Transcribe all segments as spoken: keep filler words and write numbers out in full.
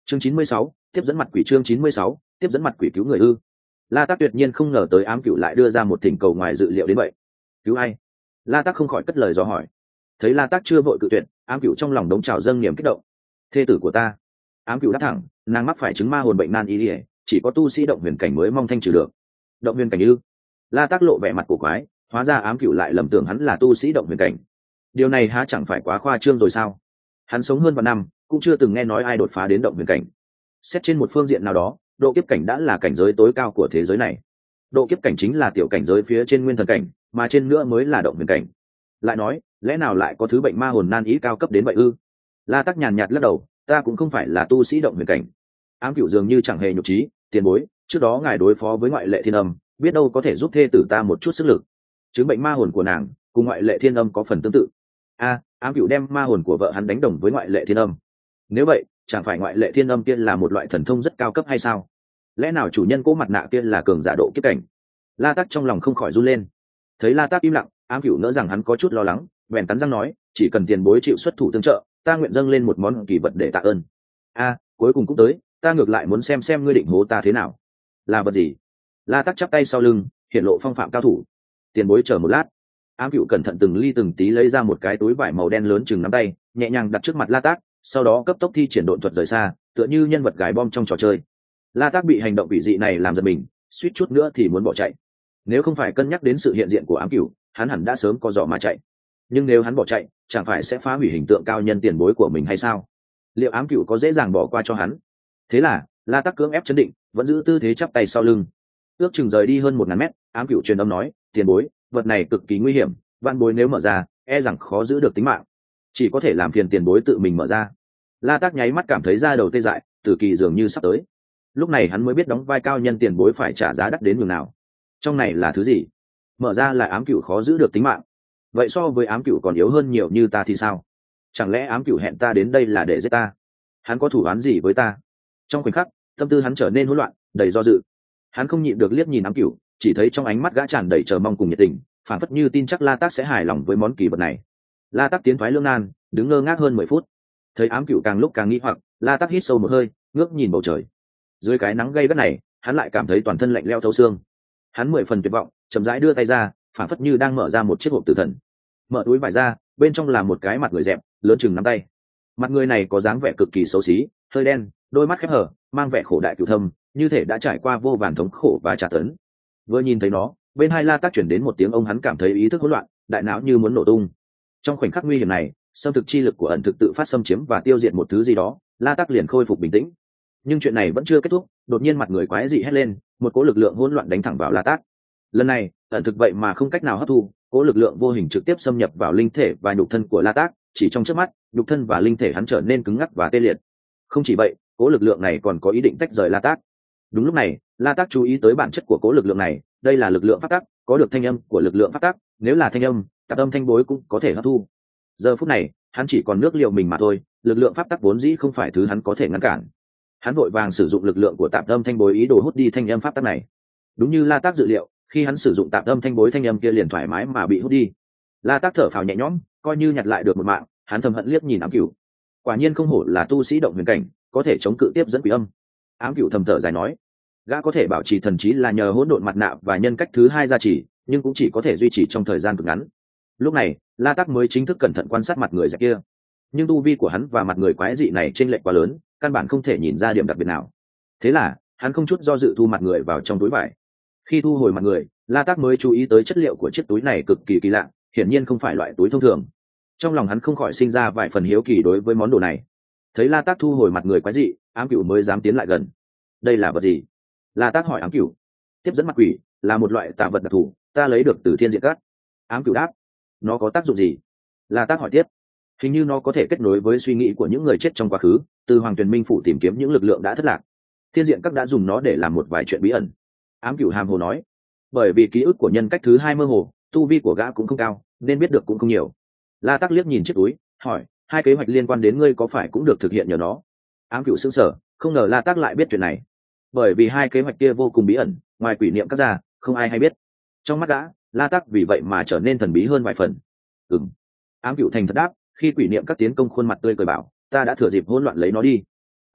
chương chín mươi sáu, tiếp dẫn mặt quỷ. Chương chín mươi sáu, tiếp dẫn mặt quỷ. Cứu người ư? La Tắc tuyệt nhiên không ngờ tới ám cửu lại đưa ra một thỉnh cầu ngoài dự liệu đến vậy. Cứu ai? La Tắc không khỏi cất lời dò hỏi. Thấy La Tắc chưa vội cự tuyệt, ám cửu trong lòng đống trào dâng niềm kích động. Thê tử của ta. Ám cửu đáp thẳng, nàng mắc phải chứng ma hồn bệnh nan y ỉa, chỉ có tu sĩ động huyền cảnh mới mong thanh trừ được. Động huyền cảnh ư? La Tắc lộ vẻ mặt cổ quái, hóa ra ám cửu lại lầm tưởng hắn là tu sĩ động huyền cảnh. Điều này há chẳng phải quá khoa trương rồi sao? Hắn sống hơn vạn năm, cũng chưa từng nghe nói ai đột phá đến động huyền cảnh. Xét trên một phương diện nào đó, độ kiếp cảnh đã là cảnh giới tối cao của thế giới này. Độ kiếp cảnh chính là tiểu cảnh giới phía trên nguyên thần cảnh, mà trên nữa mới là động huyền cảnh. Lại nói, lẽ nào lại có thứ bệnh ma hồn nan ý cao cấp đến vậy ư? La Tắc nhàn nhạt lắc đầu, ta cũng không phải là tu sĩ động huyền cảnh. Ám cửu dường như chẳng hề nhục trí, tiền bối, trước đó ngài đối phó với ngoại lệ thiên âm, biết đâu có thể giúp thê tử ta một chút sức lực. Chứng bệnh ma hồn của nàng cùng ngoại lệ thiên âm có phần tương tự. A, ám cửu đem ma hồn của vợ hắn đánh đồng với ngoại lệ thiên âm. Nếu vậy, chẳng phải ngoại lệ thiên âm kia là một loại thần thông rất cao cấp hay sao? Lẽ nào chủ nhân cố mặt nạ kia là cường giả độ kiếp cảnh? La Tắc trong lòng không khỏi run lên. Thấy La Tắc im lặng, ám cửu nỡ rằng hắn có chút lo lắng, bèn cắn răng nói, chỉ cần tiền bối chịu xuất thủ tương trợ, ta nguyện dâng lên một món kỳ vật để tạ ơn. A, cuối cùng cũng tới, ta ngược lại muốn xem xem ngươi định hố ta thế nào. Là vật gì? La Tắc chắp tay sau lưng, hiện lộ phong phạm cao thủ. Tiền bối chờ một lát. Ám cửu cẩn thận từng ly từng tí lấy ra một cái túi vải màu đen lớn chừng nắm tay, nhẹ nhàng đặt trước mặt La Tắc, sau đó cấp tốc thi triển độn thuật rời xa, tựa như nhân vật gài bom trong trò chơi. La Tắc bị hành động quỷ dị này làm giật mình, suýt chút nữa thì muốn bỏ chạy. Nếu không phải cân nhắc đến sự hiện diện của ám cửu, hắn hẳn đã sớm co giò mà chạy. Nhưng nếu hắn bỏ chạy, chẳng phải sẽ phá hủy hình tượng cao nhân tiền bối của mình hay sao? Liệu ám cửu có dễ dàng bỏ qua cho hắn? Thế là, La Tắc cưỡng ép chấn định, vẫn giữ tư thế chắp tay sau lưng. Ước chừng rời đi hơn một ngàn mét, ám cửu truyền âm nói, tiền bối, vật này cực kỳ nguy hiểm, vạn bối nếu mở ra, e rằng khó giữ được tính mạng, chỉ có thể làm phiền tiền bối tự mình mở ra. La Tắc nháy mắt cảm thấy da đầu tê dại, tử kỳ dường như sắp tới. Lúc này hắn mới biết đóng vai cao nhân tiền bối phải trả giá đắt đến nhường nào. Trong này là thứ gì? Mở ra là ám cửu khó giữ được tính mạng. Vậy so với ám cửu còn yếu hơn nhiều như ta thì sao? Chẳng lẽ ám cửu hẹn ta đến đây là để giết ta? Hắn có thủ án gì với ta? Trong khoảnh khắc, tâm tư hắn trở nên hỗn loạn, đầy do dự. Hắn không nhịn được liếc nhìn ám cửu, chỉ thấy trong ánh mắt gã tràn đầy chờ mong cùng nhiệt tình, phản phất như tin chắc La Tắc sẽ hài lòng với món kỳ vật này. La Tắc tiến thoái lưỡng nan, đứng ngơ ngác hơn mười phút. Thấy ám cửu càng lúc càng nghi hoặc, La Tắc hít sâu một hơi, ngước nhìn bầu trời. Dưới cái nắng gay gắt này, hắn lại cảm thấy toàn thân lạnh lẽo thấu xương. Hắn mười phần tuyệt vọng, chậm rãi đưa tay ra, phản phất như đang mở ra một chiếc hộp tử thần. Mở túi vải ra, bên trong là một cái mặt người dẹp, lớn chừng nắm tay. Mặt người này có dáng vẻ cực kỳ xấu xí, hơi đen, đôi mắt khép hở, mang vẻ khổ đại cửu thâm, như thể đã trải qua vô vàn thống khổ và tra tấn. Vừa nhìn thấy nó, bên hai La Tắc chuyển đến một tiếng ông, hắn cảm thấy ý thức hỗn loạn, đại não như muốn nổ tung. Trong khoảnh khắc nguy hiểm này, xâm thực chi lực của ẩn thực tự phát xâm chiếm và tiêu diệt một thứ gì đó, La Tắc liền khôi phục bình tĩnh. Nhưng chuyện này vẫn chưa kết thúc, đột nhiên mặt người quái dị hét lên, một cỗ lực lượng hỗn loạn đánh thẳng vào La Tắc. Lần này, ẩn thực vậy mà không cách nào hấp thu, cỗ lực lượng vô hình trực tiếp xâm nhập vào linh thể và nhục thân của La Tắc, chỉ trong chớp mắt, nhục thân và linh thể hắn trở nên cứng ngắc và tê liệt. Không chỉ vậy, cỗ lực lượng này còn có ý định tách rời La Tắc. Đúng lúc này, La Tắc chú ý tới bản chất của cỗ lực lượng này, đây là lực lượng pháp tắc, có được thanh âm của lực lượng pháp tắc, nếu là thanh âm, tạp âm thanh bối cũng có thể hấp thu. Giờ phút này, hắn chỉ còn nước liệu mình mà thôi, lực lượng pháp tắc vốn dĩ không phải thứ hắn có thể ngăn cản. Hắn vội vàng sử dụng lực lượng của tạp âm thanh bối ý đồ hút đi thanh âm pháp tắc này. Đúng như La Tắc dự liệu, khi hắn sử dụng tạp âm thanh bối, thanh âm kia liền thoải mái mà bị hút đi. La Tắc thở phào nhẹ nhõm, coi như nhặt lại được một mạng. Hắn thầm hận liếc nhìn ám cửu, quả nhiên không hổ là tu sĩ động huyền cảnh, có thể chống cự tiếp dẫn quỷ âm. Ám cửu thầm thở dài nói, gã có thể bảo trì thần trí là nhờ hỗn độn mặt nạ và nhân cách thứ hai gia trì, nhưng cũng chỉ có thể duy trì trong thời gian cực ngắn. Lúc này, La Tắc mới chính thức cẩn thận quan sát mặt người dẹp kia, nhưng tu vi của hắn và mặt người quái dị này chênh lệch quá lớn, căn bản không thể nhìn ra điểm đặc biệt nào. Thế là, hắn không chút do dự thu mặt người vào trong túi vải. Khi thu hồi mặt người, La Tắc mới chú ý tới chất liệu của chiếc túi này cực kỳ kỳ lạ, hiển nhiên không phải loại túi thông thường. Trong lòng hắn không khỏi sinh ra vài phần hiếu kỳ đối với món đồ này. Thấy La Tắc thu hồi mặt người quái dị, ám cửu mới dám tiến lại gần. Đây là vật gì? La Tắc hỏi ám cửu. Tiếp dẫn mặt quỷ là một loại tà vật đặc thù, ta lấy được từ thiên diện cát. Ám cửu đáp. Nó có tác dụng gì? La Tắc hỏi tiếp. Hình như nó có thể kết nối với suy nghĩ của những người chết trong quá khứ, từ Hoàng Tuyền Minh phủ tìm kiếm những lực lượng đã thất lạc. Thiên diện các đã dùng nó để làm một vài chuyện bí ẩn. Ám cửu hàm hồ nói. Bởi vì ký ức của nhân cách thứ hai mơ hồ, tu vi của gã cũng không cao, nên biết được cũng không nhiều. La Tắc liếc nhìn chiếc túi, hỏi, hai kế hoạch liên quan đến ngươi có phải cũng được thực hiện nhờ nó? Ám cửu sững sờ, không ngờ La Tắc lại biết chuyện này. Bởi vì hai kế hoạch kia vô cùng bí ẩn, ngoài quỷ niệm các ra, không ai hay biết. Trong mắt gã, La Tắc vì vậy mà trở nên thần bí hơn vài phần. Ừm. Ám cửu thành thật đáp, khi quỷ niệm các tiến công khuôn mặt tươi cười bảo, ta đã thừa dịp hỗn loạn lấy nó đi.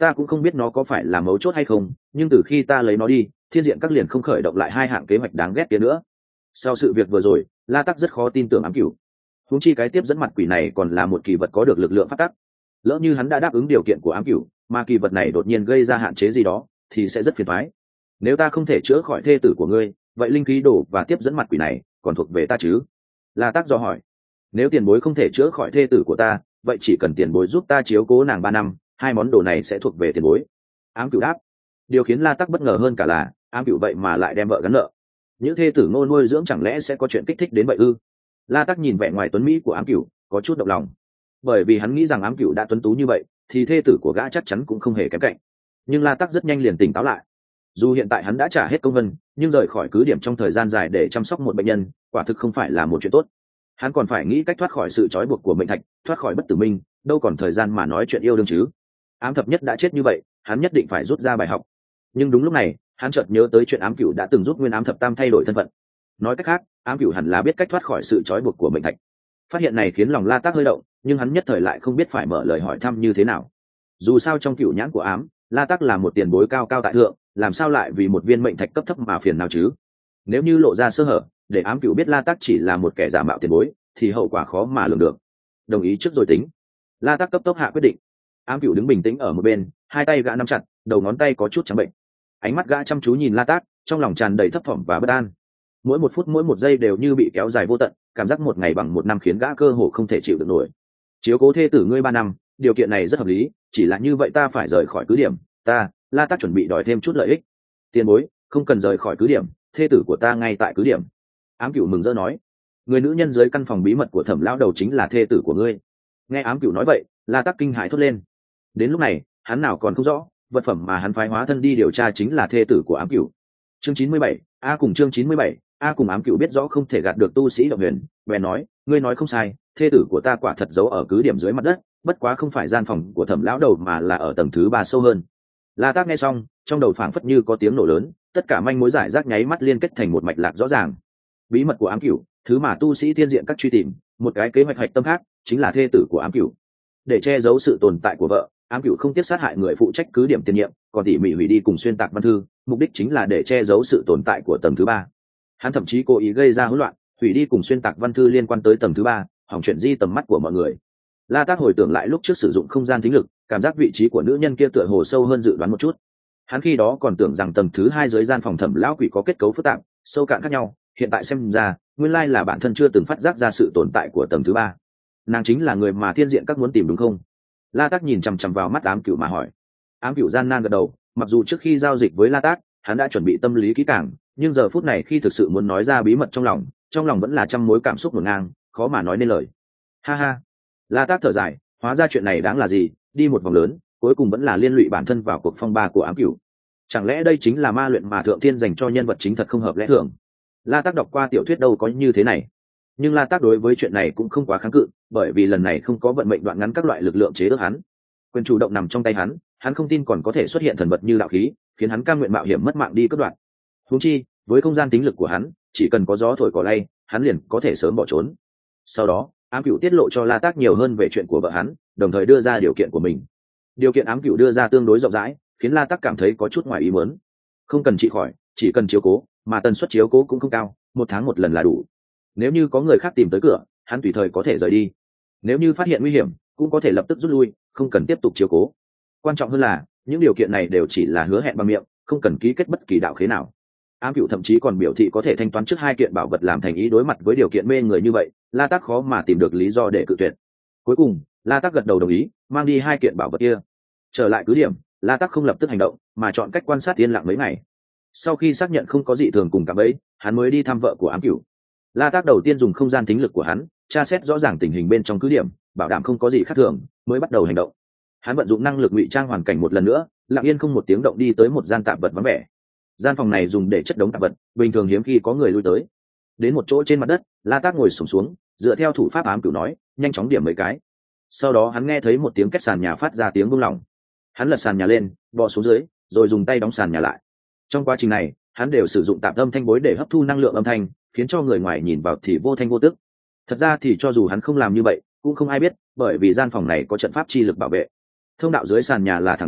ta cũng không biết nó có phải là mấu chốt hay không, nhưng từ khi ta lấy nó đi, thiên diện các liền không khởi động lại hai hạng kế hoạch đáng ghét kia nữa. Sau sự việc vừa rồi, La Tắc rất khó tin tưởng ám cửu. Huống chi cái tiếp dẫn mặt quỷ này còn là một kỳ vật có được lực lượng phát tắc. Lỡ như hắn đã đáp ứng điều kiện của ám cửu, mà kỳ vật này đột nhiên gây ra hạn chế gì đó, thì sẽ rất phiền toái. Nếu ta không thể chữa khỏi thê tử của ngươi, vậy linh khí đồ và tiếp dẫn mặt quỷ này còn thuộc về ta chứ? La Tắc do hỏi. Nếu tiền bối không thể chữa khỏi thê tử của ta, vậy chỉ cần tiền bối giúp ta chiếu cố nàng ba năm, hai món đồ này sẽ thuộc về tiền bối. Ám cửu đáp. Điều khiến La Tắc bất ngờ hơn cả là ám cửu vậy mà lại đem vợ gắn nợ. Những thê tử ngô nuôi dưỡng chẳng lẽ sẽ có chuyện kích thích đến vậy ư? La Tắc nhìn vẻ ngoài tuấn mỹ của ám cửu, có chút động lòng. Bởi vì hắn nghĩ rằng ám cửu đã tuấn tú như vậy, thì thê tử của gã chắc chắn cũng không hề kém cạnh. Nhưng La Tắc rất nhanh liền tỉnh táo lại. Dù hiện tại hắn đã trả hết công vân, nhưng rời khỏi cứ điểm trong thời gian dài để chăm sóc một bệnh nhân, quả thực không phải là một chuyện tốt. Hắn còn phải nghĩ cách thoát khỏi sự trói buộc của mệnh thạch, thoát khỏi bất tử minh, đâu còn thời gian mà nói chuyện yêu đương chứ. Ám thập nhất đã chết như vậy, hắn nhất định phải rút ra bài học. Nhưng đúng lúc này, hắn chợt nhớ tới chuyện ám cửu đã từng giúp nguyên ám thập tam thay đổi thân phận. Nói cách khác, ám cửu hẳn là biết cách thoát khỏi sự trói buộc của mệnh thạch. Phát hiện này khiến lòng La Tắc hơi động, nhưng hắn nhất thời lại không biết phải mở lời hỏi thăm như thế nào. Dù sao trong cửu nhãn của ám, La Tắc là một tiền bối cao cao tại thượng, làm sao lại vì một viên mệnh thạch cấp thấp mà phiền nào chứ? Nếu như lộ ra sơ hở, để ám cửu biết La Tắc chỉ là một kẻ giả mạo tiền bối, thì hậu quả khó mà lường được. Đồng ý trước rồi tính. La Tắc cấp tốc hạ quyết định. Ám cửu đứng bình tĩnh ở một bên, hai tay gã nắm chặt, đầu ngón tay có chút trắng bệnh. Ánh mắt gã chăm chú nhìn La Tắc, trong lòng tràn đầy thấp thỏm và bất an. Mỗi một phút mỗi một giây đều như bị kéo dài vô tận, cảm giác một ngày bằng một năm khiến gã cơ hồ không thể chịu được nổi. Chiếu cố thê tử ngươi ba năm, điều kiện này rất hợp lý, chỉ là như vậy ta phải rời khỏi cứ điểm, ta, La Tắc chuẩn bị đòi thêm chút lợi ích. Tiền bối, không cần rời khỏi cứ điểm, thê tử của ta ngay tại cứ điểm. Ám cửu mừng rỡ nói. Người nữ nhân dưới căn phòng bí mật của Thẩm lão đầu chính là thê tử của ngươi. Nghe ám cửu nói vậy, La Tắc kinh hãi thốt lên. Đến lúc này, hắn nào còn không rõ, vật phẩm mà hắn phái hóa thân đi điều tra chính là thê tử của ám cửu. Chương chín mươi bảy, a cùng chương chín mươi bảy, a cùng ám cửu biết rõ không thể gạt được tu sĩ động huyền, bèn nói, ngươi nói không sai, thê tử của ta quả thật giấu ở cứ điểm dưới mặt đất, bất quá không phải gian phòng của Thẩm lão đầu mà là ở tầng thứ ba sâu hơn. La Tắc nghe xong, trong đầu phảng phất như có tiếng nổ lớn, tất cả manh mối giải rác nháy mắt liên kết thành một mạch lạc rõ ràng. Bí mật của ám cửu, thứ mà tu sĩ thiên diện các truy tìm, một cái kế hoạch hạch tâm khác, chính là thê tử của ám cửu. Để che giấu sự tồn tại của vợ, ám cửu không tiếc sát hại người phụ trách cứ điểm tiền nhiệm, còn tỉ mỉ hủy đi cùng xuyên tạc văn thư, mục đích chính là để che giấu sự tồn tại của tầng thứ ba. Hắn thậm chí cố ý gây ra hỗn loạn, hủy đi cùng xuyên tạc văn thư liên quan tới tầng thứ ba, hỏng chuyện di tầm mắt của mọi người. La Tắc hồi tưởng lại lúc trước sử dụng không gian thính lực, cảm giác vị trí của nữ nhân kia tựa hồ sâu hơn dự đoán một chút. Hắn khi đó còn tưởng rằng tầng thứ hai dưới gian phòng Thẩm lão quỷ có kết cấu phức tạp, sâu cạn khác nhau, hiện tại xem ra, nguyên lai là bản thân chưa từng phát giác ra sự tồn tại của tầng thứ ba. Nàng chính là người mà thiên diện các muốn tìm đúng không? La Tắc nhìn chằm chằm vào mắt ám cửu mà hỏi. Ám cửu gian nan gật đầu, mặc dù trước khi giao dịch với La Tắc, hắn đã chuẩn bị tâm lý kỹ càng, nhưng giờ phút này khi thực sự muốn nói ra bí mật trong lòng, trong lòng vẫn là trăm mối cảm xúc ngổn ngang, khó mà nói nên lời. Ha ha. La Tắc thở dài, hóa ra chuyện này đáng là gì, đi một vòng lớn, cuối cùng vẫn là liên lụy bản thân vào cuộc phong ba của ám cửu. Chẳng lẽ đây chính là ma luyện mà thượng thiên dành cho nhân vật chính thật không hợp lẽ thường? La Tắc đọc qua tiểu thuyết đâu có như thế này. Nhưng La Tắc đối với chuyện này cũng không quá kháng cự, bởi vì lần này không có vận mệnh đoạn ngắn các loại lực lượng chế ước hắn. Quyền chủ động nằm trong tay hắn, hắn không tin còn có thể xuất hiện thần vật như đạo khí, khiến hắn cam nguyện mạo hiểm mất mạng đi cướp đoạt. Huống chi, với không gian tính lực của hắn, chỉ cần có gió thổi cỏ lay, hắn liền có thể sớm bỏ trốn. Sau đó, ám cửu tiết lộ cho La Tắc nhiều hơn về chuyện của vợ hắn, đồng thời đưa ra điều kiện của mình. Điều kiện ám cửu đưa ra tương đối rộng rãi, khiến La Tắc cảm thấy có chút ngoài ý muốn. Không cần trị khỏi, chỉ cần chiếu cố, mà tần suất chiếu cố cũng không cao, một tháng một lần là đủ. Nếu như có người khác tìm tới cửa, hắn tùy thời có thể rời đi. Nếu như phát hiện nguy hiểm, cũng có thể lập tức rút lui, không cần tiếp tục chiếu cố. Quan trọng hơn là, những điều kiện này đều chỉ là hứa hẹn bằng miệng, không cần ký kết bất kỳ đạo khế nào. Ám cửu thậm chí còn biểu thị có thể thanh toán trước hai kiện bảo vật làm thành ý đối mặt với điều kiện mê người như vậy, La Tắc khó mà tìm được lý do để cự tuyệt. Cuối cùng, La Tắc gật đầu đồng ý, mang đi hai kiện bảo vật kia. Trở lại cứ điểm, La Tắc không lập tức hành động, mà chọn cách quan sát yên lặng mấy ngày. Sau khi xác nhận không có dị thường cùng cạm bẫy, hắn mới đi thăm vợ của ám cửu. La Tắc đầu tiên dùng không gian thính lực của hắn, tra xét rõ ràng tình hình bên trong cứ điểm, bảo đảm không có gì khác thường, mới bắt đầu hành động. Hắn vận dụng năng lực ngụy trang hoàn cảnh một lần nữa, lặng yên không một tiếng động đi tới một gian tạp vật vắng vẻ. Gian phòng này dùng để chất đống tạp vật, bình thường hiếm khi có người lui tới. Đến một chỗ trên mặt đất, La Tắc ngồi xổm xuống, dựa theo thủ pháp ám cửu nói, nhanh chóng điểm mấy cái. Sau đó hắn nghe thấy một tiếng két sàn nhà phát ra tiếng buông lỏng. Hắn lật sàn nhà lên, bò xuống dưới, rồi dùng tay đóng sàn nhà lại. Trong quá trình này, hắn đều sử dụng tạp âm thanh bối để hấp thu năng lượng âm thanh, khiến cho người ngoài nhìn vào thì vô thanh vô tức. Thật ra thì cho dù hắn không làm như vậy, cũng không ai biết, bởi vì gian phòng này có trận pháp chi lực bảo vệ. Thông đạo dưới sàn nhà là thẳng đứng,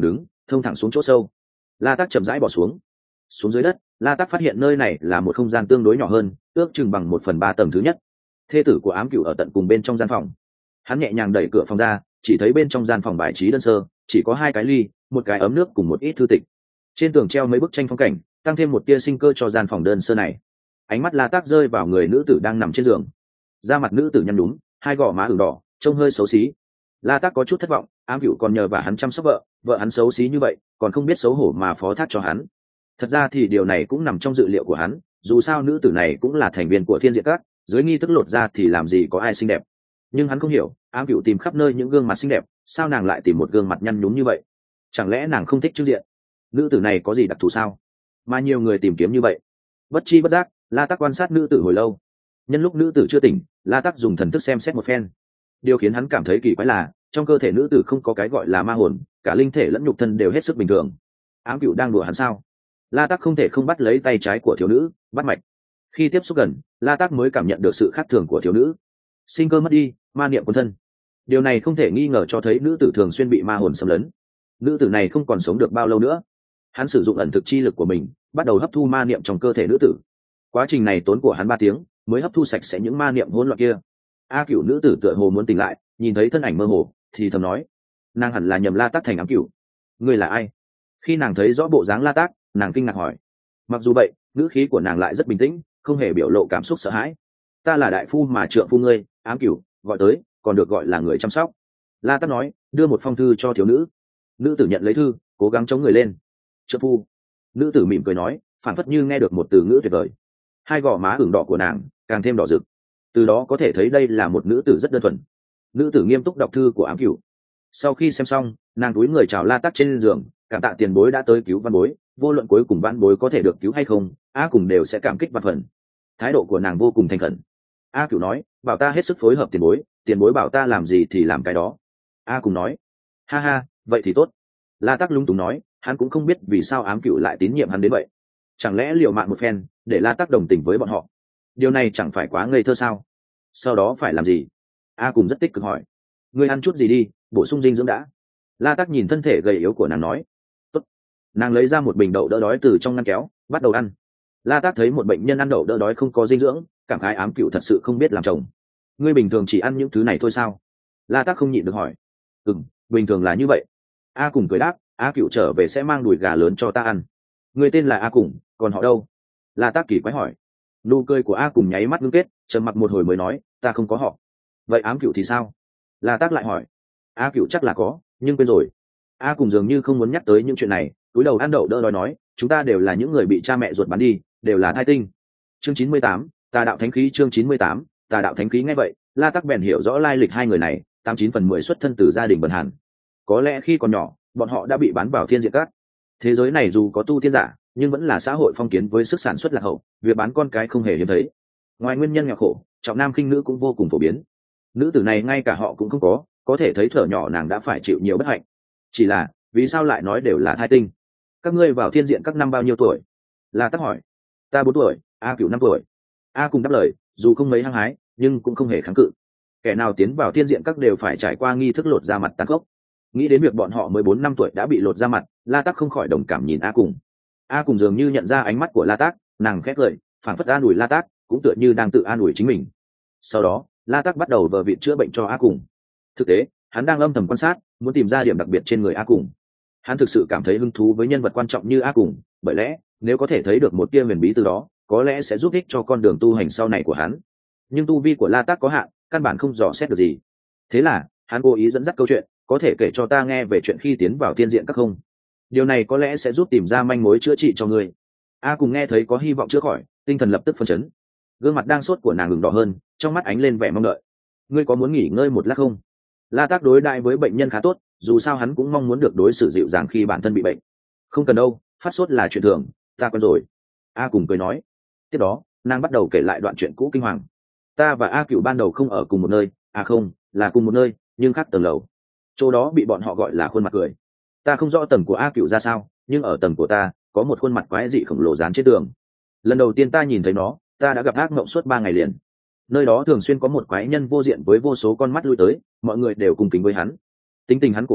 thông thẳng xuống chỗ sâu. La Tắc chậm rãi bỏ xuống. Xuống dưới đất, La Tắc phát hiện nơi này là một không gian tương đối nhỏ hơn, ước chừng bằng một phần ba tầng thứ nhất. Thê tử của ám cửu ở tận cùng bên trong gian phòng. Hắn nhẹ nhàng đẩy cửa phòng ra, chỉ thấy bên trong gian phòng bài trí đơn sơ, chỉ có hai cái ly, một cái ấm nước cùng một ít thư tịch. Trên tường treo mấy bức tranh phong cảnh, tăng thêm một tia sinh cơ cho gian phòng đơn sơ này. Ánh mắt La Tắc rơi vào người nữ tử đang nằm trên giường. Da mặt nữ tử nhăn nhúm, hai gò má ửng đỏ, trông hơi xấu xí. La Tắc có chút thất vọng, ám cửu còn nhờ vả hắn chăm sóc vợ, vợ hắn xấu xí như vậy, còn không biết xấu hổ mà phó thác cho hắn. Thật ra thì điều này cũng nằm trong dự liệu của hắn, dù sao nữ tử này cũng là thành viên của Thiên Diện Các, dưới nghi thức lột ra thì làm gì có ai xinh đẹp. Nhưng hắn không hiểu, ám cửu tìm khắp nơi những gương mặt xinh đẹp, sao nàng lại tìm một gương mặt nhăn nhúm như vậy? Chẳng lẽ nàng không thích trước diện? Nữ tử này có gì đặc thù sao? Mà nhiều người tìm kiếm như vậy. Bất chi bất giác, La Tắc quan sát nữ tử hồi lâu. Nhân lúc nữ tử chưa tỉnh, La Tắc dùng thần thức xem xét một phen. Điều khiến hắn cảm thấy kỳ quái là, trong cơ thể nữ tử không có cái gọi là ma hồn, cả linh thể lẫn nhục thân đều hết sức bình thường. Ám cửu đang đùa hắn sao? La Tắc không thể không bắt lấy tay trái của thiếu nữ, bắt mạch. Khi tiếp xúc gần, La Tắc mới cảm nhận được sự khác thường của thiếu nữ. Sinh cơ mất đi, ma niệm cuốn thân. Điều này không thể nghi ngờ cho thấy nữ tử thường xuyên bị ma hồn xâm lấn. Nữ tử này không còn sống được bao lâu nữa. Hắn sử dụng ẩn thực chi lực của mình, bắt đầu hấp thu ma niệm trong cơ thể nữ tử. Quá trình này tốn của hắn ba tiếng, mới hấp thu sạch sẽ những ma niệm hỗn loạn kia. A Cửu nữ tử tựa hồ muốn tỉnh lại, nhìn thấy thân ảnh mơ hồ, thì thầm nói: nàng hẳn là nhầm La Tắc thành ám cửu. Ngươi là ai? Khi nàng thấy rõ bộ dáng La Tắc, nàng kinh ngạc hỏi. Mặc dù vậy, ngữ khí của nàng lại rất bình tĩnh, không hề biểu lộ cảm xúc sợ hãi. Ta là đại phu mà trượng phu ngươi, ám cửu, gọi tới, còn được gọi là người chăm sóc. La Tắc nói, đưa một phong thư cho thiếu nữ. Nữ tử nhận lấy thư, cố gắng chống người lên. Trượng phu. Nữ tử mỉm cười nói, phản phất như nghe được một từ ngữ tuyệt vời. Hai gò má ửng đỏ của nàng càng thêm đỏ rực. Từ đó có thể thấy đây là một nữ tử rất đơn thuần. Nữ tử nghiêm túc đọc thư của ám cửu. Sau khi xem xong, nàng cúi người chào La Tắc trên giường, cảm tạ tiền bối đã tới cứu văn bối, vô luận cuối cùng văn bối có thể được cứu hay không, A cùng đều sẽ cảm kích vạn phần. Thái độ của nàng vô cùng thành khẩn. A Cửu nói, bảo ta hết sức phối hợp tiền bối, tiền bối bảo ta làm gì thì làm cái đó. A cùng nói, ha ha, vậy thì tốt. La Tắc lung túng nói, hắn cũng không biết vì sao ám cửu lại tín nhiệm hắn đến vậy. Chẳng lẽ liều mạng một phen để La Tắc đồng tình với bọn họ? Điều này chẳng phải quá ngây thơ sao? Sau đó phải làm gì? A cùng rất tích cực hỏi, ngươi ăn chút gì đi, bổ sung dinh dưỡng đã. La Tắc nhìn thân thể gầy yếu của nàng nói, tốt. Nàng lấy ra một bình đậu đỡ đói từ trong ngăn kéo, bắt đầu ăn. La Tắc thấy một bệnh nhân ăn đậu đỡ đói không có dinh dưỡng, cảm khái ám cửu thật sự không biết làm chồng. Ngươi bình thường chỉ ăn những thứ này thôi sao? La Tắc không nhịn được hỏi. Ừm, bình thường là như vậy. A cùng cười đáp, A Cửu trở về sẽ mang đùi gà lớn cho ta ăn. Người tên là A cùng, còn họ đâu? La Tắc kỳ quái hỏi. Nụ cười của A cùng nháy mắt ngưng kết, trầm mặc một hồi mới nói, ta không có họ. Vậy ám cửu thì sao? La Tắc lại hỏi. A Cửu chắc là có, nhưng quên rồi. A cùng dường như không muốn nhắc tới những chuyện này, cúi đầu ăn đậu đỡ đói nói, chúng ta đều là những người bị cha mẹ ruột bán đi, đều là thai tinh. Chương chín mươi tám, Tà đạo thánh khí. Chương chín mươi tám, Tà đạo thánh khí. Nghe vậy, La Tắc bèn hiểu rõ lai lịch hai người này, tám chín phần mười xuất thân từ gia đình bần hàn. Có lẽ khi còn nhỏ, bọn họ đã bị bán vào Thiên Diện Các. Thế giới này dù có tu tiên giả, nhưng vẫn là xã hội phong kiến với sức sản xuất lạc hậu, việc bán con cái không hề hiếm thấy. Ngoài nguyên nhân nghèo khổ, trọng nam khinh nữ cũng vô cùng phổ biến. Nữ tử này ngay cả họ cũng không có, có thể thấy thuở nhỏ nàng đã phải chịu nhiều bất hạnh. Chỉ là, vì sao lại nói đều là thai tinh? Các ngươi vào Thiên Diện Các năm bao nhiêu tuổi? La Tắc hỏi. Ta bốn tuổi, A Cửu năm tuổi. A cùng đáp lời, dù không mấy hăng hái, nhưng cũng không hề kháng cự. Kẻ nào tiến vào Thiên Diện Các đều phải trải qua nghi thức lột da mặt tàn khốc. Nghĩ đến việc bọn họ mới bốn năm tuổi đã bị lột da mặt, La Tắc không khỏi đồng cảm nhìn A cùng. A cùng dường như nhận ra ánh mắt của La Tắc, nàng khét lời, phản phất an ủi La Tắc, cũng tựa như đang tự an ủi chính mình. Sau đó, La Tắc bắt đầu vờ vịt chữa bệnh cho A cùng. Thực tế, hắn đang âm thầm quan sát, muốn tìm ra điểm đặc biệt trên người A cùng. Hắn thực sự cảm thấy hứng thú với nhân vật quan trọng như A cùng, bởi lẽ nếu có thể thấy được một tia huyền bí từ đó, có lẽ sẽ giúp ích cho con đường tu hành sau này của hắn. Nhưng tu vi của La Tắc có hạn, căn bản không dò xét được gì. Thế là hắn cố ý dẫn dắt câu chuyện, có thể kể cho ta nghe về chuyện khi tiến vào Thiên Diện Các không? Điều này có lẽ sẽ giúp tìm ra manh mối chữa trị cho ngươi. A cùng nghe thấy có hy vọng chữa khỏi, tinh thần lập tức phấn chấn. Gương mặt đang sốt của nàng ngừng đỏ hơn, trong mắt ánh lên vẻ mong đợi. Ngươi có muốn nghỉ ngơi một lát không? La Tắc đối đại với bệnh nhân khá tốt, dù sao hắn cũng mong muốn được đối xử dịu dàng khi bản thân bị bệnh. Không cần đâu, phát sốt là chuyện thường, ta quen rồi. A cùng cười nói. Tiếp đó, nàng bắt đầu kể lại đoạn chuyện cũ kinh hoàng. Ta và A Cửu ban đầu không ở cùng một nơi, à không, là cùng một nơi, nhưng khác tầng lầu. Chỗ đó bị bọn họ gọi là khuôn mặt cười. Ta không rõ tầng của A Cửu ra sao, nhưng ở tầng của ta có một khuôn mặt quái dị khổng lồ dán trên tường. Lần đầu tiên ta nhìn thấy nó, ta đã gặp ác mộng suốt ba ngày liền. Nơi đó thường xuyên có một quái nhân vô diện với vô số con mắt lui tới, mọi người đều cùng kính với hắn. Tính tình hắn cổ quái,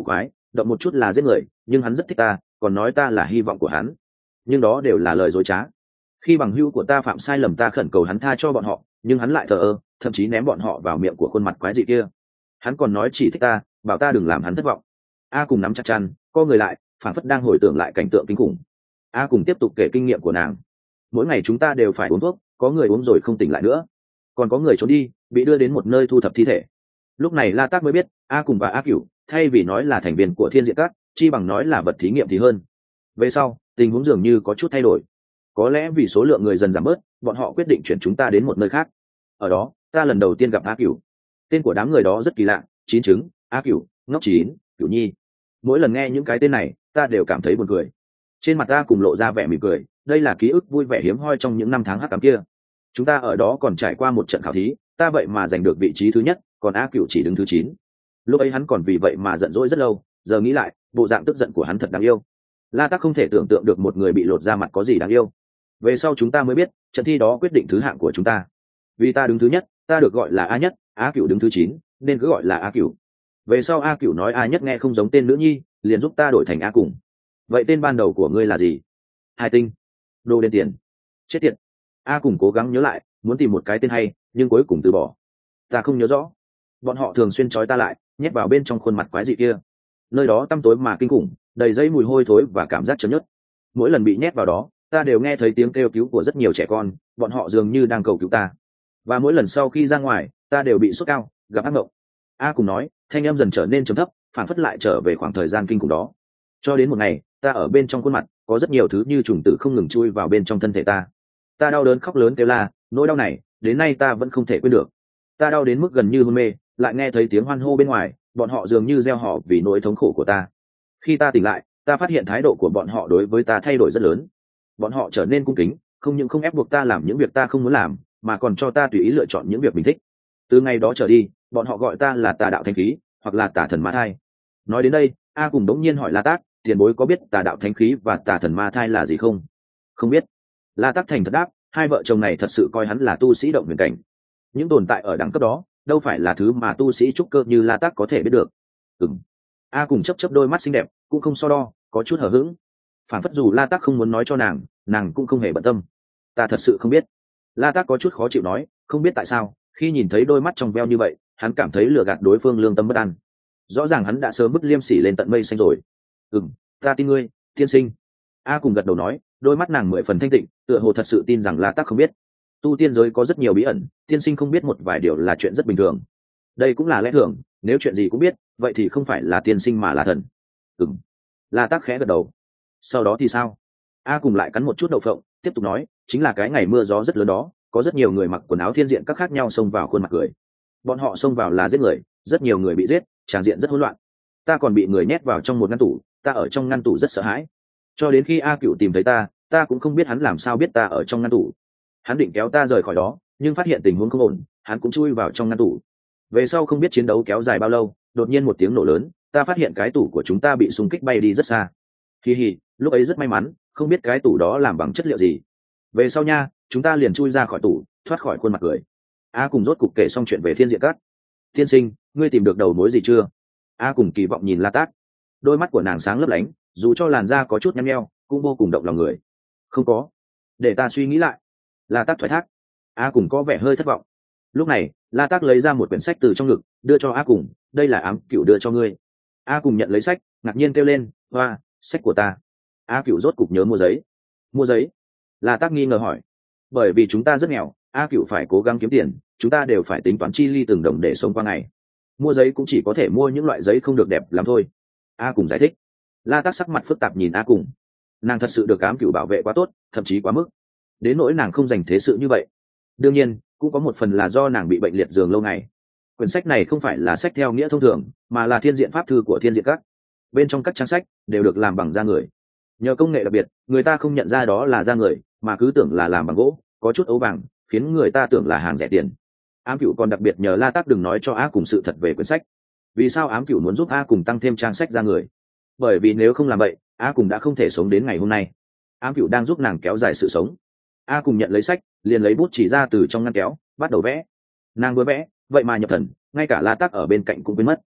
động một chút là giết người, nhưng hắn rất thích ta, còn nói ta là hy vọng của hắn, nhưng đó đều là lời dối trá. Khi bằng hữu của ta phạm sai lầm, ta khẩn cầu hắn tha cho bọn họ, nhưng hắn lại thờ ơ, thậm chí ném bọn họ vào miệng của khuôn mặt quái dị kia. Hắn còn nói chỉ thích ta, bảo ta đừng làm hắn thất vọng. A cùng nắm chặt chăn, co người lại, phản phất đang hồi tưởng lại cảnh tượng kinh khủng. A cùng tiếp tục kể kinh nghiệm của nàng. Mỗi ngày chúng ta đều phải uống thuốc, có người uống rồi không tỉnh lại nữa, còn có người trốn đi, bị đưa đến một nơi thu thập thi thể. Lúc này La Tác mới biết, A cùng và A Cửu thay vì nói là thành viên của Thiên Diện Các, chi bằng nói là vật thí nghiệm thì hơn. Về sau, tình huống dường như có chút thay đổi. Có lẽ vì số lượng người dần giảm bớt, bọn họ quyết định chuyển chúng ta đến một nơi khác. Ở đó, ta lần đầu tiên gặp A Cửu. Tên của đám người đó rất kỳ lạ, Chín Trứng, A Cửu, Ngốc Chín, Cửu Nhi. Mỗi lần nghe những cái tên này, ta đều cảm thấy buồn cười. Trên mặt ta cùng lộ ra vẻ mỉm cười, đây là ký ức vui vẻ hiếm hoi trong những năm tháng hắc ám kia. Chúng ta ở đó còn trải qua một trận khảo thí, ta vậy mà giành được vị trí thứ nhất, còn A Cửu chỉ đứng thứ chín. Lúc ấy hắn còn vì vậy mà giận dỗi rất lâu, giờ nghĩ lại, bộ dạng tức giận của hắn thật đáng yêu. La Tác không thể tưởng tượng được một người bị lột ra mặt có gì đáng yêu. Về sau chúng ta mới biết, trận thi đó quyết định thứ hạng của chúng ta. Vì ta đứng thứ nhất, ta được gọi là A nhất, A Cửu đứng thứ chín, nên cứ gọi là A Cửu. Về sau A Cửu nói A nhất nghe không giống tên nữ nhi, liền giúp ta đổi thành A cùng. Vậy tên ban đầu của ngươi là gì? Hai Tinh. Đồ đen tiền. Chết tiệt. A cùng cố gắng nhớ lại, muốn tìm một cái tên hay, nhưng cuối cùng từ bỏ. Ta không nhớ rõ. Bọn họ thường xuyên trói ta lại, nhét vào bên trong khuôn mặt quái dị kia. Nơi đó tăm tối mà kinh khủng, đầy dây mùi hôi thối và cảm giác chấm nhất. Mỗi lần bị nhét vào đó, ta đều nghe thấy tiếng kêu cứu của rất nhiều trẻ con, bọn họ dường như đang cầu cứu ta. Và mỗi lần sau khi ra ngoài, ta đều bị sốt cao, gặp ác mộng. A cùng nói, thanh âm dần trở nên trầm thấp, phản phất lại trở về khoảng thời gian kinh khủng đó. Cho đến một ngày, ta ở bên trong khuôn mặt, có rất nhiều thứ như trùng tử không ngừng chui vào bên trong thân thể ta. Ta đau đớn khóc lớn kêu la, nỗi đau này, đến nay ta vẫn không thể quên được. Ta đau đến mức gần như hôn mê, lại nghe thấy tiếng hoan hô bên ngoài, bọn họ dường như reo hò vì nỗi thống khổ của ta. Khi ta tỉnh lại, ta phát hiện thái độ của bọn họ đối với ta thay đổi rất lớn. Bọn họ trở nên cung kính, không những không ép buộc ta làm những việc ta không muốn làm, mà còn cho ta tùy ý lựa chọn những việc mình thích. Từ ngày đó trở đi, bọn họ gọi ta là Tà Đạo Thánh Khí, hoặc là Tà Thần Ma Thai. Nói đến đây, A cùng đống nhiên hỏi La Tác, tiền bối có biết Tà Đạo Thánh Khí và Tà Thần Ma Thai là gì không? Không biết. La Tác thành thật đáp, hai vợ chồng này thật sự coi hắn là tu sĩ động huyền cảnh. Những tồn tại ở đẳng cấp đó, đâu phải là thứ mà tu sĩ trúc cơ như La Tác có thể biết được. Ừm. A cùng chấp chấp đôi mắt xinh đẹp, cũng không so đo, có chút hờ hững. Phản phất dù La Tác không muốn nói cho nàng, nàng cũng không hề bận tâm. Ta thật sự không biết. La Tác có chút khó chịu nói, không biết tại sao, khi nhìn thấy đôi mắt trong veo như vậy, hắn cảm thấy lừa gạt đối phương lương tâm bất an. Rõ ràng hắn đã sớm bứt liêm sỉ lên tận mây xanh rồi. Ừm, ta tin ngươi, tiên sinh. A cùng gật đầu nói, đôi mắt nàng mười phần thanh tịnh, tựa hồ thật sự tin rằng La Tác không biết. Tu tiên giới có rất nhiều bí ẩn, tiên sinh không biết một vài điều là chuyện rất bình thường. Đây cũng là lẽ thường, nếu chuyện gì cũng biết, vậy thì không phải là tiên sinh mà là thần. Ừm. La Tác khẽ gật đầu. Sau đó thì sao? A cùng lại cắn một chút đậu phộng, tiếp tục nói, chính là cái ngày mưa gió rất lớn đó, có rất nhiều người mặc quần áo thiên diện các khác nhau xông vào khuôn mặt cười. Bọn họ xông vào là giết người, rất nhiều người bị giết, tràng diện rất hỗn loạn. Ta còn bị người nhét vào trong một ngăn tủ, ta ở trong ngăn tủ rất sợ hãi. Cho đến khi A Cửu tìm thấy ta, ta cũng không biết hắn làm sao biết ta ở trong ngăn tủ. Hắn định kéo ta rời khỏi đó, nhưng phát hiện tình huống không ổn, hắn cũng chui vào trong ngăn tủ. Về sau không biết chiến đấu kéo dài bao lâu, đột nhiên một tiếng nổ lớn, ta phát hiện cái tủ của chúng ta bị xung kích bay đi rất xa. Hi hi, lúc ấy rất may mắn, không biết cái tủ đó làm bằng chất liệu gì. Về sau nha, chúng ta liền chui ra khỏi tủ, thoát khỏi khuôn mặt cười. A cùng rốt cục kể xong chuyện về Thiên Diện Các. Tiên sinh, ngươi tìm được đầu mối gì chưa? A cùng kỳ vọng nhìn La Tác. Đôi mắt của nàng sáng lấp lánh, dù cho làn da có chút nhăn nheo, cũng vô cùng động lòng người. Không có. Để ta suy nghĩ lại. La Tác thoái thác. A cùng có vẻ hơi thất vọng. Lúc này, La Tác lấy ra một quyển sách từ trong ngực, đưa cho A cùng, đây là Ám Cửu đưa cho ngươi. A cùng nhận lấy sách, ngạc nhiên kêu lên, hoa, sách của ta. A Cửu rốt cục nhớ mua giấy. Mua giấy? La Tác nghi ngờ hỏi. Bởi vì chúng ta rất nghèo, A Cửu phải cố gắng kiếm tiền, chúng ta đều phải tính toán chi ly từng đồng để sống qua ngày. Mua giấy cũng chỉ có thể mua những loại giấy không được đẹp lắm thôi. A cùng giải thích. La Tác sắc mặt phức tạp nhìn A cùng. Nàng thật sự được Ám Cửu bảo vệ quá tốt, thậm chí quá mức, đến nỗi nàng không dành thế sự như vậy. Đương nhiên, cũng có một phần là do nàng bị bệnh liệt giường lâu ngày. Quyển sách này không phải là sách theo nghĩa thông thường, mà là thiên diện pháp thư của Thiên Diện Các. Bên trong các trang sách đều được làm bằng da người. Nhờ công nghệ đặc biệt, người ta không nhận ra đó là da người, mà cứ tưởng là làm bằng gỗ, có chút ấu vàng, khiến người ta tưởng là hàng rẻ tiền. Ám Cửu còn đặc biệt nhờ La Tác đừng nói cho A cùng sự thật về quyển sách. Vì sao Ám Cửu muốn giúp A cùng tăng thêm trang sách da người? Bởi vì nếu không làm vậy, A cùng đã không thể sống đến ngày hôm nay. Ám Cửu đang giúp nàng kéo dài sự sống. A cùng nhận lấy sách, liền lấy bút chỉ ra từ trong ngăn kéo, bắt đầu vẽ. Nàng vừa vẽ, vậy mà nhập thần, ngay cả La Tác ở bên cạnh cũng quên mất.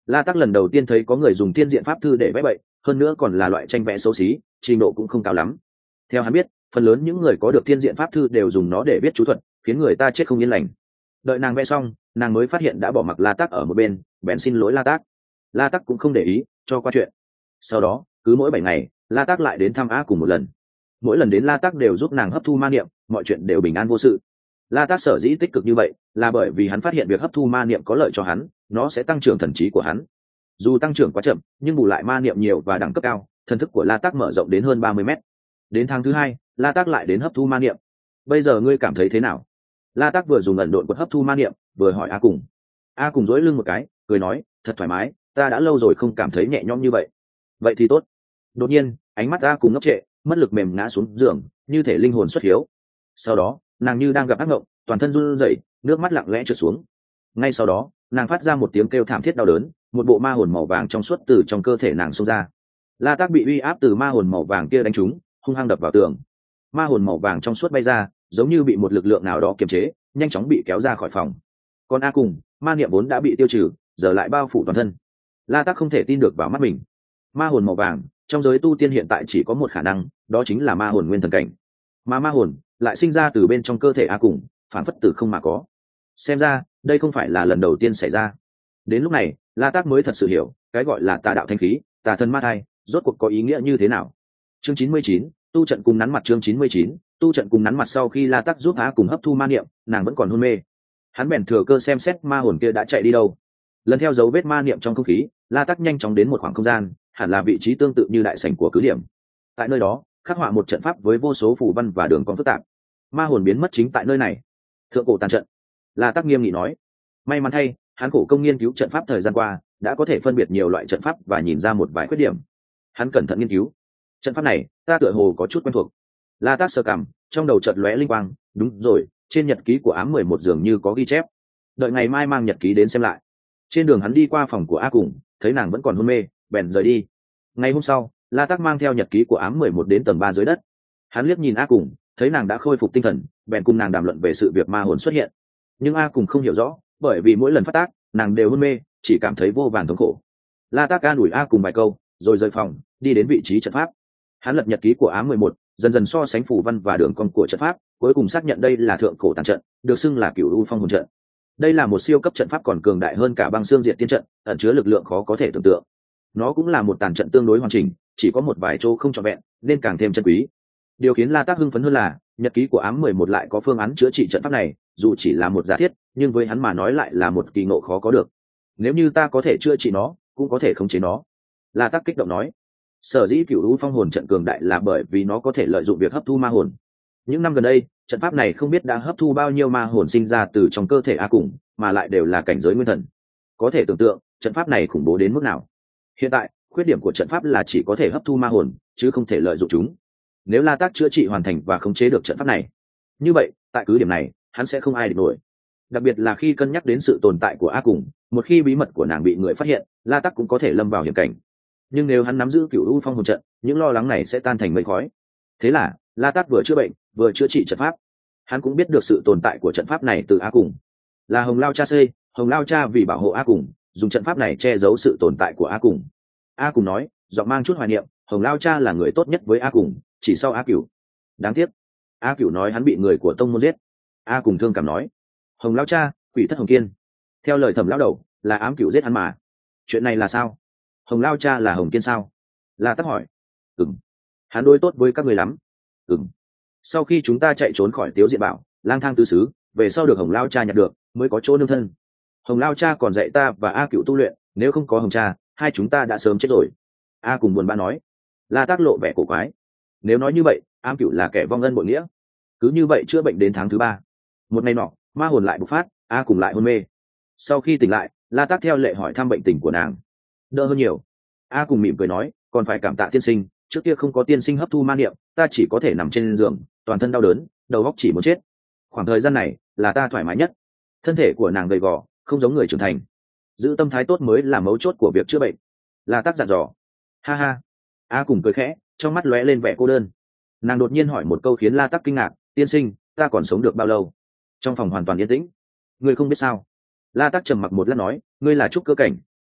La Tắc lần đầu tiên thấy có người dùng thiên diện pháp thư để vẽ bậy, hơn nữa còn là loại tranh vẽ xấu xí, trình độ cũng không cao lắm. Theo hắn biết, phần lớn những người có được thiên diện pháp thư đều dùng nó để viết chú thuật, khiến người ta chết không yên lành. Đợi nàng vẽ xong, nàng mới phát hiện đã bỏ mặc La Tắc ở một bên, bèn xin lỗi La Tắc. La Tắc cũng không để ý, cho qua chuyện. Sau đó, cứ mỗi bảy ngày, La Tắc lại đến thăm A cùng một lần. Mỗi lần đến La Tắc đều giúp nàng hấp thu ma niệm, mọi chuyện đều bình an vô sự. La Tắc sở dĩ tích cực như vậy, là bởi vì hắn phát hiện việc hấp thu ma niệm có lợi cho hắn, nó sẽ tăng trưởng thần trí của hắn. Dù tăng trưởng quá chậm, nhưng bù lại ma niệm nhiều và đẳng cấp cao, thần thức của La Tắc mở rộng đến hơn ba mươi mét. Đến tháng thứ hai, La Tắc lại đến hấp thu ma niệm. Bây giờ ngươi cảm thấy thế nào? La Tắc vừa dùng ẩn độn quật hấp thu ma niệm, vừa hỏi A cùng. A cùng duỗi lưng một cái, cười nói, thật thoải mái, ta đã lâu rồi không cảm thấy nhẹ nhõm như vậy. Vậy thì tốt. Đột nhiên, ánh mắt A cùng ngốc trệ, mất lực mềm ngã xuống giường, như thể linh hồn xuất hiếu. Sau đó, nàng như đang gặp ác mộng, toàn thân run rẩy, nước mắt lặng lẽ trượt xuống. Ngay sau đó, nàng phát ra một tiếng kêu thảm thiết đau đớn, một bộ ma hồn màu vàng trong suốt từ trong cơ thể nàng xông ra. La Tắc bị uy áp từ ma hồn màu vàng kia đánh trúng, hung hăng đập vào tường. Ma hồn màu vàng trong suốt bay ra, giống như bị một lực lượng nào đó kiềm chế, nhanh chóng bị kéo ra khỏi phòng. Còn A cùng, ma niệm vốn đã bị tiêu trừ, giờ lại bao phủ toàn thân. La Tắc không thể tin được vào mắt mình. Ma hồn màu vàng, trong giới tu tiên hiện tại chỉ có một khả năng, đó chính là ma hồn nguyên thần cảnh. Mà ma hồn lại sinh ra từ bên trong cơ thể A cùng, phản phất từ không mà có. Xem ra, đây không phải là lần đầu tiên xảy ra. Đến lúc này, La Tắc mới thật sự hiểu, cái gọi là tà đạo thanh khí, tà thân ma thai, rốt cuộc có ý nghĩa như thế nào. Chương chín mươi chín, tu trận cùng nắn mặt. Chương chín mươi chín, tu trận cùng nắn mặt. Sau khi La Tắc giúp A cùng hấp thu ma niệm, nàng vẫn còn hôn mê. Hắn bèn thừa cơ xem xét ma hồn kia đã chạy đi đâu. Lần theo dấu vết ma niệm trong không khí, La Tắc nhanh chóng đến một khoảng không gian, hẳn là vị trí tương tự như đại sảnh của cứ điểm. Tại nơi đó, khắc họa một trận pháp với vô số phù văn và đường cong phức tạp. Ma hồn biến mất chính tại nơi này. Thượng cổ tàn trận. La Tắc nghiêm nghị nói. May mắn thay, hắn khổ công nghiên cứu trận pháp thời gian qua, đã có thể phân biệt nhiều loại trận pháp và nhìn ra một vài khuyết điểm. Hắn cẩn thận nghiên cứu. Trận pháp này, ta tựa hồ có chút quen thuộc. La Tắc sờ cằm, trong đầu chợt lóe linh quang, đúng rồi, trên nhật ký của ám mười một dường như có ghi chép. Đợi ngày mai mang nhật ký đến xem lại. Trên đường hắn đi qua phòng của A cùng, thấy nàng vẫn còn hôn mê, bèn rời đi. Ngày hôm sau, La Tắc mang theo nhật ký của ám mười một đến tầng ba dưới đất. Hắn liếc nhìn A cùng, thấy nàng đã khôi phục tinh thần, bèn cùng nàng đàm luận về sự việc ma hồn xuất hiện. Nhưng A cùng không hiểu rõ, bởi vì mỗi lần phát tác, nàng đều hôn mê, chỉ cảm thấy vô vàn thống khổ. La Tắc an ủi A cùng vài câu, rồi rời phòng, đi đến vị trí trận pháp. Hắn lật nhật ký của ám mười một, dần dần so sánh phù văn và đường cong của trận pháp, cuối cùng xác nhận đây là thượng cổ tàn trận, được xưng là Cửu U Phong hồn trận. Đây là một siêu cấp trận pháp còn cường đại hơn cả băng xương diệt tiên trận, ẩn chứa lực lượng khó có thể tưởng tượng. Nó cũng là một tàn trận tương đối hoàn chỉnh, chỉ có một vài chỗ không trọn vẹn, nên càng thêm chân quý. Điều khiến La Tắc hưng phấn hơn là, nhật ký của ám mười một lại có phương án chữa trị trận pháp này, dù chỉ là một giả thiết, nhưng với hắn mà nói lại là một kỳ ngộ khó có được. Nếu như ta có thể chữa trị nó, cũng có thể khống chế nó. La Tắc kích động nói. Sở dĩ Cửu U Phong hồn trận cường đại là bởi vì nó có thể lợi dụng việc hấp thu ma hồn. Những năm gần đây, trận pháp này không biết đã hấp thu bao nhiêu ma hồn sinh ra từ trong cơ thể A cùng, mà lại đều là cảnh giới nguyên thần. Có thể tưởng tượng, trận pháp này khủng bố đến mức nào. Hiện tại, khuyết điểm của trận pháp là chỉ có thể hấp thu ma hồn, chứ không thể lợi dụng chúng. Nếu La Tắc chữa trị hoàn thành và khống chế được trận pháp này, như vậy, tại cứ điểm này, hắn sẽ không ai địch nổi. Đặc biệt là khi cân nhắc đến sự tồn tại của A cùng, một khi bí mật của nàng bị người phát hiện, La Tắc cũng có thể lâm vào hiểm cảnh. Nhưng nếu hắn nắm giữ Cửu U Phong hồn trận, những lo lắng này sẽ tan thành mây khói. Thế là, La Tắc vừa chữa bệnh, vừa chữa trị trận pháp. Hắn cũng biết được sự tồn tại của trận pháp này từ A cùng. Là Hồng Lao Cha xây, Hồng Lao Cha vì bảo hộ A cùng, dùng trận pháp này che giấu sự tồn tại của A cùng. A cùng nói, giọng mang chút hoài niệm, Hồng Lao Cha là người tốt nhất với A cùng, chỉ sau A Cửu. Đáng tiếc, A Cửu nói hắn bị người của tông môn giết. A cùng thương cảm nói, Hồng Lao Cha, quỷ thất Hồng Kiên. Theo lời Thẩm lão đầu, là ám Cửu giết hắn mà. Chuyện này là sao? Hồng Lao Cha là Hồng Kiên sao? La Tắc hỏi. Ừm, hắn đối tốt với các người lắm. Ừm. Sau khi chúng ta chạy trốn khỏi Tiếu Diện Bảo, lang thang tứ xứ, về sau được Hồng Lao Cha nhặt được, mới có chỗ nương thân. Hồng Lao Cha còn dạy ta và A Cửu tu luyện, nếu không có Hồng Cha, hai chúng ta đã sớm chết rồi. A cùng buồn bã nói. La Tắc lộ vẻ cổ quái. Nếu nói như vậy, ám Cửu là kẻ vong ân bội nghĩa. Cứ như vậy chữa bệnh đến tháng thứ ba. Một ngày nọ, ma hồn lại bộc phát, A cùng lại hôn mê. Sau khi tỉnh lại, La Tắc theo lệ hỏi thăm bệnh tình của nàng. Đỡ hơn nhiều. A cùng mỉm cười nói, còn phải cảm tạ tiên sinh, trước kia không có tiên sinh hấp thu ma niệm, ta chỉ có thể nằm trên giường, toàn thân đau đớn, đầu óc chỉ muốn chết. Khoảng thời gian này là ta thoải mái nhất. Thân thể của nàng gầy gò, không giống người trưởng thành. Giữ tâm thái tốt mới là mấu chốt của việc chữa bệnh. La Tắc dặn dò. Ha ha. A cùng cười khẽ, trong mắt lóe lên vẻ cô đơn. Nàng đột nhiên hỏi một câu khiến La Tắc kinh ngạc, tiên sinh, ta còn sống được bao lâu? Trong phòng hoàn toàn yên tĩnh. Ngươi không biết sao? La Tắc trầm mặc một lát nói, ngươi là trúc cơ cảnh,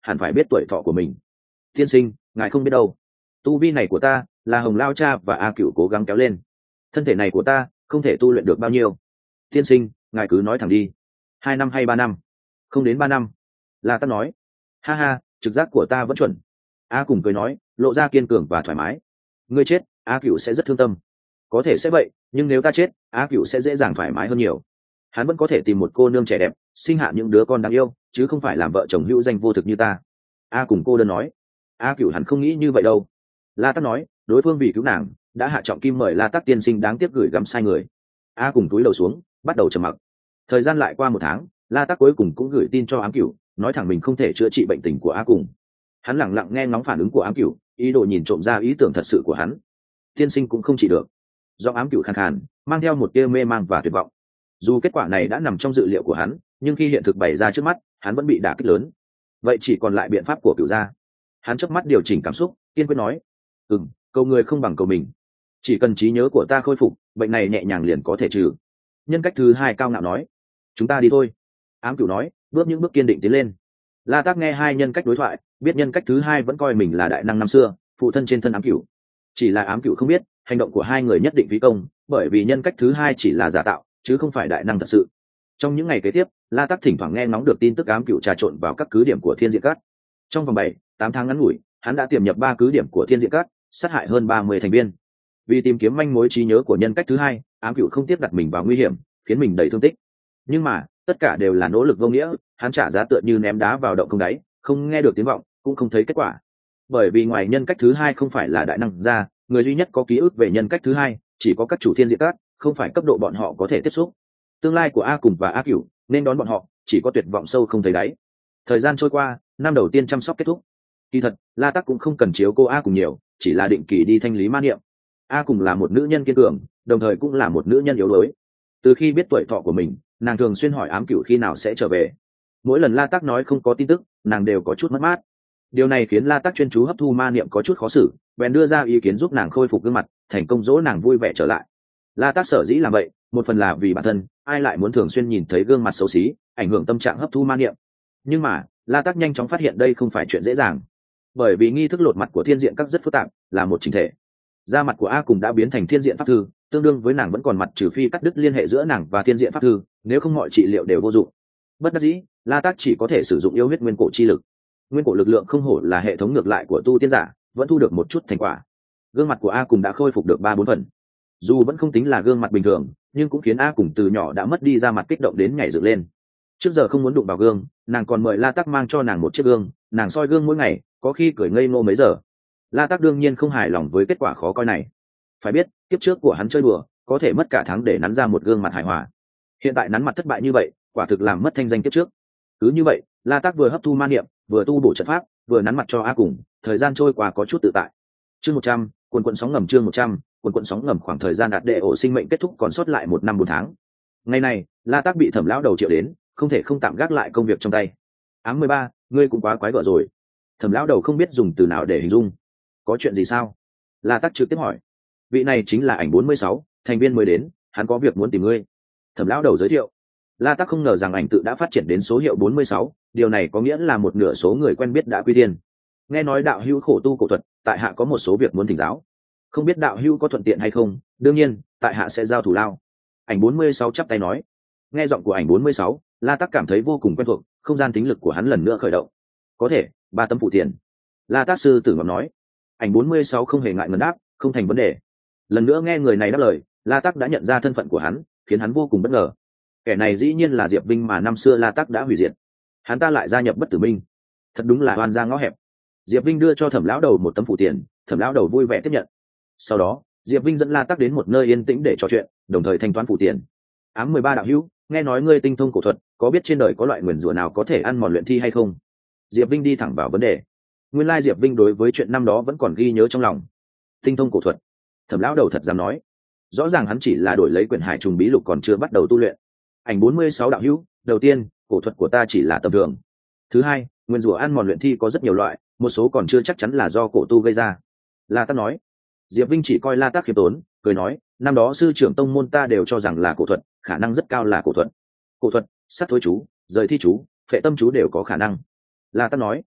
hẳn phải biết tuổi thọ của mình. Tiên sinh, ngài không biết đâu, tu vi này của ta là Hồng Lao cha và A Cửu cố gắng kéo lên, thân thể này của ta không thể tu luyện được bao nhiêu. Tiên sinh, ngài cứ nói thẳng đi, hai năm hay ba năm? Không đến ba năm. La Tắc nói. Ha ha, trực giác của ta vẫn chuẩn. A cùng cười nói, lộ ra kiên cường và thoải mái. Ngươi chết, A Cửu sẽ rất thương tâm. Có thể sẽ vậy, nhưng nếu ta chết, A Cửu sẽ dễ dàng thoải mái hơn nhiều. Hắn vẫn có thể tìm một cô nương trẻ đẹp, sinh hạ những đứa con đáng yêu, chứ không phải làm vợ chồng hữu danh vô thực như ta. A cùng cô đơn nói. A Cửu hẳn không nghĩ như vậy đâu. La Tắc nói, đối phương vì cứu nàng đã hạ trọng kim mời La Tắc tiên sinh đáng tiếc gửi gắm sai người. A cùng túi đầu xuống, bắt đầu trầm mặc. Thời gian lại qua một tháng, La Tắc cuối cùng cũng gửi tin cho Ám Cửu, nói thẳng mình không thể chữa trị bệnh tình của A cùng. Hắn lẳng lặng nghe ngóng phản ứng của Ám Cửu, ý đồ nhìn trộm ra ý tưởng thật sự của hắn. Tiên sinh cũng không trị được. Do Ám Cửu khàn khàn, mang theo một tia mê mang và tuyệt vọng. Dù kết quả này đã nằm trong dự liệu của hắn, nhưng khi hiện thực bày ra trước mắt, hắn vẫn bị đả kích lớn. Vậy chỉ còn lại biện pháp của Cửu gia. Hắn chớp mắt điều chỉnh cảm xúc, kiên quyết nói: "Ừm, cầu người không bằng cầu mình. Chỉ cần trí nhớ của ta khôi phục, bệnh này nhẹ nhàng liền có thể trừ." Nhân cách thứ hai cao ngạo nói: "Chúng ta đi thôi." Ám Cửu nói, bước những bước kiên định tiến lên. La Tác nghe hai nhân cách đối thoại, biết nhân cách thứ hai vẫn coi mình là đại năng năm xưa, phụ thân trên thân Ám Cửu. Chỉ là Ám Cửu không biết, hành động của hai người nhất định phí công, bởi vì nhân cách thứ hai chỉ là giả tạo, chứ không phải đại năng thật sự. Trong những ngày kế tiếp, La Tác thỉnh thoảng nghe ngóng được tin tức Ám Cửu trà trộn vào các cứ điểm của Thiên Diện Các. Trong vòng bảy, tám tháng ngắn ngủi, hắn đã tiềm nhập ba cứ điểm của Thiên Diện Các, sát hại hơn ba mươi thành viên. Vì tìm kiếm manh mối trí nhớ của nhân cách thứ hai, Ám Cửu không tiếp đặt mình vào nguy hiểm, khiến mình đầy thương tích. Nhưng mà, tất cả đều là nỗ lực vô nghĩa, hắn trả giá tựa như ném đá vào động không đáy, không nghe được tiếng vọng, cũng không thấy kết quả. Bởi vì ngoài nhân cách thứ hai không phải là đại năng ra, người duy nhất có ký ức về nhân cách thứ hai chỉ có các chủ Thiên Diện Các, không phải cấp độ bọn họ có thể tiếp xúc. Tương lai của A cùng và A Cửu nên đón bọn họ, chỉ có tuyệt vọng sâu không thấy đáy. Thời gian trôi qua, năm đầu tiên chăm sóc kết thúc. Kỳ thật, La Tắc cũng không cần chiếu cô A cùng nhiều, chỉ là định kỳ đi thanh lý ma niệm. A cùng là một nữ nhân kiên cường, đồng thời cũng là một nữ nhân yếu đuối. Từ khi biết tuổi thọ của mình, nàng thường xuyên hỏi Ám Cửu khi nào sẽ trở về. Mỗi lần La Tắc nói không có tin tức, nàng đều có chút mất mát. Điều này khiến La Tắc chuyên chú hấp thu ma niệm có chút khó xử, bèn đưa ra ý kiến giúp nàng khôi phục gương mặt, thành công dỗ nàng vui vẻ trở lại. La Tắc sở dĩ làm vậy, một phần là vì bản thân, ai lại muốn thường xuyên nhìn thấy gương mặt xấu xí, ảnh hưởng tâm trạng hấp thu ma niệm. Nhưng mà, La Tắc nhanh chóng phát hiện đây không phải chuyện dễ dàng, bởi vì nghi thức lột mặt của Thiên Diện Các rất phức tạp, là một chỉnh thể. Da mặt của A cùng đã biến thành Thiên Diện Pháp Thư, tương đương với nàng vẫn còn mặt, trừ phi cắt đứt liên hệ giữa nàng và Thiên Diện Pháp Thư, nếu không mọi trị liệu đều vô dụng. Bất đắc dĩ, La Tắc chỉ có thể sử dụng yêu huyết nguyên cổ chi lực. Nguyên cổ lực lượng không hổ là hệ thống ngược lại của tu tiên giả, vẫn thu được một chút thành quả. Gương mặt của A cùng đã khôi phục được ba bốn phần. Dù vẫn không tính là gương mặt bình thường, nhưng cũng khiến A cùng từ nhỏ đã mất đi da mặt kích động đến nhảy dựng lên. Trước giờ không muốn đụng vào gương, nàng còn mời La Tắc mang cho nàng một chiếc gương, nàng soi gương mỗi ngày, có khi cười ngây ngô mấy giờ. La Tắc đương nhiên không hài lòng với kết quả khó coi này. Phải biết, kiếp trước của hắn chơi đùa, có thể mất cả tháng để nắn ra một gương mặt hài hòa. Hiện tại nắn mặt thất bại như vậy, quả thực làm mất thanh danh kiếp trước. Cứ như vậy, La Tắc vừa hấp thu ma niệm, vừa tu bổ trận pháp, vừa nắn mặt cho A cùng, thời gian trôi qua có chút tự tại. Chương một trăm, quần quần sóng ngầm chương một trăm, quần quần sóng ngầm khoảng thời gian đạt đệ ổ sinh mệnh kết thúc còn sót lại một năm bốn tháng. Ngày này, La Tắc bị Thẩm lão đầu triệu đến, không thể không tạm gác lại công việc trong tay. Ám mười ba, ngươi cũng quá quái gở rồi. Thẩm lão đầu không biết dùng từ nào để hình dung. Có chuyện gì sao? La Tắc trực tiếp hỏi. Vị này chính là ảnh bốn mươi sáu, thành viên mới đến, hắn có việc muốn tìm ngươi. Thẩm lão đầu giới thiệu. La Tắc không ngờ rằng ảnh tự đã phát triển đến số hiệu bốn mươi sáu, điều này có nghĩa là một nửa số người quen biết đã quy tiên. Nghe nói đạo hữu khổ tu cổ thuật, tại hạ có một số việc muốn thỉnh giáo. Không biết đạo hữu có thuận tiện hay không, đương nhiên, tại hạ sẽ giao thủ lao. Ảnh bốn mươi sáu chắp tay nói. Nghe giọng của ảnh bốn mươi sáu, La Tắc cảm thấy vô cùng quen thuộc, không gian tính lực của hắn lần nữa khởi động. Có thể, ba tấm phụ tiền. La Tắc sư tử ngọc nói. Ảnh bốn mươi sáu không hề ngại ngần đáp, không thành vấn đề. Lần nữa nghe người này đáp lời, La Tắc đã nhận ra thân phận của hắn, khiến hắn vô cùng bất ngờ. Kẻ này dĩ nhiên là Diệp Vinh mà năm xưa La Tắc đã hủy diệt. Hắn ta lại gia nhập Bất Tử Minh, thật đúng là oan ra ngõ hẹp. Diệp Vinh đưa cho Thẩm lão đầu một tấm phụ tiền, Thẩm lão đầu vui vẻ tiếp nhận. Sau đó, Diệp Vinh dẫn La Tắc đến một nơi yên tĩnh để trò chuyện, đồng thời thanh toán phụ tiền. Ám mười ba đạo hữu, nghe nói ngươi tinh thông cổ thuật, có biết trên đời có loại nguyền rủa nào có thể ăn mòn luyện thi hay không? Diệp Vinh đi thẳng vào vấn đề. Nguyên lai Diệp Vinh đối với chuyện năm đó vẫn còn ghi nhớ trong lòng. Tinh thông cổ thuật? Thẩm lão đầu thật dám nói. Rõ ràng hắn chỉ là đổi lấy quyển Hải Trùng Bí Lục còn chưa bắt đầu tu luyện. Ảnh bốn mươi sáu đạo hữu, đầu tiên, cổ thuật của ta chỉ là tầm thường. Thứ hai, nguyên rủa ăn mòn luyện thi có rất nhiều loại, một số còn chưa chắc chắn là do cổ tu gây ra. La Tắc nói. Diệp Vinh chỉ coi La Tắc khiêm tốn, cười nói, năm đó sư trưởng tông môn ta đều cho rằng là cổ thuật, khả năng rất cao là cổ thuật. Cổ thuật, sát thối chú, rời thi chú, phệ tâm chú đều có khả năng. La Tắc nói.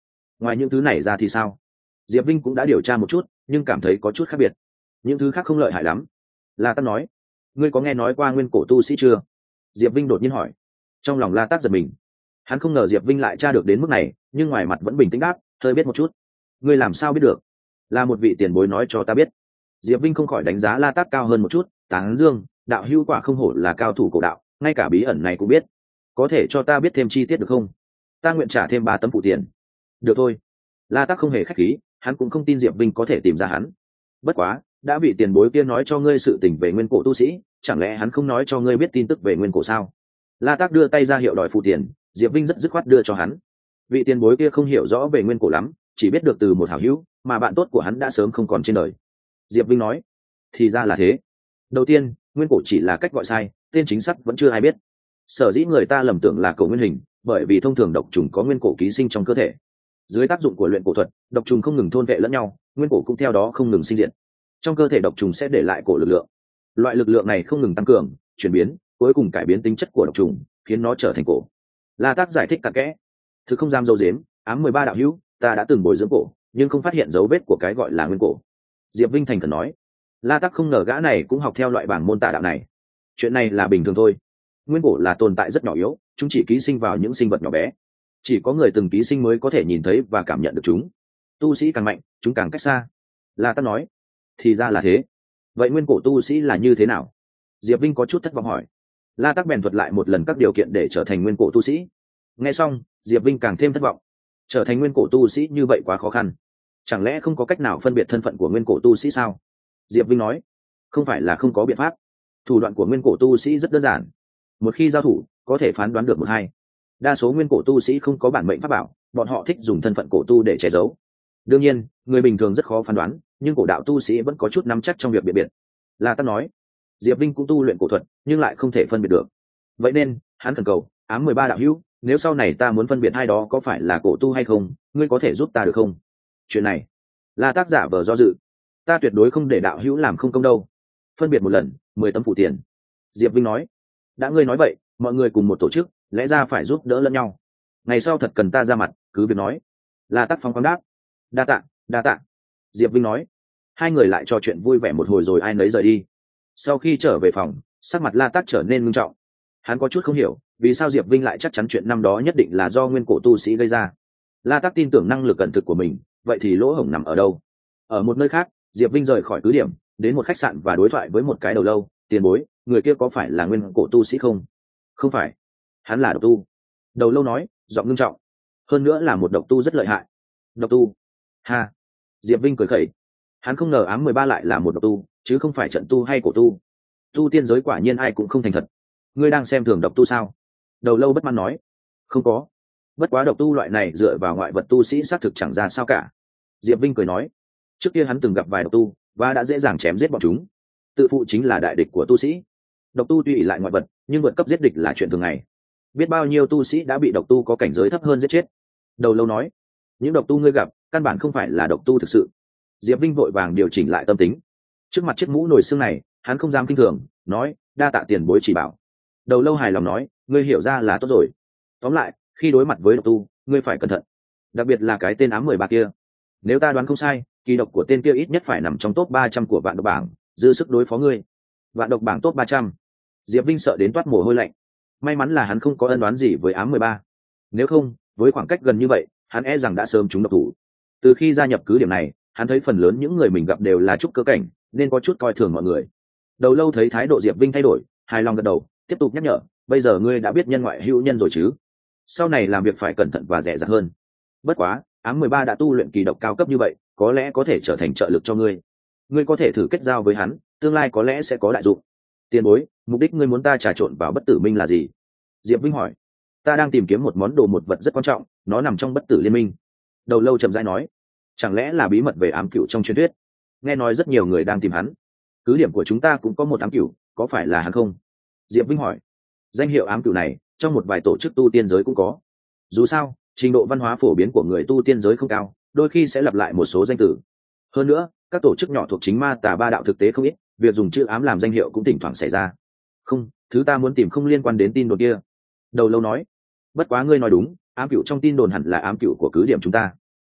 Ngoài những thứ này ra thì sao? Diệp Vinh cũng đã điều tra một chút nhưng cảm thấy có chút khác biệt. Những thứ khác không lợi hại lắm. La Tắc nói. Ngươi có nghe nói qua nguyên cổ tu sĩ chưa? Diệp Vinh đột nhiên hỏi. Trong lòng La Tắc giật mình. Hắn không ngờ Diệp Vinh lại tra được đến mức này, nhưng ngoài mặt vẫn bình tĩnh đáp, hơi biết một chút. Ngươi làm sao biết được? Là một vị tiền bối nói cho ta biết. Diệp Vinh không khỏi đánh giá La Tắc cao hơn một chút, tán dương, đạo hữu quả không hổ là cao thủ cổ đạo, ngay cả bí ẩn này cũng biết. Có thể cho ta biết thêm chi tiết được không? Ta nguyện trả thêm ba tấm phụ tiền. Được thôi. La Tắc không hề khách khí, hắn cũng không tin Diệp Vinh có thể tìm ra hắn. Bất quá, đã bị tiền bối kia nói cho ngươi sự tình về nguyên cổ tu sĩ, chẳng lẽ hắn không nói cho ngươi biết tin tức về nguyên cổ sao? La Tắc đưa tay ra hiệu đòi phụ tiền, Diệp Vinh rất dứt khoát đưa cho hắn. Vị tiền bối kia không hiểu rõ về nguyên cổ lắm, chỉ biết được từ một hảo hữu, mà bạn tốt của hắn đã sớm không còn trên đời. Diệp Vinh nói. Thì ra là thế. Đầu tiên, nguyên cổ chỉ là cách gọi sai, tên chính xác vẫn chưa ai biết. Sở dĩ người ta lầm tưởng là cổ nguyên hình, bởi vì thông thường độc trùng có nguyên cổ ký sinh trong cơ thể. Dưới tác dụng của luyện cổ thuật, độc trùng không ngừng thôn vệ lẫn nhau, nguyên cổ cũng theo đó không ngừng sinh diện. Trong cơ thể độc trùng sẽ để lại cổ lực lượng. Loại lực lượng này không ngừng tăng cường, chuyển biến, cuối cùng cải biến tính chất của độc trùng, khiến nó trở thành cổ. La Tắc giải thích cặn kẽ. Thực không dám dâu dếm, ám mười ba đạo hữu, ta đã từng bồi dưỡng cổ, nhưng không phát hiện dấu vết của cái gọi là nguyên cổ. Diệp Vinh thành khẩn nói. La Tắc không ngờ gã này cũng học theo loại bảng môn tà đạo này. Chuyện này là bình thường thôi. Nguyên cổ là tồn tại rất nhỏ yếu, chúng chỉ ký sinh vào những sinh vật nhỏ bé. Chỉ có người từng ký sinh mới có thể nhìn thấy và cảm nhận được chúng. Tu sĩ càng mạnh, chúng càng cách xa. La Tắc nói. Thì ra là thế. Vậy nguyên cổ tu sĩ là như thế nào? Diệp Vinh có chút thất vọng hỏi. La Tắc bèn thuật lại một lần các điều kiện để trở thành nguyên cổ tu sĩ. Nghe xong, Diệp Vinh càng thêm thất vọng. Trở thành nguyên cổ tu sĩ như vậy quá khó khăn. Chẳng lẽ không có cách nào phân biệt thân phận của nguyên cổ tu sĩ sao? Diệp Vinh nói. Không phải là không có biện pháp. Thủ đoạn của nguyên cổ tu sĩ rất đơn giản. Một khi giao thủ, có thể phán đoán được một hai. Đa số nguyên cổ tu sĩ không có bản mệnh pháp bảo, bọn họ thích dùng thân phận cổ tu để che giấu. Đương nhiên, người bình thường rất khó phán đoán, nhưng cổ đạo tu sĩ vẫn có chút nắm chắc trong việc biệt biệt. La Tắc nói. Diệp Vinh cũng tu luyện cổ thuật, nhưng lại không thể phân biệt được. Vậy nên, hắn khẩn cầu, ám mười ba đạo hữu, nếu sau này ta muốn phân biệt hai đó có phải là cổ tu hay không, ngươi có thể giúp ta được không? Chuyện này, La Tắc giả vờ do dự. Ta tuyệt đối không để đạo hữu làm không công đâu. Phân biệt một lần, mười tấm phụ tiền. Diệp Vinh nói. Đã ngươi nói vậy, mọi người cùng một tổ chức, lẽ ra phải giúp đỡ lẫn nhau. Ngày sau thật cần ta ra mặt, cứ việc nói. La Tắc phóng khoáng đáp. Đa tạ, đa tạ. Diệp Vinh nói. Hai người lại trò chuyện vui vẻ một hồi rồi ai nấy rời đi. Sau khi trở về phòng, sắc mặt La Tắc trở nên nghiêm trọng. Hắn có chút không hiểu, vì sao Diệp Vinh lại chắc chắn chuyện năm đó nhất định là do nguyên cổ tu sĩ gây ra. La Tắc tin tưởng năng lực cẩn thực của mình, vậy thì lỗ hổng nằm ở đâu? Ở một nơi khác, Diệp Vinh rời khỏi cứ điểm, đến một khách sạn và đối thoại với một cái đầu lâu. Tiền bối, người kia có phải là nguyên cổ tu sĩ không? Không phải, hắn là độc tu. Đầu lâu nói, giọng nghiêm trọng. Hơn nữa là một độc tu rất lợi hại. Độc tu? Ha! Diệp Vinh cười khẩy. Hắn không ngờ ám mười ba lại là một độc tu, chứ không phải trận tu hay cổ tu. Tu tiên giới quả nhiên ai cũng không thành thật. Ngươi đang xem thường độc tu sao? Đầu lâu bất mãn nói. Không có. Bất quá độc tu loại này dựa vào ngoại vật tu sĩ xác thực chẳng ra sao cả. Diệp Vinh cười nói. Trước kia hắn từng gặp vài độc tu và đã dễ dàng chém giết bọn chúng. Tự phụ chính là đại địch của tu sĩ. Độc tu tuy ỷ lại ngoại vật, nhưng vượt cấp giết địch là chuyện thường ngày. Biết bao nhiêu tu sĩ đã bị độc tu có cảnh giới thấp hơn giết chết. Đầu lâu nói. Những độc tu ngươi gặp, căn bản không phải là độc tu thực sự. Diệp Vinh vội vàng điều chỉnh lại tâm tính. Trước mặt chiếc mũ nồi xương này, hắn không dám kinh thường, nói, đa tạ tiền bối chỉ bảo. Đầu lâu hài lòng nói, ngươi hiểu ra là tốt rồi. Tóm lại, khi đối mặt với độc tu, ngươi phải cẩn thận. Đặc biệt là cái tên ám mười ba kia. Nếu ta đoán không sai, kỳ độc của tên kia ít nhất phải nằm trong top ba trăm của vạn độc bảng, dư sức đối phó ngươi. Vạn độc bảng top ba trăm. Diệp Vinh sợ đến toát mồ hôi lạnh. May mắn là hắn không có ân đoán gì với ám mười ba. Nếu không, với khoảng cách gần như vậy, hắn e rằng đã sớm trúng độc thủ. Từ khi gia nhập cứ điểm này, hắn thấy phần lớn những người mình gặp đều là trúc cơ cảnh, nên có chút coi thường mọi người. Đầu lâu thấy thái độ Diệp Vinh thay đổi, hài lòng gật đầu, tiếp tục nhắc nhở, bây giờ ngươi đã biết nhân ngoại hữu nhân rồi chứ? Sau này làm việc phải cẩn thận và dè dặt hơn. Bất quá, ám mười ba đã tu luyện kỳ độc cao cấp như vậy, có lẽ có thể trở thành trợ lực cho ngươi. Ngươi có thể thử kết giao với hắn, tương lai có lẽ sẽ có đại dụng. Tiền bối, mục đích ngươi muốn ta trà trộn vào bất tử minh là gì? Diệp Vinh hỏi. Ta đang tìm kiếm một món đồ một vật rất quan trọng, nó nằm trong bất tử liên minh. Đầu lâu chậm rãi nói. Chẳng lẽ là bí mật về ám cửu trong truyền thuyết? Nghe nói rất nhiều người đang tìm hắn. Cứ điểm của chúng ta cũng có một ám cửu, có phải là hắn không? Diệp Vinh hỏi. Danh hiệu ám cửu này, trong một vài tổ chức tu tiên giới cũng có. Dù sao, trình độ văn hóa phổ biến của người tu tiên giới không cao, đôi khi sẽ lặp lại một số danh từ. Hơn nữa, các tổ chức nhỏ thuộc chính ma tà ba đạo thực tế không ít, việc dùng chữ ám làm danh hiệu cũng thỉnh thoảng xảy ra. Không, thứ ta muốn tìm không liên quan đến tin đồn kia. Đầu lâu nói. Bất quá ngươi nói đúng, ám cửu trong tin đồn hẳn là ám cửu của cứ điểm chúng ta.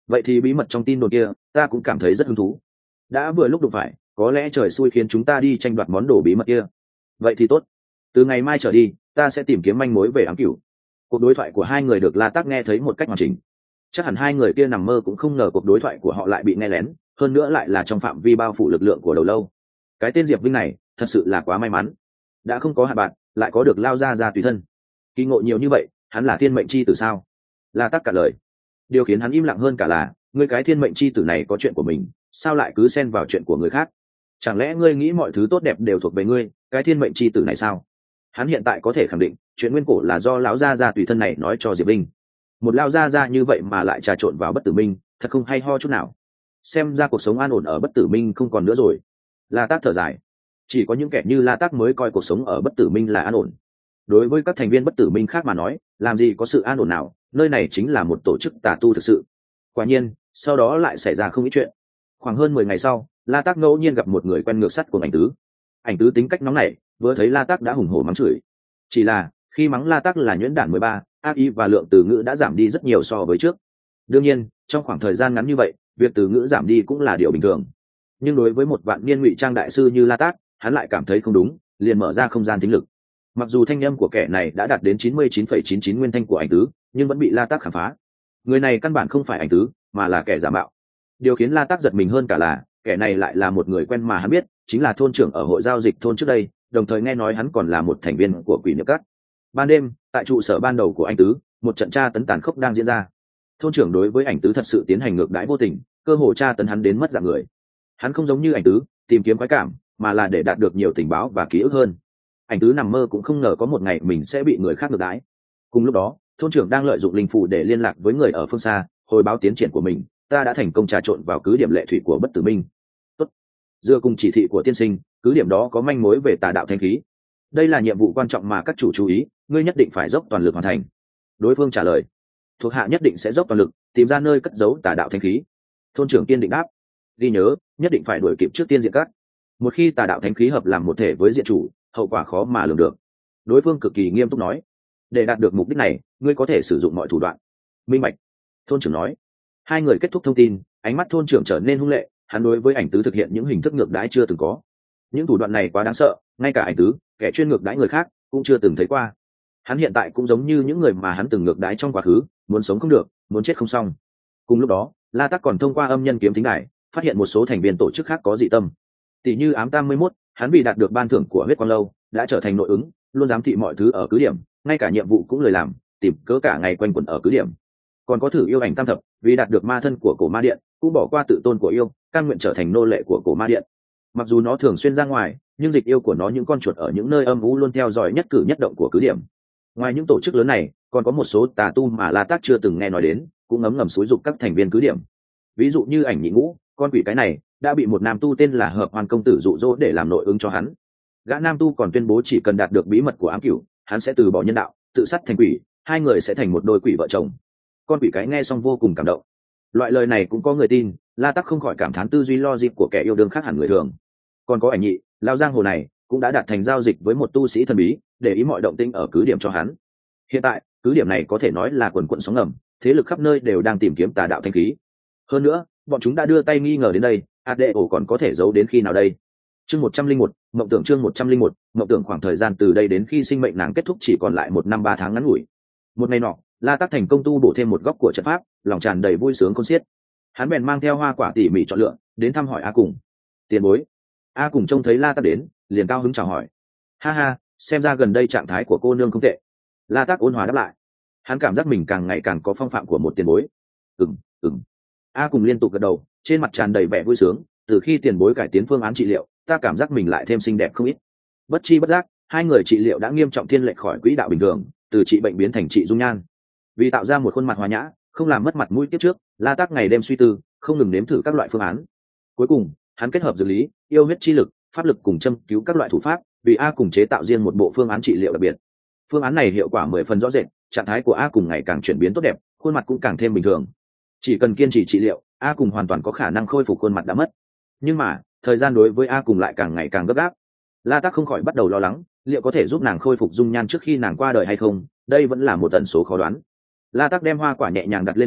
vậy thì bí mật trong tin đồn kia ta cũng cảm thấy rất hứng thú. Đã vừa lúc đụng phải, có lẽ trời xui khiến chúng ta đi tranh đoạt món đồ bí mật kia. Vậy thì tốt, từ ngày mai trở đi ta sẽ tìm kiếm manh mối về ám cửu. Cuộc đối thoại của hai người được La Tác nghe thấy một cách hoàn chỉnh. Chắc hẳn hai người kia nằm mơ cũng không ngờ cuộc đối thoại của họ lại bị nghe lén, hơn nữa lại là trong phạm vi bao phủ lực lượng của đầu lâu. Cái tên Diệp Vinh này thật sự là quá may mắn, đã không có hạt bạn lại có được lao ra ra tùy thân. Kỳ ngộ nhiều như vậy, hắn là thiên mệnh chi tử sao? La Tác cả lời. Điều khiến hắn im lặng hơn cả là, ngươi cái thiên mệnh chi tử này có chuyện của mình, sao lại cứ xen vào chuyện của người khác? Chẳng lẽ ngươi nghĩ mọi thứ tốt đẹp đều thuộc về ngươi, cái thiên mệnh chi tử này sao? Hắn hiện tại có thể khẳng định, chuyện nguyên cổ là do lão gia gia tùy thân này nói cho Diệp Vinh. Một lao gia gia như vậy mà lại trà trộn vào bất tử minh, thật không hay ho chút nào. Xem ra cuộc sống an ổn ở bất tử minh không còn nữa rồi. La Tác thở dài. Chỉ có những kẻ như La Tác mới coi cuộc sống ở bất tử minh là an ổn. Đối với các thành viên bất tử minh khác mà nói, làm gì có sự an ổn nào, nơi này chính là một tổ chức tà tu thực sự. Quả nhiên, sau đó lại xảy ra không ít chuyện. Khoảng hơn mười ngày sau, La Tác ngẫu nhiên gặp một người quen ngược sắt của Ảnh Tứ. Ảnh Tứ tính cách nóng nảy, vừa thấy La Tác đã hùng hổ mắng chửi. Chỉ là, khi mắng La Tác là nhuyễn đản mười ba, ác ý và lượng từ ngữ đã giảm đi rất nhiều so với trước. Đương nhiên, trong khoảng thời gian ngắn như vậy, việc từ ngữ giảm đi cũng là điều bình thường. Nhưng đối với một vạn niên ngụy trang đại sư như La Tác, hắn lại cảm thấy không đúng, liền mở ra không gian thính lực. Mặc dù thanh âm của kẻ này đã đạt đến chín mươi chín phẩy chín chín nguyên thanh của Ảnh Tứ, nhưng vẫn bị La Tác khám phá. Người này căn bản không phải Ảnh Tứ, mà là kẻ giả mạo. Điều khiến La Tác giật mình hơn cả là, kẻ này lại là một người quen mà hắn biết, chính là thôn trưởng ở hội giao dịch thôn trước đây, đồng thời nghe nói hắn còn là một thành viên của Quỷ Niệm Các. Ban đêm, tại trụ sở ban đầu của Ảnh Tứ, một trận tra tấn tàn khốc đang diễn ra. Thôn trưởng đối với Ảnh Tứ thật sự tiến hành ngược đãi vô tình, cơ hồ tra tấn hắn đến mất dạng người. Hắn không giống như Ảnh Tứ tìm kiếm khoái cảm, mà là để đạt được nhiều tình báo và ký ức hơn. Ảnh Tứ nằm mơ cũng không ngờ có một ngày mình sẽ bị người khác ngược đãi. Cùng lúc đó, thôn trưởng đang lợi dụng linh phủ để liên lạc với người ở phương xa, hồi báo tiến triển của mình. Ta đã thành công trà trộn vào cứ điểm lệ thủy của bất tử minh. Tốt. Dựa cùng chỉ thị của tiên sinh, cứ điểm đó có manh mối về tà đạo thanh khí. Đây là nhiệm vụ quan trọng mà các chủ chú ý, ngươi nhất định phải dốc toàn lực hoàn thành. Đối phương trả lời. Thuộc hạ nhất định sẽ dốc toàn lực tìm ra nơi cất giấu tà đạo thanh khí. Thôn trưởng kiên định đáp. Ghi nhớ, nhất định phải đuổi kịp trước tiên diện cắt. Một khi tà đạo thanh khí hợp làm một thể với diện chủ, hậu quả khó mà lường được. Đối phương cực kỳ nghiêm túc nói. Để đạt được mục đích này, ngươi có thể sử dụng mọi thủ đoạn. Minh bạch. Thôn trưởng nói. Hai người kết thúc thông tin, ánh mắt thôn trưởng trở nên hung lệ, hắn đối với Ảnh Tứ thực hiện những hình thức ngược đãi chưa từng có. Những thủ đoạn này quá đáng sợ, ngay cả Ảnh Tứ, kẻ chuyên ngược đãi người khác, cũng chưa từng thấy qua. Hắn hiện tại cũng giống như những người mà hắn từng ngược đãi trong quá khứ, muốn sống không được, muốn chết không xong. Cùng lúc đó, La Tác còn thông qua âm nhân kiếm thính đài, phát hiện một số thành viên tổ chức khác có dị tâm. Tỷ như Ám Tam mươi mốt, hắn vì đạt được ban thưởng của huyết quang lâu, đã trở thành nội ứng, luôn giám thị mọi thứ ở cứ điểm, ngay cả nhiệm vụ cũng lười làm, tìm cớ cả ngày quanh quẩn ở cứ điểm. Còn có Thử Yêu Ảnh Tam Thập, vì đạt được ma thân của cổ ma điện, cũng bỏ qua tự tôn của yêu, cam nguyện trở thành nô lệ của cổ ma điện. Mặc dù nó thường xuyên ra ngoài, nhưng dịch yêu của nó những con chuột ở những nơi âm u luôn theo dõi nhất cử nhất động của cứ điểm. Ngoài những tổ chức lớn này, còn có một số tà tu mà La Tác chưa từng nghe nói đến, cũng ngấm ngầm xúi giục các thành viên cứ điểm. Ví dụ như Ảnh Nhị Ngũ, con quỷ cái này đã bị một nam tu tên là Hợp Hoàn công tử dụ dỗ để làm nội ứng cho hắn. Gã nam tu còn tuyên bố chỉ cần đạt được bí mật của ám cửu, hắn sẽ từ bỏ nhân đạo, tự sát thành quỷ, hai người sẽ thành một đôi quỷ vợ chồng. Con quỷ cái nghe xong vô cùng cảm động. Loại lời này cũng có người tin, La Tác không khỏi cảm thán tư duy logic của kẻ yêu đương khác hẳn người thường. Còn có Ảnh Nhị, lao giang hồ này cũng đã đạt thành giao dịch với một tu sĩ thần bí, để ý mọi động tĩnh ở cứ điểm cho hắn. Hiện tại, cứ điểm này có thể nói là quần quần sóng ngầm, thế lực khắp nơi đều đang tìm kiếm tà đạo thanh khí. Hơn nữa, bọn chúng đã đưa tay nghi ngờ đến đây, Adeo còn có thể giấu đến khi nào đây? Chương một trăm linh một, mộng tưởng chương một trăm linh một, mộng tưởng khoảng thời gian từ đây đến khi sinh mệnh nàng kết thúc chỉ còn lại một năm ba tháng ngắn ngủi. Một ngày nọ, La Tác thành công tu bổ thêm một góc của trận pháp, lòng tràn đầy vui sướng khôn xiết. Hắn bèn mang theo hoa quả tỉ mỉ chọn lựa, đến thăm hỏi A Cùng. Tiền bối. A Cùng trông thấy La Tác đến, liền cao hứng chào hỏi. Ha ha, xem ra gần đây trạng thái của cô nương không tệ. La Tác ôn hòa đáp lại. Hắn cảm giác mình càng ngày càng có phong phạm của một tiền bối. Ừm, ừm. A Cùng liên tục gật đầu, trên mặt tràn đầy vẻ vui sướng. Từ khi tiền bối cải tiến phương án trị liệu, ta cảm giác mình lại thêm xinh đẹp không ít. Bất chi bất giác, hai người trị liệu đã nghiêm trọng thiên lệch khỏi quỹ đạo bình thường, từ trị bệnh biến thành trị dung nhan. Vì tạo ra một khuôn mặt hòa nhã, không làm mất mặt mũi tiếp trước, La Tác ngày đêm suy tư, không ngừng nếm thử các loại phương án. Cuối cùng, hắn kết hợp dược lý, yêu huyết chi lực, pháp lực cùng châm cứu các loại thủ pháp, vì A Cùng chế tạo riêng một bộ phương án trị liệu đặc biệt. Phương án này hiệu quả mười phần rõ rệt, trạng thái của A Cùng ngày càng chuyển biến tốt đẹp, khuôn mặt cũng càng thêm bình thường. Chỉ cần kiên trì trị liệu, A Cùng hoàn toàn có khả năng khôi phục khuôn mặt đã mất. Nhưng mà, thời gian đối với A Cùng lại càng ngày càng gấp gáp. La Tác không khỏi bắt đầu lo lắng, liệu có thể giúp nàng khôi phục dung nhan trước khi nàng qua đời hay không? Đây vẫn là một tần số khó đoán. La Tác đem hoa quả nhẹ nhàng đặt lên bàn,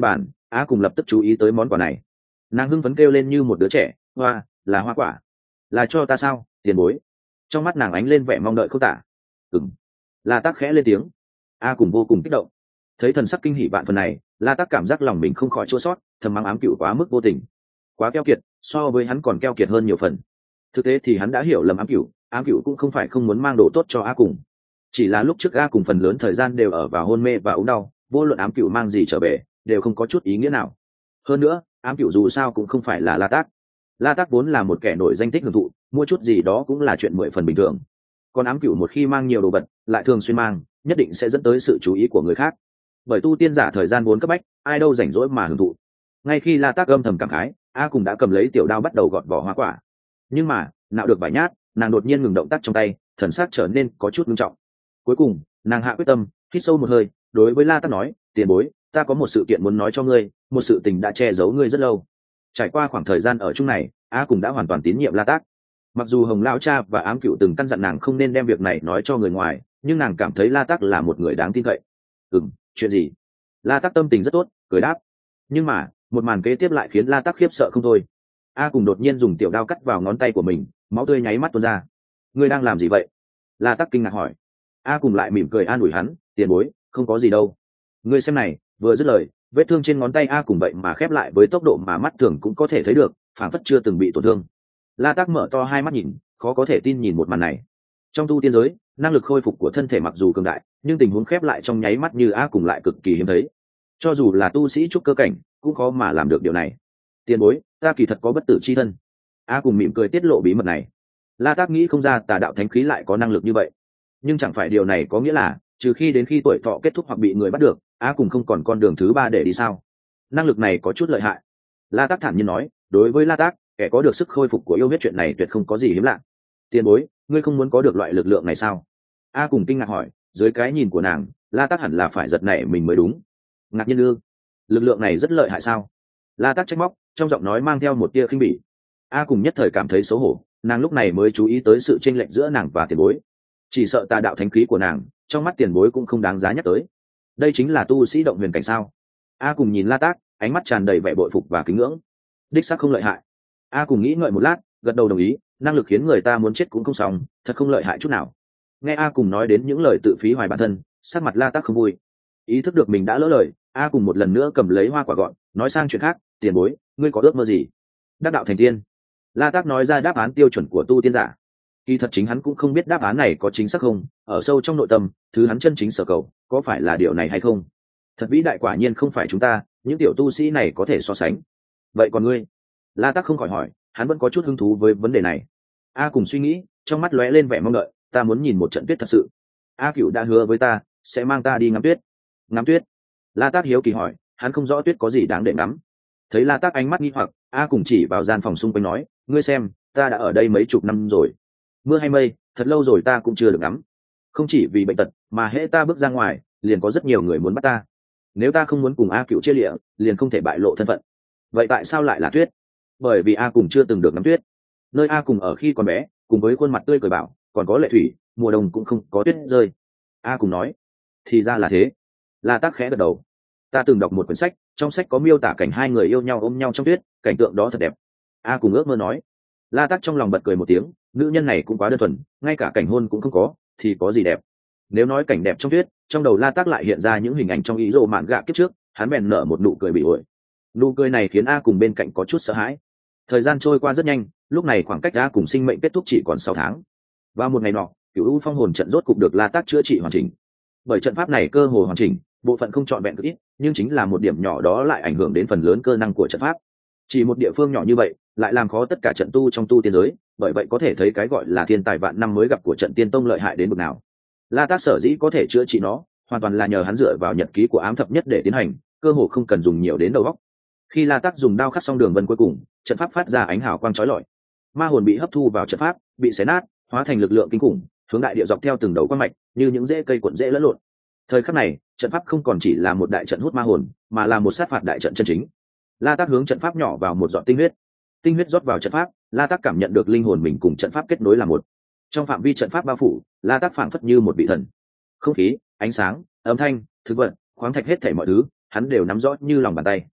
a cùng lập tức chú ý tới món quà này. Nàng hưng phấn kêu lên như một đứa trẻ, hoa, là hoa quả, là cho ta sao, tiền bối? Trong mắt nàng ánh lên vẻ mong đợi không tả. Ừm. La Tác khẽ lên tiếng. A cùng vô cùng kích động. Thấy thần sắc kinh hỉ vạn phần này, La Tác cảm giác lòng mình không khỏi chua xót, thầm mắng ám cửu quá mức vô tình, quá keo kiệt, so với hắn còn keo kiệt hơn nhiều phần. Thực tế thì hắn đã hiểu lầm ám cửu, ám cửu cũng không phải không muốn mang đồ tốt cho A cùng, chỉ là lúc trước A cùng phần lớn thời gian đều ở vào hôn mê và ốm đau, vô luận ám cửu mang gì trở về đều không có chút ý nghĩa nào. Hơn nữa ám cửu dù sao cũng không phải là La Tác. La Tác vốn là một kẻ nổi danh tích hưởng thụ, mua chút gì đó cũng là chuyện mười phần bình thường. Còn ám cửu một khi mang nhiều đồ vật, lại thường xuyên mang, nhất định sẽ dẫn tới sự chú ý của người khác. Bởi tu tiên giả thời gian vốn cấp bách, ai đâu rảnh rỗi mà hưởng thụ. Ngay khi La Tác âm thầm cảm khái, A cùng đã cầm lấy tiểu đao bắt đầu gọt vỏ hoa quả. Nhưng mà nạo được vài nhát, nàng đột nhiên ngừng động tác trong tay, thần sắc trở nên có chút nghiêm trọng. Cuối cùng nàng hạ quyết tâm, hít sâu một hơi, đối với La Tác nói, tiền bối, ta có một sự kiện muốn nói cho ngươi, một sự tình đã che giấu ngươi rất lâu. Trải qua khoảng thời gian ở chung này, A cùng đã hoàn toàn tín nhiệm La Tác. Mặc dù Hồng lão cha và ám cửu từng căn dặn nàng không nên đem việc này nói cho người ngoài, nhưng nàng cảm thấy La Tác là một người đáng tin cậy. Ừm, chuyện gì? La Tác tâm tình rất tốt, cười đáp. Nhưng mà một màn kế tiếp lại khiến La Tác khiếp sợ không thôi. A cùng đột nhiên dùng tiểu đao cắt vào ngón tay của mình, máu tươi nháy mắt tuôn ra. Ngươi đang làm gì vậy? La Tác kinh ngạc hỏi. A cùng lại mỉm cười an ủi hắn, tiền bối, không có gì đâu. Ngươi xem này. Vừa dứt lời, vết thương trên ngón tay A cùng vậy mà khép lại với tốc độ mà mắt thường cũng có thể thấy được, phản phất chưa từng bị tổn thương. La Tác mở to hai mắt nhìn, khó có thể tin nhìn một màn này. Trong tu tiên giới, năng lực khôi phục của thân thể mặc dù cường đại, nhưng tình huống khép lại trong nháy mắt như A cùng lại cực kỳ hiếm thấy. Cho dù là tu sĩ trúc cơ cảnh, cũng khó mà làm được điều này. Tiền bối, ta kỳ thật có bất tử chi thân. A cùng mỉm cười tiết lộ bí mật này. La Tác nghĩ không ra tà đạo thánh khí lại có năng lực như vậy, nhưng chẳng phải điều này có nghĩa là trừ khi đến khi tuổi thọ kết thúc hoặc bị người bắt được, A cùng không còn con đường thứ ba để đi sao? Năng lực này có chút lợi hại. La Tác thản nhiên nói. Đối với La Tác, kẻ có được sức khôi phục của yêu huyết chuyện này tuyệt không có gì hiếm lạ. Tiền bối, ngươi không muốn có được loại lực lượng này sao? A cùng kinh ngạc hỏi. Dưới cái nhìn của nàng, La Tác hẳn là phải giật nảy mình mới đúng. Ngạc nhiên ư? Lực lượng này rất lợi hại sao? La Tác trách móc, trong giọng nói mang theo một tia khinh bỉ. A cùng nhất thời cảm thấy xấu hổ, nàng lúc này mới chú ý tới sự chênh lệch giữa nàng và tiền bối. Chỉ sợ tà đạo thánh khí của nàng, trong mắt tiền bối cũng không đáng giá nhắc tới. Đây chính là tu sĩ động huyền cảnh sao? A cùng nhìn La Tác, ánh mắt tràn đầy vẻ bội phục và kính ngưỡng. Đích xác không lợi hại. A cùng nghĩ ngợi một lát, gật đầu đồng ý, năng lực khiến người ta muốn chết cũng không xong, thật không lợi hại chút nào. Nghe A cùng nói đến những lời tự phí hoài bản thân, sắc mặt La Tác không vui. Ý thức được mình đã lỡ lời, A cùng một lần nữa cầm lấy hoa quả gọn, nói sang chuyện khác, tiền bối, ngươi có ước mơ gì? Đắc đạo thành tiên. La Tác nói ra đáp án tiêu chuẩn của tu tiên giả. Kỳ thật chính hắn cũng không biết đáp án này có chính xác không, ở sâu trong nội tâm, thứ hắn chân chính sở cầu, có phải là điều này hay không? Thật vĩ đại quả nhiên không phải chúng ta, những tiểu tu sĩ này có thể so sánh. Vậy còn ngươi? La Tác không khỏi hỏi, hắn vẫn có chút hứng thú với vấn đề này. A cùng suy nghĩ, trong mắt lóe lên vẻ mong đợi, ta muốn nhìn một trận tuyết thật sự. A Cửu đã hứa với ta, sẽ mang ta đi ngắm tuyết. Ngắm tuyết? La Tác hiếu kỳ hỏi, hắn không rõ tuyết có gì đáng để ngắm. Thấy La Tác ánh mắt nghi hoặc, A cùng chỉ vào gian phòng xung quanh nói, ngươi xem, ta đã ở đây mấy chục năm rồi. Mưa hay mây, thật lâu rồi ta cũng chưa được ngắm. Không chỉ vì bệnh tật, mà hễ ta bước ra ngoài, liền có rất nhiều người muốn bắt ta. Nếu ta không muốn cùng A Cửu chia lịa, liền không thể bại lộ thân phận. Vậy tại sao lại là tuyết? Bởi vì A cùng chưa từng được ngắm tuyết. Nơi A cùng ở khi còn bé, cùng với khuôn mặt tươi cười bảo, còn có lệ thủy, mùa đông cũng không có tuyết rơi. A cùng nói, thì ra là thế. La Tác khẽ gật đầu. Ta từng đọc một quyển sách, trong sách có miêu tả cảnh hai người yêu nhau ôm nhau trong tuyết, cảnh tượng đó thật đẹp. A cùng ước mơ nói. La Tác trong lòng bật cười một tiếng, nữ nhân này cũng quá đơn thuần, ngay cả cảnh hôn cũng không có, thì có gì đẹp? Nếu nói cảnh đẹp trong tuyết, trong đầu La Tác lại hiện ra những hình ảnh trong ý rồ mạn gạ kiếp trước, hắn bèn nở một nụ cười bị ổi. Nụ cười này khiến A cùng bên cạnh có chút sợ hãi. Thời gian trôi qua rất nhanh, lúc này khoảng cách A cùng sinh mệnh kết thúc chỉ còn sáu tháng. Và một ngày nọ, Cửu U Phong hồn trận rốt cục được La Tác chữa trị hoàn chỉnh. Bởi trận pháp này cơ hồ hoàn chỉnh, bộ phận không trọn vẹn cực ít, nhưng chính là một điểm nhỏ đó lại ảnh hưởng đến phần lớn cơ năng của trận pháp. Chỉ một địa phương nhỏ như vậy, lại làm khó tất cả trận tu trong tu tiên giới, bởi vậy có thể thấy cái gọi là thiên tài vạn năm mới gặp của trận tiên tông lợi hại đến mức nào. La Tác sở dĩ có thể chữa trị nó, hoàn toàn là nhờ hắn dựa vào nhật ký của ám thập nhất để tiến hành, cơ hồ không cần dùng nhiều đến đầu óc. Khi La Tác dùng đao khắc xong đường vân cuối cùng, trận pháp phát ra ánh hào quang chói lọi. Ma hồn bị hấp thu vào trận pháp, bị xé nát, hóa thành lực lượng kinh khủng, hướng đại địa dọc theo từng đầu quang mạch, như những rễ cây cuộn rễ lẫn lộn. Thời khắc này, trận pháp không còn chỉ là một đại trận hút ma hồn, mà là một sát phạt đại trận chân chính. La Tác hướng trận pháp nhỏ vào một giọt tinh huyết. Tinh huyết rót vào trận pháp, La Tác cảm nhận được linh hồn mình cùng trận pháp kết nối là một. Trong phạm vi trận pháp bao phủ, La Tác phảng phất như một vị thần. Không khí, ánh sáng, âm thanh, thực vật, khoáng thạch hết thảy mọi thứ, hắn đều nắm rõ như lòng bàn tay.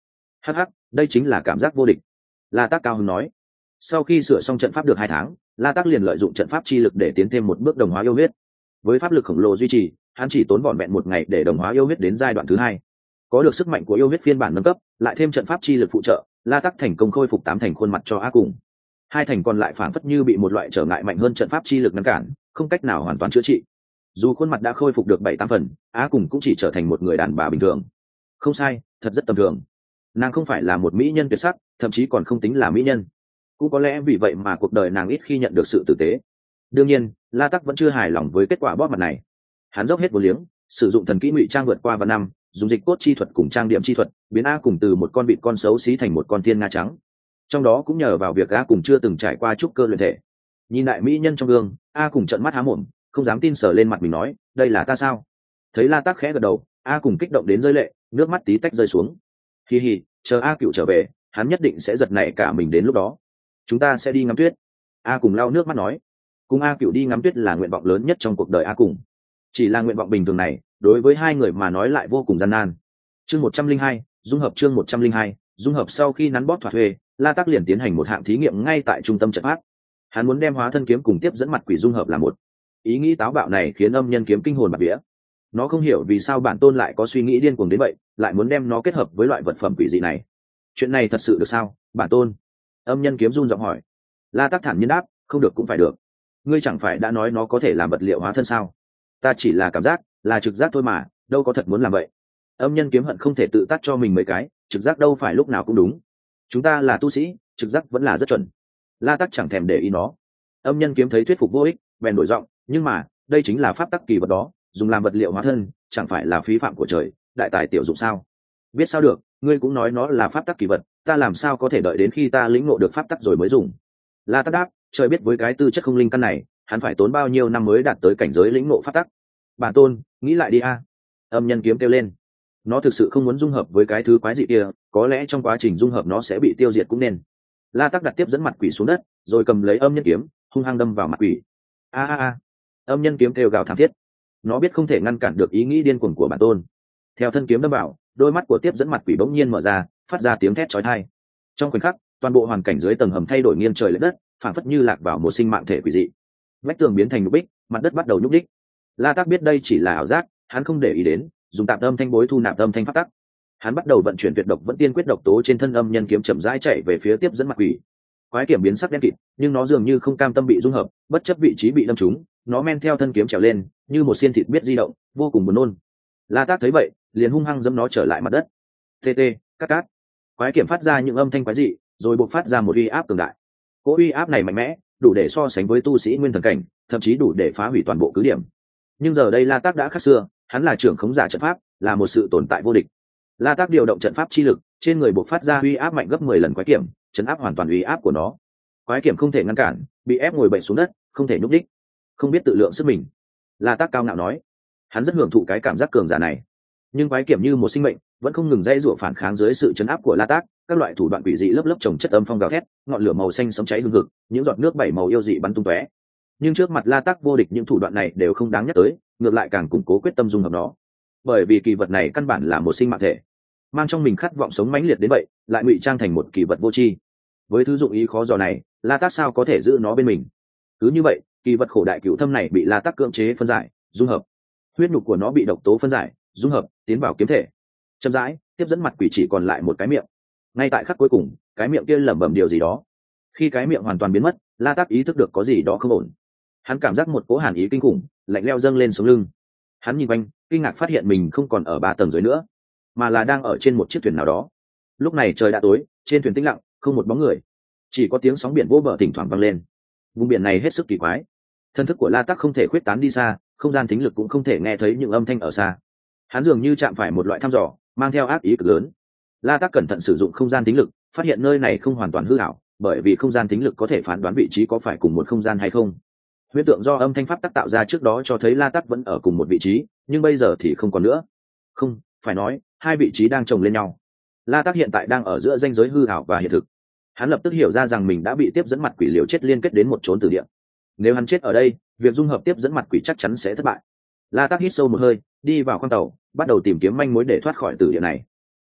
hắc hắc, đây chính là cảm giác vô địch. La Tác cao hứng nói. Sau khi sửa xong trận pháp được hai tháng, La Tác liền lợi dụng trận pháp chi lực để tiến thêm một bước đồng hóa yêu huyết. Với pháp lực khổng lồ duy trì, hắn chỉ tốn vỏn vẹn một ngày để đồng hóa yêu huyết đến giai đoạn thứ hai. Có được sức mạnh của yêu huyết phiên bản nâng cấp, lại thêm trận pháp chi lực phụ trợ, La Tác thành công khôi phục tám thành khuôn mặt cho A cùng. Hai thành còn lại phản phất như bị một loại trở ngại mạnh hơn trận pháp chi lực ngăn cản, không cách nào hoàn toàn chữa trị. Dù khuôn mặt đã khôi phục được bảy tám phần, A cùng cũng chỉ trở thành một người đàn bà bình thường. Không sai, thật rất tầm thường. Nàng không phải là một mỹ nhân tuyệt sắc, thậm chí còn không tính là mỹ nhân. Cũng có lẽ vì vậy mà cuộc đời nàng ít khi nhận được sự tử tế. Đương nhiên, La Tắc vẫn chưa hài lòng với kết quả bóp mặt này. Hắn dốc hết vô liếng, sử dụng thần kỹ ngụy trang vượt qua vạn năm, dùng dịch cốt chi thuật cùng trang điểm chi thuật, biến A cùng từ một con vịt con xấu xí thành một con thiên nga trắng. Trong đó cũng nhờ vào việc A cùng chưa từng trải qua trúc cơ luyện thể. Nhìn lại mỹ nhân trong gương, A cùng trợn mắt há mồm, không dám tin sờ lên mặt mình nói, đây là ta sao? Thấy La Tắc khẽ gật đầu, A cùng kích động đến rơi lệ, nước mắt tí tách rơi xuống. Hi hi, chờ A Cựu trở về, hắn nhất định sẽ giật nảy cả mình đến lúc đó. Chúng ta sẽ đi ngắm tuyết. A cùng lau nước mắt nói. Cùng A Cựu đi ngắm tuyết là nguyện vọng lớn nhất trong cuộc đời A cùng. Chỉ là nguyện vọng bình thường này, đối với hai người mà nói lại vô cùng gian nan. Chương một trăm linh hai, dung hợp chương một trăm linh hai, dung hợp sau khi nắn bóp thỏa thuê, La Tắc liền tiến hành một hạng thí nghiệm ngay tại trung tâm trận pháp. Hắn muốn đem hóa thân kiếm cùng tiếp dẫn mặt quỷ dung hợp là một. Ý nghĩ táo bạo này khiến âm nhân kiếm kinh hồn bạt vía. Nó không hiểu vì sao bản tôn lại có suy nghĩ điên cuồng đến vậy, lại muốn đem nó kết hợp với loại vật phẩm quỷ dị này. Chuyện này thật sự được sao, bản tôn? Âm nhân kiếm run giọng hỏi. La Tắc thản nhiên đáp, không được cũng phải được. Ngươi chẳng phải đã nói nó có thể làm vật liệu hóa thân sao? Ta chỉ là cảm giác, là trực giác thôi mà, đâu có thật muốn làm vậy. Âm nhân kiếm hận không thể tự tắt cho mình mấy cái, trực giác đâu phải lúc nào cũng đúng. Chúng ta là tu sĩ, trực giác vẫn là rất chuẩn. La Tắc chẳng thèm để ý nó. Âm nhân kiếm thấy thuyết phục vô ích, bèn đổi giọng, nhưng mà đây chính là pháp tắc kỳ vật đó, dùng làm vật liệu hóa thân chẳng phải là phí phạm của trời, đại tài tiểu dụng sao? Biết sao được, ngươi cũng nói nó là pháp tắc kỳ vật, ta làm sao có thể đợi đến khi ta lĩnh ngộ được pháp tắc rồi mới dùng? La Tắc đáp, trời biết với cái tư chất không linh căn này, hắn phải tốn bao nhiêu năm mới đạt tới cảnh giới lĩnh ngộ pháp tắc. Bản tôn, nghĩ lại đi a. Âm nhân kiếm kêu lên. Nó thực sự không muốn dung hợp với cái thứ quái dị kia, có lẽ trong quá trình dung hợp nó sẽ bị tiêu diệt cũng nên. La Tắc đặt tiếp dẫn mặt quỷ xuống đất, rồi cầm lấy âm nhân kiếm, hung hăng đâm vào mặt quỷ. A a a. Âm nhân kiếm kêu gào thảm thiết. Nó biết không thể ngăn cản được ý nghĩ điên cuồng của bản tôn. Theo thân kiếm đâm vào, đôi mắt của tiếp dẫn mặt quỷ bỗng nhiên mở ra, phát ra tiếng thét chói tai. Trong khoảnh khắc, toàn bộ hoàn cảnh dưới tầng hầm thay đổi nghiêng trời lệch đất, phản phất như lạc vào một sinh mạng thể quỷ dị. Vách tường biến thành nhục bích, mặt đất bắt đầu nhúc đích. La Tắc biết đây chỉ là ảo giác, hắn không để ý đến, dùng tạp âm thanh bối thu nạp âm thanh pháp tắc. Hắn bắt đầu vận chuyển tuyệt độc vẫn tiên quyết độc tố trên thân âm nhân kiếm chậm rãi chạy về phía tiếp dẫn mặt quỷ. Quái kiểm biến sắc đen kịt, nhưng nó dường như không cam tâm bị dung hợp, bất chấp vị trí bị đâm trúng, nó men theo thân kiếm trèo lên, như một xiên thịt biết di động, vô cùng buồn nôn. La Tắc thấy vậy, liền hung hăng giẫm nó trở lại mặt đất. Tê tê, cát cát. Quái kiểm phát ra những âm thanh quái dị, rồi bộc phát ra một uy áp cường đại. Cỗ uy áp này mạnh mẽ, đủ để so sánh với tu sĩ nguyên thần cảnh, thậm chí đủ để phá hủy toàn bộ cứ điểm. Nhưng giờ đây La Tắc đã khác xưa, hắn là trưởng khống giả trận pháp, là một sự tồn tại vô địch. La Tắc điều động trận pháp chi lực, trên người bộc phát ra uy áp mạnh gấp mười lần quái kiểm, chấn áp hoàn toàn uy áp của nó. Quái kiểm không thể ngăn cản, bị ép ngồi bệnh xuống đất, không thể nhúc đích, không biết tự lượng sức mình. La Tắc cao ngạo nói, hắn rất hưởng thụ cái cảm giác cường giả này. Nhưng quái kiểm như một sinh mệnh, vẫn không ngừng dãy rủa phản kháng dưới sự chấn áp của La Tắc, các loại thủ đoạn quỷ dị lớp lớp chồng chất âm phong gào thét, ngọn lửa màu xanh sống cháy hừng hực, những giọt nước bảy màu yêu dị bắn tung tóe. Nhưng trước mặt La Tắc vô địch, những thủ đoạn này đều không đáng nhắc tới, ngược lại càng củng cố quyết tâm dung hợp nó. Bởi vì kỳ vật này căn bản là một sinh mạng thể, mang trong mình khát vọng sống mãnh liệt đến vậy, lại ngụy trang thành một kỳ vật vô tri. Với thứ dụng ý khó dò này, La Tắc sao có thể giữ nó bên mình? Cứ như vậy, kỳ vật khổ đại cửu thâm này bị La Tắc cưỡng chế phân giải, dung hợp. Huyết nhục của nó bị độc tố phân giải, dung hợp, tiến vào kiếm thể. Chậm rãi, tiếp dẫn mặt quỷ chỉ còn lại một cái miệng. Ngay tại khắc cuối cùng, cái miệng kia lẩm bẩm điều gì đó. Khi cái miệng hoàn toàn biến mất, La Tắc ý thức được có gì đó không ổn. Hắn cảm giác một cỗ hàn ý kinh khủng, lạnh lẽo dâng lên sống lưng. Hắn nhìn quanh, kinh ngạc phát hiện mình không còn ở ba tầng dưới nữa, mà là đang ở trên một chiếc thuyền nào đó. Lúc này trời đã tối, trên thuyền tĩnh lặng, không một bóng người, chỉ có tiếng sóng biển vô bờ thỉnh thoảng vang lên. Vùng biển này hết sức kỳ quái, thân thức của La Tắc không thể khuyết tán đi xa, không gian thính lực cũng không thể nghe thấy những âm thanh ở xa. Hắn dường như chạm phải một loại thăm dò, mang theo ác ý cực lớn. La Tắc cẩn thận sử dụng không gian thính lực, phát hiện nơi này không hoàn toàn hư ảo, bởi vì không gian thính lực có thể phán đoán vị trí có phải cùng một không gian hay không. Huyễn tượng do âm thanh pháp tắc tạo ra trước đó cho thấy La Tắc vẫn ở cùng một vị trí, nhưng bây giờ thì không còn nữa. Không, phải nói, hai vị trí đang chồng lên nhau. La Tắc hiện tại đang ở giữa ranh giới hư ảo và hiện thực. Hắn lập tức hiểu ra rằng mình đã bị tiếp dẫn mặt quỷ liều chết liên kết đến một chốn tử địa. Nếu hắn chết ở đây, việc dung hợp tiếp dẫn mặt quỷ chắc chắn sẽ thất bại. La Tắc hít sâu một hơi, đi vào khoang tàu, bắt đầu tìm kiếm manh mối để thoát khỏi tử địa này.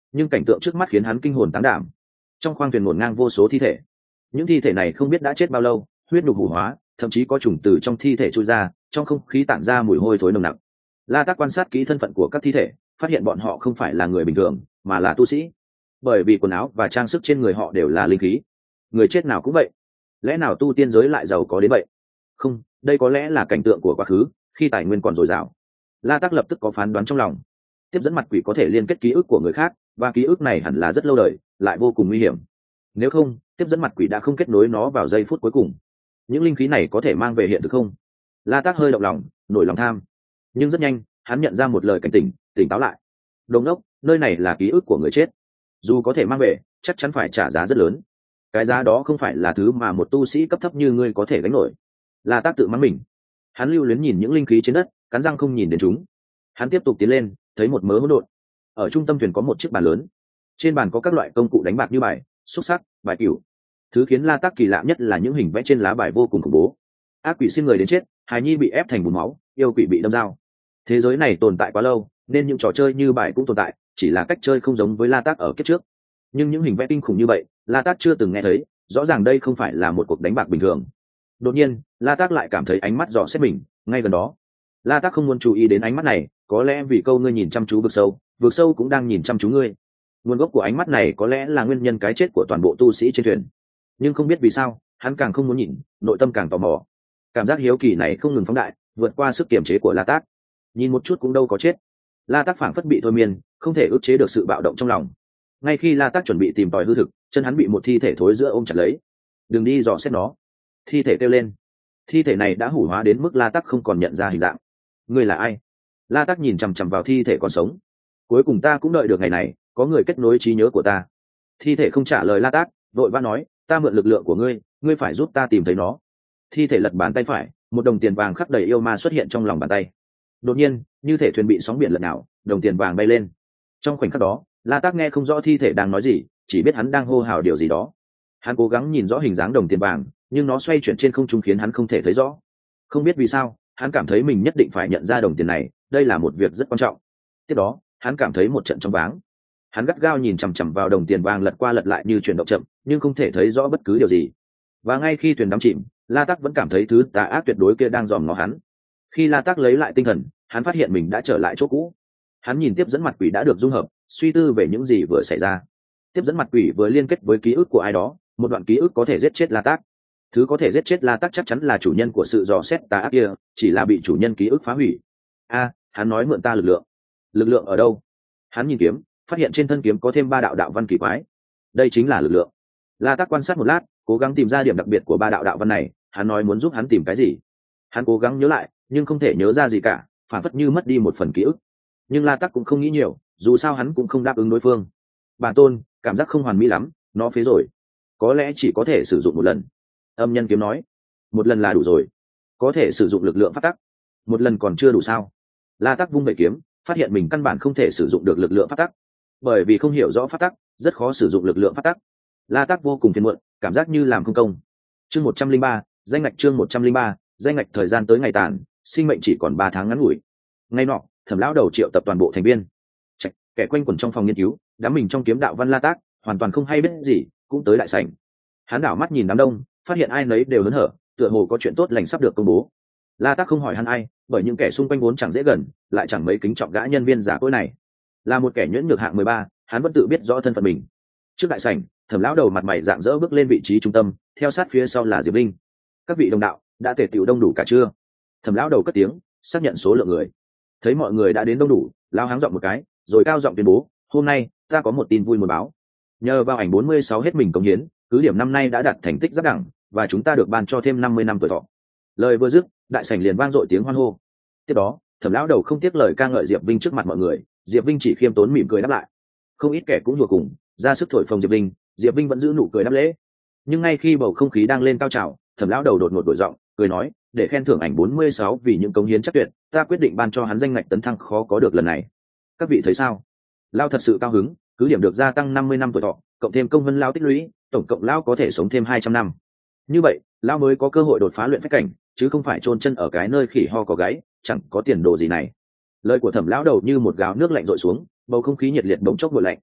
nhưng cảnh tượng trước mắt khiến hắn kinh hồn táng đảm. Trong khoang thuyền ngổn ngang vô số thi thể, những thi thể này không biết đã chết bao lâu, huyết nhục hủ hóa, thậm chí có trùng từ trong thi thể trôi ra, trong không khí tản ra mùi hôi thối nồng nặc. La Tác quan sát kỹ thân phận của các thi thể, phát hiện bọn họ không phải là người bình thường, mà là tu sĩ, bởi vì quần áo và trang sức trên người họ đều là linh khí. Người chết nào cũng vậy, lẽ nào tu tiên giới lại giàu có đến vậy? Không, đây có lẽ là cảnh tượng của quá khứ, khi tài nguyên còn dồi dào. La Tác lập tức có phán đoán trong lòng. Tiếp dẫn mặt quỷ có thể liên kết ký ức của người khác, và ký ức này hẳn là rất lâu đời, lại vô cùng nguy hiểm. Nếu không, tiếp dẫn mặt quỷ đã không kết nối nó vào giây phút cuối cùng. Những linh khí này có thể mang về hiện thực không? La Tác hơi động lòng, nổi lòng tham. Nhưng rất nhanh, hắn nhận ra một lời cảnh tỉnh, tỉnh táo lại. Đồng đốc, nơi này là ký ức của người chết. Dù có thể mang về, chắc chắn phải trả giá rất lớn. Cái giá đó không phải là thứ mà một tu sĩ cấp thấp như ngươi có thể gánh nổi. La Tác tự mắng mình. Hắn lưu luyến nhìn những linh khí trên đất, cắn răng không nhìn đến chúng. Hắn tiếp tục tiến lên, thấy một mớ hỗn độn. Ở trung tâm thuyền có một chiếc bàn lớn, trên bàn có các loại công cụ đánh bạc như bài, xúc sắc, bài cửu. Thứ khiến La Tác kỳ lạ nhất là những hình vẽ trên lá bài vô cùng khủng bố. Ác quỷ xin người đến chết, hài nhi bị ép thành bùn máu, yêu quỷ bị đâm dao. Thế giới này tồn tại quá lâu, nên những trò chơi như bài cũng tồn tại, chỉ là cách chơi không giống với La Tác ở kiếp trước. Nhưng những hình vẽ kinh khủng như vậy, La Tác chưa từng nghe thấy, rõ ràng đây không phải là một cuộc đánh bạc bình thường. Đột nhiên, La Tác lại cảm thấy ánh mắt dò xét mình, ngay gần đó. La Tác không muốn chú ý đến ánh mắt này, có lẽ vì câu ngươi nhìn chăm chú vực sâu, vực sâu cũng đang nhìn chăm chú ngươi. Nguồn gốc của ánh mắt này có lẽ là nguyên nhân cái chết của toàn bộ tu sĩ trên thuyền. Nhưng không biết vì sao, hắn càng không muốn nhìn, nội tâm càng tò mò. Cảm giác hiếu kỳ này không ngừng phóng đại, vượt qua sức kiềm chế của La Tác. Nhìn một chút cũng đâu có chết. La Tác phảng phất bị thôi miên, không thể ức chế được sự bạo động trong lòng. Ngay khi La Tác chuẩn bị tìm tòi hư thực, chân hắn bị một thi thể thối giữa ôm chặt lấy. Đừng đi dò xét nó. Thi thể kêu lên. Thi thể này đã hủ hóa đến mức La Tác không còn nhận ra hình dạng. Ngươi là ai? La Tác nhìn chằm chằm vào thi thể còn sống. Cuối cùng ta cũng đợi được ngày này, có người kết nối trí nhớ của ta. Thi thể không trả lời La Tác, vội vã nói, ta mượn lực lượng của ngươi, ngươi phải giúp ta tìm thấy nó. Thi thể lật bàn tay phải, một đồng tiền vàng khắc đầy yêu ma xuất hiện trong lòng bàn tay. Đột nhiên, như thể thuyền bị sóng biển lật đảo, đồng tiền vàng bay lên. Trong khoảnh khắc đó, La Tác nghe không rõ thi thể đang nói gì, chỉ biết hắn đang hô hào điều gì đó. Hắn cố gắng nhìn rõ hình dáng đồng tiền vàng, nhưng nó xoay chuyển trên không trung khiến hắn không thể thấy rõ. Không biết vì sao, hắn cảm thấy mình nhất định phải nhận ra đồng tiền này, đây là một việc rất quan trọng. Tiếp đó, hắn cảm thấy một trận choáng váng. Hắn gắt gao nhìn chằm chằm vào đồng tiền vàng lật qua lật lại như chuyển động chậm, nhưng không thể thấy rõ bất cứ điều gì. Và ngay khi thuyền đắm chìm, La Tác vẫn cảm thấy thứ tà ác tuyệt đối kia đang dòm ngó hắn. Khi La Tác lấy lại tinh thần, hắn phát hiện mình đã trở lại chỗ cũ. Hắn nhìn tiếp dẫn mặt quỷ đã được dung hợp, suy tư về những gì vừa xảy ra. Tiếp dẫn mặt quỷ vừa liên kết với ký ức của ai đó, một đoạn ký ức có thể giết chết La Tác. Thứ có thể giết chết La Tác chắc chắn là chủ nhân của sự dò xét tà ác kia, chỉ là bị chủ nhân ký ức phá hủy. A, hắn nói mượn ta lực lượng. Lực lượng ở đâu? Hắn nhìn kiếm, phát hiện trên thân kiếm có thêm ba đạo đạo văn kỳ quái. Đây chính là lực lượng. La Tác quan sát một lát, cố gắng tìm ra điểm đặc biệt của ba đạo đạo văn này. Hắn nói muốn giúp hắn tìm cái gì? Hắn cố gắng nhớ lại, nhưng không thể nhớ ra gì cả, phản phất như mất đi một phần ký ức. Nhưng La Tác cũng không nghĩ nhiều, dù sao hắn cũng không đáp ứng đối phương. Bản tôn, cảm giác không hoàn mỹ lắm, nó phế rồi. Có lẽ chỉ có thể sử dụng một lần. Âm nhân kiếm nói, một lần là đủ rồi. Có thể sử dụng lực lượng pháp tắc. Một lần còn chưa đủ sao? La Tác vung bệ kiếm, phát hiện mình căn bản không thể sử dụng được lực lượng pháp tắc. Bởi vì không hiểu rõ pháp tắc, rất khó sử dụng lực lượng pháp tắc. La Tác vô cùng phiền muộn, cảm giác như làm không công. Chương một trăm linh ba, danh ngạch chương một trăm linh ba, danh ngạch thời gian tới ngày tàn, sinh mệnh chỉ còn ba tháng ngắn ngủi. Ngày nọ, Thẩm lão đầu triệu tập toàn bộ thành viên. Chạch, kẻ quanh quẩn trong phòng nghiên cứu, đám mình trong kiếm đạo văn La Tác, hoàn toàn không hay biết gì, cũng tới đại sảnh. Hắn đảo mắt nhìn đám đông, phát hiện ai nấy đều hớn hở, tựa hồ có chuyện tốt lành sắp được công bố. La Tác không hỏi hắn ai, bởi những kẻ xung quanh vốn chẳng dễ gần, lại chẳng mấy kính trọng gã nhân viên giả cỗi này. Là một kẻ nhuyễn nhược hạng mười ba, hắn vẫn tự biết rõ thân phận mình. Trước đại sảnh, Thẩm lão đầu mặt mày rạng rỡ bước lên vị trí trung tâm, theo sát phía sau là Diệp Linh. Các vị đồng đạo, đã tề tựu đông đủ cả chưa? Thẩm lão đầu cất tiếng, xác nhận số lượng người. Thấy mọi người đã đến đông đủ, lão háng giọng một cái, rồi cao giọng tuyên bố, hôm nay ta có một tin vui muốn báo. Nhờ vào ảnh bốn mươi sáu hết mình cống hiến, cứ điểm năm nay đã đạt thành tích rất đẳng, và chúng ta được ban cho thêm năm mươi năm tuổi thọ. Lời vừa dứt, đại sảnh liền vang dội tiếng hoan hô. Tiếp đó, Thẩm lão đầu không tiếc lời ca ngợi Diệp Vinh trước mặt mọi người, Diệp Vinh chỉ khiêm tốn mỉm cười đáp lại. Không ít kẻ cũng đùa cùng, ra sức thổi phồng Diệp Vinh, Diệp Vinh vẫn giữ nụ cười đáp lễ. Nhưng ngay khi bầu không khí đang lên cao trào, Thẩm lão đầu đột ngột đổi giọng, cười nói, để khen thưởng ảnh bốn mươi sáu vì những cống hiến chắc tuyệt, ta quyết định ban cho hắn danh ngạch tấn thăng khó có được lần này. Các vị thấy sao? Lão thật sự cao hứng, cứ điểm được gia tăng năm mươi năm tuổi thọ, cộng thêm công vân lão tích lũy, tổng cộng lão có thể sống thêm hai trăm năm. Như vậy, lão mới có cơ hội đột phá luyện phách cảnh, chứ không phải chôn chân ở cái nơi khỉ ho có gáy, chẳng có tiền đồ gì này. Lời của Thẩm lão đầu như một gáo nước lạnh rội xuống, bầu không khí nhiệt liệt bỗng chốc nguội lạnh.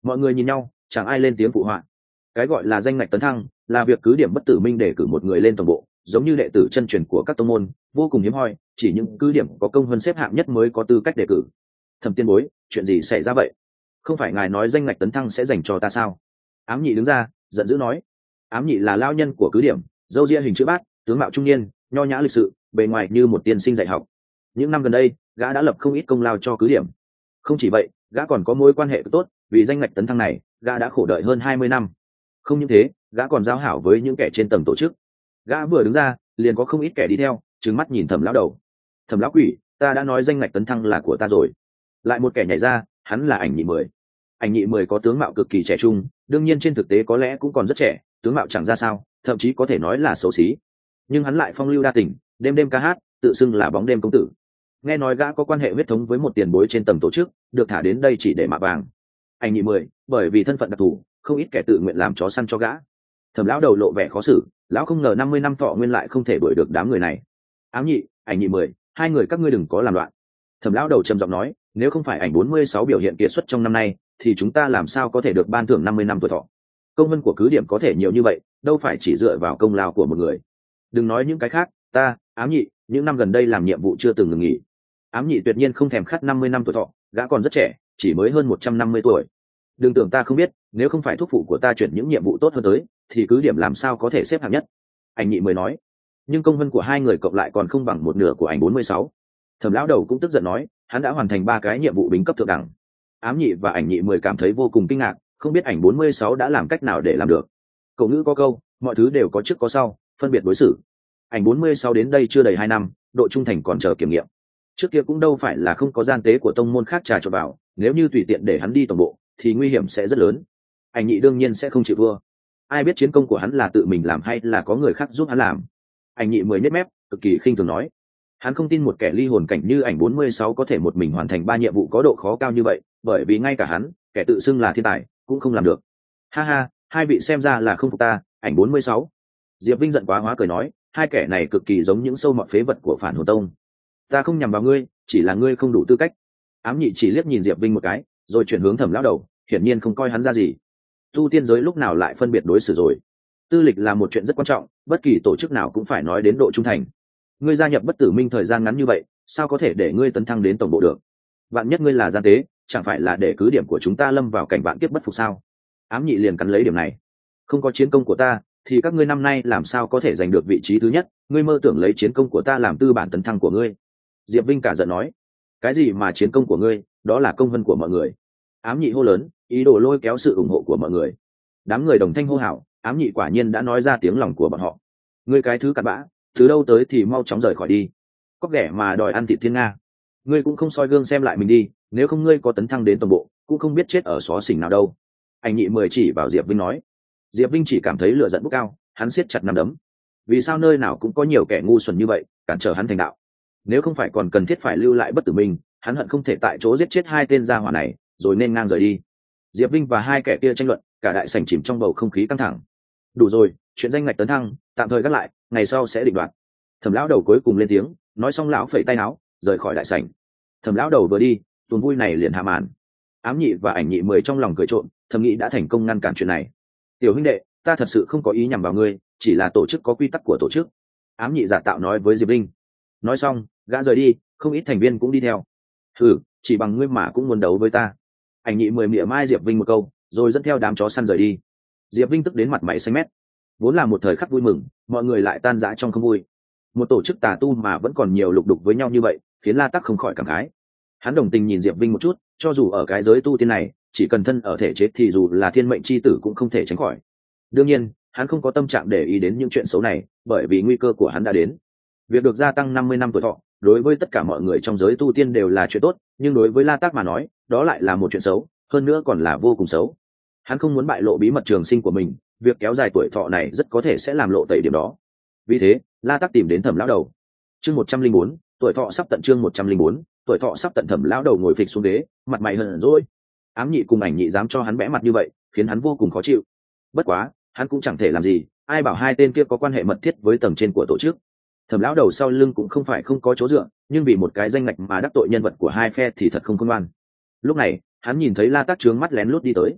Mọi người nhìn nhau, chẳng ai lên tiếng phụ họa. Cái gọi là danh ngạch tấn thăng là việc cứ điểm bất tử minh để cử một người lên tổng bộ, giống như đệ tử chân truyền của các tông môn, vô cùng hiếm hoi, chỉ những cứ điểm có công hơn xếp hạng nhất mới có tư cách đề cử. Thẩm Tiên Bối, chuyện gì xảy ra vậy? Không phải ngài nói danh ngạch tấn thăng sẽ dành cho ta sao? Ám Nhị đứng ra giận dữ nói. Ám Nhị là lao nhân của cứ điểm, râu ria hình chữ bát, tướng mạo trung niên, nho nhã lịch sự, bề ngoài như một tiên sinh dạy học. Những năm gần đây gã đã lập không ít công lao cho cứ điểm. Không chỉ vậy, gã còn có mối quan hệ tốt, vì danh ngạch tấn thăng này gã đã khổ đợi hơn hai mươi năm. Không những thế, gã còn giao hảo với những kẻ trên tầng tổ chức. Gã vừa đứng ra liền có không ít kẻ đi theo, trừng mắt nhìn Thẩm lão đầu. Thẩm lão quỷ, ta đã nói danh ngạch tấn thăng là của ta rồi. Lại một kẻ nhảy ra, hắn là Ảnh Nhị Mười. Ảnh Nhị Mười có tướng mạo cực kỳ trẻ trung, đương nhiên trên thực tế có lẽ cũng còn rất trẻ, tướng mạo chẳng ra sao, thậm chí có thể nói là xấu xí. Nhưng hắn lại phong lưu đa tình, đêm đêm ca hát, tự xưng là bóng đêm công tử. Nghe nói gã có quan hệ huyết thống với một tiền bối trên tầng tổ chức, được thả đến đây chỉ để mạ vàng. Ảnh Nhị Mười, bởi vì thân phận đặc thù, không ít kẻ tự nguyện làm chó săn cho gã. Thẩm lão đầu lộ vẻ khó xử, lão không ngờ năm mươi năm thọ nguyên lại không thể đuổi được đám người này. Ám Nhị, Ảnh Nhị Mười, hai người các ngươi đừng có làm loạn. Thẩm lão đầu trầm giọng nói, nếu không phải ảnh bốn mươi sáu biểu hiện kiệt xuất trong năm nay, thì chúng ta làm sao có thể được ban thưởng năm mươi năm tuổi thọ? Công vân của cứ điểm có thể nhiều như vậy, đâu phải chỉ dựa vào công lao của một người. Đừng nói những cái khác, ta, Ám Nhị, những năm gần đây làm nhiệm vụ chưa từng ngừng nghỉ. Ám Nhị tuyệt nhiên không thèm khát năm mươi năm tuổi thọ, gã còn rất trẻ, chỉ mới hơn một trăm năm mươi tuổi. Đừng tưởng ta không biết, nếu không phải thúc phụ của ta chuyển những nhiệm vụ tốt hơn tới, thì cứ điểm làm sao có thể xếp hạng nhất. Ảnh Nhị Mười nói. Nhưng công vân của hai người cộng lại còn không bằng một nửa của ảnh bốn mươi sáu. Thẩm lão đầu cũng tức giận nói, hắn đã hoàn thành ba cái nhiệm vụ bính cấp thượng đẳng. Ám Nhị và Ảnh Nhị Mười cảm thấy vô cùng kinh ngạc, không biết ảnh bốn mươi sáu đã làm cách nào để làm được. Cậu ngữ có câu, mọi thứ đều có trước có sau, phân biệt đối xử. Ảnh bốn mươi sáu đến đây chưa đầy hai năm, độ trung thành còn chờ kiểm nghiệm. Trước kia cũng đâu phải là không có gian tế của tông môn khác trà trộn vào, nếu như tùy tiện để hắn đi tổng bộ thì nguy hiểm sẽ rất lớn. Ảnh Nhị đương nhiên sẽ không chịu thua. Ai biết chiến công của hắn là tự mình làm hay là có người khác giúp hắn làm. Ảnh Nhị Mười nhếch mép, cực kỳ khinh thường nói. Hắn không tin một kẻ ly hồn cảnh như ảnh bốn mươi sáu có thể một mình hoàn thành ba nhiệm vụ có độ khó cao như vậy, bởi vì ngay cả hắn, kẻ tự xưng là thiên tài, cũng không làm được. Ha ha, hai vị xem ra là không phục ta, ảnh bốn mươi sáu. Diệp Vinh giận quá hóa cười nói, hai kẻ này cực kỳ giống những sâu mọt phế vật của Phản Hồn Tông. Ta không nhằm vào ngươi, chỉ là ngươi không đủ tư cách. Ám Nhị chỉ liếc nhìn Diệp Vinh một cái, rồi chuyển hướng Thẩm lão đầu, hiển nhiên không coi hắn ra gì. Tu tiên giới lúc nào lại phân biệt đối xử rồi? Tư lịch là một chuyện rất quan trọng, bất kỳ tổ chức nào cũng phải nói đến độ trung thành. Ngươi gia nhập bất tử minh thời gian ngắn như vậy, sao có thể để ngươi tấn thăng đến tổng bộ được? Vạn nhất ngươi là gian tế, chẳng phải là để cứ điểm của chúng ta lâm vào cảnh vạn kiếp bất phục sao? Ám Nhị liền cắn lấy điểm này. Không có chiến công của ta, thì các ngươi năm nay làm sao có thể giành được vị trí thứ nhất? Ngươi mơ tưởng lấy chiến công của ta làm tư bản tấn thăng của ngươi? Diệp Vinh cả giận nói. Cái gì mà chiến công của ngươi, đó là công vân của mọi người. Ám Nhị hô lớn, ý đồ lôi kéo sự ủng hộ của mọi người. Đám người đồng thanh hô hào, Ám Nhị quả nhiên đã nói ra tiếng lòng của bọn họ. Ngươi cái thứ cặn bã, từ đâu tới thì mau chóng rời khỏi đi. Có ghẻ mà đòi ăn thịt thiên nga. Ngươi cũng không soi gương xem lại mình đi, nếu không ngươi có tấn thăng đến tổng bộ, cũng không biết chết ở xó xỉnh nào đâu. Ảnh Nhị Mười chỉ vào Diệp Vinh nói. Diệp Vinh chỉ cảm thấy lửa giận bốc cao, hắn siết chặt nắm đấm. Vì sao nơi nào cũng có nhiều kẻ ngu xuẩn như vậy, cản trở hắn thành đạo? Nếu không phải còn cần thiết phải lưu lại bất tử mình, hắn hận không thể tại chỗ giết chết hai tên gia hỏa này, rồi nên ngang rời đi. Diệp Vinh và hai kẻ kia tranh luận, cả đại sảnh chìm trong bầu không khí căng thẳng. Đủ rồi, chuyện danh ngạch tấn thăng tạm thời gác lại, ngày sau sẽ định đoạt. Thẩm lão đầu cuối cùng lên tiếng, nói xong lão phẩy tay áo, rời khỏi đại sảnh. Thẩm lão đầu vừa đi, tuần vui này liền hạ màn. Ám Nhị và Ảnh Nhị Mười trong lòng cười trộm, thầm nghĩ đã thành công ngăn cản chuyện này. Tiểu huynh đệ, ta thật sự không có ý nhằm vào ngươi, chỉ là tổ chức có quy tắc của tổ chức. Ám Nhị giả tạo nói với Diệp Vinh. Nói xong, gã rời đi, không ít thành viên cũng đi theo. Thử, chỉ bằng ngươi mà cũng muốn đấu với ta? Ảnh Nhị Mười mỉa mai Diệp Vinh một câu, rồi dẫn theo đám chó săn rời đi. Diệp Vinh tức đến mặt mày xanh mét. Vốn là một thời khắc vui mừng, mọi người lại tan rã trong không vui. Một tổ chức tà tu mà vẫn còn nhiều lục đục với nhau như vậy, khiến La Tắc không khỏi cảm khái. Hắn đồng tình nhìn Diệp Vinh một chút, cho dù ở cái giới tu tiên này, chỉ cần thân ở thể chết thì dù là thiên mệnh chi tử cũng không thể tránh khỏi. Đương nhiên, hắn không có tâm trạng để ý đến những chuyện xấu này, bởi vì nguy cơ của hắn đã đến. Việc được gia tăng năm mươi năm tuổi thọ, đối với tất cả mọi người trong giới tu tiên đều là chuyện tốt, nhưng đối với La Tắc mà nói, đó lại là một chuyện xấu, hơn nữa còn là vô cùng xấu. Hắn không muốn bại lộ bí mật trường sinh của mình, việc kéo dài tuổi thọ này rất có thể sẽ làm lộ tẩy điểm đó. Vì thế, La Tắc tìm đến Thẩm lão đầu. Chương một trăm linh bốn, tuổi thọ sắp tận. Chương một trăm linh bốn, tuổi thọ sắp tận. Thẩm lão đầu ngồi phịch xuống ghế, mặt mày hờn dỗi. Ám Nhị cùng Ảnh Nhị dám cho hắn bẽ mặt như vậy, khiến hắn vô cùng khó chịu. Bất quá, hắn cũng chẳng thể làm gì, ai bảo hai tên kia có quan hệ mật thiết với tầng trên của tổ chức. Thẩm lão đầu sau lưng cũng không phải không có chỗ dựa, nhưng vì một cái danh ngạch mà đắc tội nhân vật của hai phe thì thật không khôn ngoan. Lúc này, hắn nhìn thấy La Tắc trướng mắt lén lút đi tới.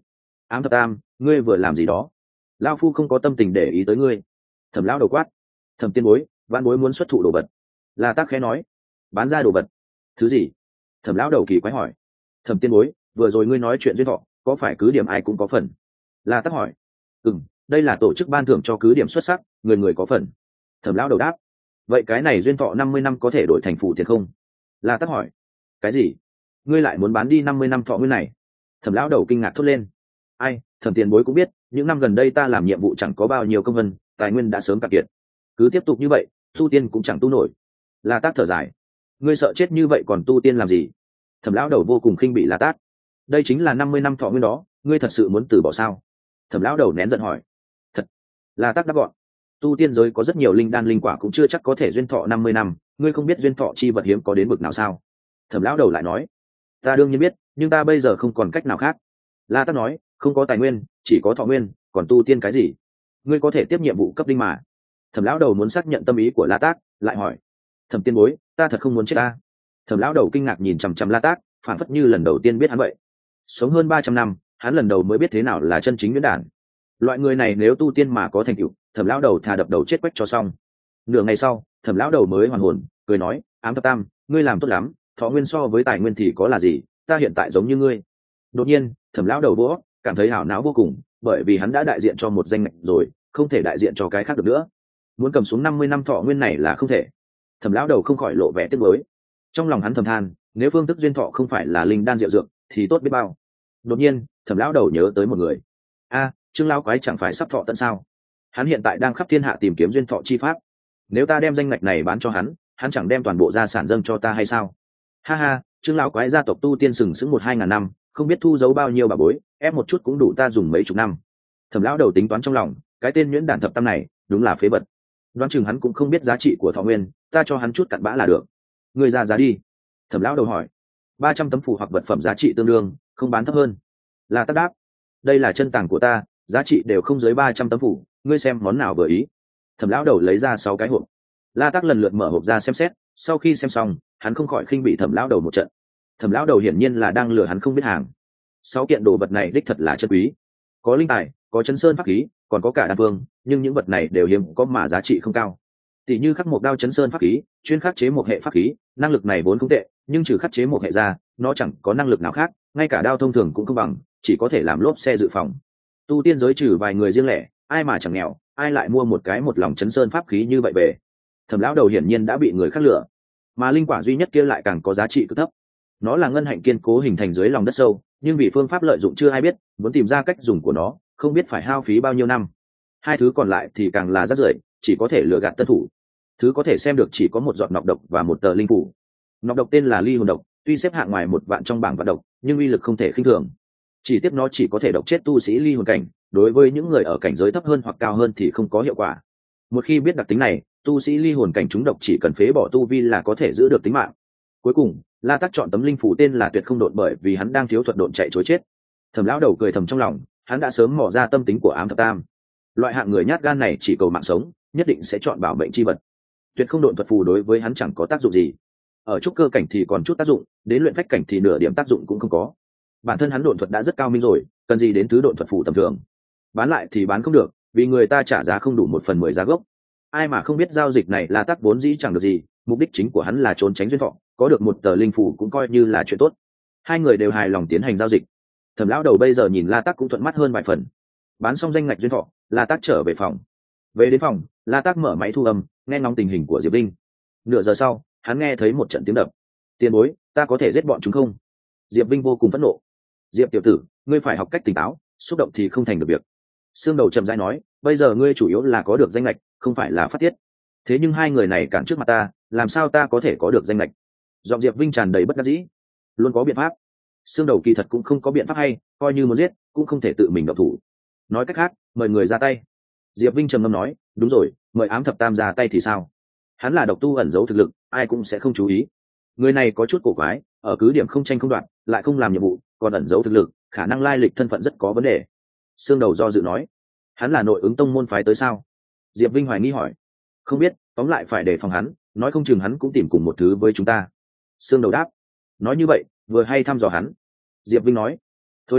Ám thập tam, ngươi vừa làm gì đó? Lao phu không có tâm tình để ý tới ngươi. Thẩm lão đầu quát. Thẩm tiên bối, vãn bối muốn xuất thụ đồ vật. La Tác khẽ nói. Bán ra đồ vật? Thứ gì? Thẩm lão đầu kỳ quái hỏi. Thẩm tiên bối, vừa rồi ngươi nói chuyện duyên thọ, có phải cứ điểm ai cũng có phần? La Tác hỏi. Ừm, đây là tổ chức ban thưởng cho cứ điểm xuất sắc, người người có phần. Thẩm lão đầu đáp. Vậy cái này duyên thọ năm mươi năm có thể đổi thành phụ tiền không? La Tác hỏi. Cái gì? Ngươi lại muốn bán đi năm mươi năm thọ nguyên này? Thẩm lão đầu kinh ngạc thốt lên. Ai, thẩm tiền bối cũng biết, những năm gần đây ta làm nhiệm vụ chẳng có bao nhiêu công vân, tài nguyên đã sớm cạn kiệt. Cứ tiếp tục như vậy, tu tiên cũng chẳng tu nổi. La Tác thở dài. Ngươi sợ chết như vậy còn tu tiên làm gì? Thẩm lão đầu vô cùng khinh bỉ La Tác. Đây chính là năm mươi năm thọ nguyên đó, ngươi thật sự muốn từ bỏ sao? Thẩm lão đầu nén giận hỏi. Thật. La Tác đáp gọn. Tu tiên giới có rất nhiều linh đan linh quả cũng chưa chắc có thể duyên thọ năm mươi năm, ngươi không biết duyên thọ chi vật hiếm có đến bực nào sao? Thẩm lão đầu lại nói. Ta đương nhiên biết, nhưng ta bây giờ không còn cách nào khác. La Tác nói, không có tài nguyên, chỉ có thọ nguyên, còn tu tiên cái gì? Ngươi có thể tiếp nhiệm vụ cấp đinh mà. Thẩm lão đầu muốn xác nhận tâm ý của La Tác, lại hỏi. Thẩm tiên bối, ta thật không muốn chết ta. Thẩm lão đầu kinh ngạc nhìn chằm chằm La Tác, phản phất như lần đầu tiên biết hắn vậy. Sống hơn ba trăm năm, hắn lần đầu mới biết thế nào là chân chính nhuyễn đản. Loại người này nếu tu tiên mà có thành tựu, Thẩm lão đầu thà đập đầu chết quách cho xong. Nửa ngày sau, Thẩm lão đầu mới hoàn hồn, cười nói, Ám thập tam, ngươi làm tốt lắm, thọ nguyên so với tài nguyên thì có là gì, ta hiện tại giống như ngươi. Đột nhiên, Thẩm lão đầu vỗ, cảm thấy hảo não vô cùng, bởi vì hắn đã đại diện cho một danh ngạch rồi, không thể đại diện cho cái khác được nữa. Muốn cầm xuống năm mươi năm thọ nguyên này là không thể. Thẩm lão đầu không khỏi lộ vẻ tiếc nuối. Trong lòng hắn thầm than, nếu phương thức duyên thọ không phải là linh đan diệu dược thì tốt biết bao. Đột nhiên, Thẩm lão đầu nhớ tới một người. A, Trương lão quái chẳng phải sắp thọ tận sao? Hắn hiện tại đang khắp thiên hạ tìm kiếm duyên thọ chi pháp. Nếu ta đem danh ngạch này bán cho hắn, hắn chẳng đem toàn bộ gia sản dâng cho ta hay sao? Ha ha, Trương lão quái gia tộc tu tiên sừng sững một hai ngàn năm, không biết thu giấu bao nhiêu bà bối, ép một chút cũng đủ ta dùng mấy chục năm. Thẩm lão đầu tính toán trong lòng, cái tên nhuyễn đản thập tam này đúng là phế vật. Đoán chừng hắn cũng không biết giá trị của thọ nguyên, ta cho hắn chút cặn bã là được. Người ra giá đi. Thẩm lão đầu hỏi. Ba trăm tấm phù hoặc vật phẩm giá trị tương đương, không bán thấp hơn. La Tác đáp. Đây là chân tàng của ta, giá trị đều không dưới ba trăm tấm phù, ngươi xem món nào vừa ý. Thẩm lão đầu lấy ra sáu cái hộp. La Tác lần lượt mở hộp ra xem xét, sau khi xem xong, hắn không khỏi khinh bị Thẩm lão đầu một trận. Thẩm lão đầu hiển nhiên là đang lừa hắn không biết hàng. Sáu kiện đồ vật này đích thật là chân quý, có linh tài, có chân sơn pháp khí, còn có cả đan phương, nhưng những vật này đều hiếm có mà giá trị không cao. Tỷ như khắc một đao chấn sơn pháp khí, chuyên khắc chế một hệ pháp khí, năng lực này vốn không tệ, nhưng trừ khắc chế một hệ ra, nó chẳng có năng lực nào khác, ngay cả đao thông thường cũng không bằng, chỉ có thể làm lốp xe dự phòng. Tu tiên giới trừ vài người riêng lẻ, ai mà chẳng nghèo, ai lại mua một cái một lòng chấn sơn pháp khí như vậy về? Thẩm lão đầu hiển nhiên đã bị người khác lừa, mà linh quả duy nhất kia lại càng có giá trị cực thấp. Nó là ngân hạnh kiên cố hình thành dưới lòng đất sâu, nhưng vì phương pháp lợi dụng chưa ai biết, muốn tìm ra cách dùng của nó, không biết phải hao phí bao nhiêu năm. Hai thứ còn lại thì càng là rác rưởi, chỉ có thể lừa gạt tân thủ. Thứ có thể xem được chỉ có một giọt nọc độc và một tờ linh phủ. Nọc độc tên là ly hồn độc, tuy xếp hạng ngoài một vạn trong bảng vạn độc, nhưng uy lực không thể khinh thường. Chỉ tiếc nó chỉ có thể độc chết tu sĩ ly hồn cảnh, đối với những người ở cảnh giới thấp hơn hoặc cao hơn thì không có hiệu quả. Một khi biết đặc tính này, tu sĩ ly hồn cảnh trúng độc chỉ cần phế bỏ tu vi là có thể giữ được tính mạng. Cuối cùng, La Tác chọn tấm linh phủ tên là Tuyệt Không Độn bởi vì hắn đang thiếu thuật độn chạy trối chết. Thẩm lão đầu cười thầm trong lòng, hắn đã sớm mò ra tâm tính của Ám thập tam. Loại hạng người nhát gan này chỉ cầu mạng sống, nhất định sẽ chọn bảo mệnh chi vật. Tuyệt Không Độn thuật phù đối với hắn chẳng có tác dụng gì. Ở trúc cơ cảnh thì còn chút tác dụng, đến luyện phách cảnh thì nửa điểm tác dụng cũng không có. Bản thân hắn độn thuật đã rất cao minh rồi, cần gì đến thứ độn thuật phù tầm thường. Bán lại thì bán không được, vì người ta trả giá không đủ một phần mười giá gốc. Ai mà không biết giao dịch này là tác vốn dĩ chẳng được gì, mục đích chính của hắn là trốn tránh duyên thọ, có được một tờ linh phủ cũng coi như là chuyện tốt. Hai người đều hài lòng tiến hành giao dịch. Thẩm lão đầu bây giờ nhìn La Tác cũng thuận mắt hơn vài phần. Bán xong danh ngạch duyên thọ, La Tác trở về phòng. Về đến phòng, La Tác mở máy thu âm, nghe ngóng tình hình của Diệp Linh. Nửa giờ sau, hắn nghe thấy một trận tiếng đập. Tiền bối, ta có thể giết bọn chúng không? Diệp Linh vô cùng phẫn nộ. Diệp tiểu tử, ngươi phải học cách tỉnh táo, xúc động thì không thành được việc. Sương Đầu trầm rãi nói, bây giờ ngươi chủ yếu là có được danh ngạch, không phải là phát tiết. Thế nhưng hai người này cản trước mặt ta, làm sao ta có thể có được danh ngạch? Giọng Diệp Vinh tràn đầy bất đắc dĩ. Luôn có biện pháp. Sương Đầu kỳ thật cũng không có biện pháp hay, coi như muốn giết cũng không thể tự mình động thủ. Nói cách khác, mời người ra tay. Diệp Vinh trầm ngâm nói, đúng rồi, mời Ám thập tam ra tay thì sao? Hắn là độc tu ẩn giấu thực lực, ai cũng sẽ không chú ý. Người này có chút cổ quái, ở cứ điểm không tranh không đoạt, lại không làm nhiệm vụ, còn ẩn giấu thực lực, khả năng lai lịch thân phận rất có vấn đề. Sương Đầu do dự nói, hắn là nội ứng tông môn phái tới sao? Diệp Vinh hoài nghi hỏi, không biết, tóm lại phải đề phòng hắn, nói không chừng hắn cũng tìm cùng một thứ với chúng ta. Sương Đầu đáp, nói như vậy vừa hay thăm dò hắn. Diệp Vinh nói, thôi đi,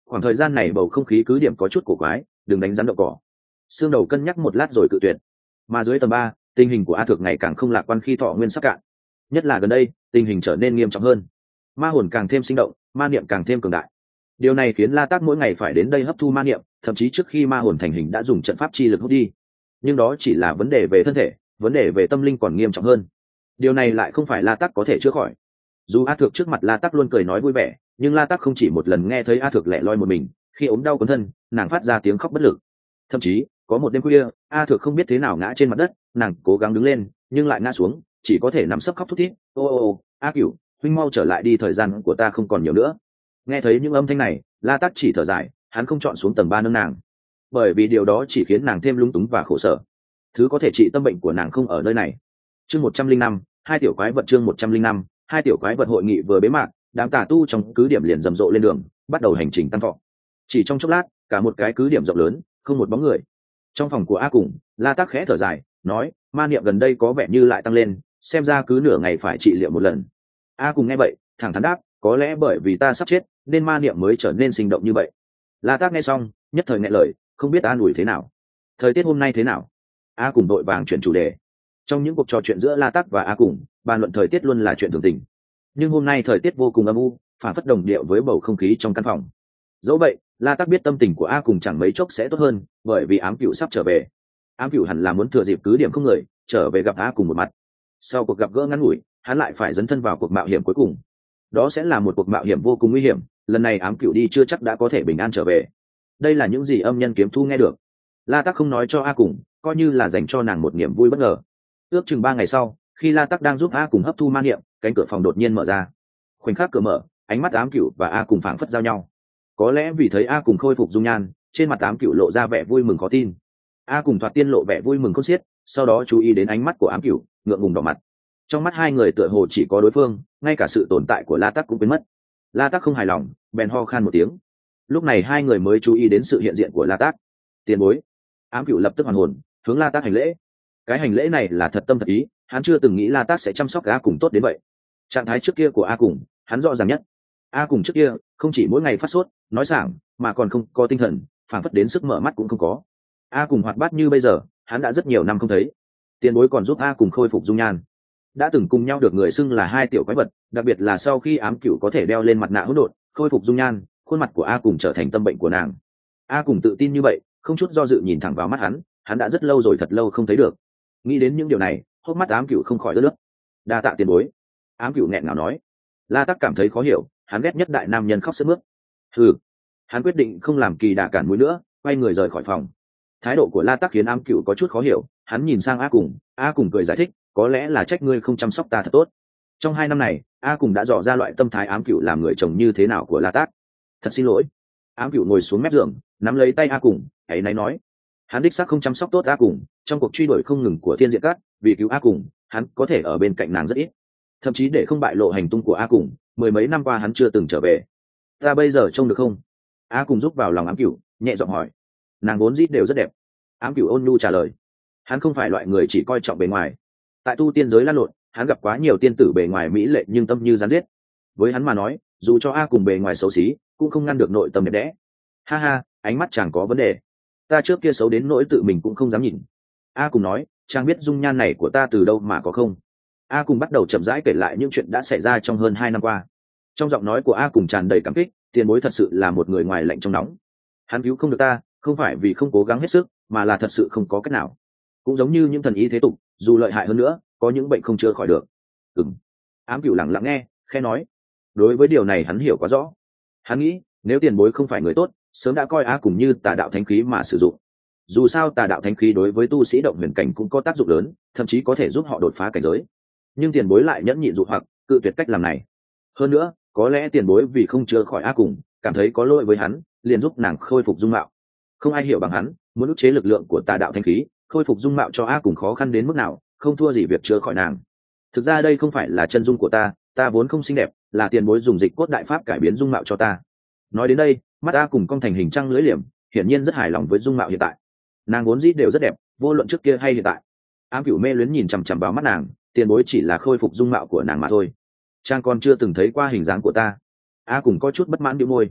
khoảng thời gian này bầu không khí cứ điểm có chút cổ quái, đừng đánh rắn đậu cỏ. Xương đầu cân nhắc một lát rồi cự tuyệt. Mà dưới tầng ba, tình hình của A Thược ngày càng không lạc quan khi thọ nguyên sắp cạn. Nhất là gần đây, tình hình trở nên nghiêm trọng hơn. Ma hồn càng thêm sinh động, ma niệm càng thêm cường đại. Điều này khiến La Tác mỗi ngày phải đến đây hấp thu ma niệm, thậm chí trước khi ma hồn thành hình đã dùng trận pháp chi lực hút đi. Nhưng đó chỉ là vấn đề về thân thể, vấn đề về tâm linh còn nghiêm trọng hơn. Điều này lại không phải La Tác có thể chữa khỏi. Dù A Thược trước mặt La Tác luôn cười nói vui vẻ, nhưng La Tác không chỉ một lần nghe thấy A Thược lẻ loi một mình, khi ốm đau cuốn thân, nàng phát ra tiếng khóc bất lực. Thậm chí, có một đêm khuya, A Thược không biết thế nào ngã trên mặt đất, nàng cố gắng đứng lên, nhưng lại ngã xuống, chỉ có thể nằm sấp khóc thút thít. Ô ô ô, A Cửu, huynh mau trở lại đi, thời gian của ta không còn nhiều nữa. Nghe thấy những âm thanh này, La Tác chỉ thở dài, hắn không chọn xuống tầng ba nâng nàng, bởi vì điều đó chỉ khiến nàng thêm lung túng và khổ sở. Thứ có thể trị tâm bệnh của nàng không ở nơi này. Chương một trăm linh năm, hai tiểu quái vật. Chương một trăm linh năm, hai tiểu quái vật. Hội nghị vừa bế mạc, đám tà tu trong cứ điểm liền rầm rộ lên đường, bắt đầu hành trình tăng thọ. Chỉ trong chốc lát, cả một cái cứ điểm rộng lớn, không một bóng người. Trong phòng của A Cùng, La Tác khẽ thở dài, nói: ma niệm gần đây có vẻ như lại tăng lên, xem ra cứ nửa ngày phải trị liệu một lần. A Cùng nghe vậy, thẳng thắn đáp: có lẽ bởi vì ta sắp chết, nên ma niệm mới trở nên sinh động như vậy. La Tác nghe xong, nhất thời nghẹn lời, không biết an ủi thế nào. Thời tiết hôm nay thế nào? A Cùng đội vàng chuyển chủ đề. Trong những cuộc trò chuyện giữa La Tác và A Cùng, bàn luận thời tiết luôn là chuyện thường tình. Nhưng hôm nay thời tiết vô cùng âm u, phản phất đồng điệu với bầu không khí trong căn phòng. Dẫu vậy, La Tác biết tâm tình của A Cùng chẳng mấy chốc sẽ tốt hơn, bởi vì Ám Cửu sắp trở về. Ám Cửu hẳn là muốn thừa dịp cứ điểm không người, trở về gặp A Cùng một mặt. Sau cuộc gặp gỡ ngắn ngủi, hắn lại phải dấn thân vào cuộc mạo hiểm cuối cùng. Đó sẽ là một cuộc mạo hiểm vô cùng nguy hiểm, lần này Ám Cửu đi chưa chắc đã có thể bình an trở về. Đây là những gì âm nhân kiếm thu nghe được. La Tác không nói cho A Cùng, coi như là dành cho nàng một niềm vui bất ngờ. Ước chừng ba ngày sau, khi La Tác đang giúp A Cùng hấp thu ma niệm, cánh cửa phòng đột nhiên mở ra. Khoảnh khắc cửa mở, ánh mắt Ám Cửu và A Cùng phảng phất giao nhau. Có lẽ vì thấy A Cùng khôi phục dung nhan, trên mặt Ám Cửu lộ ra vẻ vui mừng khó tin. A Cùng thoạt tiên lộ vẻ vui mừng khôn xiết, sau đó chú ý đến ánh mắt của Ám Cửu, ngượng ngùng đỏ mặt. Trong mắt hai người tựa hồ chỉ có đối phương, ngay cả sự tồn tại của La Tác cũng biến mất. La Tác không hài lòng, bèn ho khan một tiếng. Lúc này hai người mới chú ý đến sự hiện diện của La Tác. Tiền bối. Ám Cửu lập tức hoàn hồn, hướng La Tác hành lễ. Cái hành lễ này là thật tâm thật ý, hắn chưa từng nghĩ La Tác sẽ chăm sóc A Cùng tốt đến vậy. Trạng thái trước kia của A Cùng, hắn rõ ràng nhất. A Cùng trước kia không chỉ mỗi ngày phát sốt, nói sảng, mà còn không có tinh thần, phảng phất đến sức mở mắt cũng không có. A Cùng hoạt bát như bây giờ, hắn đã rất nhiều năm không thấy. Tiền bối còn giúp A Cùng khôi phục dung nhan. Đã từng cùng nhau được người xưng là hai tiểu quái vật, đặc biệt là sau khi Ám Cửu có thể đeo lên mặt nạ hỗn độn, khôi phục dung nhan, khuôn mặt của A Cùng trở thành tâm bệnh của nàng. A Cùng tự tin như vậy, không chút do dự nhìn thẳng vào mắt hắn, hắn đã rất lâu rồi, thật lâu không thấy được. Nghĩ đến những điều này, hốc mắt Ám Cửu không khỏi ướt nước. Đa tạ tiền bối. Ám Cửu nghẹn ngào nói. La Tác cảm thấy khó hiểu, hắn ghét nhất đại nam nhân khóc sướt mướt. Hừ. Hắn quyết định không làm kỳ đà cản mũi nữa, quay người rời khỏi phòng. Thái độ của La Tác khiến Ám Cửu có chút khó hiểu, hắn nhìn sang A Cùng, A Cùng cười giải thích, có lẽ là trách ngươi không chăm sóc ta thật tốt. Trong hai năm này, A Cùng đã dò ra loại tâm thái Ám Cửu làm người chồng như thế nào của La Tác. Thật xin lỗi. Ám Cửu ngồi xuống mép giường, nắm lấy tay A Cùng, ấy náy nói. Hắn đích xác không chăm sóc tốt A Cùng, trong cuộc truy đuổi không ngừng của Thiên Diện Cát, vì cứu A Cùng, hắn có thể ở bên cạnh nàng rất ít. Thậm chí để không bại lộ hành tung của A Cùng, mười mấy năm qua hắn chưa từng trở về. Ta bây giờ trông được không? A Cùng giúp vào lòng Ám Cửu, nhẹ giọng hỏi. Nàng vốn dĩ đều rất đẹp. Ám Cửu ôn nhu trả lời. Hắn không phải loại người chỉ coi trọng bề ngoài. Tại tu tiên giới lăn lộn, hắn gặp quá nhiều tiên tử bề ngoài mỹ lệ nhưng tâm như rắn riết. Với hắn mà nói, dù cho A Cùng bề ngoài xấu xí, cũng không ngăn được nội tâm đẹp đẽ. Ha ha, ánh mắt chàng có vấn đề. Ta trước kia xấu đến nỗi tự mình cũng không dám nhìn. A Cùng nói, chàng biết dung nhan này của ta từ đâu mà có không? A Cùng bắt đầu chậm rãi kể lại những chuyện đã xảy ra trong hơn hai năm qua. Trong giọng nói của A Cùng tràn đầy cảm kích, tiền bối thật sự là một người ngoài lạnh trong nóng. Hắn cứu không được ta, không phải vì không cố gắng hết sức, mà là thật sự không có cách nào. Cũng giống như những thần y thế tục, dù lợi hại hơn nữa, có những bệnh không chữa khỏi được. Ừm. Ám Cửu lặng lặng nghe, khẽ nói. Đối với điều này hắn hiểu quá rõ. Hắn nghĩ, nếu tiền bối không phải người tốt, sớm đã coi A Cùng như tà đạo thánh khí mà sử dụng. Dù sao tà đạo thánh khí đối với tu sĩ động huyền cảnh cũng có tác dụng lớn, thậm chí có thể giúp họ đột phá cảnh giới. Nhưng tiền bối lại nhẫn nhịn dụ hoặc, cự tuyệt cách làm này. Hơn nữa, có lẽ tiền bối vì không chữa khỏi A Cùng, cảm thấy có lỗi với hắn, liền giúp nàng khôi phục dung mạo. Không ai hiểu bằng hắn, muốn ức chế lực lượng của tà đạo thánh khí, khôi phục dung mạo cho A Cùng khó khăn đến mức nào, không thua gì việc chữa khỏi nàng. Thực ra đây không phải là chân dung của ta, ta vốn không xinh đẹp, là tiền bối dùng dịch cốt đại pháp cải biến dung mạo cho ta. Nói đến đây, mắt A Cùng cong thành hình trăng lưỡi liềm, hiển nhiên rất hài lòng với dung mạo hiện tại. Nàng vốn dĩ đều rất đẹp, vô luận trước kia hay hiện tại. Ám Cửu mê luyến nhìn chằm chằm vào mắt nàng, tiền bối chỉ là khôi phục dung mạo của nàng mà thôi. Trang còn chưa từng thấy qua hình dáng của ta. A Cùng có chút bất mãn bĩu môi.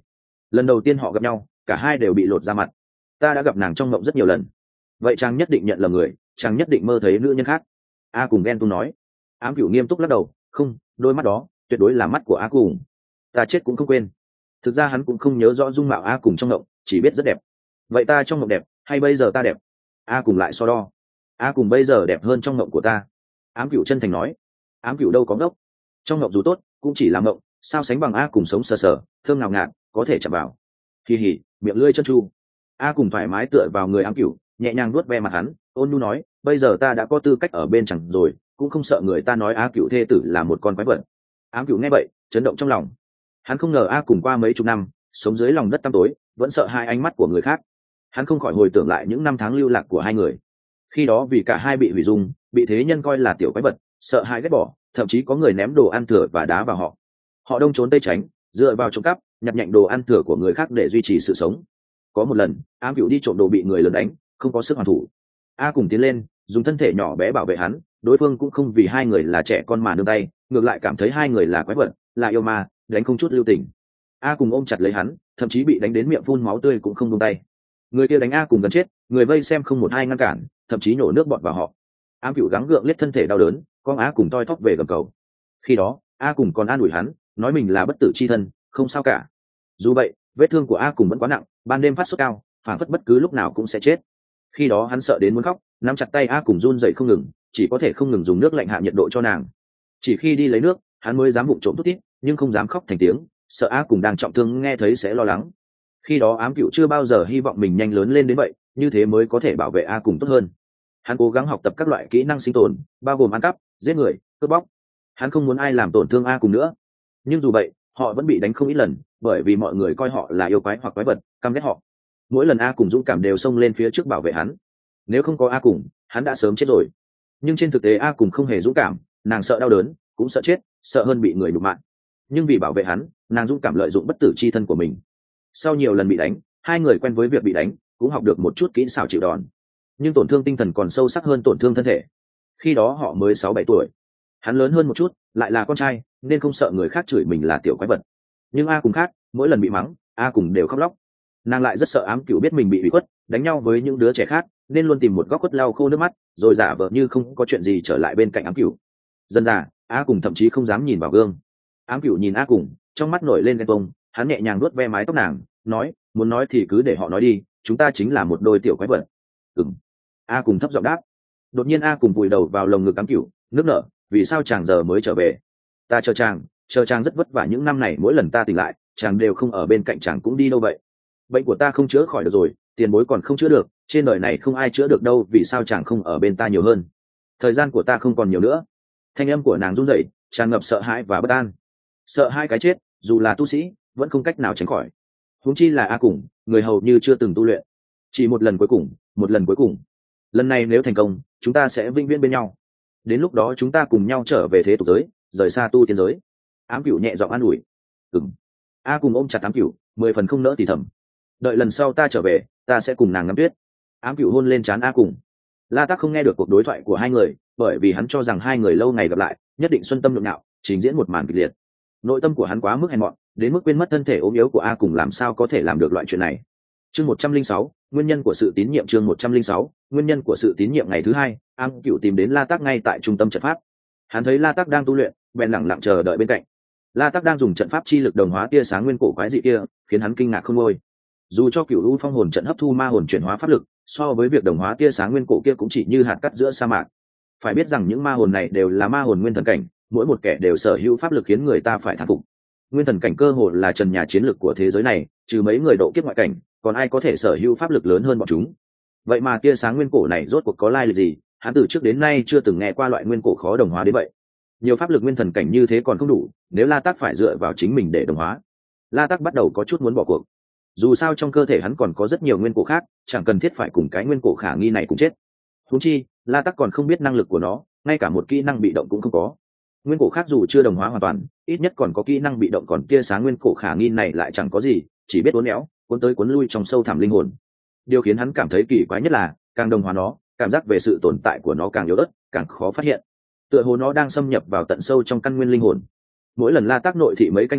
lần đầu tiên họ gặp nhau cả hai đều bị lột ra mặt. Ta đã gặp nàng trong mộng rất nhiều lần. Vậy chàng nhất định nhận lầm người, chàng nhất định mơ thấy nữ nhân khác. A cùng ghen tuông nói. Ám Cửu nghiêm túc lắc đầu, không, đôi mắt đó tuyệt đối là mắt của A cùng. Ta chết cũng không quên. Thực ra hắn cũng không nhớ rõ dung mạo A cùng trong mộng, chỉ biết rất đẹp. Vậy ta trong mộng đẹp hay bây giờ ta đẹp? A cùng lại so đo. A cùng bây giờ đẹp hơn trong mộng của ta. Ám Cửu chân thành nói. Ám Cửu đâu có ngốc, trong mộng dù tốt cũng chỉ là mộng, sao sánh bằng A cùng sống sờ sờ thơm ngào ngạt có thể chạm vào. Kỳ hỉ, miệng lưỡi chân chu. A cùng thoải mái tựa vào người Ám Cửu, nhẹ nhàng vuốt ve mặt hắn, ôn nhu nói, bây giờ ta đã có tư cách ở bên chẳng rồi, cũng không sợ người ta nói A Cửu thê tử là một con quái vật. Ám Cửu nghe vậy chấn động trong lòng. Hắn không ngờ A cùng qua mấy chục năm sống dưới lòng đất tăm tối vẫn sợ hai ánh mắt của người khác. Hắn không khỏi hồi tưởng lại những năm tháng lưu lạc của hai người. Khi đó vì cả hai bị hủy dung, bị thế nhân coi là tiểu quái vật, sợ hãi ghét bỏ, thậm chí có người ném đồ ăn thừa và đá vào họ. Họ đông trốn tây tránh, dựa vào trộm cắp, nhặt nhạnh đồ ăn thừa của người khác để duy trì sự sống. Có một lần, Ám Cửu đi trộm đồ bị người lớn đánh, không có sức hoàn thủ. A cùng tiến lên, dùng thân thể nhỏ bé bảo vệ hắn, đối phương cũng không vì hai người là trẻ con mà nương tay, ngược lại cảm thấy hai người là quái vật, là yêu ma, đánh không chút lưu tình. A cùng ôm chặt lấy hắn, thậm chí bị đánh đến miệng phun máu tươi cũng không buông tay. Người kia đánh A cùng gần chết, người vây xem không một ai ngăn cản, thậm chí nổ nước bọt vào họ. Ám Cửu gắng gượng lết thân thể đau đớn, con A cùng toi thóp về gầm cầu. Khi đó A cùng còn an ủi hắn, nói mình là bất tử chi thân, không sao cả. Dù vậy vết thương của A cùng vẫn quá nặng, ban đêm phát sốt cao, phản phất bất cứ lúc nào cũng sẽ chết. Khi đó hắn sợ đến muốn khóc, nắm chặt tay A cùng run dậy không ngừng, chỉ có thể không ngừng dùng nước lạnh hạ nhiệt độ cho nàng. Chỉ khi đi lấy nước hắn mới dám vụng trộm thút thít, nhưng không dám khóc thành tiếng, sợ A cùng đang trọng thương nghe thấy sẽ lo lắng. Khi đó Ám Cửu chưa bao giờ hy vọng mình nhanh lớn lên đến vậy, như thế mới có thể bảo vệ A cùng tốt hơn. Hắn cố gắng học tập các loại kỹ năng sinh tồn, bao gồm ăn cắp, giết người, cướp bóc. Hắn không muốn ai làm tổn thương A cùng nữa. Nhưng dù vậy họ vẫn bị đánh không ít lần, bởi vì mọi người coi họ là yêu quái hoặc quái vật, căm ghét họ. Mỗi lần A cùng dũng cảm đều xông lên phía trước bảo vệ hắn. Nếu không có A cùng hắn đã sớm chết rồi. Nhưng trên thực tế A cùng không hề dũng cảm, nàng sợ đau đớn, cũng sợ chết, sợ hơn bị người nhục mạ. Nhưng vì bảo vệ hắn, nàng dũng cảm lợi dụng bất tử chi thân của mình. Sau nhiều lần bị đánh, hai người quen với việc bị đánh, cũng học được một chút kỹ xảo chịu đòn. Nhưng tổn thương tinh thần còn sâu sắc hơn tổn thương thân thể. Khi đó họ mới sáu bảy tuổi, hắn lớn hơn một chút, lại là con trai nên không sợ người khác chửi mình là tiểu quái vật. Nhưng A cùng khác, mỗi lần bị mắng A cùng đều khóc lóc. Nàng lại rất sợ Ám Cửu biết mình bị ủy khuất, đánh nhau với những đứa trẻ khác, nên luôn tìm một góc khuất lau khô nước mắt, rồi giả vờ như không có chuyện gì trở lại bên cạnh Ám Cửu. Dần dà A cùng thậm chí không dám nhìn vào gương. Ám Cửu nhìn A cùng, trong mắt nổi lên ghen tuông, hắn nhẹ nhàng vuốt ve mái tóc nàng, nói, muốn nói thì cứ để họ nói đi, chúng ta chính là một đôi tiểu quái vật. Ừm. A cùng thấp giọng đáp. Đột nhiên A cùng vùi đầu vào lồng ngực Ám Cửu, nước nở, vì sao chàng giờ mới trở về? Ta chờ chàng, chờ chàng rất vất vả những năm này, mỗi lần ta tỉnh lại chàng đều không ở bên cạnh, chàng cũng đi đâu vậy? Bệnh của ta không chữa khỏi được rồi, tiền bối còn không chữa được, trên đời này không ai chữa được đâu, vì sao chàng không ở bên ta nhiều hơn? Thời gian của ta không còn nhiều nữa. Thanh âm của nàng run rẩy, tràn ngập sợ hãi và bất an. Sợ hai cái chết, dù là tu sĩ vẫn không cách nào tránh khỏi, huống chi là A cùng, người hầu như chưa từng tu luyện. Chỉ một lần cuối cùng, một lần cuối cùng. Lần này nếu thành công, chúng ta sẽ vĩnh viễn bên nhau. Đến lúc đó chúng ta cùng nhau trở về thế tục giới, rời xa tu tiên giới. Ám Cửu nhẹ giọng an ủi. Ừm. A cùng ôm chặt Ám Cửu, mười phần không nỡ thì thầm. Đợi lần sau ta trở về, ta sẽ cùng nàng ngắm tuyết. Ám Cửu hôn lên trán A cùng. La Tắc không nghe được cuộc đối thoại của hai người, bởi vì hắn cho rằng hai người lâu ngày gặp lại, nhất định xuân tâm nhộn nhạo, trình diễn một màn kịch liệt. Nội tâm của hắn quá mức hèn mọn, đến mức quên mất thân thể ốm yếu của A cùng làm sao có thể làm được loại chuyện này. Chương một trăm linh sáu, nguyên nhân của sự tín nhiệm. Chương một trăm linh sáu, nguyên nhân của sự tín nhiệm. Ngày thứ hai, Ám Cửu tìm đến La Tắc ngay tại trung tâm trận pháp. Hắn thấy La Tắc đang tu luyện, bèn lặng lặng chờ đợi bên cạnh. La Tắc đang dùng trận pháp chi lực đồng hóa tia sáng nguyên cổ quái dị kia, khiến hắn kinh ngạc không ngôi. Dù cho Cửu U Phong hồn trận hấp thu ma hồn chuyển hóa pháp lực, so với việc đồng hóa tia sáng nguyên cổ kia cũng chỉ như hạt cát giữa sa mạc. Phải biết rằng những ma hồn này đều là ma hồn nguyên thần cảnh, mỗi một kẻ đều sở hữu pháp lực khiến người ta phải thán phục. Nguyên thần cảnh cơ hồ là trần nhà chiến lực của thế giới này, trừ mấy người độ kiếp ngoại cảnh, còn ai có thể sở hữu pháp lực lớn hơn bọn chúng. Vậy mà tia sáng nguyên cổ này rốt cuộc có lai lịch gì? Hắn từ trước đến nay chưa từng nghe qua loại nguyên cổ khó đồng hóa đến vậy. Nhiều pháp lực nguyên thần cảnh như thế còn không đủ, nếu La Tắc phải dựa vào chính mình để đồng hóa. La Tắc bắt đầu có chút muốn bỏ cuộc. Dù sao trong cơ thể hắn còn có rất nhiều nguyên cổ khác, chẳng cần thiết phải cùng cái nguyên cổ khả nghi này cùng chết. Huống chi, La Tắc còn không biết năng lực của nó, ngay cả một kỹ năng bị động cũng không có. Nguyên cổ khác dù chưa đồng hóa hoàn toàn, ít nhất còn có kỹ năng bị động, còn tia sáng nguyên cổ khả nghi này lại chẳng có gì, chỉ biết uốn éo, cuốn tới cuốn lui trong sâu thẳm linh hồn. Điều khiến hắn cảm thấy kỳ quái nhất là, càng đồng hóa nó, cảm giác về sự tồn tại của nó càng yếu ớt, càng khó phát hiện. Tựa hồ nó đang xâm nhập vào tận sâu trong căn nguyên linh hồn. Mỗi lần La Tắc nội thị mấy canh giờ,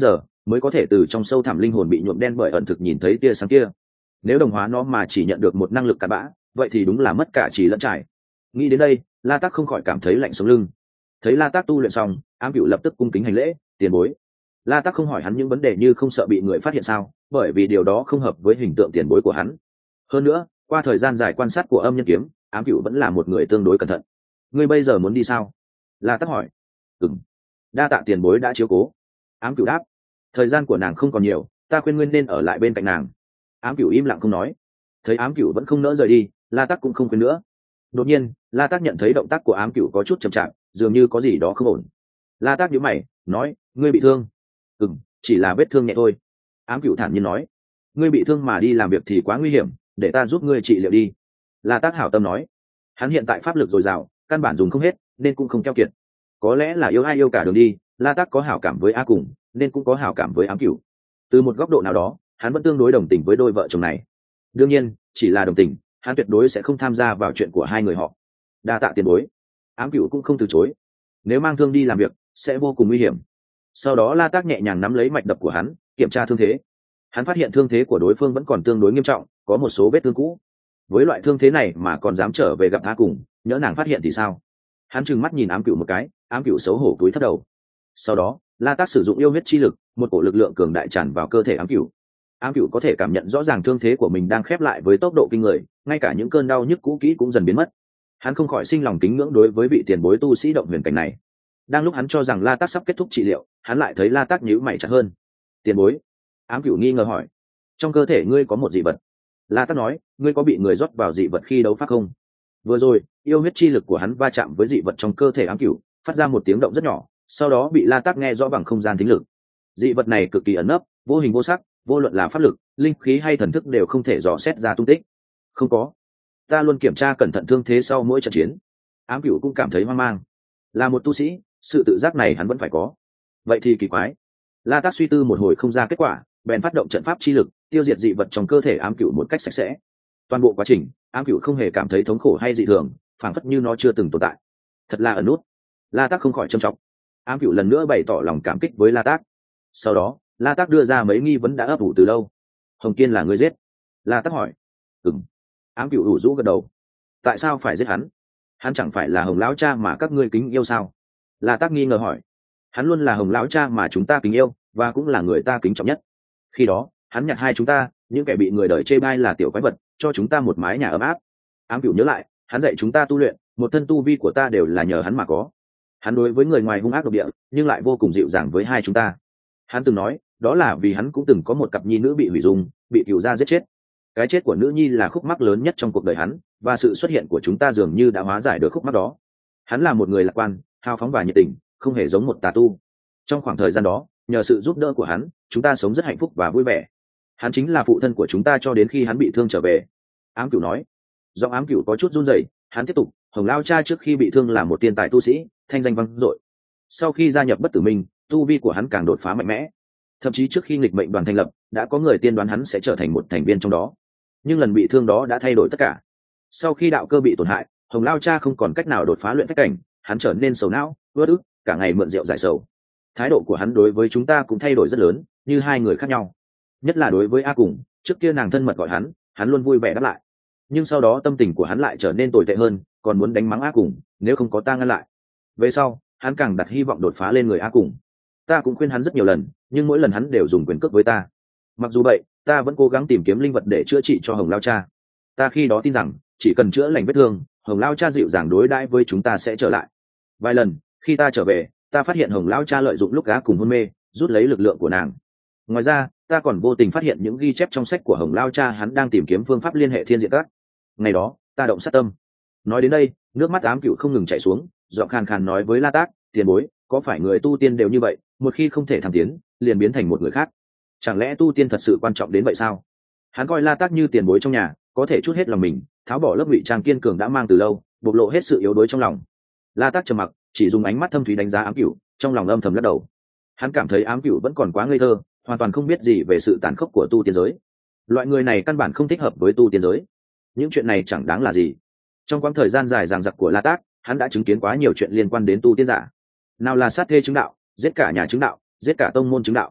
mới có thể từ trong sâu thẳm linh hồn bị nhuộm đen bởi ẩn thực nhìn thấy tia sáng kia. Nếu đồng hóa nó mà chỉ nhận được một năng lực cặn bã, vậy thì đúng là mất cả trì lẫn trải. Nghĩ đến đây, La Tác không khỏi cảm thấy lạnh sống lưng. Thấy La Tác tu luyện xong, Ám Cửu lập tức cung kính hành lễ, tiền bối. La Tác không hỏi hắn những vấn đề như không sợ bị người phát hiện sao, bởi vì điều đó không hợp với hình tượng tiền bối của hắn. Hơn nữa, qua thời gian dài quan sát của Âm Nhân Kiếm, Ám Cửu vẫn là một người tương đối cẩn thận. Ngươi bây giờ muốn đi sao? La Tác hỏi. Ừm, đa tạ tiền bối đã chiếu cố. Ám Cửu đáp. Thời gian của nàng không còn nhiều, ta khuyên ngươi nên ở lại bên cạnh nàng. Ám Cửu im lặng không nói. Thấy Ám Cửu vẫn không nỡ rời đi, La Tác cũng không khuyên nữa. Đột nhiên, La Tác nhận thấy động tác của Ám Cửu có chút chậm chạp, dường như có gì đó không ổn. La Tác nhíu mày, nói, ngươi bị thương? Ừm, chỉ là vết thương nhẹ thôi. Ám Cửu thản nhiên nói. Ngươi bị thương mà đi làm việc thì quá nguy hiểm, để ta giúp ngươi trị liệu đi. La Tác hảo tâm nói. Hắn hiện tại pháp lực dồi dào, căn bản dùng không hết, nên cũng không keo kiệt. Có lẽ là yêu ai yêu cả đường đi, La Tác có hảo cảm với A Cùng, nên cũng có hảo cảm với Ám Cửu. Từ một góc độ nào đó, hắn vẫn tương đối đồng tình với đôi vợ chồng này. Đương nhiên, chỉ là đồng tình, hắn tuyệt đối sẽ không tham gia vào chuyện của hai người họ. Đa tạ tiền bối. Ám Cửu cũng không từ chối. Nếu mang thương đi làm việc, sẽ vô cùng nguy hiểm. Sau đó La Tác nhẹ nhàng nắm lấy mạch đập của hắn, kiểm tra thương thế. Hắn phát hiện thương thế của đối phương vẫn còn tương đối nghiêm trọng, có một số vết thương cũ. Với loại thương thế này mà còn dám trở về gặp A Cùng, nhỡ nàng phát hiện thì sao? Hắn trừng mắt nhìn Ám Cửu một cái, Ám Cửu xấu hổ cúi thấp đầu. Sau đó, La Tác sử dụng yêu huyết chi lực, một cổ lực lượng cường đại tràn vào cơ thể Ám Cửu. Ám Cửu có thể cảm nhận rõ ràng thương thế của mình đang khép lại với tốc độ kinh người, ngay cả những cơn đau nhức cũ kỹ cũng dần biến mất. Hắn không khỏi sinh lòng kính ngưỡng đối với vị tiền bối tu sĩ động huyền cảnh này. Đang lúc hắn cho rằng La Tác sắp kết thúc trị liệu, hắn lại thấy La Tác nhíu mày chặt hơn. Tiền bối? Ám Cửu nghi ngờ hỏi. Trong cơ thể ngươi có một dị vật. La Tác nói, ngươi có bị người rót vào dị vật khi đấu pháp không? Vừa rồi, yêu huyết chi lực của hắn va chạm với dị vật trong cơ thể Ám Cửu, phát ra một tiếng động rất nhỏ, sau đó bị La Tác nghe rõ bằng không gian thính lực. Dị vật này cực kỳ ẩn nấp, vô hình vô sắc, vô luận là pháp lực, linh khí hay thần thức đều không thể dò xét ra tung tích. Không có. Ta luôn kiểm tra cẩn thận thương thế sau mỗi trận chiến. Ám Cửu cũng cảm thấy hoang mang. Là một tu sĩ, sự tự giác này hắn vẫn phải có. Vậy thì kỳ quái. La Tác suy tư một hồi không ra kết quả, bèn phát động trận pháp chi lực, tiêu diệt dị vật trong cơ thể Ám Cửu một cách sạch sẽ. Toàn bộ quá trình, Ám Cửu không hề cảm thấy thống khổ hay dị thường, phảng phất như nó chưa từng tồn tại. Thật là ẩn nút. La Tác không khỏi trầm trọng. Ám Cửu lần nữa bày tỏ lòng cảm kích với La Tác. Sau đó, La Tác đưa ra mấy nghi vấn đã ấp ủ từ lâu. Hồng Kiên là người giết? La Tác hỏi. Ừm. Ám Cửu ủ rũ gật đầu. Tại sao phải giết hắn? Hắn chẳng phải là Hồng lão cha mà các ngươi kính yêu sao? La Tác nghi ngờ hỏi. Hắn luôn là Hồng lão cha mà chúng ta kính yêu, và cũng là người ta kính trọng nhất. Khi đó, hắn nhặt hai chúng ta, những kẻ bị người đời chê bai là tiểu quái vật, cho chúng ta một mái nhà ấm áp. Ám Cửu nhớ lại, hắn dạy chúng ta tu luyện, một thân tu vi của ta đều là nhờ hắn mà có. Hắn đối với người ngoài hung ác độc địa, nhưng lại vô cùng dịu dàng với hai chúng ta. Hắn từng nói, đó là vì hắn cũng từng có một cặp nhi nữ bị hủy dung, bị cựu gia giết chết. Cái chết của nữ nhi là khúc mắc lớn nhất trong cuộc đời hắn, và sự xuất hiện của chúng ta dường như đã hóa giải được khúc mắc đó. Hắn là một người lạc quan, hào phóng và nhiệt tình, không hề giống một tà tu. Trong khoảng thời gian đó, nhờ sự giúp đỡ của hắn, chúng ta sống rất hạnh phúc và vui vẻ. Hắn chính là phụ thân của chúng ta cho đến khi hắn bị thương trở về. Ám Cửu nói. Giọng Ám Cửu có chút run rẩy, hắn tiếp tục, Hồng Lao cha trước khi bị thương là một tiên tài tu sĩ, thanh danh vang dội. Sau khi gia nhập Bất Tử Minh, tu vi của hắn càng đột phá mạnh mẽ. Thậm chí trước khi nghịch mệnh đoàn thành lập, đã có người tiên đoán hắn sẽ trở thành một thành viên trong đó. Nhưng lần bị thương đó đã thay đổi tất cả. Sau khi đạo cơ bị tổn hại, Hồng Lao cha không còn cách nào đột phá luyện phách cảnh, hắn trở nên sầu não, uất ức, cả ngày mượn rượu giải sầu. Thái độ của hắn đối với chúng ta cũng thay đổi rất lớn, như hai người khác nhau. Nhất là đối với A Cùng, trước kia nàng thân mật gọi hắn, hắn luôn vui vẻ đáp lại. Nhưng sau đó tâm tình của hắn lại trở nên tồi tệ hơn, còn muốn đánh mắng A Cùng, nếu không có ta ngăn lại. Về sau, hắn càng đặt hy vọng đột phá lên người A Cùng. Ta cũng khuyên hắn rất nhiều lần, nhưng mỗi lần hắn đều dùng quyền cước với ta. Mặc dù vậy, ta vẫn cố gắng tìm kiếm linh vật để chữa trị cho Hồng Lao cha. Ta khi đó tin rằng, chỉ cần chữa lành vết thương, Hồng Lao cha dịu dàng đối đãi với chúng ta sẽ trở lại. Vài lần, khi ta trở về, ta phát hiện Hồng Lao cha lợi dụng lúc Á Cùng hôn mê, rút lấy lực lượng của nàng. Ngoài ra, ta còn vô tình phát hiện những ghi chép trong sách của Hồng Lao cha hắn đang tìm kiếm phương pháp liên hệ thiên diện các. Ngày đó, ta động sát tâm. Nói đến đây, nước mắt Ám Cửu không ngừng chảy xuống, giọng khàn khàn nói với La Tác, tiền bối, có phải người tu tiên đều như vậy, một khi không thể thăng tiến, liền biến thành một người khác? Chẳng lẽ tu tiên thật sự quan trọng đến vậy sao? Hắn coi La Tác như tiền bối trong nhà, có thể chút hết lòng mình, tháo bỏ lớp ngụy trang kiên cường đã mang từ lâu, bộc lộ hết sự yếu đuối trong lòng. La Tác trầm mặc, chỉ dùng ánh mắt thâm thúy đánh giá Ám Cửu, trong lòng âm thầm lắc đầu. Hắn cảm thấy Ám Cửu vẫn còn quá ngây thơ, hoàn toàn không biết gì về sự tàn khốc của tu tiên giới. Loại người này căn bản không thích hợp với tu tiên giới. Những chuyện này chẳng đáng là gì. Trong quãng thời gian dài dằng dặc của La Tác, hắn đã chứng kiến quá nhiều chuyện liên quan đến tu tiên giả. Nào là sát thê chứng đạo, giết cả nhà chứng đạo, giết cả tông môn chứng đạo.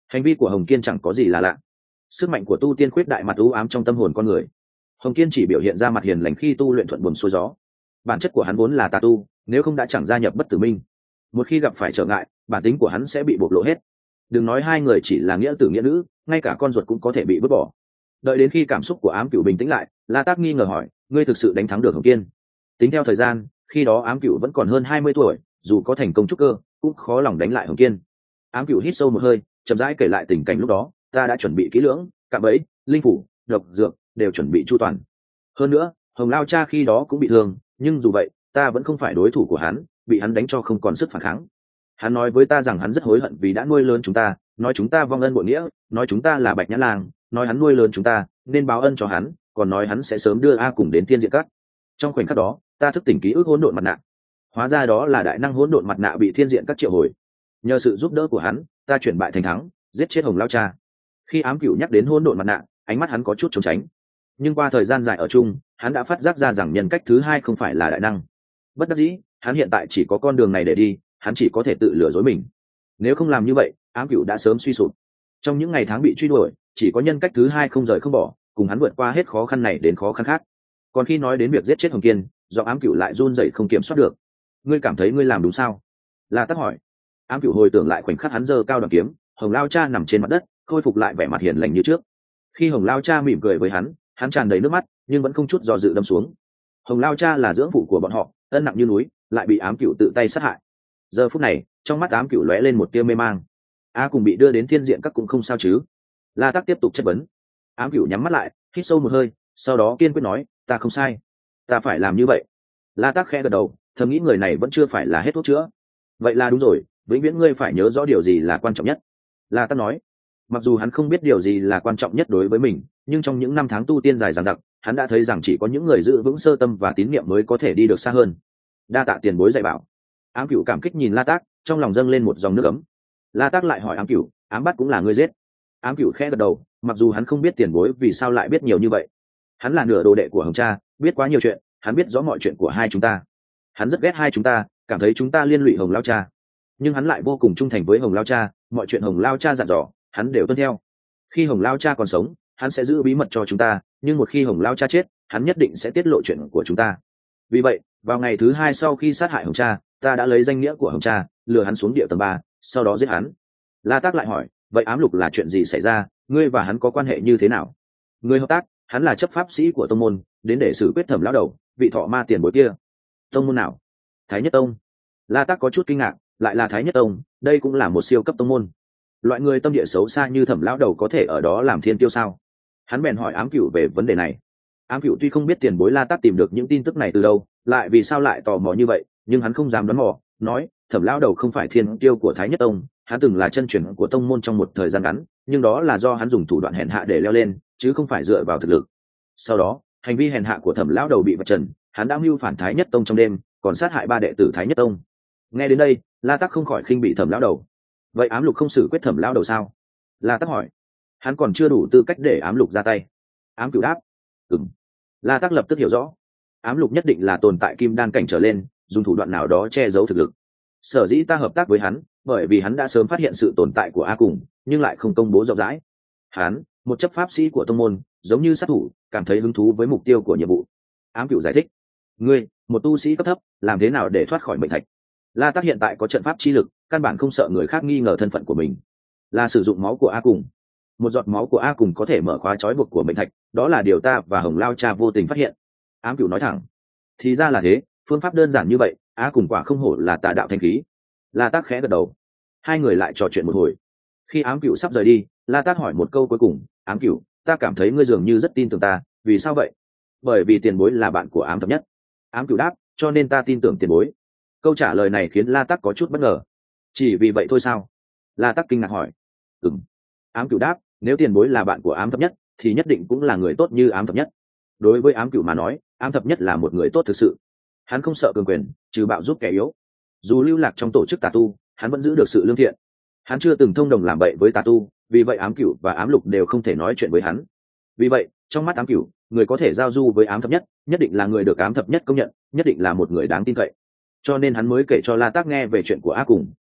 Hành vi của Hồng Kiên chẳng có gì là lạ. Sức mạnh của tu tiên khuyết đại mặt u ám trong tâm hồn con người. Hồng Kiên chỉ biểu hiện ra mặt hiền lành khi tu luyện thuận buồm xuôi gió. Bản chất của hắn vốn là tà tu, nếu không đã chẳng gia nhập Bất Tử Minh. Một khi gặp phải trở ngại, bản tính của hắn sẽ bị bộc lộ hết. Đừng nói hai người chỉ là nghĩa tử nghĩa nữ, ngay cả con ruột cũng có thể bị vứt bỏ. Đợi đến khi cảm xúc của Ám Cửu bình tĩnh lại, La Tác nghi ngờ hỏi, ngươi thực sự đánh thắng được Hồng Kiên? Tính theo thời gian, khi đó Ám Cửu vẫn còn hơn hai mươi tuổi, dù có thành công trúc cơ, cũng khó lòng đánh lại Hồng Kiên. Ám Cửu hít sâu một hơi, chậm rãi kể lại tình cảnh lúc đó. Ta đã chuẩn bị kỹ lưỡng, cạm bẫy, linh phủ, độc dược đều chuẩn bị chu toàn. Hơn nữa, Hồng Lao Cha khi đó cũng bị thương, nhưng dù vậy, ta vẫn không phải đối thủ của hắn, bị hắn đánh cho không còn sức phản kháng. Hắn nói với ta rằng hắn rất hối hận vì đã nuôi lớn chúng ta, nói chúng ta vong ân bội nghĩa, nói chúng ta là Bạch Nhã Lang, nói hắn nuôi lớn chúng ta nên báo ân cho hắn, còn nói hắn sẽ sớm đưa A cùng đến Thiên Diện Các. Trong khoảnh khắc đó, ta thức tỉnh ký ức hỗn độn mặt nạ. Hóa ra đó là đại năng hỗn độn mặt nạ bị Thiên Diện Các triệu hồi. Nhờ sự giúp đỡ của hắn, ta chuyển bại thành thắng, giết chết Hồng Lao Cha. Khi Ám Cửu nhắc đến hỗn độn mặt nạ, ánh mắt hắn có chút trốn tránh. Nhưng qua thời gian dài ở chung, hắn đã phát giác ra rằng nhân cách thứ hai không phải là đại năng. Bất đắc dĩ, hắn hiện tại chỉ có con đường này để đi, hắn chỉ có thể tự lừa dối mình. Nếu không làm như vậy, Ám Cửu đã sớm suy sụp. Trong những ngày tháng bị truy đuổi, chỉ có nhân cách thứ hai không rời không bỏ, cùng hắn vượt qua hết khó khăn này đến khó khăn khác. Còn khi nói đến việc giết chết Hồng Kiên, giọng Ám Cửu lại run rẩy không kiểm soát được. Ngươi cảm thấy ngươi làm đúng sao? La Tắc hỏi. Ám Cửu hồi tưởng lại khoảnh khắc hắn giơ cao đoàn kiếm, Hồng Lao Cha nằm trên mặt đất, khôi phục lại vẻ mặt hiền lành như trước. Khi Hồng Lao Cha mỉm cười với hắn, hắn tràn đầy nước mắt, nhưng vẫn không chút do dự đâm xuống. Hồng Lao Cha là dưỡng phụ của bọn họ, ân nặng như núi, lại bị Ám Cửu tự tay sát hại. Giờ phút này, trong mắt Ám Cửu lóe lên một tia mê mang. A cùng bị đưa đến Thiên Diện Các cũng không sao chứ? La Tắc tiếp tục chất vấn. Ám Cửu nhắm mắt lại, hít sâu một hơi, sau đó kiên quyết nói, ta không sai, ta phải làm như vậy. La Tắc khẽ gật đầu, thầm nghĩ người này vẫn chưa phải là hết thuốc chữa. Vậy là đúng rồi, vĩnh viễn ngươi phải nhớ rõ điều gì là quan trọng nhất. La Tắc nói. Mặc dù hắn không biết điều gì là quan trọng nhất đối với mình, nhưng trong những năm tháng tu tiên dài dằng dặc, hắn đã thấy rằng chỉ có những người giữ vững sơ tâm và tín niệm mới có thể đi được xa hơn. Đa tạ tiền bối dạy bảo. Ám Cửu cảm kích nhìn La Tác, trong lòng dâng lên một dòng nước ấm. La Tác lại hỏi Ám Cửu, ám bắt cũng là ngươi giết? Ám Cửu khẽ gật đầu, mặc dù hắn không biết tiền bối vì sao lại biết nhiều như vậy. Hắn là nửa đồ đệ của Hồng Cha, biết quá nhiều chuyện, hắn biết rõ mọi chuyện của hai chúng ta. Hắn rất ghét hai chúng ta, cảm thấy chúng ta liên lụy Hồng Lao Cha. Nhưng hắn lại vô cùng trung thành với Hồng Lao Cha, mọi chuyện Hồng Lao Cha dặn dò, hắn đều tuân theo. Khi Hồng Lao Cha còn sống, hắn sẽ giữ bí mật cho chúng ta, nhưng một khi Hồng Lao Cha chết, hắn nhất định sẽ tiết lộ chuyện của chúng ta. Vì vậy, vào ngày thứ hai sau khi sát hại Hồng Cha, ta đã lấy danh nghĩa của Hồng Cha, lừa hắn xuống địa tầng ba, sau đó giết hắn. La Tác lại hỏi, vậy ám lục là chuyện gì xảy ra, ngươi và hắn có quan hệ như thế nào? Ngươi hợp tác, hắn là chấp pháp sĩ của tông môn, đến để xử quyết Thẩm lão đầu, vị thọ ma tiền bối kia. Tông môn nào? Thái Nhất Tông. La Tác có chút kinh ngạc, lại là Thái Nhất Tông, đây cũng là một siêu cấp tông môn. Loại người tâm địa xấu xa như Thẩm lão đầu có thể ở đó làm thiên tiêu sao? Hắn bèn hỏi Ám Cửu về vấn đề này. Ám Cửu tuy không biết tiền bối La Tác tìm được những tin tức này từ đâu, lại vì sao lại tò mò như vậy, nhưng hắn không dám đoán mò, nói, Thẩm lão đầu không phải thiên tiêu của Thái Nhất Tông, hắn từng là chân truyền của tông môn trong một thời gian ngắn, nhưng đó là do hắn dùng thủ đoạn hèn hạ để leo lên, chứ không phải dựa vào thực lực. Sau đó, hành vi hèn hạ của Thẩm lão đầu bị vạch trần, hắn đã mưu phản Thái Nhất Tông trong đêm, còn sát hại ba đệ tử Thái Nhất Tông. Nghe đến đây, La Tác không khỏi khinh bị Thẩm lão đầu. Vậy ám lục không xử quyết Thẩm lão đầu sao? La Tác hỏi. Hắn còn chưa đủ tư cách để ám lục ra tay. Ám Cửu đáp. Ừm. La Tác lập tức hiểu rõ. Ám lục nhất định là tồn tại kim đan cảnh trở lên, dùng thủ đoạn nào đó che giấu thực lực. Sở dĩ ta hợp tác với hắn, bởi vì hắn đã sớm phát hiện sự tồn tại của A Cùng, nhưng lại không công bố rộng rãi. Hắn, một chấp pháp sĩ của tông môn, giống như sát thủ, cảm thấy hứng thú với mục tiêu của nhiệm vụ. Ám Cửu giải thích. Ngươi, một tu sĩ cấp thấp, làm thế nào để thoát khỏi mệnh thạch? La Tác hiện tại có trận pháp chi lực, căn bản không sợ người khác nghi ngờ thân phận của mình. Là sử dụng máu của A Cùng. Một giọt máu của A Cùng có thể mở khóa trói buộc của mệnh thạch, đó là điều ta và Hồng Lao Cha vô tình phát hiện. Ám Cửu nói thẳng. Thì ra là thế, phương pháp đơn giản như vậy, A Cùng quả không hổ là tà đạo thanh khí. La Tác khẽ gật đầu. Hai người lại trò chuyện một hồi. Khi Ám Cửu sắp rời đi, La Tác hỏi một câu cuối cùng, Ám Cửu, ta cảm thấy ngươi dường như rất tin tưởng ta, vì sao vậy? Bởi vì tiền bối là bạn của Ám Thập Nhất. Ám Cửu đáp, cho nên ta tin tưởng tiền bối. Câu trả lời này khiến La Tác có chút bất ngờ. Chỉ vì vậy thôi sao? La Tác kinh ngạc hỏi. Ừm. Ám Cửu đáp, nếu tiền bối là bạn của Ám Thập Nhất, thì nhất định cũng là người tốt như Ám Thập Nhất. Đối với Ám Cửu mà nói, Ám Thập Nhất là một người tốt thực sự. Hắn không sợ cường quyền, trừ bạo giúp kẻ yếu. Dù lưu lạc trong tổ chức tà tu, hắn vẫn giữ được sự lương thiện. Hắn chưa từng thông đồng làm bậy với tà tu, vì vậy Ám Cửu và Ám Lục đều không thể nói chuyện với hắn. Vì vậy, trong mắt Ám Cửu, người có thể giao du với Ám Thập Nhất, nhất định là người được Ám Thập Nhất công nhận, nhất định là một người đáng tin cậy. Cho nên hắn mới kể cho La Tác nghe về chuyện của A Cùng,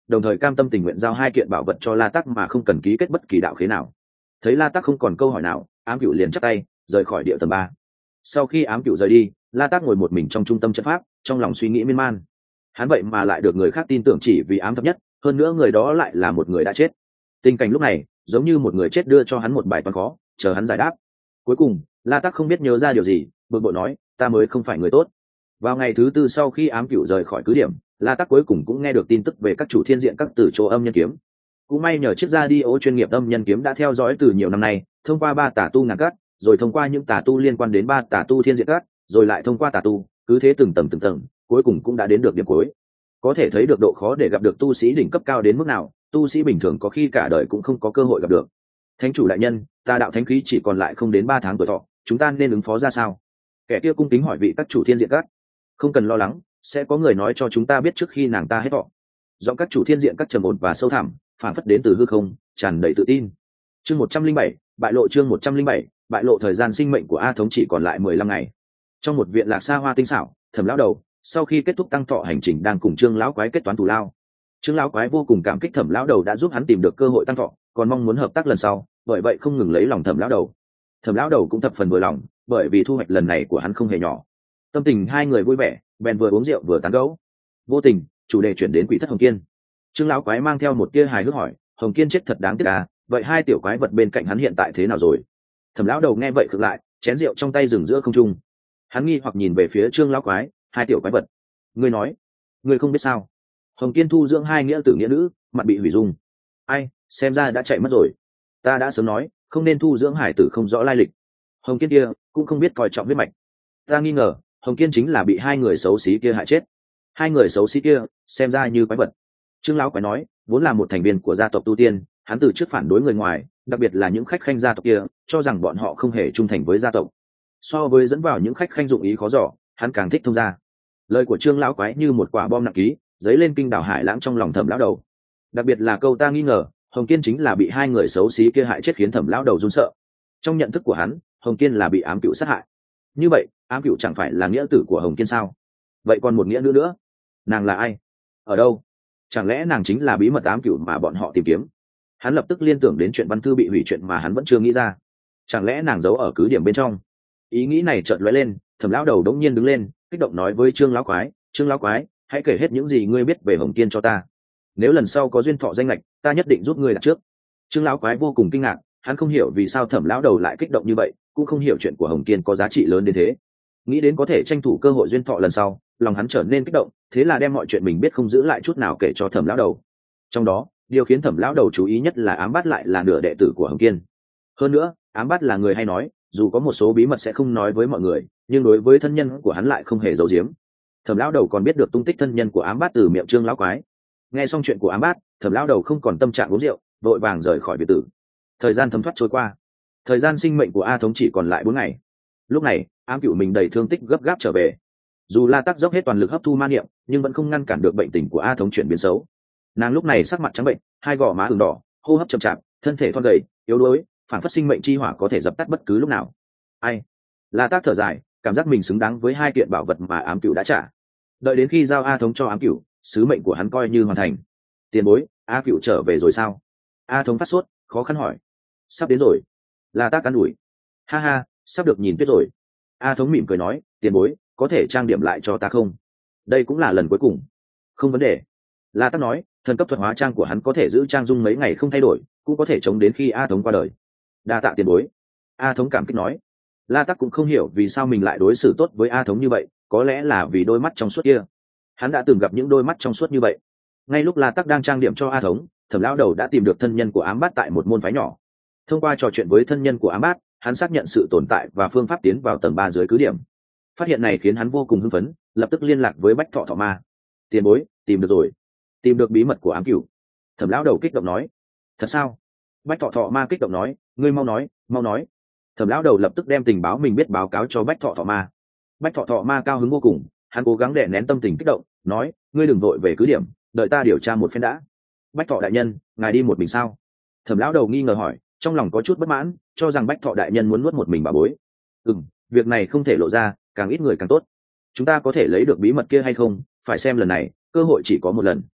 đồng thời cam tâm tình nguyện giao hai kiện bảo vật cho La Tắc mà không cần ký kết bất kỳ đạo khế nào. Thấy La Tắc không còn câu hỏi nào, ám cửu liền chắp tay rời khỏi địa tầng ba. Sau khi ám cửu rời đi, La Tắc ngồi một mình trong trung tâm trận pháp, trong lòng suy nghĩ miên man. Hắn vậy mà lại được người khác tin tưởng chỉ vì ám thập nhất, hơn nữa người đó lại là một người đã chết. Tình cảnh lúc này giống như một người chết đưa cho hắn một bài toán khó, chờ hắn giải đáp. Cuối cùng La Tắc không biết nhớ ra điều gì, bực bội nói, ta mới không phải người tốt. Vào ngày thứ tư sau khi ám cửu rời khỏi cứ điểm, La Tắc cuối cùng cũng nghe được tin tức về các chủ thiên diện các tử chỗ âm nhân kiếm. Cũng may nhờ chiếc radio chuyên nghiệp âm nhân kiếm đã theo dõi từ nhiều năm nay, thông qua ba tà tu ngàn cát, rồi thông qua những tà tu liên quan đến ba tà tu thiên diện cát, rồi lại thông qua tà tu, cứ thế từng tầng từng tầng, cuối cùng cũng đã đến được điểm cuối. Có thể thấy được độ khó để gặp được tu sĩ đỉnh cấp cao đến mức nào, tu sĩ bình thường có khi cả đời cũng không có cơ hội gặp được. Thánh chủ đại nhân, ta đạo thánh khí chỉ còn lại không đến ba tháng tuổi thọ, chúng ta nên ứng phó ra sao? Kẻ kia cung kính hỏi vị các chủ thiên diện các. Không cần lo lắng, sẽ có người nói cho chúng ta biết trước khi nàng ta hết thọ. Giọng các chủ thiên diện các trầm ổn và sâu thẳm, phản phất đến từ hư không, tràn đầy tự tin. Chương một trăm linh bảy, bại lộ chương một trăm linh bảy, bại lộ thời gian sinh mệnh của A Thống chỉ còn lại mười lăm ngày. Trong một viện lạc xa hoa tinh xảo, Thẩm lão đầu, sau khi kết thúc tăng thọ hành trình đang cùng Trương lão quái kết toán thù lao. Trương lão quái vô cùng cảm kích Thẩm lão đầu đã giúp hắn tìm được cơ hội tăng thọ, còn mong muốn hợp tác lần sau, bởi vậy không ngừng lấy lòng Thẩm lão đầu. Thẩm lão đầu cũng thập phần vừa lòng, bởi vì thu hoạch lần này của hắn không hề nhỏ. Tâm tình hai người vui vẻ, bèn vừa uống rượu vừa tán gẫu. Vô tình, chủ đề chuyển đến quỷ thất Hồng Kiên. Trương lão quái mang theo một tia hài hước hỏi, Hồng Kiên chết thật đáng tiếc à, vậy hai tiểu quái vật bên cạnh hắn hiện tại thế nào rồi? Thẩm lão đầu nghe vậy khựng lại, chén rượu trong tay dừng giữa không trung. Hắn nghi hoặc nhìn về phía Trương lão quái, hai tiểu quái vật? Ngươi nói, ngươi không biết sao? Hồng Kiên thu dưỡng hai nghĩa tử nghĩa nữ, mặt bị hủy dung. Ai, xem ra đã chạy mất rồi. Ta đã sớm nói, không nên thu dưỡng hải tử không rõ lai lịch. Hồng Kiên kia cũng không biết coi trọng huyết mạch. Ta nghi ngờ, Hồng Kiên chính là bị hai người xấu xí kia hại chết. Hai người xấu xí kia xem ra như quái vật. Trương lão quái nói, vốn là một thành viên của gia tộc tu tiên, hắn từ trước phản đối người ngoài, đặc biệt là những khách khanh gia tộc kia, cho rằng bọn họ không hề trung thành với gia tộc. So với dẫn vào những khách khanh dụng ý khó dò, hắn càng thích thông gia. Lời của Trương lão quái như một quả bom nặng ký, dấy lên kinh đảo hải lãng trong lòng Thẩm lão đầu. Đặc biệt là câu ta nghi ngờ, Hồng Kiên chính là bị hai người xấu xí kia hại chết khiến Thẩm lão đầu run sợ. Trong nhận thức của hắn, Hồng Kiên là bị ám cửu sát hại. Như vậy, ám cửu chẳng phải là nghĩa tử của Hồng Kiên sao? Vậy còn một nghĩa nữa nữa, nàng là ai? Ở đâu? Chẳng lẽ nàng chính là bí mật ám cửu mà bọn họ tìm kiếm? Hắn lập tức liên tưởng đến chuyện văn thư bị hủy, chuyện mà hắn vẫn chưa nghĩ ra. Chẳng lẽ nàng giấu ở cứ điểm bên trong? Ý nghĩ này chợt lóe lên, Thẩm lão đầu đống nhiên đứng lên, kích động nói với Trương lão quái, Trương lão quái, hãy kể hết những gì ngươi biết về Hồng Kiên cho ta. Nếu lần sau có duyên thọ danh lệch, ta nhất định giúp ngươi đặt trước. Trương lão quái vô cùng kinh ngạc, hắn không hiểu vì sao Thẩm lão đầu lại kích động như vậy, cũng không hiểu chuyện của Hồng Kiên có giá trị lớn đến thế. Nghĩ đến có thể tranh thủ cơ hội duyên thọ lần sau, lòng hắn trở nên kích động, thế là đem mọi chuyện mình biết không giữ lại chút nào kể cho Thẩm lão đầu. Trong đó, điều khiến Thẩm lão đầu chú ý nhất là Ám Bát lại là nửa đệ tử của Hồng Kiên. Hơn nữa, Ám Bát là người hay nói, dù có một số bí mật sẽ không nói với mọi người, nhưng đối với thân nhân của hắn lại không hề giấu giếm. Thẩm lão đầu còn biết được tung tích thân nhân của Ám Bát từ miệng Trương lão quái. Nghe xong chuyện của Ám Bát, Thẩm lão đầu không còn tâm trạng uống rượu, vội vàng rời khỏi biệt tử. Thời gian thấm thoát trôi qua, thời gian sinh mệnh của A Thống chỉ còn lại bốn ngày. Lúc này, ám cửu mình đầy thương tích gấp gáp trở về. Dù La Tắc dốc hết toàn lực hấp thu ma niệm, nhưng vẫn không ngăn cản được bệnh tình của A Thống chuyển biến xấu. Nàng lúc này sắc mặt trắng bệnh, hai gò má ửng đỏ, hô hấp chậm chạp, thân thể thon gầy, yếu đuối, phản phất sinh mệnh chi hỏa có thể dập tắt bất cứ lúc nào. Ai? La Tắc thở dài, cảm giác mình xứng đáng với hai kiện bảo vật mà ám cửu đã trả. Đợi đến khi giao A Thống cho ám cửu, sứ mệnh của hắn coi như hoàn thành. Tiền bối, A Cửu trở về rồi sao? A Thống phát sốt, khó khăn hỏi. Sắp đến rồi. La Tắc cắn ủi. Ha ha, sắp được nhìn tuyết rồi. A Thống mỉm cười nói, tiền bối, có thể trang điểm lại cho ta không? Đây cũng là lần cuối cùng. Không vấn đề. La Tắc nói, thần cấp thuật hóa trang của hắn có thể giữ trang dung mấy ngày không thay đổi, cũng có thể chống đến khi A Thống qua đời. Đa tạ tiền bối. A Thống cảm kích nói. La Tắc cũng không hiểu vì sao mình lại đối xử tốt với A Thống như vậy, có lẽ là vì đôi mắt trong suốt kia. Hắn đã từng gặp những đôi mắt trong suốt như vậy. Ngay lúc La Tắc đang trang điểm cho A Thống, Thẩm lão đầu đã tìm được thân nhân của Ám Bát tại một môn phái nhỏ. Thông qua trò chuyện với thân nhân của Ám Bát, hắn xác nhận sự tồn tại và phương pháp tiến vào tầng ba dưới cứ điểm. Phát hiện này khiến hắn vô cùng hưng phấn, lập tức liên lạc với Bách Thọ Thọ Ma. Tiền bối, tìm được rồi. Tìm được bí mật của Ám Cửu. Thẩm lão đầu kích động nói. Thật sao? Bách Thọ Thọ Ma kích động nói, ngươi mau nói, mau nói. Thẩm lão đầu lập tức đem tình báo mình biết báo cáo cho Bách Thọ Thọ Ma. Bách Thọ Thọ Ma cao hứng vô cùng, hắn cố gắng đè nén tâm tình kích động, nói, ngươi đừng vội về cứ điểm, đợi ta điều tra một phen đã. Bách Thọ đại nhân, ngài đi một mình sao? Thẩm lão đầu nghi ngờ hỏi, trong lòng có chút bất mãn, cho rằng Bách Thọ đại nhân muốn nuốt một mình bà bối. Ừm, việc này không thể lộ ra, càng ít người càng tốt. Chúng ta có thể lấy được bí mật kia hay không, phải xem lần này, cơ hội chỉ có một lần.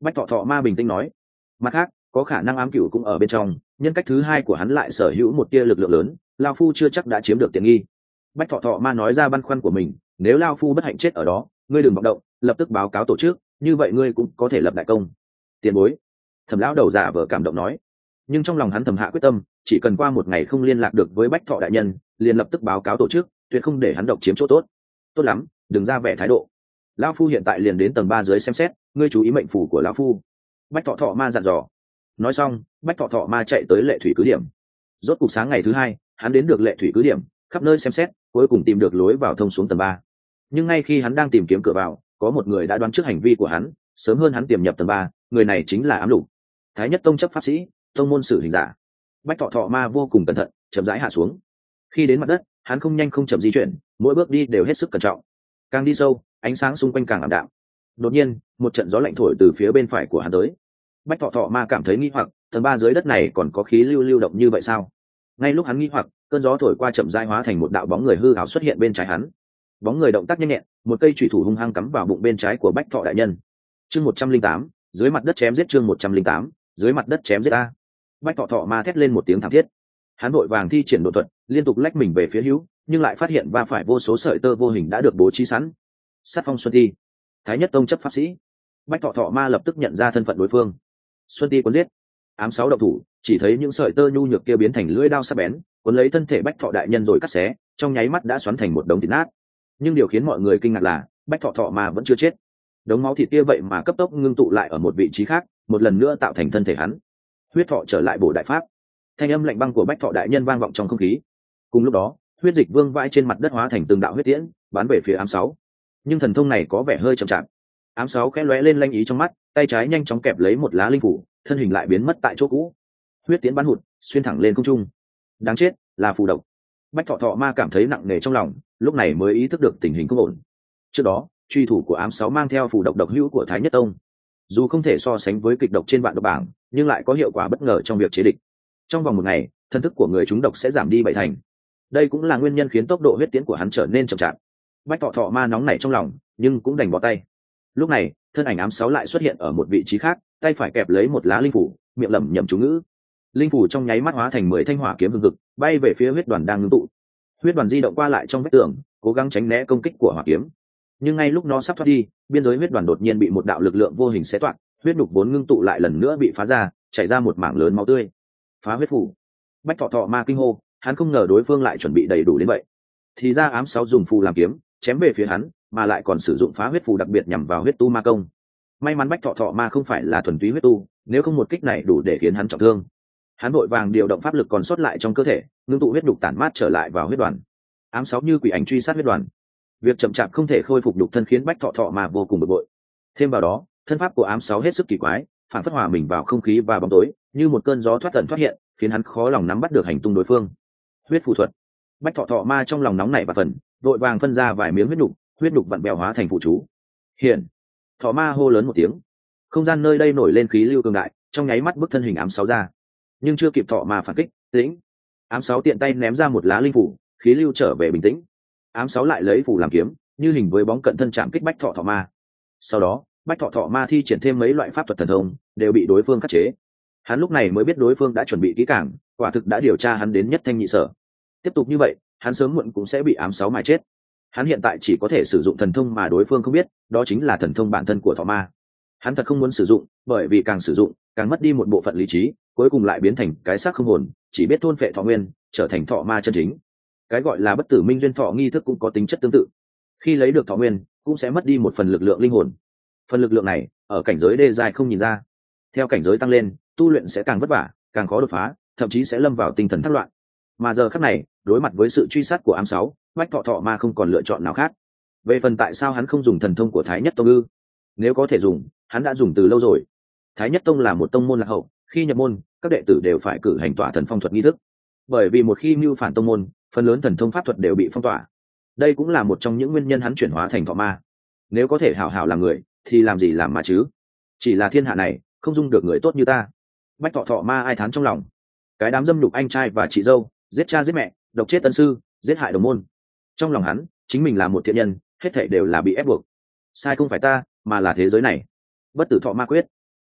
Bách thọ thọ ma bình tĩnh nói. Mặt khác, có khả năng ám cửu cũng ở bên trong, nhân cách thứ hai của hắn lại sở hữu một tia lực lượng lớn, lao phu chưa chắc đã chiếm được tiện nghi. Bách thọ thọ ma nói ra băn khoăn của mình, nếu lao phu bất hạnh chết ở đó, ngươi đừng vọng động, lập tức báo cáo tổ chức, như vậy ngươi cũng có thể lập đại công. Tiền bối. Thẩm lão đầu giả vờ cảm động nói, nhưng trong lòng hắn thầm hạ quyết tâm, chỉ cần qua một ngày không liên lạc được với Bách thọ đại nhân, liền lập tức báo cáo tổ chức, tuyệt không để hắn độc chiếm chỗ tốt. Tốt lắm, đừng ra vẻ thái độ. Lão phu hiện tại liền đến tầng ba dưới xem xét, ngươi chú ý mệnh phủ của lão phu. Bách thọ thọ ma dặn dò. Nói xong, Bách thọ thọ ma chạy tới lệ thủy cứ điểm. Rốt cuộc sáng ngày thứ hai, hắn đến được lệ thủy cứ điểm, khắp nơi xem xét, cuối cùng tìm được lối vào thông xuống tầng ba. Nhưng ngay khi hắn đang tìm kiếm cửa vào, có một người đã đoán trước hành vi của hắn, sớm hơn hắn tiềm nhập tầng ba, người này chính là Ám Lục, Thái Nhất Tông chấp pháp sĩ, tông môn sử hình giả. Bách thọ thọ ma vô cùng cẩn thận, chậm rãi hạ xuống. Khi đến mặt đất, hắn không nhanh không chậm di chuyển, mỗi bước đi đều hết sức cẩn trọng. Càng đi sâu, ánh sáng xung quanh càng ảm đạm. Đột nhiên, một trận gió lạnh thổi từ phía bên phải của hắn tới. Bách thọ thọ ma cảm thấy nghi hoặc, tầng ba dưới đất này còn có khí lưu lưu động như vậy sao? Ngay lúc hắn nghi hoặc, cơn gió thổi qua chậm rãi hóa thành một đạo bóng người hư ảo xuất hiện bên trái hắn. Bóng người động tác nhanh nhẹn, một cây chủy thủ hung hăng cắm vào bụng bên trái của Bách thọ đại nhân. Chương một trăm linh tám, dưới mặt đất chém giết. Chương một trăm linh tám, dưới mặt đất chém giết a. Bách thọ thọ ma thét lên một tiếng thảm thiết. Hắn vội vàng thi triển độ thuật, liên tục lách mình về phía hữu, nhưng lại phát hiện va phải vô số sợi tơ vô hình đã được bố trí sẵn. Sát phong Xuân Ti, Thái Nhất Tông chấp pháp sĩ. Bách thọ thọ ma lập tức nhận ra thân phận đối phương. Xuân Ti cuốn giết. Ám sáu động thủ, chỉ thấy những sợi tơ nhu nhược kia biến thành lưỡi đao sắc bén, cuốn lấy thân thể Bách thọ đại nhân rồi cắt xé, trong nháy mắt đã xoắn thành một đống thịt nát. Nhưng điều khiến mọi người kinh ngạc là, Bách thọ thọ ma vẫn chưa chết. Đống máu thịt kia vậy mà cấp tốc ngưng tụ lại ở một vị trí khác, một lần nữa tạo thành thân thể hắn. Huyết thọ trở lại bổ đại pháp. Thanh âm lạnh băng của Bách thọ đại nhân vang vọng trong không khí. Cùng lúc đó, huyết dịch vương vãi trên mặt đất hóa thành từng đạo huyết tiễn, bắn về phía ám sáu. Nhưng thần thông này có vẻ hơi chậm chạp. Ám sáu khẽ lóe lên lanh ý trong mắt, tay trái nhanh chóng kẹp lấy một lá linh phủ, thân hình lại biến mất tại chỗ cũ. Huyết tiễn bắn hụt, xuyên thẳng lên không trung. Đáng chết, là phù độc. Bách thọ thọ ma cảm thấy nặng nề trong lòng, lúc này mới ý thức được tình hình không ổn. Trước đó, truy thủ của ám sáu mang theo phù độc độc hữu của Thái Nhất Tông, dù không thể so sánh với kịch độc trên vạn độc bảng, nhưng lại có hiệu quả bất ngờ trong việc chế địch. Trong vòng một ngày, thân thức của người trúng độc sẽ giảm đi bảy thành. Đây cũng là nguyên nhân khiến tốc độ huyết tiễn của hắn trở nên chậm chạp. Bách thọ thọ ma nóng nảy trong lòng, nhưng cũng đành bỏ tay. Lúc này, thân ảnh ám sáu lại xuất hiện ở một vị trí khác, tay phải kẹp lấy một lá linh phủ, miệng lẩm nhẩm chú ngữ. Linh phủ trong nháy mắt hóa thành mười thanh hỏa kiếm hừng hực, bay về phía huyết đoàn đang ngưng tụ. Huyết đoàn di động qua lại trong vách tường, cố gắng tránh né công kích của hỏa kiếm. Nhưng ngay lúc nó sắp thoát đi, biên giới huyết đoàn đột nhiên bị một đạo lực lượng vô hình xé toạc, huyết nhục vốn ngưng tụ lại lần nữa bị phá ra, chảy ra một mảng lớn máu tươi. Phá huyết phủ. Bách thọ thọ ma kinh hô, hắn không ngờ đối phương lại chuẩn bị đầy đủ đến vậy. Thì ra ám sáu dùng phù làm kiếm, chém về phía hắn, mà lại còn sử dụng phá huyết phù đặc biệt nhằm vào huyết tu ma công. May mắn Bách thọ thọ ma không phải là thuần túy huyết tu, nếu không một kích này đủ để khiến hắn trọng thương. Hắn vội vàng điều động pháp lực còn sót lại trong cơ thể, ngưng tụ huyết nhục tản mát trở lại vào huyết đoàn. Ám sáu như quỷ ảnh truy sát huyết đoàn. Việc chậm chạp không thể khôi phục nhục thân khiến Bách thọ thọ ma vô cùng bực bội. Thêm vào đó, thân pháp của ám sáu hết sức kỳ quái, phản phất hòa mình vào không khí và bóng tối, như một cơn gió thoát tận thoát hiện, khiến hắn khó lòng nắm bắt được hành tung đối phương. Huyết phù thuật. Bách thọ thọ ma trong lòng nóng nảy và phần, vội vàng phân ra vài miếng huyết nhục, huyết nhục vặn bèo hóa thành phụ chú. Hiện. Thọ ma hô lớn một tiếng. Không gian nơi đây nổi lên khí lưu cường đại, trong nháy mắt bức thân hình ám sáu ra. Nhưng chưa kịp thọ ma phản kích, tĩnh. Ám sáu tiện tay ném ra một lá linh phủ, khí lưu trở về bình tĩnh. Ám sáu lại lấy phủ làm kiếm, như hình với bóng cận thân chạm kích Bách thọ thọ ma. Sau đó, Bách thọ thọ ma thi triển thêm mấy loại pháp thuật thần thông, đều bị đối phương khắc chế. Hắn lúc này mới biết đối phương đã chuẩn bị kỹ càng, quả thực đã điều tra hắn đến nhất thanh nhị sở. Tiếp tục như vậy, hắn sớm muộn cũng sẽ bị ám sáu mài chết. Hắn hiện tại chỉ có thể sử dụng thần thông mà đối phương không biết, đó chính là thần thông bản thân của thọ ma. Hắn thật không muốn sử dụng, bởi vì càng sử dụng, càng mất đi một bộ phận lý trí, cuối cùng lại biến thành cái xác không hồn, chỉ biết thôn phệ thọ nguyên, trở thành thọ ma chân chính. Cái gọi là bất tử minh duyên thọ nghi thức cũng có tính chất tương tự. Khi lấy được thọ nguyên, cũng sẽ mất đi một phần lực lượng linh hồn. Phần lực lượng này, ở cảnh giới đê giai không nhìn ra. Theo cảnh giới tăng lên, tu luyện sẽ càng vất vả, càng khó đột phá, thậm chí sẽ lâm vào tinh thần thất loạn. Mà giờ khắc này, đối mặt với sự truy sát của ám sáu, Bách thọ thọ ma không còn lựa chọn nào khác. Về phần tại sao hắn không dùng thần thông của Thái Nhất Tông ư? Nếu có thể dùng, hắn đã dùng từ lâu rồi. Thái Nhất Tông là một tông môn lạc hậu, khi nhập môn, các đệ tử đều phải cử hành tỏa thần phong thuật nghi thức. Bởi vì một khi mưu phản tông môn, phần lớn thần thông pháp thuật đều bị phong tỏa. Đây cũng là một trong những nguyên nhân hắn chuyển hóa thành thọ ma. Nếu có thể hảo hảo làm người, thì làm gì làm mà chứ? Chỉ là thiên hạ này, không dung được người tốt như ta. Bách thọ thọ ma ai thán trong lòng. Cái đám dâm nhục anh trai và chị dâu, giết cha giết mẹ, độc chết tân sư, giết hại đồng môn. Trong lòng hắn, chính mình là một thiện nhân, hết thảy đều là bị ép buộc. Sai không phải ta, mà là thế giới này. Bất tử thọ ma quyết.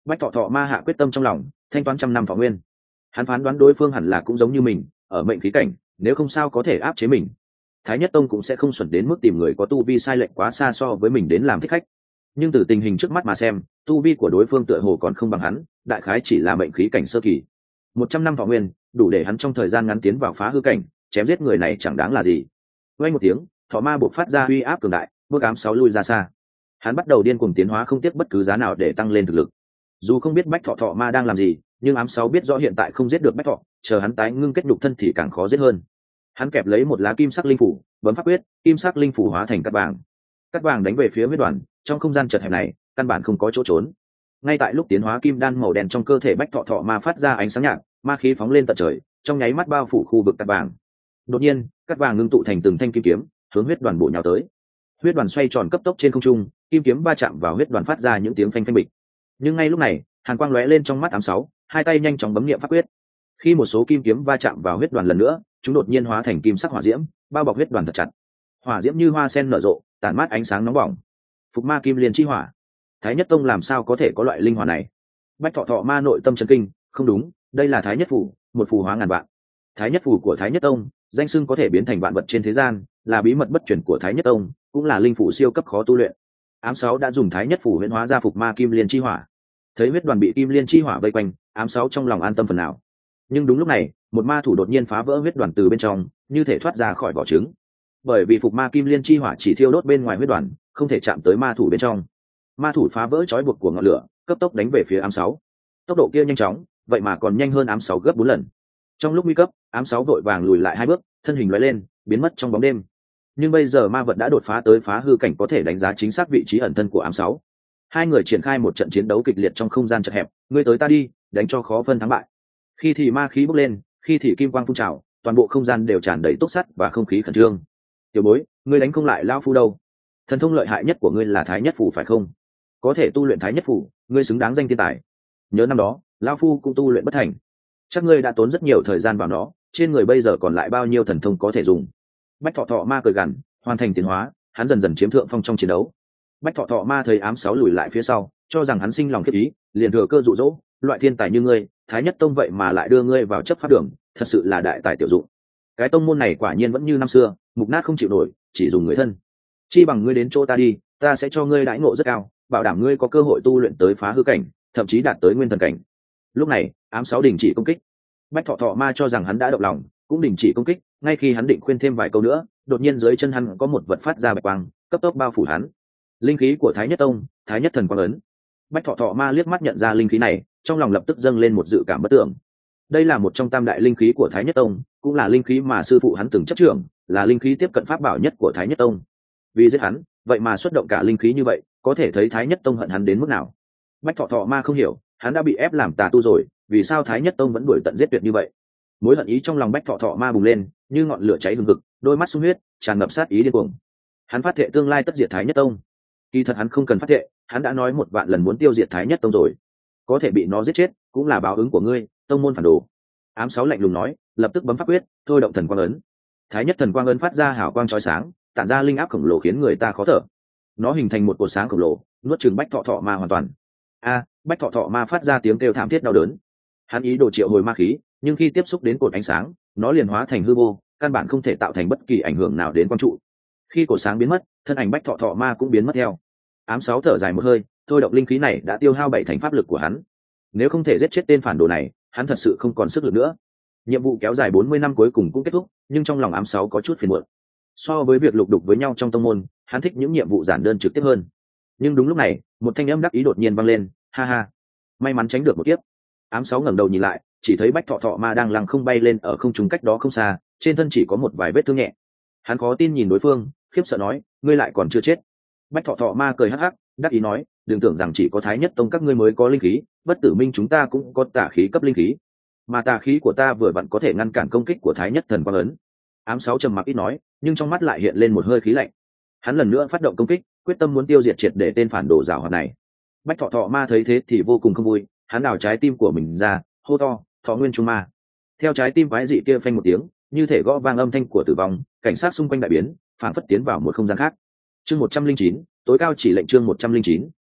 Bách thọ thọ ma hạ quyết tâm trong lòng, thanh toán trăm năm thọ nguyên. Hắn phán đoán đối phương hẳn là cũng giống như mình, ở mệnh khí cảnh, nếu không sao có thể áp chế mình. Thái Nhất Tông cũng sẽ không xuẩn đến mức tìm người có tu vi sai lệch quá xa so với mình đến làm thích khách. Nhưng từ tình hình trước mắt mà xem, tu vi của đối phương tựa hồ còn không bằng hắn, đại khái chỉ là mệnh khí cảnh sơ kỳ. Một trăm năm thọ nguyên, đủ để hắn trong thời gian ngắn tiến vào phá hư cảnh, chém giết người này chẳng đáng là gì. Vang một tiếng, thọ ma bộc phát ra uy áp cường đại, bước ám sáu lui ra xa. Hắn bắt đầu điên cuồng tiến hóa không tiếc bất cứ giá nào để tăng lên thực lực. Dù không biết bách thọ thọ ma đang làm gì, nhưng ám sáu biết rõ hiện tại không giết được bách thọ, chờ hắn tái ngưng kết nhục thân thì càng khó giết hơn. Hắn kẹp lấy một lá kim sắc linh phủ, bấm pháp quyết, kim sắc linh phủ hóa thành cát vàng. Cát vàng đánh về phía huyết đoàn, trong không gian chật hẹp này, căn bản không có chỗ trốn. Ngay tại lúc tiến hóa kim đan màu đen trong cơ thể bách thọ thọ ma phát ra ánh sáng nhạt, ma khí phóng lên tận trời, trong nháy mắt bao phủ khu vực cát vàng. Đột nhiên, cát vàng ngưng tụ thành từng thanh kim kiếm, hướng huyết đoàn bổ nhào tới. Huyết đoàn xoay tròn cấp tốc trên không trung, kim kiếm va chạm vào huyết đoàn phát ra những tiếng phanh phanh bịch. Nhưng ngay lúc này, hàn quang lóe lên trong mắt ám sáu, hai tay nhanh chóng bấm niệm pháp quyết. Khi một số kim kiếm va chạm vào huyết đoàn lần nữa, chúng đột nhiên hóa thành kim sắc hỏa diễm, bao bọc huyết đoàn thật chặt. Hỏa diễm như hoa sen nở rộ, tản mát ánh sáng nóng bỏng. Phục ma kim liên chi hỏa. Thái Nhất Tông làm sao có thể có loại linh hỏa này? Bách thọ thọ ma nội tâm chấn kinh, không đúng, đây là Thái Nhất phủ, một phù hóa ngàn vạn. Thái Nhất phủ của Thái Nhất Tông, danh xưng có thể biến thành vạn vật trên thế gian, là bí mật bất truyền của Thái Nhất Tông, cũng là linh phủ siêu cấp khó tu luyện. Ám sáu đã dùng Thái Nhất phủ huyễn hóa ra phục ma kim liên chi hỏa. Thấy huyết đoàn bị kim liên chi hỏa vây quanh, ám sáu trong lòng an tâm phần nào. Nhưng đúng lúc này, một ma thủ đột nhiên phá vỡ huyết đoàn từ bên trong, như thể thoát ra khỏi vỏ trứng. Bởi vì phục ma kim liên chi hỏa chỉ thiêu đốt bên ngoài huyết đoàn, không thể chạm tới ma thủ bên trong. Ma thủ phá vỡ trói buộc của ngọn lửa, cấp tốc đánh về phía ám sáu. Tốc độ kia nhanh chóng, vậy mà còn nhanh hơn ám sáu gấp bốn lần. Trong lúc nguy cấp, ám sáu vội vàng lùi lại hai bước, thân hình lóe lên, biến mất trong bóng đêm. Nhưng bây giờ ma vật đã đột phá tới phá hư cảnh, có thể đánh giá chính xác vị trí ẩn thân của ám sáu. Hai người triển khai một trận chiến đấu kịch liệt trong không gian chật hẹp, ngươi tới ta đi, đánh cho khó phân thắng bại. Khi thì ma khí bốc lên, khi thì kim quang phun trào, toàn bộ không gian đều tràn đầy túc sắt và không khí khẩn trương. Tiểu bối, ngươi đánh không lại lão phu đâu. Thần thông lợi hại nhất của ngươi là Thái Nhất phủ phải không? Có thể tu luyện Thái Nhất phủ, ngươi xứng đáng danh thiên tài. Nhớ năm đó, lão phu cũng tu luyện bất thành. Chắc ngươi đã tốn rất nhiều thời gian vào nó, trên người bây giờ còn lại bao nhiêu thần thông có thể dùng. Bách thọ thọ ma cười gằn, hoàn thành tiến hóa, hắn dần dần chiếm thượng phong trong chiến đấu. Bách thọ thọ ma thấy ám sáu lùi lại phía sau, cho rằng hắn sinh lòng khiếp ý, liền thừa cơ dụ dỗ, loại thiên tài như ngươi, Thái Nhất Tông vậy mà lại đưa ngươi vào chấp pháp đường, thật sự là đại tài tiểu dụng. Cái tông môn này quả nhiên vẫn như năm xưa, mục nát không chịu nổi, chỉ dùng người thân. Chi bằng ngươi đến chỗ ta đi, ta sẽ cho ngươi đãi ngộ rất cao, bảo đảm ngươi có cơ hội tu luyện tới phá hư cảnh, thậm chí đạt tới nguyên thần cảnh. Lúc này, ám sáu đình chỉ công kích. Bách thọ thọ ma cho rằng hắn đã động lòng, cũng đình chỉ công kích. Ngay khi hắn định khuyên thêm vài câu nữa, đột nhiên dưới chân hắn có một vật phát ra bạch quang, cấp tốc bao phủ hắn. Linh khí của Thái Nhất Tông, Thái Nhất thần quang ấn. Bách thọ thọ ma liếc mắt nhận ra linh khí này, trong lòng lập tức dâng lên một dự cảm bất tưởng. Đây là một trong tam đại linh khí của Thái Nhất Tông, cũng là linh khí mà sư phụ hắn từng chấp trưởng, là linh khí tiếp cận pháp bảo nhất của Thái Nhất Tông. Vì giết hắn, vậy mà xuất động cả linh khí như vậy, có thể thấy Thái Nhất Tông hận hắn đến mức nào. Bách thọ thọ ma không hiểu, hắn đã bị ép làm tà tu rồi, vì sao Thái Nhất Tông vẫn đuổi tận giết tuyệt như vậy? Mối hận ý trong lòng Bách thọ thọ ma bùng lên, như ngọn lửa cháy hừng hực, đôi mắt sung huyết, tràn ngập sát ý điên cuồng. Hắn phát thệ tương lai tất diệt Thái Nhất Tông. Kỳ thật hắn không cần phát thệ, hắn đã nói một vạn lần muốn tiêu diệt Thái Nhất Tông rồi. Có thể bị nó giết chết, cũng là báo ứng của ngươi, tông môn phản đồ. Ám sáu lạnh lùng nói, lập tức bấm pháp quyết, thôi động thần quang ấn. Thái Nhất thần quang ấn phát ra hào quang chói sáng, tản ra linh áp khổng lồ khiến người ta khó thở. Nó hình thành một cột sáng khổng lồ, nuốt chửng Bách thọ thọ ma hoàn toàn. A, Bách thọ thọ ma phát ra tiếng kêu thảm thiết đau đớn. Hắn ý đồ triệu hồi ma khí, nhưng khi tiếp xúc đến cột ánh sáng, nó liền hóa thành hư vô, căn bản không thể tạo thành bất kỳ ảnh hưởng nào đến quang trụ. Khi cột sáng biến mất, thân ảnh Bách thọ thọ ma cũng biến mất theo. Ám sáu thở dài một hơi, thôi động linh khí này đã tiêu hao bảy thành pháp lực của hắn. Nếu không thể giết chết tên phản đồ này, hắn thật sự không còn sức lực nữa. Nhiệm vụ kéo dài bốn mươi năm cuối cùng cũng kết thúc, nhưng trong lòng ám sáu có chút phiền muộn. So với việc lục đục với nhau trong tông môn, hắn thích những nhiệm vụ giản đơn trực tiếp hơn. Nhưng đúng lúc này, một thanh âm đắc ý đột nhiên vang lên, ha ha, may mắn tránh được một kiếp. Ám sáu ngẩng đầu nhìn lại, chỉ thấy Bách thọ thọ ma đang lăng không bay lên ở không trung cách đó không xa, trên thân chỉ có một vài vết thương nhẹ. Hắn khó tin nhìn đối phương, khiếp sợ nói, ngươi lại còn chưa chết. Bách thọ thọ ma cười hắc hắc, đắc ý nói, đừng tưởng rằng chỉ có Thái Nhất Tông các ngươi mới có linh khí, Bất Tử Minh chúng ta cũng có tà khí cấp linh khí, mà tà khí của ta vừa vặn có thể ngăn cản công kích của Thái Nhất thần quang ấn. Ám sáu trầm mặc ít nói, nhưng trong mắt lại hiện lên một hơi khí lạnh. Hắn lần nữa phát động công kích, quyết tâm muốn tiêu diệt triệt để tên phản đồ giảo hoạt này. Bách thọ thọ ma thấy thế thì vô cùng không vui, hắn đào trái tim của mình ra, hô to, thọ nguyên trung ma. Theo trái tim quái dị kia phanh một tiếng, như thể gõ vang âm thanh của tử vong, cảnh sát xung quanh đại biến, phản phất tiến vào một không gian khác. Chương một trăm linh chín, tối cao chỉ lệnh chương một trăm linh chín,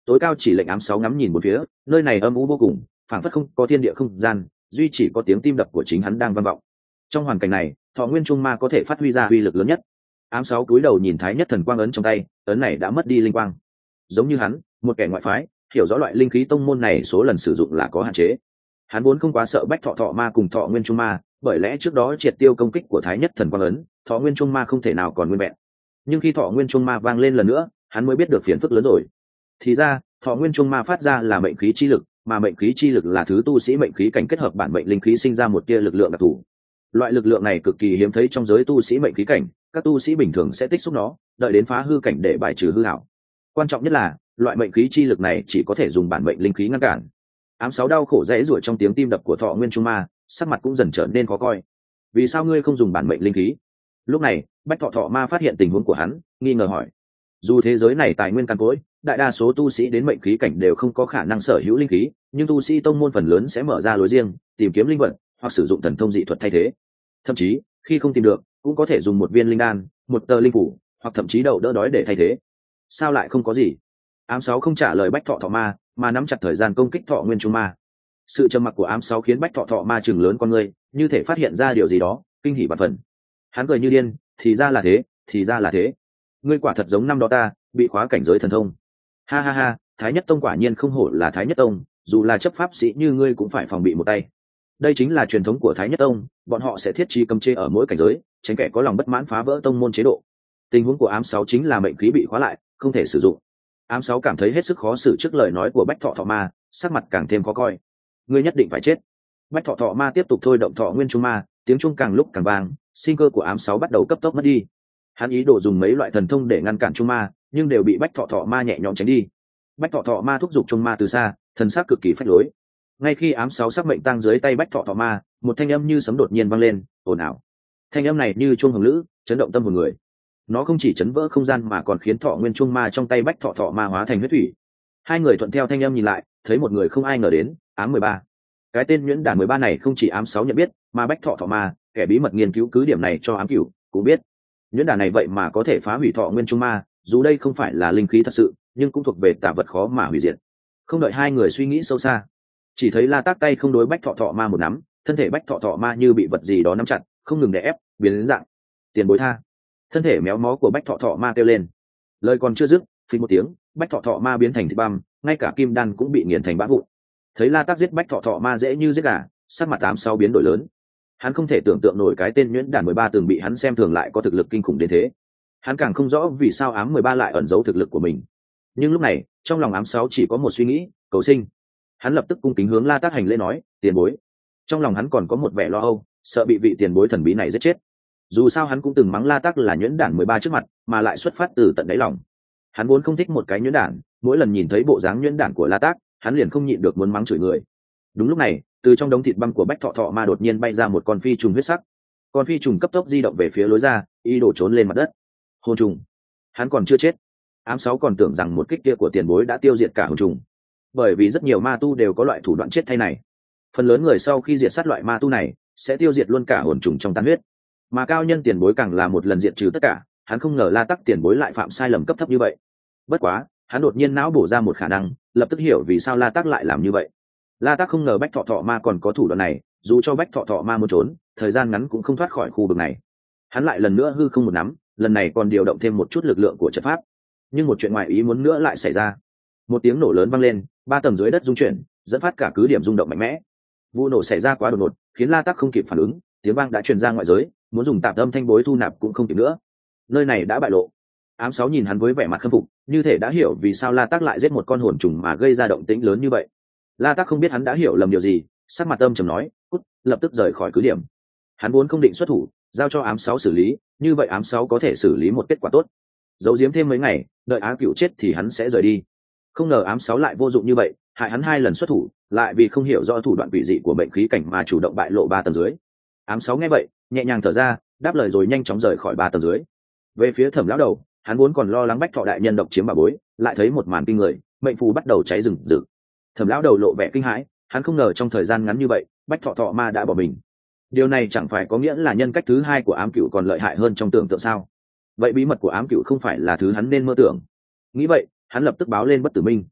tối cao chỉ lệnh ám sáu ngắm nhìn một phía, nơi này âm u vô cùng, phảng phất không có thiên địa không gian, duy chỉ có tiếng tim đập của chính hắn đang vang vọng. Trong hoàn cảnh này, thọ nguyên trung ma có thể phát huy ra uy lực lớn nhất. Ám sáu cúi đầu nhìn thái nhất thần quang ấn trong tay, ấn này đã mất đi linh quang. Giống như hắn, một kẻ ngoại phái, hiểu rõ loại linh khí tông môn này số lần sử dụng là có hạn chế. Hắn vốn không quá sợ bách thọ thọ ma cùng thọ nguyên trung ma, bởi lẽ trước đó triệt tiêu công kích của thái nhất thần quang ấn, thọ nguyên trung ma không thể nào còn nguyên vẹn. Nhưng khi thọ nguyên trung ma vang lên lần nữa, hắn mới biết được phiền phức lớn rồi. Thì ra, thọ nguyên trung ma phát ra là mệnh khí chi lực, mà mệnh khí chi lực là thứ tu sĩ mệnh khí cảnh kết hợp bản mệnh linh khí sinh ra một tia lực lượng đặc thù. Loại lực lượng này cực kỳ hiếm thấy trong giới tu sĩ mệnh khí cảnh, các tu sĩ bình thường sẽ tích xúc nó, đợi đến phá hư cảnh để bài trừ hư ảo. Quan trọng nhất là, loại mệnh khí chi lực này chỉ có thể dùng bản mệnh linh khí ngăn cản. Ám sáu đau khổ rẽ rủa trong tiếng tim đập của thọ nguyên trung ma, sắc mặt cũng dần trở nên khó coi. Vì sao ngươi không dùng bản mệnh linh khí? Lúc này, bách thọ thọ ma phát hiện tình huống của hắn, nghi ngờ hỏi. Dù thế giới này tài nguyên cằn cỗi, đại đa số tu sĩ đến mệnh khí cảnh đều không có khả năng sở hữu linh khí, nhưng tu sĩ tông môn phần lớn sẽ mở ra lối riêng, tìm kiếm linh vật hoặc sử dụng thần thông dị thuật thay thế. Thậm chí, khi không tìm được, cũng có thể dùng một viên linh đan, một tờ linh phủ, hoặc thậm chí đậu đỡ đói để thay thế. Sao lại không có gì? Ám sáu không trả lời bách thọ thọ ma, mà nắm chặt thời gian công kích thọ nguyên trung ma. Sự trầm mặc của ám sáu khiến bách thọ thọ ma chừng lớn con ngươi, như thể phát hiện ra điều gì đó, kinh hỉ bạt phần. Hắn cười như điên, thì ra là thế, thì ra là thế. Ngươi quả thật giống năm đó ta, bị khóa cảnh giới thần thông. Ha ha ha, Thái Nhất Tông quả nhiên không hổ là Thái Nhất Tông, dù là chấp pháp sĩ như ngươi cũng phải phòng bị một tay. Đây chính là truyền thống của Thái Nhất Tông, bọn họ sẽ thiết trí cấm chế ở mỗi cảnh giới, tránh kẻ có lòng bất mãn phá vỡ tông môn chế độ. Tình huống của ám sáu chính là mệnh khí bị khóa lại, không thể sử dụng. Ám sáu cảm thấy hết sức khó xử trước lời nói của bách thọ thọ ma, sắc mặt càng thêm khó coi. Ngươi nhất định phải chết. Bách thọ thọ ma tiếp tục thôi động thọ nguyên trung ma, tiếng trung càng lúc càng vang, sinh cơ của ám sáu bắt đầu cấp tốc mất đi. Hắn ý đồ dùng mấy loại thần thông để ngăn cản trung ma, nhưng đều bị bách thọ thọ ma nhẹ nhõm tránh đi. Bách thọ thọ ma thúc giục trung ma từ xa, thần sắc cực kỳ phách lối. Ngay khi ám sáu sắc mệnh tăng dưới tay bách thọ thọ ma, một thanh âm như sấm đột nhiên vang lên, ồn ào. Thanh âm này như chuông hồng lữ, chấn động tâm hồn người. Nó không chỉ chấn vỡ không gian mà còn khiến thọ nguyên trung ma trong tay bách thọ thọ ma hóa thành huyết thủy. Hai người thuận theo thanh âm nhìn lại, thấy một người không ai ngờ đến, ám mười ba. Cái tên nhuyễn đản mười ba này không chỉ ám sáu nhận biết, mà bách thọ thọ ma, kẻ bí mật nghiên cứu cứ điểm này cho ám cửu cũng biết. Nhuyễn đản này vậy mà có thể phá hủy thọ nguyên trung ma, dù đây không phải là linh khí thật sự, nhưng cũng thuộc về tà vật khó mà hủy diệt. Không đợi hai người suy nghĩ sâu xa, chỉ thấy La Tác tay không đối bách thọ thọ ma một nắm, thân thể bách thọ thọ ma như bị vật gì đó nắm chặt, không ngừng đè ép, biến đến dạng. Tiền bối tha. Thân thể méo mó của bách thọ thọ ma kêu lên. Lời còn chưa dứt, phình một tiếng, bách thọ thọ ma biến thành thịt băm, ngay cả kim đan cũng bị nghiền thành bã vụn. Thấy La Tác giết bách thọ thọ ma dễ như giết gà, sắc mặt ám sáu biến đổi lớn. Hắn không thể tưởng tượng nổi cái tên nhuyễn đản mười ba từng bị hắn xem thường lại có thực lực kinh khủng đến thế. Hắn càng không rõ vì sao ám mười ba lại ẩn giấu thực lực của mình. Nhưng lúc này, trong lòng ám sáu chỉ có một suy nghĩ, cầu sinh. Hắn lập tức cung kính hướng La Tác hành lễ nói, tiền bối. Trong lòng hắn còn có một vẻ lo âu, sợ bị vị tiền bối thần bí này giết chết. Dù sao hắn cũng từng mắng La Tác là nhuyễn đản mười ba trước mặt, mà lại xuất phát từ tận đáy lòng. Hắn vốn không thích một cái nhuyễn đản, mỗi lần nhìn thấy bộ dáng nhuyễn đản của La Tác, hắn liền không nhịn được muốn mắng chửi người. Đúng lúc này, từ trong đống thịt băm của bách thọ thọ ma đột nhiên bay ra một con phi trùng huyết sắc. Con phi trùng cấp tốc di động về phía lối ra, ý đồ trốn lên mặt đất. Hồn trùng. Hắn còn chưa chết. Ám sáu còn tưởng rằng một kích kia của tiền bối đã tiêu diệt cả hồn trùng, bởi vì rất nhiều ma tu đều có loại thủ đoạn chết thay này. Phần lớn người sau khi diệt sát loại ma tu này sẽ tiêu diệt luôn cả hồn trùng trong tan huyết, mà cao nhân tiền bối càng là một lần diệt trừ tất cả. Hắn không ngờ La Tắc tiền bối lại phạm sai lầm cấp thấp như vậy. Bất quá, hắn đột nhiên não bổ ra một khả năng, lập tức hiểu vì sao La Tắc lại làm như vậy. La Tắc không ngờ bách thọ thọ ma còn có thủ đoạn này, dù cho bách thọ thọ ma muốn trốn, thời gian ngắn cũng không thoát khỏi khu vực này. Hắn lại lần nữa hư không một nắm, lần này còn điều động thêm một chút lực lượng của trận pháp. Nhưng một chuyện ngoại ý muốn nữa lại xảy ra. Một tiếng nổ lớn vang lên, ba tầng dưới đất rung chuyển, dẫn phát cả cứ điểm rung động mạnh mẽ. Vụ nổ xảy ra quá đột ngột, khiến La Tắc không kịp phản ứng, tiếng vang đã truyền ra ngoại giới, muốn dùng tạp âm thanh bối thu nạp cũng không kịp nữa. Nơi này đã bại lộ. Ám sáu nhìn hắn với vẻ mặt khâm phục, như thể đã hiểu vì sao La Tắc lại giết một con hồn trùng mà gây ra động tĩnh lớn như vậy. La Tắc không biết hắn đã hiểu lầm điều gì, sắc mặt âm trầm nói, "Cút", lập tức rời khỏi cứ điểm. Hắn vốn không định xuất thủ, giao cho ám sáu xử lý, như vậy ám sáu có thể xử lý một kết quả tốt. Giấu giếm thêm mấy ngày, đợi Á Cửu chết thì hắn sẽ rời đi. Không ngờ ám sáu lại vô dụng như vậy, hại hắn hai lần xuất thủ, lại vì không hiểu rõ thủ đoạn quỷ dị của mệnh khí cảnh mà chủ động bại lộ ba tầng dưới. Ám sáu nghe vậy, nhẹ nhàng thở ra, đáp lời rồi nhanh chóng rời khỏi ba tầng dưới. Về phía Thẩm lão đầu, hắn vốn còn lo lắng bách thọ đại nhân độc chiếm bảo bối, lại thấy một màn kinh người, mệnh phù bắt đầu cháy rừng rực. Thẩm lão đầu lộ vẻ kinh hãi, hắn không ngờ trong thời gian ngắn như vậy, bách thọ thọ ma đã bỏ mình. Điều này chẳng phải có nghĩa là nhân cách thứ hai của ám cửu còn lợi hại hơn trong tưởng tượng sao? Vậy bí mật của ám cửu không phải là thứ hắn nên mơ tưởng. Nghĩ vậy, hắn lập tức báo lên Bất Tử Minh.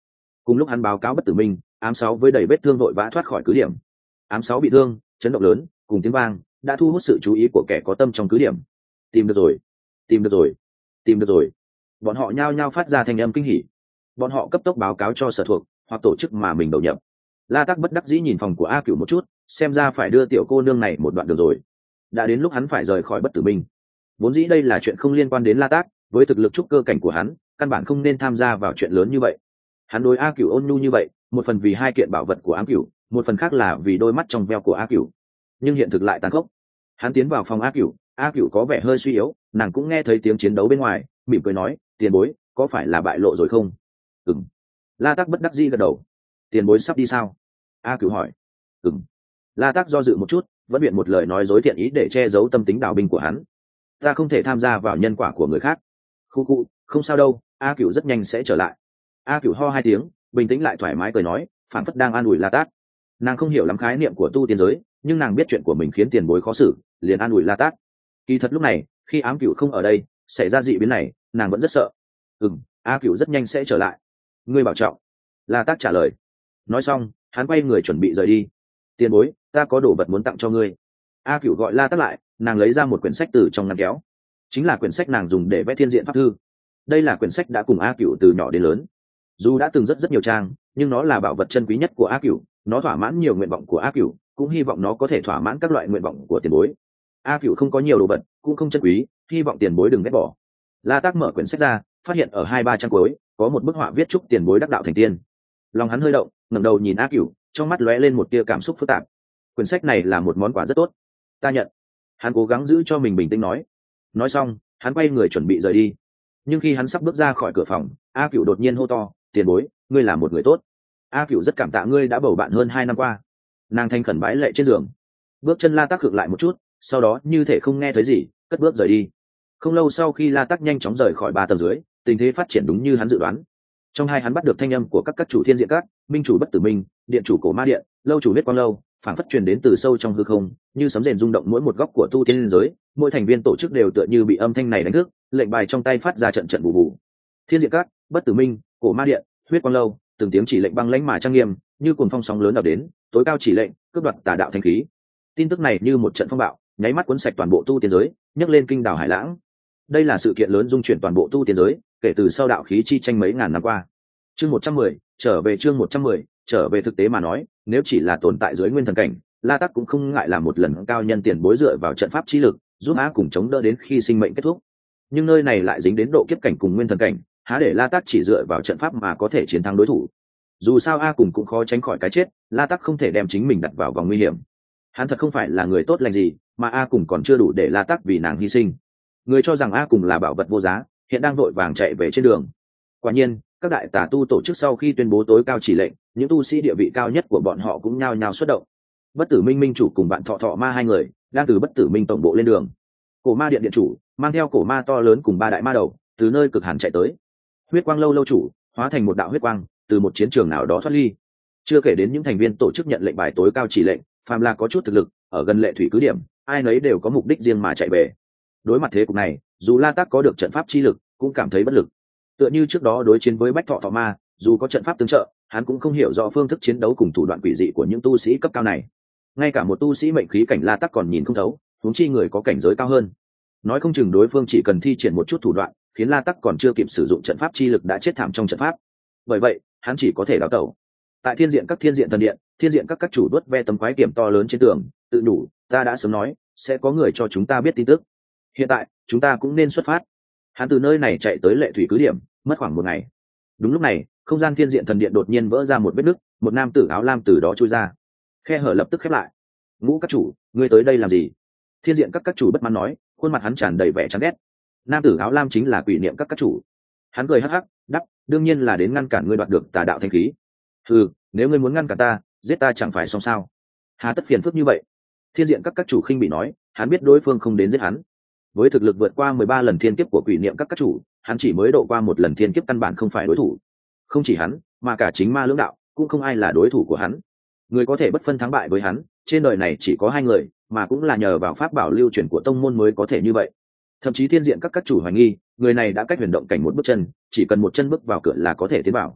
Cùng lúc hắn báo cáo bất tử minh, ám sáu với đầy vết thương vội vã thoát khỏi cứ điểm. Ám sáu bị thương, chấn động lớn, cùng tiếng vang đã thu hút sự chú ý của kẻ có tâm trong cứ điểm. Tìm được rồi, tìm được rồi, tìm được rồi. Bọn họ nhao nhao phát ra thanh âm kinh hỉ. Bọn họ cấp tốc báo cáo cho sở thuộc hoặc tổ chức mà mình đầu nhập. La Tắc bất đắc dĩ nhìn phòng của A Cửu một chút, xem ra phải đưa tiểu cô nương này một đoạn đường rồi. Đã đến lúc hắn phải rời khỏi bất tử minh. Vốn dĩ đây là chuyện không liên quan đến La Tắc, với thực lực trúc cơ cảnh của hắn, căn bản không nên tham gia vào chuyện lớn như vậy. Hắn đối A Cửu ôn nhu như vậy, một phần vì hai kiện bảo vật của A Cửu, một phần khác là vì đôi mắt trong veo của A Cửu. Nhưng hiện thực lại tàn khốc. Hắn tiến vào phòng A Cửu, A Cửu có vẻ hơi suy yếu, nàng cũng nghe thấy tiếng chiến đấu bên ngoài, mỉm cười nói, tiền bối, có phải là bại lộ rồi không? Ừm. La Tắc bất đắc dĩ gật đầu. Tiền bối sắp đi sao? A Cửu hỏi. Ừm. La Tắc do dự một chút, vẫn biện một lời nói dối thiện ý để che giấu tâm tính đảo binh của hắn. Ta không thể tham gia vào nhân quả của người khác. Khu khu, không sao đâu, A Cửu rất nhanh sẽ trở lại. A Cửu ho hai tiếng, bình tĩnh lại thoải mái cười nói, phản phất đang an ủi La Tắc. Nàng không hiểu lắm khái niệm của tu tiên giới, nhưng nàng biết chuyện của mình khiến tiền bối khó xử, liền an ủi La Tắc. Kỳ thật lúc này, khi Ám Cửu không ở đây, xảy ra dị biến này, nàng vẫn rất sợ. Ừm, A Cửu rất nhanh sẽ trở lại. Ngươi bảo trọng. La Tắc trả lời. Nói xong, hắn quay người chuẩn bị rời đi. Tiền bối, ta có đồ vật muốn tặng cho ngươi. A Cửu gọi La Tắc lại, nàng lấy ra một quyển sách từ trong ngăn kéo. Chính là quyển sách nàng dùng để vẽ thiên diện pháp thư. Đây là quyển sách đã cùng A Cửu từ nhỏ đến lớn. Dù đã từng rất rất nhiều trang, nhưng nó là bảo vật chân quý nhất của A Cửu, nó thỏa mãn nhiều nguyện vọng của A Cửu, cũng hy vọng nó có thể thỏa mãn các loại nguyện vọng của tiền bối. A Cửu không có nhiều đồ vật, cũng không chân quý, hy vọng tiền bối đừng ghét bỏ. La Tắc mở quyển sách ra, phát hiện ở hai ba trang cuối có một bức họa viết chúc tiền bối đắc đạo thành tiên. Lòng hắn hơi động, ngẩng đầu nhìn A Cửu, trong mắt lóe lên một tia cảm xúc phức tạp. Quyển sách này là một món quà rất tốt, ta nhận. Hắn cố gắng giữ cho mình bình tĩnh nói. Nói xong, hắn quay người chuẩn bị rời đi. Nhưng khi hắn sắp bước ra khỏi cửa phòng, A Cửu đột nhiên hô to, tiền bối, ngươi là một người tốt. A Cửu rất cảm tạ ngươi đã bầu bạn hơn hai năm qua. Nàng thanh khẩn bái lệ trên giường. Bước chân La Tắc khựng lại một chút, sau đó như thể không nghe thấy gì, cất bước rời đi. Không lâu sau khi La Tắc nhanh chóng rời khỏi ba tầng dưới, tình thế phát triển đúng như hắn dự đoán. Trong hai hắn bắt được thanh âm của các các chủ thiên diện các, minh chủ bất tử minh, điện chủ cổ ma điện, lâu chủ huyết quang lâu, phản phất truyền đến từ sâu trong hư không, như sấm rền rung động mỗi một góc của tu tiên giới. Mỗi thành viên tổ chức đều tựa như bị âm thanh này đánh thức, lệnh bài trong tay phát ra trận trận bù bù. Thiên diện các, bất tử minh, cổ ma điện, huyết quang lâu, từng tiếng chỉ lệnh băng lãnh mà trang nghiêm, như cuồng phong sóng lớn ập đến, tối cao chỉ lệnh, cướp đoạt tà đạo thanh khí. Tin tức này như một trận phong bạo, nháy mắt cuốn sạch toàn bộ tu tiên giới, nhấc lên kinh đảo hải lãng. Đây là sự kiện lớn dung chuyển toàn bộ tu tiên giới, kể từ sau đạo khí chi tranh mấy ngàn năm qua. Chương một trăm mười, trở về chương một trăm mười, trở về thực tế mà nói, nếu chỉ là tồn tại dưới nguyên thần cảnh, La Tắc cũng không ngại làm một lần cao nhân tiền bối dựa vào trận pháp chi lực, giúp A cùng chống đỡ đến khi sinh mệnh kết thúc. Nhưng nơi này lại dính đến độ kiếp cảnh cùng nguyên thần cảnh, há để La Tắc chỉ dựa vào trận pháp mà có thể chiến thắng đối thủ. Dù sao A cùng cũng khó tránh khỏi cái chết, La Tắc không thể đem chính mình đặt vào vòng nguy hiểm. Hắn thật không phải là người tốt lành gì, mà A cùng còn chưa đủ để La Tắc vì nàng hy sinh. Người cho rằng A cùng là bảo vật vô giá, hiện đang vội vàng chạy về trên đường. Quả nhiên, các đại tà tu tổ chức sau khi tuyên bố tối cao chỉ lệnh, những tu sĩ địa vị cao nhất của bọn họ cũng nhao nhao xuất động. Bất tử minh minh chủ cùng bạn thọ thọ ma hai người đang từ bất tử minh tổng bộ lên đường. Cổ ma điện điện chủ mang theo cổ ma to lớn cùng ba đại ma đầu từ nơi cực hàn chạy tới. Huyết quang lâu lâu chủ hóa thành một đạo huyết quang từ một chiến trường nào đó thoát ly. Chưa kể đến những thành viên tổ chức nhận lệnh bài tối cao chỉ lệnh, phàm là có chút thực lực ở gần lệ thủy cứ điểm, ai nấy đều có mục đích riêng mà chạy về. Đối mặt thế cục này, dù La Tắc có được trận pháp chi lực cũng cảm thấy bất lực. Tựa như trước đó đối chiến với bách thọ thọ ma, dù có trận pháp tương trợ, hắn cũng không hiểu rõ phương thức chiến đấu cùng thủ đoạn quỷ dị của những tu sĩ cấp cao này. Ngay cả một tu sĩ mệnh khí cảnh La Tắc còn nhìn không thấu, huống chi người có cảnh giới cao hơn. Nói không chừng đối phương chỉ cần thi triển một chút thủ đoạn, khiến La Tắc còn chưa kịp sử dụng trận pháp chi lực đã chết thảm trong trận pháp. Bởi vậy, hắn chỉ có thể đào tẩu. Tại thiên diện các thiên diện thần điện, thiên diện các các chủ đuốt ve tấm quái kiểm to lớn trên tường, tự đủ, ta đã sớm nói, sẽ có người cho chúng ta biết tin tức. Hiện tại, chúng ta cũng nên xuất phát. Hắn từ nơi này chạy tới lệ thủy cứ điểm, mất khoảng một ngày. Đúng lúc này, không gian thiên diện thần điện đột nhiên vỡ ra một vết nứt, một nam tử áo lam từ đó chui ra. Khe hở lập tức khép lại. Ngũ các chủ, ngươi tới đây làm gì? Thiên diện các các chủ bất mãn nói, khuôn mặt hắn tràn đầy vẻ chán ghét. Nam tử áo lam chính là quỷ niệm các các chủ. Hắn cười hắc hắc, đắp, đương nhiên là đến ngăn cản ngươi đoạt được tà đạo thanh khí. Ừ, nếu ngươi muốn ngăn cản ta, giết ta chẳng phải xong sao? Hà tất phiền phức như vậy? Thiên diện các các chủ khinh bị nói, hắn biết đối phương không đến giết hắn. Với thực lực vượt qua mười ba lần thiên kiếp của quỷ niệm các các chủ, hắn chỉ mới độ qua một lần thiên kiếp căn bản không phải đối thủ. Không chỉ hắn, mà cả chính ma lưỡng đạo cũng không ai là đối thủ của hắn. Người có thể bất phân thắng bại với hắn, trên đời này chỉ có hai người, mà cũng là nhờ vào pháp bảo lưu truyền của tông môn mới có thể như vậy. Thậm chí thiên diện các các chủ hoài nghi, người này đã cách huyền động cảnh một bước chân, chỉ cần một chân bước vào cửa là có thể tiến vào.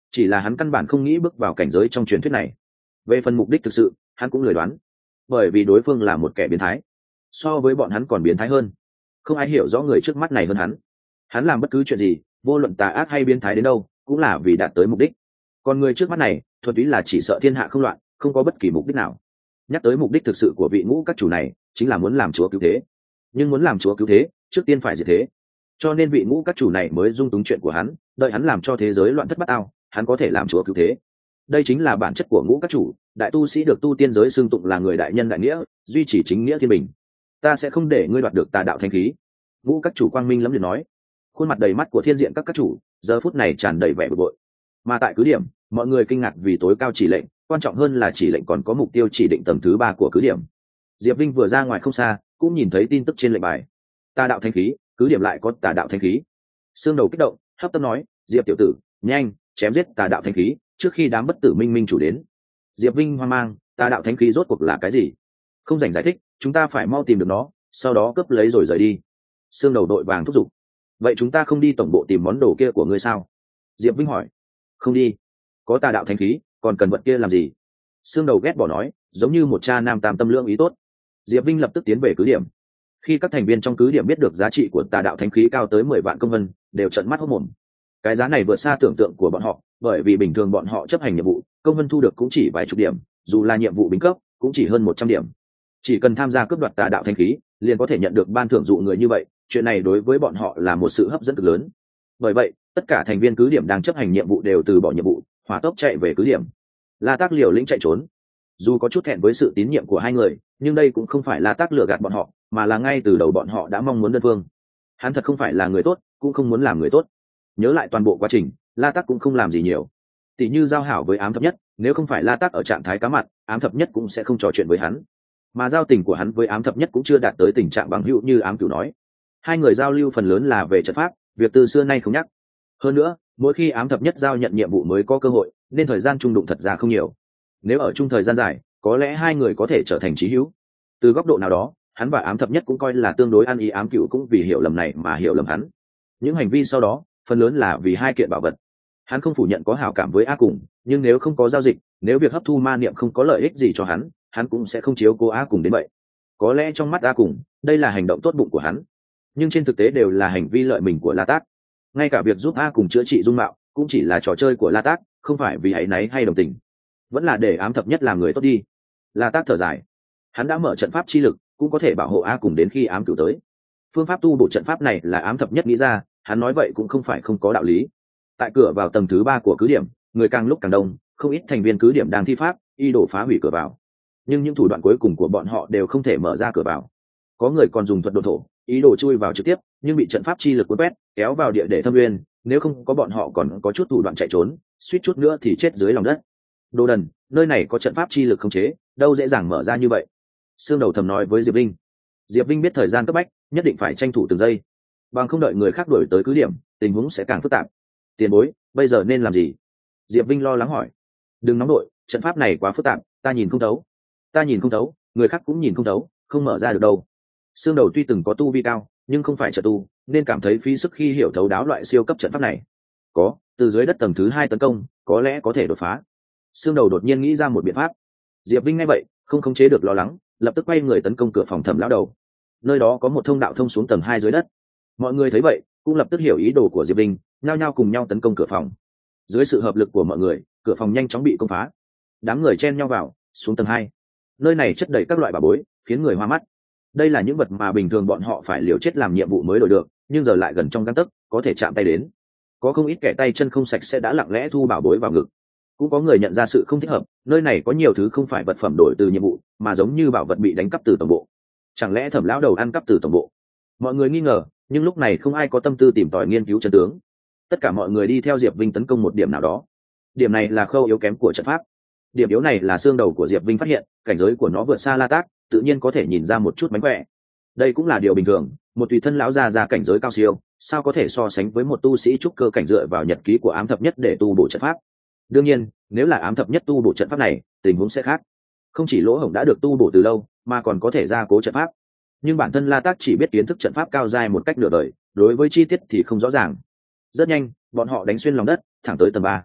chỉ là hắn căn bản không nghĩ bước vào cảnh giới trong truyền thuyết này. Về phần mục đích thực sự, hắn cũng lười đoán, bởi vì đối phương là một kẻ biến thái, so với bọn hắn còn biến thái hơn. Không ai hiểu rõ người trước mắt này hơn hắn. Hắn làm bất cứ chuyện gì, vô luận tà ác hay biến thái đến đâu, cũng là vì đạt tới mục đích. Còn người trước mắt này thuần túy là chỉ sợ thiên hạ không loạn, không có bất kỳ mục đích nào. Nhắc tới mục đích thực sự của vị ngũ các chủ này, chính là muốn làm chúa cứu thế. Nhưng muốn làm chúa cứu thế, trước tiên phải diệt thế. Cho nên vị ngũ các chủ này mới dung túng chuyện của hắn, đợi hắn làm cho thế giới loạn thất bát ao, hắn có thể làm chúa cứu thế. Đây chính là bản chất của ngũ các chủ. Đại tu sĩ được tu tiên giới xưng tụng là người đại nhân đại nghĩa, duy trì chính nghĩa thiên bình. Ta sẽ không để ngươi đoạt được tà đạo thanh khí. Ngũ các chủ quang minh lắm liền nói. Khuôn mặt đầy mắt của thiên diện các các chủ giờ phút này tràn đầy vẻ bực bội. Mà tại cứ điểm, mọi người kinh ngạc vì tối cao chỉ lệnh, quan trọng hơn là chỉ lệnh còn có mục tiêu chỉ định tầng thứ ba của cứ điểm. Diệp Vinh vừa ra ngoài không xa, cũng nhìn thấy tin tức trên lệnh bài. Tà đạo thanh khí, cứ điểm lại có tà đạo thanh khí. Xương đầu kích động, hấp tấp nói, Diệp tiểu tử, nhanh chém giết tà đạo thanh khí trước khi đám bất tử minh minh chủ đến. Diệp Vinh hoang mang, tà đạo thanh khí rốt cuộc là cái gì? Không dành giải thích, chúng ta phải mau tìm được nó, sau đó cướp lấy rồi rời đi. Xương đầu đội vàng thúc giục. Vậy chúng ta không đi tổng bộ tìm món đồ kia của ngươi sao? Diệp Vinh hỏi. Không đi, có tà đạo thanh khí còn cần vật kia làm gì? Xương đầu ghét bỏ nói, giống như một cha nam tam tâm lượng ý tốt. Diệp Vinh lập tức tiến về cứ điểm. Khi các thành viên trong cứ điểm biết được giá trị của tà đạo thanh khí cao tới mười vạn công vân, đều trợn mắt hốt mồm. Cái giá này vượt xa tưởng tượng của bọn họ, bởi vì bình thường bọn họ chấp hành nhiệm vụ, công vân thu được cũng chỉ vài chục điểm, dù là nhiệm vụ bính cấp, cũng chỉ hơn một trăm điểm. Chỉ cần tham gia cướp đoạt tà đạo thanh khí, liền có thể nhận được ban thưởng dụ người như vậy, chuyện này đối với bọn họ là một sự hấp dẫn cực lớn. Bởi vậy, tất cả thành viên cứ điểm đang chấp hành nhiệm vụ đều từ bỏ nhiệm vụ, hỏa tốc chạy về cứ điểm. La Tác liều lĩnh chạy trốn. Dù có chút thẹn với sự tín nhiệm của hai người, nhưng đây cũng không phải La Tác lừa gạt bọn họ, mà là ngay từ đầu bọn họ đã mong muốn đơn phương. Hắn thật không phải là người tốt, cũng không muốn làm người tốt. Nhớ lại toàn bộ quá trình, La Tác cũng không làm gì nhiều. Tỷ như giao hảo với Ám Thập Nhất, nếu không phải La Tác ở trạng thái cá mặt, Ám Thập Nhất cũng sẽ không trò chuyện với hắn. Mà giao tình của hắn với Ám Thập Nhất cũng chưa đạt tới tình trạng bằng hữu như Ám Cửu nói. Hai người giao lưu phần lớn là về trận pháp, việc từ xưa nay không nhắc. Hơn nữa, mỗi khi Ám Thập Nhất giao nhận nhiệm vụ mới có cơ hội, nên thời gian chung đụng thật ra không nhiều. Nếu ở chung thời gian dài, có lẽ hai người có thể trở thành chí hữu. Từ góc độ nào đó, hắn và Ám Thập Nhất cũng coi là tương đối ăn ý. Ám Cửu cũng vì hiểu lầm này mà hiểu lầm hắn. Những hành vi sau đó, phần lớn là vì hai kiện bảo vật. Hắn không phủ nhận có hảo cảm với A Cùng, nhưng nếu không có giao dịch, nếu việc hấp thu ma niệm không có lợi ích gì cho hắn, hắn cũng sẽ không chiếu cố A Cùng đến vậy. Có lẽ trong mắt A Cùng, đây là hành động tốt bụng của hắn, nhưng trên thực tế đều là hành vi lợi mình của La Tác. Ngay cả việc giúp A Cùng chữa trị dung mạo cũng chỉ là trò chơi của La Tác, không phải vì áy náy hay đồng tình. Vẫn là để Ám Thập Nhất làm người tốt đi. La Tác thở dài. Hắn đã mở trận pháp chi lực, cũng có thể bảo hộ A Cùng đến khi Ám Cửu tới. Phương pháp tu bổ trận pháp này là Ám Thập Nhất nghĩ ra, hắn nói vậy cũng không phải không có đạo lý. Tại cửa vào tầng thứ ba của cứ điểm, người càng lúc càng đông, không ít thành viên cứ điểm đang thi pháp, y đổ phá hủy cửa vào. Nhưng những thủ đoạn cuối cùng của bọn họ đều không thể mở ra cửa vào. Có người còn dùng thuật độn thổ, ý đồ chui vào trực tiếp, nhưng bị trận pháp chi lực cuốn quét, kéo vào địa để thâm nguyên. Nếu không có bọn họ còn có chút thủ đoạn chạy trốn, suýt chút nữa thì chết dưới lòng đất. Đồ đần, nơi này có trận pháp chi lực khống chế, đâu dễ dàng mở ra như vậy. Sương Đầu thầm nói với Diệp Vinh. Diệp Vinh biết thời gian cấp bách, nhất định phải tranh thủ từng giây, bằng không đợi người khác đuổi tới cứ điểm, tình huống sẽ càng phức tạp. Tiền bối, bây giờ nên làm gì? Diệp Vinh lo lắng hỏi. Đừng nóng đội, trận pháp này quá phức tạp, ta nhìn không thấu. Ta nhìn không thấu, người khác cũng nhìn không thấu, không mở ra được đâu. Sương Đầu tuy từng có tu vi cao, nhưng không phải trợ tu, nên cảm thấy phí sức khi hiểu thấu đáo loại siêu cấp trận pháp này. Có, từ dưới đất tầng thứ hai tấn công, có lẽ có thể đột phá. Sương Đầu đột nhiên nghĩ ra một biện pháp. Diệp Vinh nghe vậy, không khống chế được lo lắng, lập tức quay người tấn công cửa phòng Thẩm lão đầu. Nơi đó có một thông đạo thông xuống tầng hai dưới đất. Mọi người thấy vậy, cũng lập tức hiểu ý đồ của Diệp Vinh, nhao nhao cùng nhau tấn công cửa phòng. Dưới sự hợp lực của mọi người, cửa phòng nhanh chóng bị công phá. Đám người chen nhau vào, xuống tầng hai. Nơi này chất đầy các loại bảo bối, khiến người hoa mắt. Đây là những vật mà bình thường bọn họ phải liều chết làm nhiệm vụ mới đổi được, nhưng giờ lại gần trong gang tấc, có thể chạm tay đến. Có không ít kẻ tay chân không sạch sẽ đã lặng lẽ thu bảo bối vào ngực. Cũng có người nhận ra sự không thích hợp, nơi này có nhiều thứ không phải vật phẩm đổi từ nhiệm vụ, mà giống như bảo vật bị đánh cắp từ tổng bộ. Chẳng lẽ Thẩm lão đầu ăn cắp từ tổng bộ? Mọi người nghi ngờ, nhưng lúc này không ai có tâm tư tìm tòi nghiên cứu chân tướng. Tất cả mọi người đi theo Diệp Vinh tấn công một điểm nào đó. Điểm này là khâu yếu kém của trận pháp. Điểm yếu này là xương đầu của Diệp Vinh phát hiện, cảnh giới của nó vượt xa La Tác, tự nhiên có thể nhìn ra một chút mánh khỏe. Đây cũng là điều bình thường, một tùy thân lão già ra cảnh giới cao siêu, sao có thể so sánh với một tu sĩ trúc cơ cảnh dựa vào nhật ký của Ám Thập Nhất để tu bổ trận pháp. Đương nhiên, nếu là Ám Thập Nhất tu bổ trận pháp này, tình huống sẽ khác. Không chỉ lỗ hổng đã được tu bổ từ lâu, mà còn có thể gia cố trận pháp. Nhưng bản thân La Tác chỉ biết kiến thức trận pháp cao giai một cách nửa đời, đối với chi tiết thì không rõ ràng. Rất nhanh, bọn họ đánh xuyên lòng đất, thẳng tới tầng ba.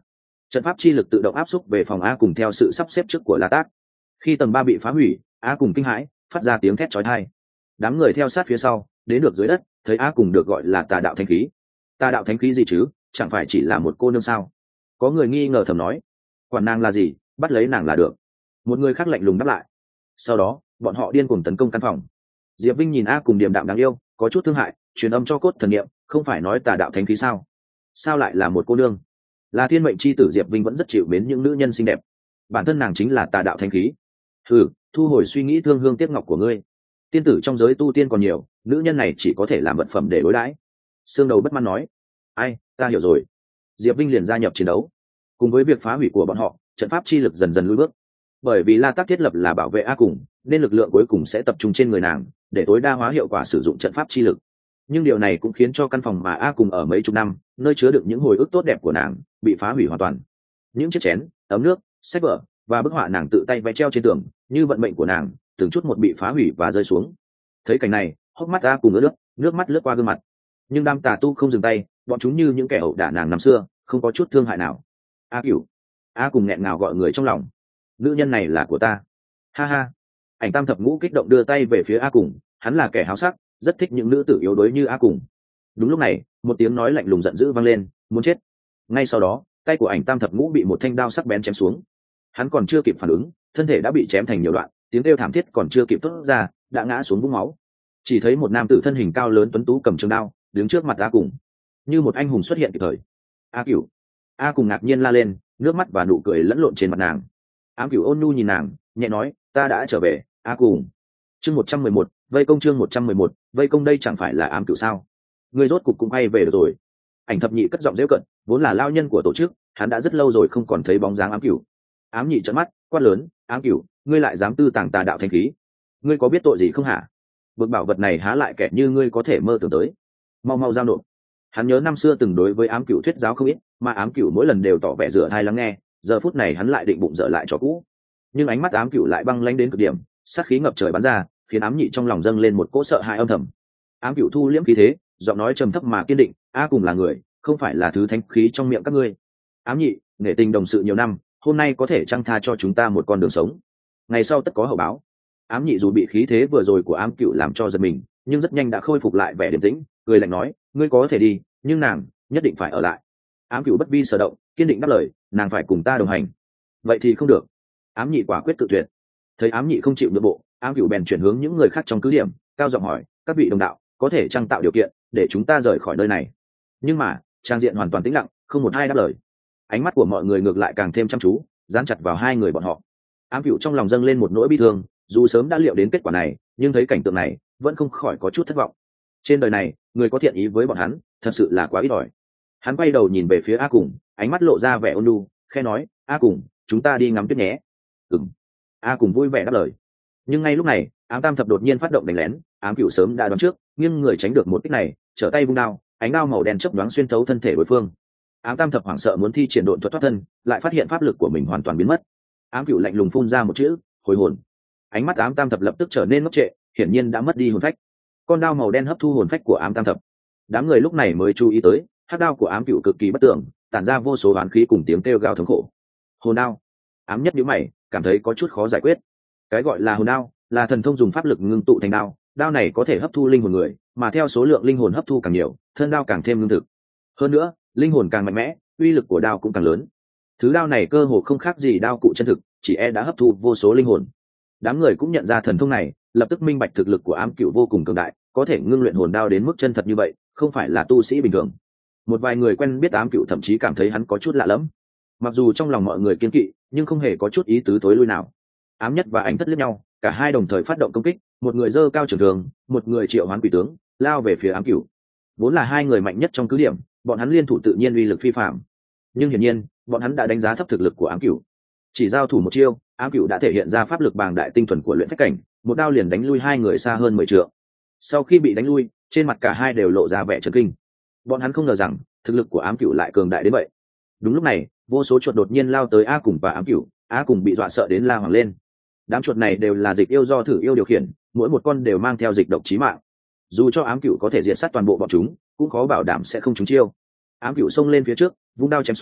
trận pháp chi lực tự động áp xúc về phòng A cùng theo sự sắp xếp trước của La Tác. Khi tầng ba bị phá hủy, A cùng kinh hãi phát ra tiếng thét chói tai. Đám người theo sát phía sau đến được dưới đất, thấy A cùng được gọi là tà đạo thánh khí. Tà đạo thánh khí gì chứ, chẳng phải chỉ là một cô nương sao? Có người nghi ngờ thầm nói, quản nàng là gì, bắt lấy nàng là được. Một người khác lạnh lùng đáp lại. Sau đó bọn họ điên cuồng tấn công căn phòng. Diệp Vinh nhìn A cùng điềm đạm đáng yêu, có chút thương hại, truyền âm cho cốt thần niệm, không phải nói tà đạo thánh khí sao? Sao lại là một cô nương? Là thiên mệnh chi tử Diệp Vinh vẫn rất chịu mến những nữ nhân xinh đẹp, bản thân nàng chính là tà đạo thánh khí. Thử thu hồi suy nghĩ thương hương tiếc ngọc của ngươi. Tiên tử trong giới tu tiên còn nhiều, nữ nhân này chỉ có thể làm vật phẩm để đối đãi. Sương Đầu bất mãn nói, ai, ta hiểu rồi. Diệp Vinh liền gia nhập chiến đấu. Cùng với việc phá hủy của bọn họ, trận pháp chi lực dần dần lùi bước. Bởi vì La Tác thiết lập là bảo vệ A cùng, nên lực lượng cuối cùng sẽ tập trung trên người nàng, để tối đa hóa hiệu quả sử dụng trận pháp chi lực. Nhưng điều này cũng khiến cho căn phòng mà A cùng ở mấy chục năm, nơi chứa đựng những hồi ức tốt đẹp của nàng, bị phá hủy hoàn toàn. Những chiếc chén, ấm nước, sách vở và bức họa nàng tự tay vẽ treo trên tường, như vận mệnh của nàng, từng chút một bị phá hủy và rơi xuống. Thấy cảnh này, hốc mắt A cùng ướt nước, nước mắt lướt qua gương mặt. Nhưng đám tà tu không dừng tay, bọn chúng như những kẻ ẩu đả nàng năm xưa, không có chút thương hại nào. A Cửu, A cùng nghẹn ngào gọi người trong lòng. Nữ nhân này là của ta. Ha ha. Ảnh Tam Thập Ngũ kích động đưa tay về phía A cùng, hắn là kẻ háo sắc, rất thích những nữ tử yếu đuối như A cùng. Đúng lúc này, một tiếng nói lạnh lùng giận dữ vang lên, muốn chết. Ngay sau đó, tay của Ảnh Tam Thập Ngũ bị một thanh đao sắc bén chém xuống. Hắn còn chưa kịp phản ứng, thân thể đã bị chém thành nhiều đoạn, tiếng kêu thảm thiết còn chưa kịp thốt ra, đã ngã xuống vũng máu. Chỉ thấy một nam tử thân hình cao lớn tuấn tú cầm trường đao, đứng trước mặt A cùng, như một anh hùng xuất hiện kịp thời. A Cửu. A cùng ngạc nhiên la lên, nước mắt và nụ cười lẫn lộn trên mặt nàng. Ám Cửu ôn nhu nhìn nàng, nhẹ nói, ta đã trở về. A cùng. Chương một trăm mười một, vây công chương một trăm mười một, vây công đây chẳng phải là Ám Cửu sao? Ngươi rốt cục cũng quay về được rồi. Ảnh Thập Nhị cất giọng giễu cợt, vốn là lao nhân của tổ chức, hắn đã rất lâu rồi không còn thấy bóng dáng Ám Cửu. Ám Nhị trợn mắt, quát lớn, Ám Cửu, ngươi lại dám tư tàng tà đạo thanh khí? Ngươi có biết tội gì không hả? Bực bảo vật này há lại kẻ như ngươi có thể mơ tưởng tới. Mau mau giao nộp. Hắn nhớ năm xưa từng đối với Ám Cửu thuyết giáo không ít, mà Ám Cửu mỗi lần đều tỏ vẻ rửa tai lắng nghe, giờ phút này hắn lại định bụng dở lại cho cũ. Nhưng ánh mắt Ám Cửu lại băng lãnh đến cực điểm, sát khí ngập trời bắn ra, khiến Ám Nhị trong lòng dâng lên một cỗ sợ hãi âm thầm. Ám Cửu thu liễm khí thế, giọng nói trầm thấp mà kiên định, A cùng là người, không phải là thứ thánh khí trong miệng các ngươi. Ám Nhị, nể tình đồng sự nhiều năm, hôm nay có thể chăng tha cho chúng ta một con đường sống, ngày sau tất có hậu báo. Ám Nhị dù bị khí thế vừa rồi của Ám Cửu làm cho giật mình, nhưng rất nhanh đã khôi phục lại vẻ điềm tĩnh, cười lạnh nói, ngươi có thể đi, nhưng nàng nhất định phải ở lại. Ám Cửu bất vi sở động, kiên định đáp lời, nàng phải cùng ta đồng hành. Vậy thì không được. Ám Nhị quả quyết tự tuyệt. Thấy Ám Nhị không chịu nhượng bộ, Ám Cửu bèn chuyển hướng những người khác trong cứ điểm, cao giọng hỏi, các vị đồng đạo, có thể trang tạo điều kiện để chúng ta rời khỏi nơi này? Nhưng mà trang diện hoàn toàn tĩnh lặng, không một ai đáp lời. Ánh mắt của mọi người ngược lại càng thêm chăm chú, dán chặt vào hai người bọn họ. Ám Cửu trong lòng dâng lên một nỗi bi thương, dù sớm đã liệu đến kết quả này, nhưng thấy cảnh tượng này vẫn không khỏi có chút thất vọng. Trên đời này, người có thiện ý với bọn hắn thật sự là quá ít ỏi. Hắn quay đầu nhìn về phía A cùng, ánh mắt lộ ra vẻ ôn nhu, khẽ nói, A cùng, chúng ta đi ngắm tuyết nhé. Ừm. A cùng vui vẻ đáp lời. Nhưng ngay lúc này, Ám Tam Thập đột nhiên phát động đánh lén. Ám Cửu sớm đã đoán trước, nhưng người tránh được một kích này, trở tay vung đao, ánh đao màu đen chớp nhoáng xuyên thấu thân thể đối phương. Ám Tam Thập hoảng sợ muốn thi triển độn thuật thoát thân, lại phát hiện pháp lực của mình hoàn toàn biến mất. Ám Cửu lạnh lùng phun ra một chữ, hồi hồn. Ánh mắt Ám Tam Thập lập tức trở nên ngốc trệ, hiển nhiên đã mất đi hồn phách. Con đao màu đen hấp thu hồn phách của Ám Tam Thập. Đám người lúc này mới chú ý tới, hắc đao của Ám Cửu cực kỳ bất tưởng, tản ra vô số oán khí cùng tiếng kêu gào thống khổ. Hồn đao. Ám Nhất nhíu mày, cảm thấy có chút khó giải quyết. Cái gọi là hồn đao, là thần thông dùng pháp lực ngưng tụ thành đao, đao này có thể hấp thu linh hồn người, mà theo số lượng linh hồn hấp thu càng nhiều, thân đao càng thêm lương thực. Hơn nữa, linh hồn càng mạnh mẽ, uy lực của đao cũng càng lớn. Thứ đao này cơ hồ không khác gì đao cụ chân thực, chỉ e đã hấp thu vô số linh hồn. Đám người cũng nhận ra thần thông này, lập tức minh bạch thực lực của Ám Cửu vô cùng cường đại, có thể ngưng luyện hồn đao đến mức chân thật như vậy, không phải là tu sĩ bình thường. Một vài người quen biết Ám Cửu thậm chí cảm thấy hắn có chút lạ lẫm. Mặc dù trong lòng mọi người kiên kỵ, nhưng không hề có chút ý tứ tối lui nào. Ám Nhất và Ảnh Thất liếc nhau, cả hai đồng thời phát động công kích, một người giơ cao trường thương, một người triệu hoán quỷ tướng, lao về phía Ám Cửu. Vốn là hai người mạnh nhất trong cứ điểm, bọn hắn liên thủ tự nhiên uy lực phi phàm. Nhưng hiển nhiên, bọn hắn đã đánh giá thấp thực lực của Ám Cửu. Chỉ giao thủ một chiêu, Ám Cửu đã thể hiện ra pháp lực bàng đại tinh thuần của luyện phách cảnh, một đao liền đánh lui hai người xa hơn mười trượng. Sau khi bị đánh lui, trên mặt cả hai đều lộ ra vẻ chấn kinh. Bọn hắn không ngờ rằng thực lực của Ám Cửu lại cường đại đến vậy. Đúng lúc này, vô số chuột đột nhiên lao tới A cùng và Ám Cửu, A cùng bị dọa sợ đến la hoàng lên. Đám chuột này đều là dịch yêu do thử yêu điều khiển, mỗi một con đều mang theo dịch độc chí mạng. Dù cho Ám Cửu có thể diệt sát toàn bộ bọn chúng, cũng khó bảo đảm sẽ không trúng chiêu. Ám Cửu xông lên phía trước, vung đao chém xuống,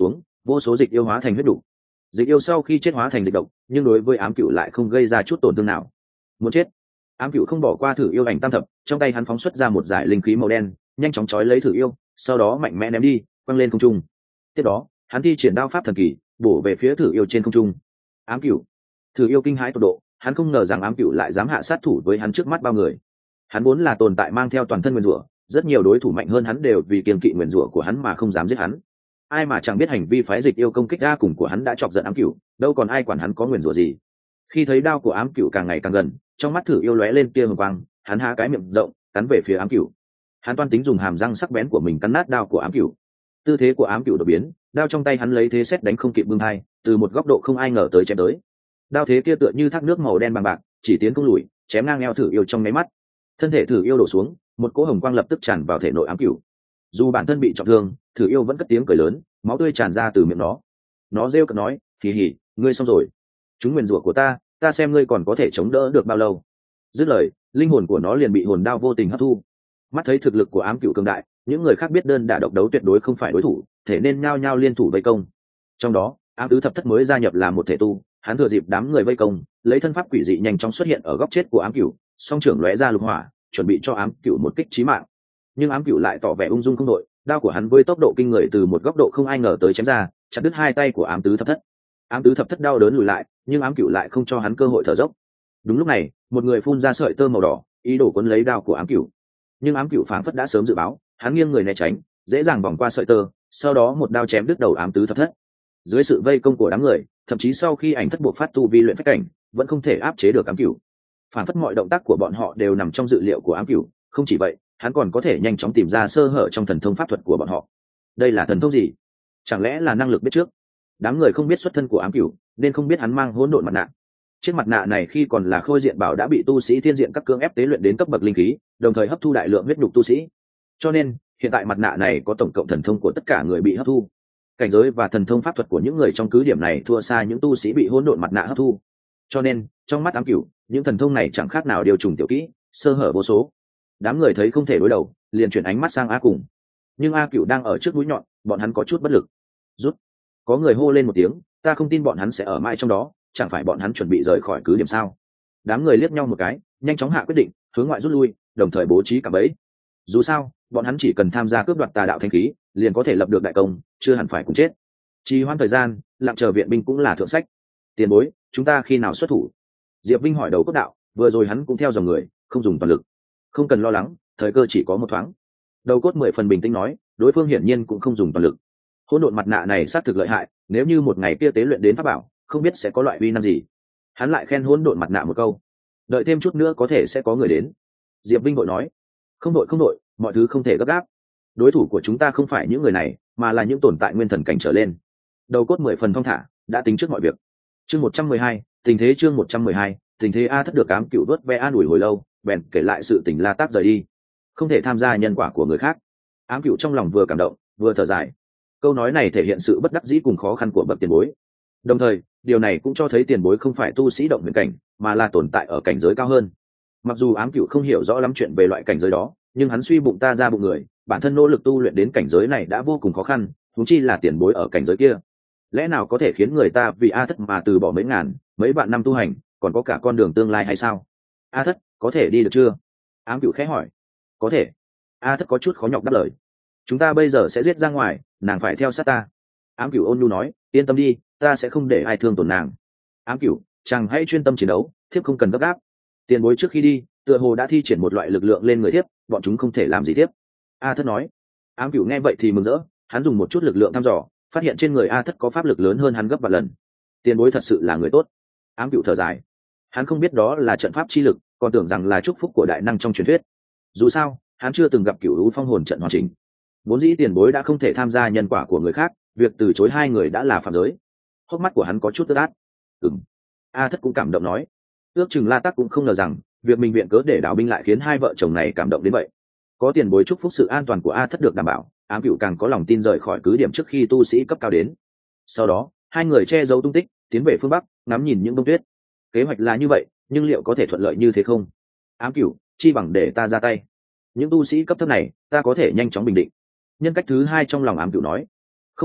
vô số dịch yêu hóa thành huyết đủ. Dịch yêu sau khi chết hóa thành dịch độc, nhưng đối với ám cửu lại không gây ra chút tổn thương nào. Muốn chết. Ám cửu không bỏ qua thử yêu ảnh tam thập, trong tay hắn phóng xuất ra một dải linh khí màu đen, nhanh chóng chói lấy thử yêu, sau đó mạnh mẽ ném đi, quăng lên không trung. Tiếp đó, hắn thi triển đao pháp thần kỳ, bổ về phía thử yêu trên không trung. Ám cửu. Thử yêu kinh hãi tột độ, hắn không ngờ rằng ám cửu lại dám hạ sát thủ với hắn trước mắt bao người. Hắn vốn là tồn tại mang theo toàn thân nguyên rủa, rất nhiều đối thủ mạnh hơn hắn đều vì kiêng kỵ nguyên rủa của hắn mà không dám giết hắn. Ai mà chẳng biết hành vi phái dịch yêu công kích đa cùng của hắn đã chọc giận ám cửu, đâu còn ai quản hắn có nguyên rủa gì. Khi thấy đao của ám cửu càng ngày càng gần, trong mắt thử yêu lóe lên tia hồng quang, hắn há cái miệng rộng, cắn về phía ám cửu. Hắn toan tính dùng hàm răng sắc bén của mình cắn nát đao của ám cửu. Tư thế của ám cửu đột biến, đao trong tay hắn lấy thế xét đánh không kịp bưng hai, từ một góc độ không ai ngờ tới chém tới. Đao thế kia tựa như thác nước màu đen bằng bạc, chỉ tiến không lùi, chém ngang eo thử yêu trong mấy mắt. Thân thể thử yêu đổ xuống, một cỗ hồng quang lập tức tràn vào thể nội ám cửu. Dù bản thân bị trọng thương, thử yêu vẫn cất tiếng cười lớn, máu tươi tràn ra từ miệng nó. Nó rêu cợt nói, hì hì, ngươi xong rồi. Chúng nguyền rủa của ta, ta xem ngươi còn có thể chống đỡ được bao lâu. Dứt lời, linh hồn của nó liền bị hồn đao vô tình hấp thu. Mắt thấy thực lực của ám cửu cường đại, những người khác biết đơn đả độc đấu tuyệt đối không phải đối thủ, thể nên nhao nhao liên thủ vây công. Trong đó, ám tứ thập thất mới gia nhập làm một thể tu, hắn thừa dịp đám người vây công, lấy thân pháp quỷ dị nhanh chóng xuất hiện ở góc chết của ám cửu, song trưởng lóe ra lục hỏa, chuẩn bị cho ám cửu một kích chí mạng. Nhưng ám cửu lại tỏ vẻ ung dung không đội, đao của hắn với tốc độ kinh người từ một góc độ không ai ngờ tới chém ra, chặt đứt hai tay của ám tứ thập thất. Ám tứ thập thất đau đớn lùi lại, nhưng ám cửu lại không cho hắn cơ hội thở dốc. Đúng lúc này, một người phun ra sợi tơ màu đỏ, ý đồ cuốn lấy đao của ám cửu. Nhưng ám cửu phảng phất đã sớm dự báo, hắn nghiêng người né tránh, dễ dàng vòng qua sợi tơ, sau đó một đao chém đứt đầu ám tứ thập thất. Dưới sự vây công của đám người, thậm chí sau khi ảnh thất buộc phát tu vi luyện phách cảnh, vẫn không thể áp chế được ám cửu. Phảng phất mọi động tác của bọn họ đều nằm trong dự liệu của ám cửu, không chỉ vậy, hắn còn có thể nhanh chóng tìm ra sơ hở trong thần thông pháp thuật của bọn họ. Đây là thần thông gì? Chẳng lẽ là năng lực biết trước? Đám người không biết xuất thân của ám cửu, nên không biết hắn mang hỗn độn mặt nạ. Chiếc mặt nạ này khi còn là khôi diện bảo đã bị tu sĩ thiên diện các cưỡng ép tế luyện đến cấp bậc linh khí, đồng thời hấp thu đại lượng huyết nhục tu sĩ. Cho nên, hiện tại mặt nạ này có tổng cộng thần thông của tất cả người bị hấp thu. Cảnh giới và thần thông pháp thuật của những người trong cứ điểm này thua xa những tu sĩ bị hỗn độn mặt nạ hấp thu. Cho nên, trong mắt ám cửu, những thần thông này chẳng khác nào điều trùng tiểu kỹ, sơ hở vô số. Đám người thấy không thể đối đầu, liền chuyển ánh mắt sang A Cùng. Nhưng A Cửu đang ở trước mũi nhọn, bọn hắn có chút bất lực. Rút. Có người hô lên một tiếng, ta không tin bọn hắn sẽ ở mãi trong đó, chẳng phải bọn hắn chuẩn bị rời khỏi cứ điểm sao? Đám người liếc nhau một cái, nhanh chóng hạ quyết định, hướng ngoại rút lui, đồng thời bố trí cả bẫy. Dù sao, bọn hắn chỉ cần tham gia cướp đoạt tà đạo thanh khí, liền có thể lập được đại công, chưa hẳn phải cùng chết. Trì hoãn thời gian, lặng chờ viện binh cũng là thượng sách. Tiền bối, chúng ta khi nào xuất thủ? Diệp Vinh hỏi đầu cốt đạo, vừa rồi hắn cũng theo dòng người, không dùng toàn lực. Không cần lo lắng, thời cơ chỉ có một thoáng. Đầu cốt mười phần bình tĩnh nói, đối phương hiển nhiên cũng không dùng toàn lực. Hỗn độn mặt nạ này sát thực lợi hại, nếu như một ngày kia tế luyện đến pháp bảo, không biết sẽ có loại uy năng gì. Hắn lại khen hỗn độn mặt nạ một câu. Đợi thêm chút nữa có thể sẽ có người đến. Diệp Vinh vội nói, không đội không đội, mọi thứ không thể gấp gáp. Đối thủ của chúng ta không phải những người này, mà là những tồn tại nguyên thần cảnh trở lên. Đầu cốt mười phần thong thả, đã tính trước mọi việc. Chương một trăm mười hai, tình thế chương một trăm mười hai, tình thế A Thất được ám cựu vớt ve an ủi hồi lâu, bèn kể lại sự tình La Tác rời đi, không thể tham gia nhân quả của người khác. Ám cựu trong lòng vừa cảm động, vừa thở dài. Câu nói này thể hiện sự bất đắc dĩ cùng khó khăn của bậc tiền bối. Đồng thời, điều này cũng cho thấy tiền bối không phải tu sĩ động huyền cảnh, mà là tồn tại ở cảnh giới cao hơn. Mặc dù ám cựu không hiểu rõ lắm chuyện về loại cảnh giới đó, nhưng hắn suy bụng ta ra bụng người, bản thân nỗ lực tu luyện đến cảnh giới này đã vô cùng khó khăn, huống chi là tiền bối ở cảnh giới kia. Lẽ nào có thể khiến người ta vì A Thất mà từ bỏ mấy ngàn, mấy vạn năm tu hành, còn có cả con đường tương lai hay sao? A Thất, có thể đi được chưa? Ám cựu khẽ hỏi. Có thể. A Thất có chút khó nhọc đáp lời. Chúng ta bây giờ sẽ giết ra ngoài, nàng phải theo sát ta. Ám cựu ôn nhu nói, yên tâm đi, ta sẽ không để ai thương tổn nàng. Ám cựu, chàng hãy chuyên tâm chiến đấu, thiếp không cần gấp gáp. Tiền bối trước khi đi, tựa hồ đã thi triển một loại lực lượng lên người thiếp, bọn chúng không thể làm gì thiếp. A Thất nói. Ám cựu nghe vậy thì mừng rỡ, hắn dùng một chút lực lượng thăm dò, phát hiện trên người A Thất có pháp lực lớn hơn hắn gấp vài lần. Tiền bối thật sự là người tốt. Ám cựu thở dài, hắn không biết đó là trận pháp chi lực, còn tưởng rằng là chúc phúc của đại năng trong truyền thuyết. Dù sao, hắn chưa từng gặp cửu lũ phong hồn trận hoàn chỉnh. Vốn dĩ tiền bối đã không thể tham gia nhân quả của người khác, việc từ chối hai người đã là phạm giới. Hốc mắt của hắn có chút tức át. Ừm. A Thất cũng cảm động nói, ước chừng La Tắc cũng không ngờ rằng việc mình viện cớ để đảo binh lại khiến hai vợ chồng này cảm động đến vậy. Có tiền bối chúc phúc sự an toàn của A Thất được đảm bảo, Ám cựu càng có lòng tin rời khỏi cứ điểm trước khi tu sĩ cấp cao đến. Sau đó, hai người che giấu tung tích, tiến về phương bắc, ngắm nhìn những bông tuyết. Kế hoạch là như vậy, nhưng liệu có thể thuận lợi như thế không? Ám cựu, chi bằng để ta ra tay. Những tu sĩ cấp thấp này, ta có thể nhanh chóng bình định. Nhân cách thứ hai trong lòng Ám cựu nói, không được,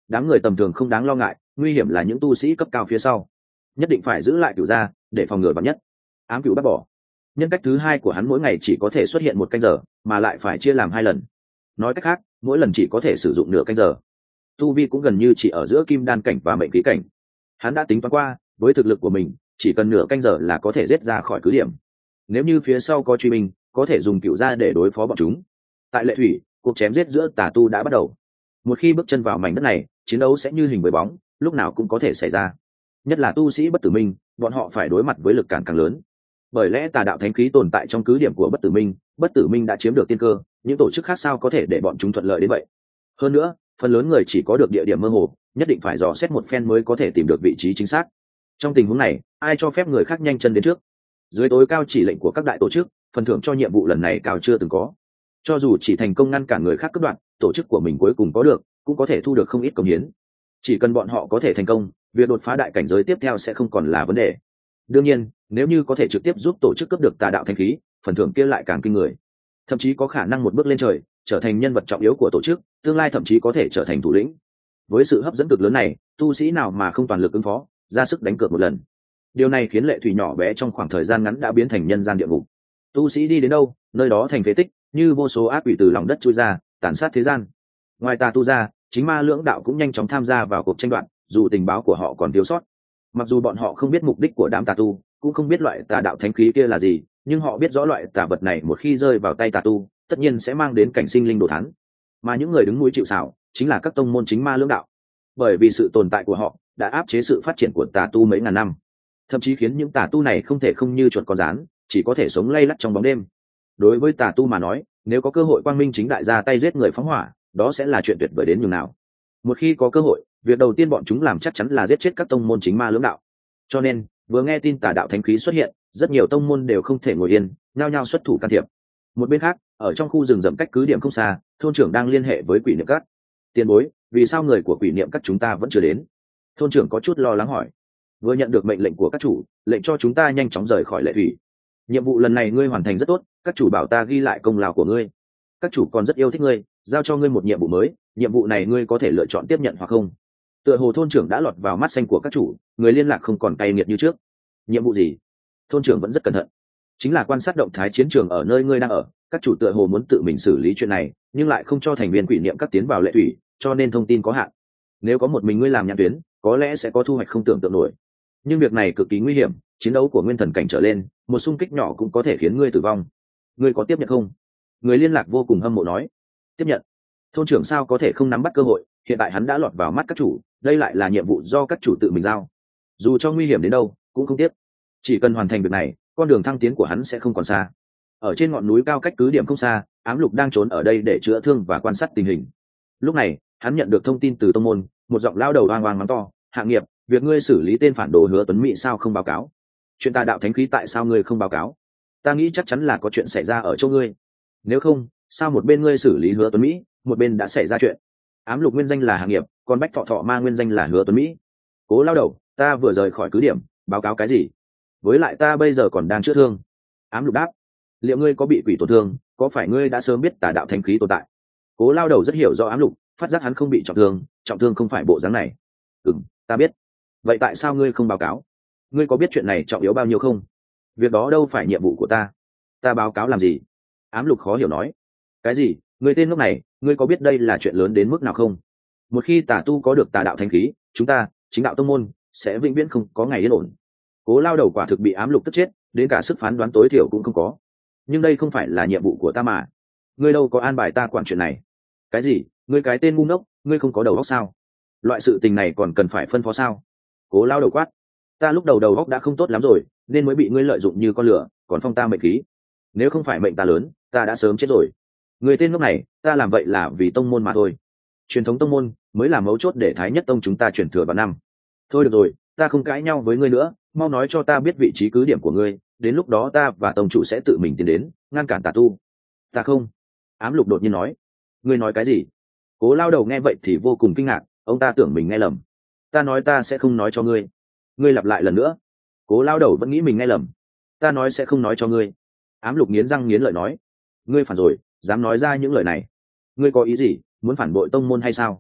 đám người tầm thường không đáng lo ngại, nguy hiểm là những tu sĩ cấp cao phía sau, nhất định phải giữ lại cửu gia để phòng ngừa vắn nhất. Ám cửu bắt bỏ. Nhân cách thứ hai của hắn mỗi ngày chỉ có thể xuất hiện một canh giờ, mà lại phải chia làm hai lần. Nói cách khác, mỗi lần chỉ có thể sử dụng nửa canh giờ. Tu vi cũng gần như chỉ ở giữa kim đan cảnh và mệnh khí cảnh. Hắn đã tính toán qua, với thực lực của mình, chỉ cần nửa canh giờ là có thể giết ra khỏi cứ điểm. Nếu như phía sau có truy binh, có thể dùng cửu gia để đối phó bọn chúng. Tại Lệ Thủy, cuộc chém giết giữa tà tu đã bắt đầu. Một khi bước chân vào mảnh đất này, chiến đấu sẽ như hình với bóng, lúc nào cũng có thể xảy ra. Nhất là tu sĩ bất tử minh, bọn họ phải đối mặt với lực cản càng lớn. Bởi lẽ tà đạo thánh khí tồn tại trong cứ điểm của bất tử minh, bất tử minh đã chiếm được tiên cơ, những tổ chức khác sao có thể để bọn chúng thuận lợi đến vậy. Hơn nữa, phần lớn người chỉ có được địa điểm mơ hồ, nhất định phải dò xét một phen mới có thể tìm được vị trí chính xác. Trong tình huống này, ai cho phép người khác nhanh chân đến trước? Dưới tối cao chỉ lệnh của các đại tổ chức, phần thưởng cho nhiệm vụ lần này cao chưa từng có. Cho dù chỉ thành công ngăn cản người khác cướp đoạt, tổ chức của mình cuối cùng có được, cũng có thể thu được không ít công hiến. Chỉ cần bọn họ có thể thành công, việc đột phá đại cảnh giới tiếp theo sẽ không còn là vấn đề. Đương nhiên, nếu như có thể trực tiếp giúp tổ chức cướp được tà đạo thanh khí, phần thưởng kia lại càng kinh người. Thậm chí có khả năng một bước lên trời, trở thành nhân vật trọng yếu của tổ chức, tương lai thậm chí có thể trở thành thủ lĩnh. Với sự hấp dẫn cực lớn này, tu sĩ nào mà không toàn lực ứng phó, ra sức đánh cược một lần. Điều này khiến Lệ Thủy nhỏ bé trong khoảng thời gian ngắn đã biến thành nhân gian địa ngục. Tu sĩ đi đến đâu, nơi đó thành phế tích, như vô số ác quỷ từ lòng đất chui ra, tàn sát thế gian. Ngoài tà tu ra, chính ma lưỡng đạo cũng nhanh chóng tham gia vào cuộc tranh đoạt, dù tình báo của họ còn thiếu sót. Mặc dù bọn họ không biết mục đích của đám tà tu, cũng không biết loại tà đạo thánh khí kia là gì, nhưng họ biết rõ loại tà vật này một khi rơi vào tay tà tu, tất nhiên sẽ mang đến cảnh sinh linh đồ thán. Mà những người đứng núi chịu sào chính là các tông môn chính ma lưỡng đạo, bởi vì sự tồn tại của họ đã áp chế sự phát triển của tà tu mấy ngàn năm, thậm chí khiến những tà tu này không thể không như chuột con rán, chỉ có thể sống lay lắt trong bóng đêm. Đối với tà tu mà nói, nếu có cơ hội quang minh chính đại ra tay giết người phóng hỏa, đó sẽ là chuyện tuyệt vời đến nhường nào. Một khi có cơ hội, việc đầu tiên bọn chúng làm chắc chắn là giết chết các tông môn chính ma lưỡng đạo. Cho nên, vừa nghe tin tà đạo thánh khí xuất hiện, rất nhiều tông môn đều không thể ngồi yên, nhao nhao xuất thủ can thiệp. Một bên khác, ở trong khu rừng rậm cách cứ điểm không xa, thôn trưởng đang liên hệ với quỷ niệm các. Tiền bối, vì sao người của quỷ niệm các chúng ta vẫn chưa đến? Thôn trưởng có chút lo lắng hỏi. Vừa nhận được mệnh lệnh của các chủ, lệnh cho chúng ta nhanh chóng rời khỏi Lệ Thủy. Nhiệm vụ lần này ngươi hoàn thành rất tốt, các chủ bảo ta ghi lại công lao của ngươi. Các chủ còn rất yêu thích ngươi, giao cho ngươi một nhiệm vụ mới, nhiệm vụ này ngươi có thể lựa chọn tiếp nhận hoặc không. Tựa hồ thôn trưởng đã lọt vào mắt xanh của các chủ, người liên lạc không còn cay nghiệt như trước. Nhiệm vụ gì? Thôn trưởng vẫn rất cẩn thận. Chính là quan sát động thái chiến trường ở nơi ngươi đang ở. Các chủ tựa hồ muốn tự mình xử lý chuyện này, nhưng lại không cho thành viên quỷ niệm các tiến vào Lệ Thủy, cho nên thông tin có hạn. Nếu có một mình ngươi làm nhãn tuyến, có lẽ sẽ có thu hoạch không tưởng tượng nổi. Nhưng việc này cực kỳ nguy hiểm, chiến đấu của nguyên thần cảnh trở lên, một xung kích nhỏ cũng có thể khiến ngươi tử vong. Ngươi có tiếp nhận không? Người liên lạc vô cùng hâm mộ nói. Tiếp nhận. Thôn trưởng sao có thể không nắm bắt cơ hội, hiện tại hắn đã lọt vào mắt các chủ, đây lại là nhiệm vụ do các chủ tự mình giao. Dù cho nguy hiểm đến đâu, cũng không tiếp. Chỉ cần hoàn thành việc này, con đường thăng tiến của hắn sẽ không còn xa. Ở trên ngọn núi cao cách cứ điểm không xa, Ám Lục đang trốn ở đây để chữa thương và quan sát tình hình. Lúc này, hắn nhận được thông tin từ tông môn, một giọng lao đầu oang oang mắng to, "Hạng Nghiệp, việc ngươi xử lý tên phản đồ Hứa Tuấn Mỹ sao không báo cáo? Chuyện tà đạo thánh khí tại sao ngươi không báo cáo? Ta nghĩ chắc chắn là có chuyện xảy ra ở chỗ ngươi. Nếu không, sao một bên ngươi xử lý Hứa Tuấn Mỹ, một bên đã xảy ra chuyện?" Ám Lục nguyên danh là Hạng Nghiệp, còn Bách Thọ Thọ Ma nguyên danh là Hứa Tuấn Mỹ. Cố lao đầu, ta vừa rời khỏi cứ điểm, báo cáo cái gì? Với lại ta bây giờ còn đang chữa thương. Ám Lục đáp. Liệu ngươi có bị quỷ tổn thương, có phải ngươi đã sớm biết tà đạo thánh khí tồn tại? Cố lao đầu rất hiểu rõ Ám Lục, phát giác hắn không bị trọng thương, trọng thương không phải bộ dáng này. Ừm, ta biết. Vậy tại sao ngươi không báo cáo? Ngươi có biết chuyện này trọng yếu bao nhiêu không? Việc đó đâu phải nhiệm vụ của ta. Ta báo cáo làm gì? Ám Lục khó hiểu nói. Cái gì? Ngươi tên lúc này, ngươi có biết đây là chuyện lớn đến mức nào không? Một khi tà tu có được tà đạo thánh khí, chúng ta, chính đạo tông môn, sẽ vĩnh viễn không có ngày yên ổn. Cố lao đầu quả thực bị Ám Lục tức chết, đến cả sức phán đoán tối thiểu cũng không có. Nhưng đây không phải là nhiệm vụ của ta mà. Ngươi đâu có an bài ta quản chuyện này. Cái gì? Ngươi cái tên ngu ngốc, ngươi không có đầu óc sao? Loại sự tình này còn cần phải phân phó sao? Cố lao đầu quát. Ta lúc đầu đầu óc đã không tốt lắm rồi, nên mới bị ngươi lợi dụng như con lửa, còn phong ta mệnh khí. Nếu không phải mệnh ta lớn, ta đã sớm chết rồi. Người tên lúc này, ta làm vậy là vì tông môn mà thôi. Truyền thống tông môn mới là mấu chốt để Thái Nhất Tông chúng ta chuyển thừa vào năm. Thôi được rồi, ta không cãi nhau với ngươi nữa, mau nói cho ta biết vị trí cứ điểm của ngươi, đến lúc đó ta và tông chủ sẽ tự mình tiến đến, ngăn cản tà tu. Ta không. Ám Lục đột nhiên nói. Ngươi nói cái gì? Cố lao đầu nghe vậy thì vô cùng kinh ngạc, ông ta tưởng mình nghe lầm. Ta nói ta sẽ không nói cho ngươi. Ngươi lặp lại lần nữa. Cố lao đầu vẫn nghĩ mình nghe lầm. Ta nói sẽ không nói cho ngươi. Ám Lục nghiến răng nghiến lợi nói. Ngươi phản rồi, dám nói ra những lời này. Ngươi có ý gì, muốn phản bội tông môn hay sao?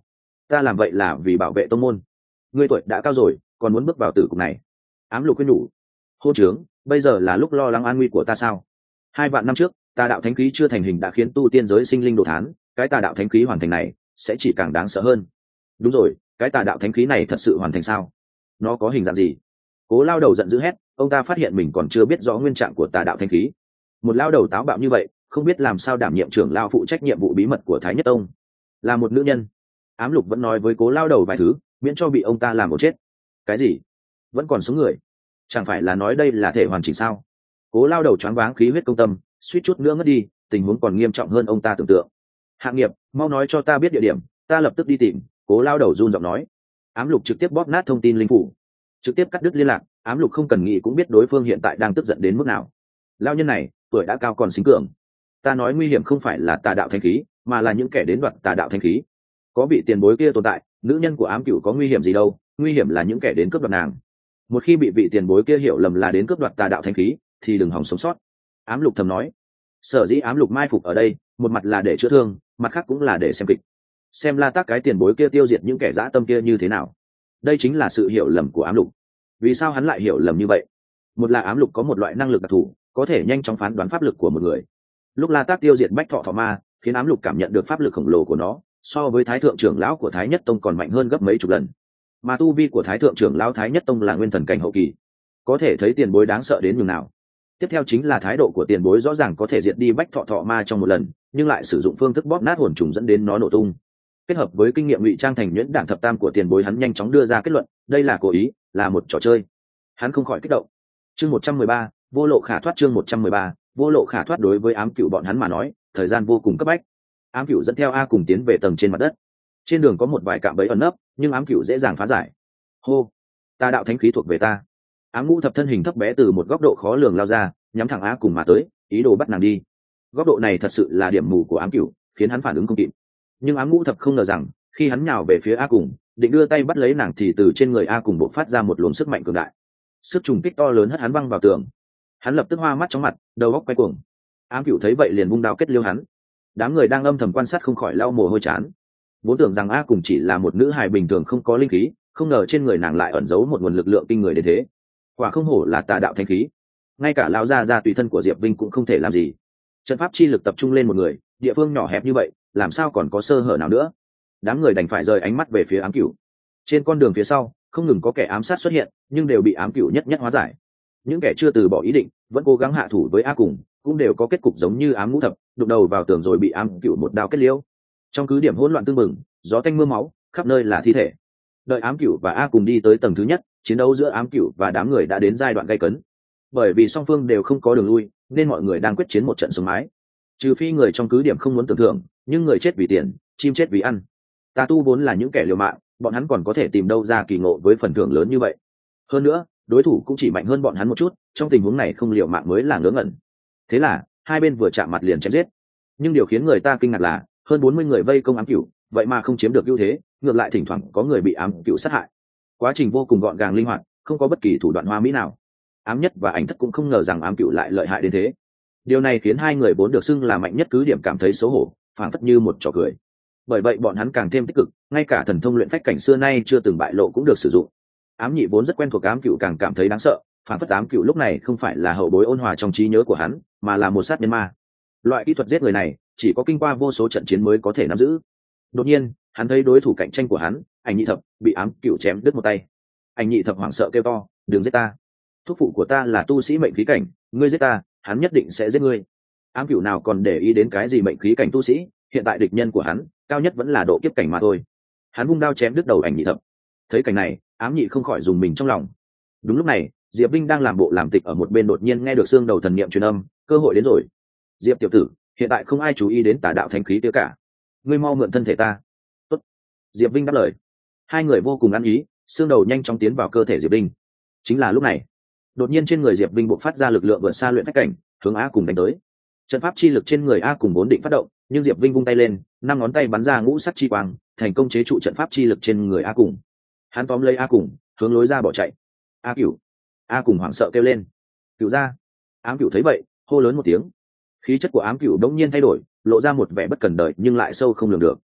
ta làm vậy là vì bảo vệ tông môn. Ngươi tuổi đã cao rồi, còn muốn bước vào tử cục này. Ám lục khuyên nhủ. Hô trướng, bây giờ là lúc lo lắng an nguy của ta sao? Hai vạn năm trước, tà đạo thánh khí chưa thành hình đã khiến tu tiên giới sinh linh đồ thán, cái tà đạo thánh khí hoàn thành này sẽ chỉ càng đáng sợ hơn. Đúng rồi, cái tà đạo thánh khí này thật sự hoàn thành sao? Nó có hình dạng gì? Cố lao đầu giận dữ hét, ông ta phát hiện mình còn chưa biết rõ nguyên trạng của tà đạo thánh khí. Một lao đầu táo bạo như vậy, không biết làm sao đảm nhiệm trưởng lao phụ trách nhiệm vụ bí mật của Thái Nhất Tông. Là một nữ nhân. Ám lục vẫn nói với cố lao đầu vài thứ, miễn cho bị ông ta làm một chết. Cái gì? Vẫn còn sống người? Chẳng phải là nói đây là thể hoàn chỉnh sao? Cố lao đầu choáng váng khí huyết công tâm, suýt chút nữa ngất đi, tình huống còn nghiêm trọng hơn ông ta tưởng tượng. Hạng nghiệp, mau nói cho ta biết địa điểm, ta lập tức đi tìm. Cố lao đầu run giọng nói. Ám lục trực tiếp bóp nát thông tin linh phủ, trực tiếp cắt đứt liên lạc. Ám lục không cần nghĩ cũng biết đối phương hiện tại đang tức giận đến mức nào. Lao nhân này tuổi đã cao còn xính cường. Ta nói nguy hiểm không phải là tà đạo thanh khí, mà là những kẻ đến đoạt tà đạo thanh khí. Có vị tiền bối kia tồn tại, nữ nhân của ám cửu có nguy hiểm gì đâu, nguy hiểm là những kẻ đến cướp đoạt nàng. Một khi bị vị tiền bối kia hiểu lầm là đến cướp đoạt tà đạo thanh khí, thì đừng hòng sống sót. Ám lục thầm nói. Sở dĩ ám lục mai phục ở đây, một mặt là để chữa thương, mặt khác cũng là để xem kịch, xem La Tác cái tiền bối kia tiêu diệt những kẻ dã tâm kia như thế nào. Đây chính là sự hiểu lầm của ám lục. Vì sao hắn lại hiểu lầm như vậy? Một là ám lục có một loại năng lực đặc thù, có thể nhanh chóng phán đoán pháp lực của một người. Lúc La Tác tiêu diệt bách thọ thọ ma, khiến ám lục cảm nhận được pháp lực khổng lồ của nó, so với thái thượng trưởng lão của Thái Nhất Tông còn mạnh hơn gấp mấy chục lần. Mà tu vi của thái thượng trưởng lão Thái Nhất Tông là nguyên thần cảnh hậu kỳ, có thể thấy tiền bối đáng sợ đến nhường nào. Tiếp theo chính là thái độ của tiền bối rõ ràng có thể diệt đi bách thọ thọ ma trong một lần, nhưng lại sử dụng phương thức bóp nát hồn trùng dẫn đến nó nổ tung. Kết hợp với kinh nghiệm ngụy trang thành nhuyễn đảng thập tam của tiền bối, hắn nhanh chóng đưa ra kết luận, đây là cố ý, là một trò chơi. Hắn không khỏi kích động. Chương một trăm mười ba, vô lộ khả thoát. Chương một trăm mười ba, vô lộ khả thoát. Đối với ám cửu bọn hắn mà nói, thời gian vô cùng cấp bách. Ám cửu dẫn theo A cùng tiến về tầng trên mặt đất. Trên đường có một vài cạm bẫy ẩn nấp, nhưng ám cửu dễ dàng phá giải. Hô, ta đạo thánh khí thuộc về ta. Ám ngũ thập thân hình thấp bé từ một góc độ khó lường lao ra, nhắm thẳng A cùng mà tới, ý đồ bắt nàng đi. Góc độ này thật sự là điểm mù của ám cửu, khiến hắn phản ứng không kịp. Nhưng ám ngũ thập không ngờ rằng, khi hắn nhào về phía A cùng, định đưa tay bắt lấy nàng thì từ trên người A cùng bộc phát ra một luồng sức mạnh cường đại. Sức trùng kích to lớn hất hắn văng vào tường. Hắn lập tức hoa mắt chóng mặt, đầu óc quay cuồng. Ám cửu thấy vậy liền vung đao kết liêu hắn. Đám người đang âm thầm quan sát không khỏi lau mồ hôi chán. Vốn tưởng rằng A cùng chỉ là một nữ hài bình thường không có linh khí, không ngờ trên người nàng lại ẩn giấu một nguồn lực lượng kinh người đến thế. Quả không hổ là tà đạo thánh khí. Ngay cả lão gia gia tùy thân của Diệp Vinh cũng không thể làm gì. Trận pháp chi lực tập trung lên một người, địa phương nhỏ hẹp như vậy, làm sao còn có sơ hở nào nữa? Đám người đành phải rời ánh mắt về phía ám cửu. Trên con đường phía sau, không ngừng có kẻ ám sát xuất hiện, nhưng đều bị ám cửu nhất nhất hóa giải. Những kẻ chưa từ bỏ ý định, vẫn cố gắng hạ thủ với A cùng, cũng đều có kết cục giống như ám ngũ thập, đụng đầu vào tường rồi bị ám cửu một đao kết liễu. Trong cứ điểm hỗn loạn tương mừng, gió tanh mưa máu, khắp nơi là thi thể. Đợi ám cửu và A cùng đi tới tầng thứ nhất, chiến đấu giữa ám cửu và đám người đã đến giai đoạn gay cấn. Bởi vì song phương đều không có đường lui, nên mọi người đang quyết chiến một trận sống mái. Trừ phi người trong cứ điểm không muốn tưởng thưởng, nhưng người chết vì tiền, chim chết vì ăn. Tà tu vốn là những kẻ liều mạng, bọn hắn còn có thể tìm đâu ra kỳ ngộ với phần thưởng lớn như vậy. Hơn nữa, đối thủ cũng chỉ mạnh hơn bọn hắn một chút, trong tình huống này không liều mạng mới là ngớ ngẩn. Thế là hai bên vừa chạm mặt liền chém giết. Nhưng điều khiến người ta kinh ngạc là hơn bốn mươi người vây công ám cửu, vậy mà không chiếm được ưu thế, ngược lại thỉnh thoảng có người bị ám cửu sát hại. Quá trình vô cùng gọn gàng linh hoạt, không có bất kỳ thủ đoạn hoa mỹ nào. Ám nhất và ảnh thất cũng không ngờ rằng ám cửu lại lợi hại đến thế. Điều này khiến hai người vốn được xưng là mạnh nhất cứ điểm cảm thấy xấu hổ, phảng phất như một trò cười. Bởi vậy bọn hắn càng thêm tích cực, ngay cả thần thông luyện phách cảnh xưa nay chưa từng bại lộ cũng được sử dụng. Ám nhị vốn rất quen thuộc ám cửu càng cảm thấy đáng sợ, phảng phất ám cửu lúc này không phải là hậu bối ôn hòa trong trí nhớ của hắn, mà là một sát nhân ma. Loại kỹ thuật giết người này chỉ có kinh qua vô số trận chiến mới có thể nắm giữ. Đột nhiên hắn thấy đối thủ cạnh tranh của hắn, ảnh nhị thập, bị ám cửu chém đứt một tay. Ảnh nhị thập hoảng sợ kêu to, đừng giết ta, thúc phụ của ta là tu sĩ mệnh khí cảnh, ngươi giết ta hắn nhất định sẽ giết ngươi. Ám cửu nào còn để ý đến cái gì mệnh khí cảnh tu sĩ, hiện tại địch nhân của hắn cao nhất vẫn là độ kiếp cảnh mà thôi. Hắn vung đao chém đứt đầu ảnh nhị thập. Thấy cảnh này, ám nhị không khỏi dùng mình trong lòng. Đúng lúc này, Diệp Vinh đang làm bộ làm tịch ở một bên đột nhiên nghe được xương đầu thần niệm truyền âm, cơ hội đến rồi. Diệp tiểu tử, hiện tại không ai chú ý đến tà đạo thánh khí kia cả, ngươi mau mượn thân thể ta. Tốt. Diệp Vinh đáp lời. Hai người vô cùng ăn ý, xương đầu nhanh chóng tiến vào cơ thể Diệp Vinh. Chính là lúc này, đột nhiên trên người Diệp Vinh bộc phát ra lực lượng vượt xa luyện phách cảnh, hướng A cùng đánh tới. Trận pháp chi lực trên người A cùng vốn định phát động, nhưng Diệp Vinh vung tay lên, năm ngón tay bắn ra ngũ sắc chi quang, thành công chế trụ trận pháp chi lực trên người A cùng. Hắn tóm lấy A cùng, hướng lối ra bỏ chạy. A Cửu! A cùng hoảng sợ kêu lên. Cửu ra! Ám Cửu thấy vậy, hô lớn một tiếng. Khí chất của Ám Cửu đống nhiên thay đổi, lộ ra một vẻ bất cần đời nhưng lại sâu không lường được.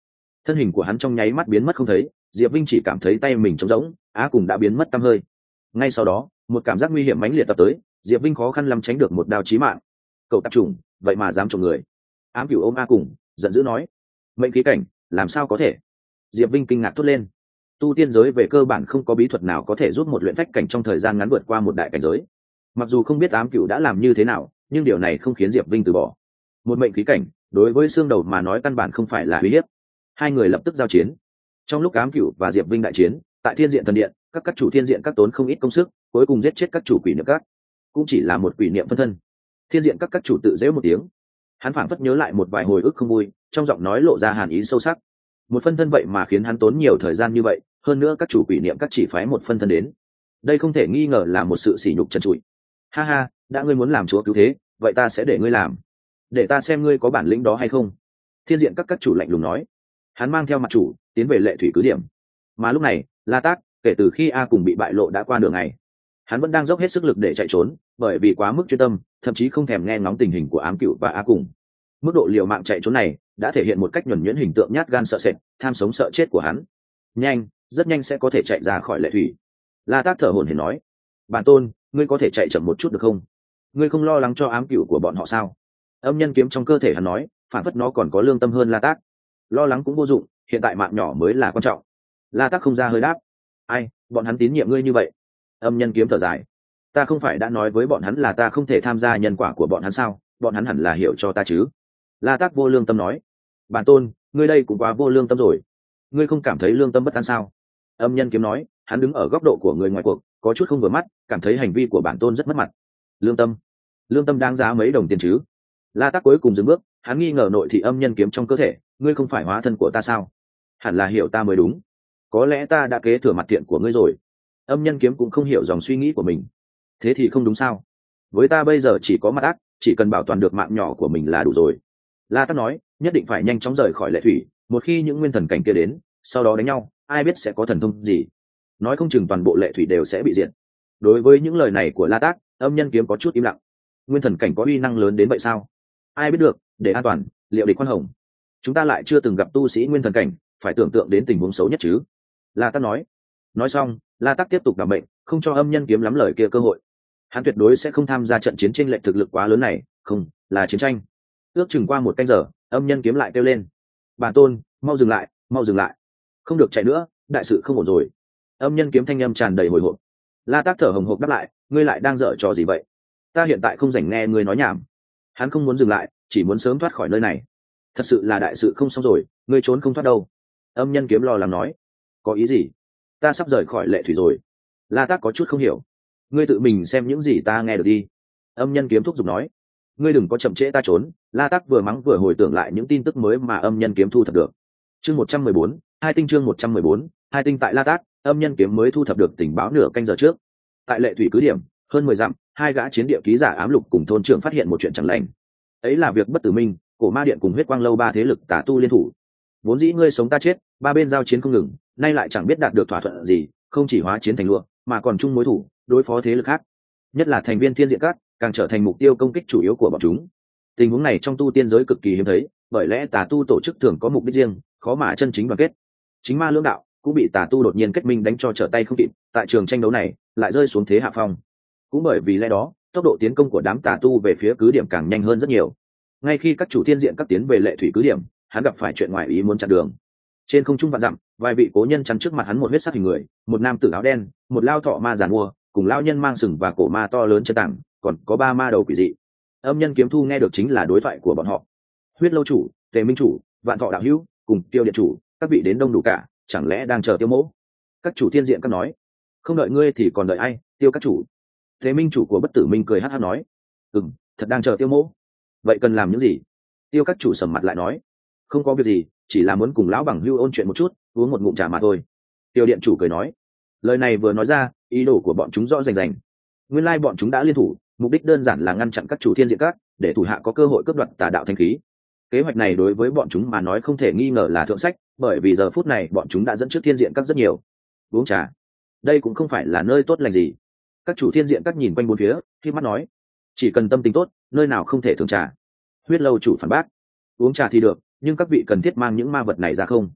thân hình của hắn trong nháy mắt biến mất không thấy, Diệp Vinh chỉ cảm thấy tay mình trống rỗng, á cùng đã biến mất tăm hơi. Ngay sau đó một cảm giác nguy hiểm mãnh liệt tập tới, Diệp Vinh khó khăn lắm tránh được một đao chí mạng. Cậu tạp chủng, vậy mà dám trộm người. Ám Cửu ôm a cùng giận dữ nói, mệnh khí cảnh làm sao có thể. Diệp Vinh kinh ngạc thốt lên, tu tiên giới về cơ bản không có bí thuật nào có thể giúp một luyện phách cảnh trong thời gian ngắn vượt qua một đại cảnh giới. Mặc dù không biết Ám Cửu đã làm như thế nào, nhưng điều này không khiến Diệp Vinh từ bỏ. Một mệnh khí cảnh đối với xương đầu mà nói căn bản không phải là uy hiếp. Hai người lập tức giao chiến. Trong lúc Ám Cửu và Diệp Vinh đại chiến, tại Thiên Diện Thần Điện, các các chủ Thiên Diện các tốn không ít công sức, cuối cùng giết chết các chủ quỷ niệm các. Cũng chỉ là một quỷ niệm phân thân. Thiên Diện các các chủ tự giễu một tiếng. Hắn phảng phất nhớ lại một vài hồi ức không vui, trong giọng nói lộ ra hàn ý sâu sắc. Một phân thân vậy mà khiến hắn tốn nhiều thời gian như vậy, hơn nữa các chủ quỷ niệm các chỉ phái một phân thân đến. Đây không thể nghi ngờ là một sự sỉ nhục trần trụi. Ha ha, đã ngươi muốn làm chúa cứu thế, vậy ta sẽ để ngươi làm. Để ta xem ngươi có bản lĩnh đó hay không. Thiên Diện các các chủ lạnh lùng nói. Hắn mang theo mặt chủ tiến về Lệ Thủy cứ điểm. Mà lúc này La Tác kể từ khi a cùng bị bại lộ đã qua đường ngày, hắn vẫn đang dốc hết sức lực để chạy trốn, bởi vì quá mức chuyên tâm, thậm chí không thèm nghe ngóng tình hình của Ám Cửu và a cùng. Mức độ liều mạng chạy trốn này đã thể hiện một cách nhuần nhuyễn hình tượng nhát gan sợ sệt, tham sống sợ chết của hắn. Nhanh, rất nhanh sẽ có thể chạy ra khỏi Lệ Thủy. La Tác thở hổn hển nói, bản tôn, ngươi có thể chạy chậm một chút được không? Ngươi không lo lắng cho Ám Cửu của bọn họ sao? Âm nhân kiếm trong cơ thể hắn nói, phản phất nó còn có lương tâm hơn La Tác. Lo lắng cũng vô dụng, hiện tại mạng nhỏ mới là quan trọng. La Tác không ra hơi đáp, ai, bọn hắn tín nhiệm ngươi như vậy? Âm nhân kiếm thở dài, ta không phải đã nói với bọn hắn là ta không thể tham gia nhân quả của bọn hắn sao? Bọn hắn hẳn là hiểu cho ta chứ. La Tác vô lương tâm nói, bản tôn, ngươi đây cũng quá vô lương tâm rồi. Ngươi không cảm thấy lương tâm bất an sao? Âm nhân kiếm nói, hắn đứng ở góc độ của người ngoài cuộc, có chút không vừa mắt, cảm thấy hành vi của bản tôn rất mất mặt. Lương tâm? Lương tâm đáng giá mấy đồng tiền chứ? La Tác cuối cùng dừng bước, hắn nghi ngờ nội thị âm nhân kiếm trong cơ thể, ngươi không phải hóa thân của ta sao? Hẳn là hiểu ta mới đúng. Có lẽ ta đã kế thừa mặt thiện của ngươi rồi. Âm nhân kiếm cũng không hiểu dòng suy nghĩ của mình. Thế thì không đúng sao? Với ta bây giờ chỉ có mặt ác, chỉ cần bảo toàn được mạng nhỏ của mình là đủ rồi. La Tác nói, nhất định phải nhanh chóng rời khỏi Lệ Thủy, một khi những nguyên thần cảnh kia đến, sau đó đánh nhau, ai biết sẽ có thần thông gì. Nói không chừng toàn bộ Lệ Thủy đều sẽ bị diệt. Đối với những lời này của La Tác, âm nhân kiếm có chút im lặng. Nguyên thần cảnh có uy năng lớn đến vậy sao? Ai biết được, để an toàn, liệu địch khoan hồng. Chúng ta lại chưa từng gặp tu sĩ nguyên thần cảnh, phải tưởng tượng đến tình huống xấu nhất chứ. La Tác nói. Nói xong, La Tác tiếp tục đảm bệnh, không cho âm nhân kiếm lắm lời kia cơ hội. Hắn tuyệt đối sẽ không tham gia trận chiến tranh lệch thực lực quá lớn này, không, là chiến tranh. Ước chừng qua một canh giờ, âm nhân kiếm lại kêu lên, bản tôn, mau dừng lại, mau dừng lại, không được chạy nữa, đại sự không ổn rồi. Âm nhân kiếm thanh âm tràn đầy hồi hộp. La Tác thở hồng hộc đáp lại, ngươi lại đang dở trò gì vậy? Ta hiện tại không rảnh nghe ngươi nói nhảm. Hắn không muốn dừng lại, chỉ muốn sớm thoát khỏi nơi này. Thật sự là đại sự không xong rồi, ngươi trốn không thoát đâu. Âm nhân kiếm lo lắng nói, có ý gì? Ta sắp rời khỏi Lệ Thủy rồi. La Tác có chút không hiểu. Ngươi tự mình xem những gì ta nghe được đi. Âm nhân kiếm thúc giục nói, ngươi đừng có chậm trễ ta trốn. La Tác vừa mắng vừa hồi tưởng lại những tin tức mới mà âm nhân kiếm thu thập được. Chương một trăm mười bốn, hai tinh chương một trăm mười bốn, hai tinh tại La Tác, âm nhân kiếm mới thu thập được tình báo nửa canh giờ trước. Tại Lệ Thủy cứ điểm, hơn mười dặm, hai gã chiến địa ký giả ám lục cùng thôn trưởng phát hiện một chuyện chẳng lành. Ấy là việc bất tử minh, cổ ma điện cùng huyết quang lâu ba thế lực tà tu liên thủ. Vốn dĩ ngươi sống ta chết, ba bên giao chiến không ngừng, nay lại chẳng biết đạt được thỏa thuận gì, không chỉ hóa chiến thành lụa, mà còn chung mối thủ, đối phó thế lực khác. Nhất là thành viên Thiên Diện Các, càng trở thành mục tiêu công kích chủ yếu của bọn chúng. Tình huống này trong tu tiên giới cực kỳ hiếm thấy, bởi lẽ tà tu tổ chức thường có mục đích riêng, khó mà chân chính đoàn kết. Chính ma lưỡng đạo cũng bị tà tu đột nhiên kết minh đánh cho trở tay không kịp, tại trường tranh đấu này lại rơi xuống thế hạ phong. Cũng bởi vì lẽ đó, tốc độ tiến công của đám tà tu về phía cứ điểm càng nhanh hơn rất nhiều. Ngay khi các chủ Thiên Diện Các tiến về Lệ Thủy cứ điểm, hắn gặp phải chuyện ngoài ý muốn chặn đường. Trên không trung vạn dặm, vài vị cố nhân chắn trước mặt hắn một huyết sắc hình người, một nam tử áo đen, một lao thọ ma giàn mua, cùng lao nhân mang sừng và cổ ma to lớn chân tảng, còn có ba ma đầu quỷ dị. Âm nhân kiếm thu nghe được chính là đối thoại của bọn họ. Huyết lâu chủ, Tề Minh chủ, Vạn Thọ đạo hữu, cùng Tiêu điện chủ, các vị đến đông đủ cả, chẳng lẽ đang chờ Tiêu mỗ? Các chủ Thiên Diện Các nói, không đợi ngươi thì còn đợi ai? Tiêu các chủ. Tề Minh chủ của Bất Tử Minh cười hắt hắt nói, ừm, thật đang chờ Tiêu mỗ. Vậy cần làm những gì? Tiêu các chủ sầm mặt lại nói, không có việc gì, chỉ là muốn cùng lão bằng hưu ôn chuyện một chút, uống một ngụm trà mà thôi. Tiêu điện chủ cười nói, lời này vừa nói ra, ý đồ của bọn chúng rõ rành rành. Nguyên lai bọn chúng đã liên thủ, mục đích đơn giản là ngăn chặn các chủ Thiên Diện Các, để thủ hạ có cơ hội cướp đoạt tà đạo thanh khí. Kế hoạch này đối với bọn chúng mà nói không thể nghi ngờ là thượng sách, bởi vì giờ phút này bọn chúng đã dẫn trước Thiên Diện Các rất nhiều. Uống trà, đây cũng không phải là nơi tốt lành gì. Các chủ Thiên Diện Các nhìn quanh bốn phía, khi mắt nói, chỉ cần tâm tình tốt, nơi nào không thể thường trà. Huyết lâu chủ phản bác, uống trà thì được, nhưng các vị cần thiết mang những ma vật này ra không?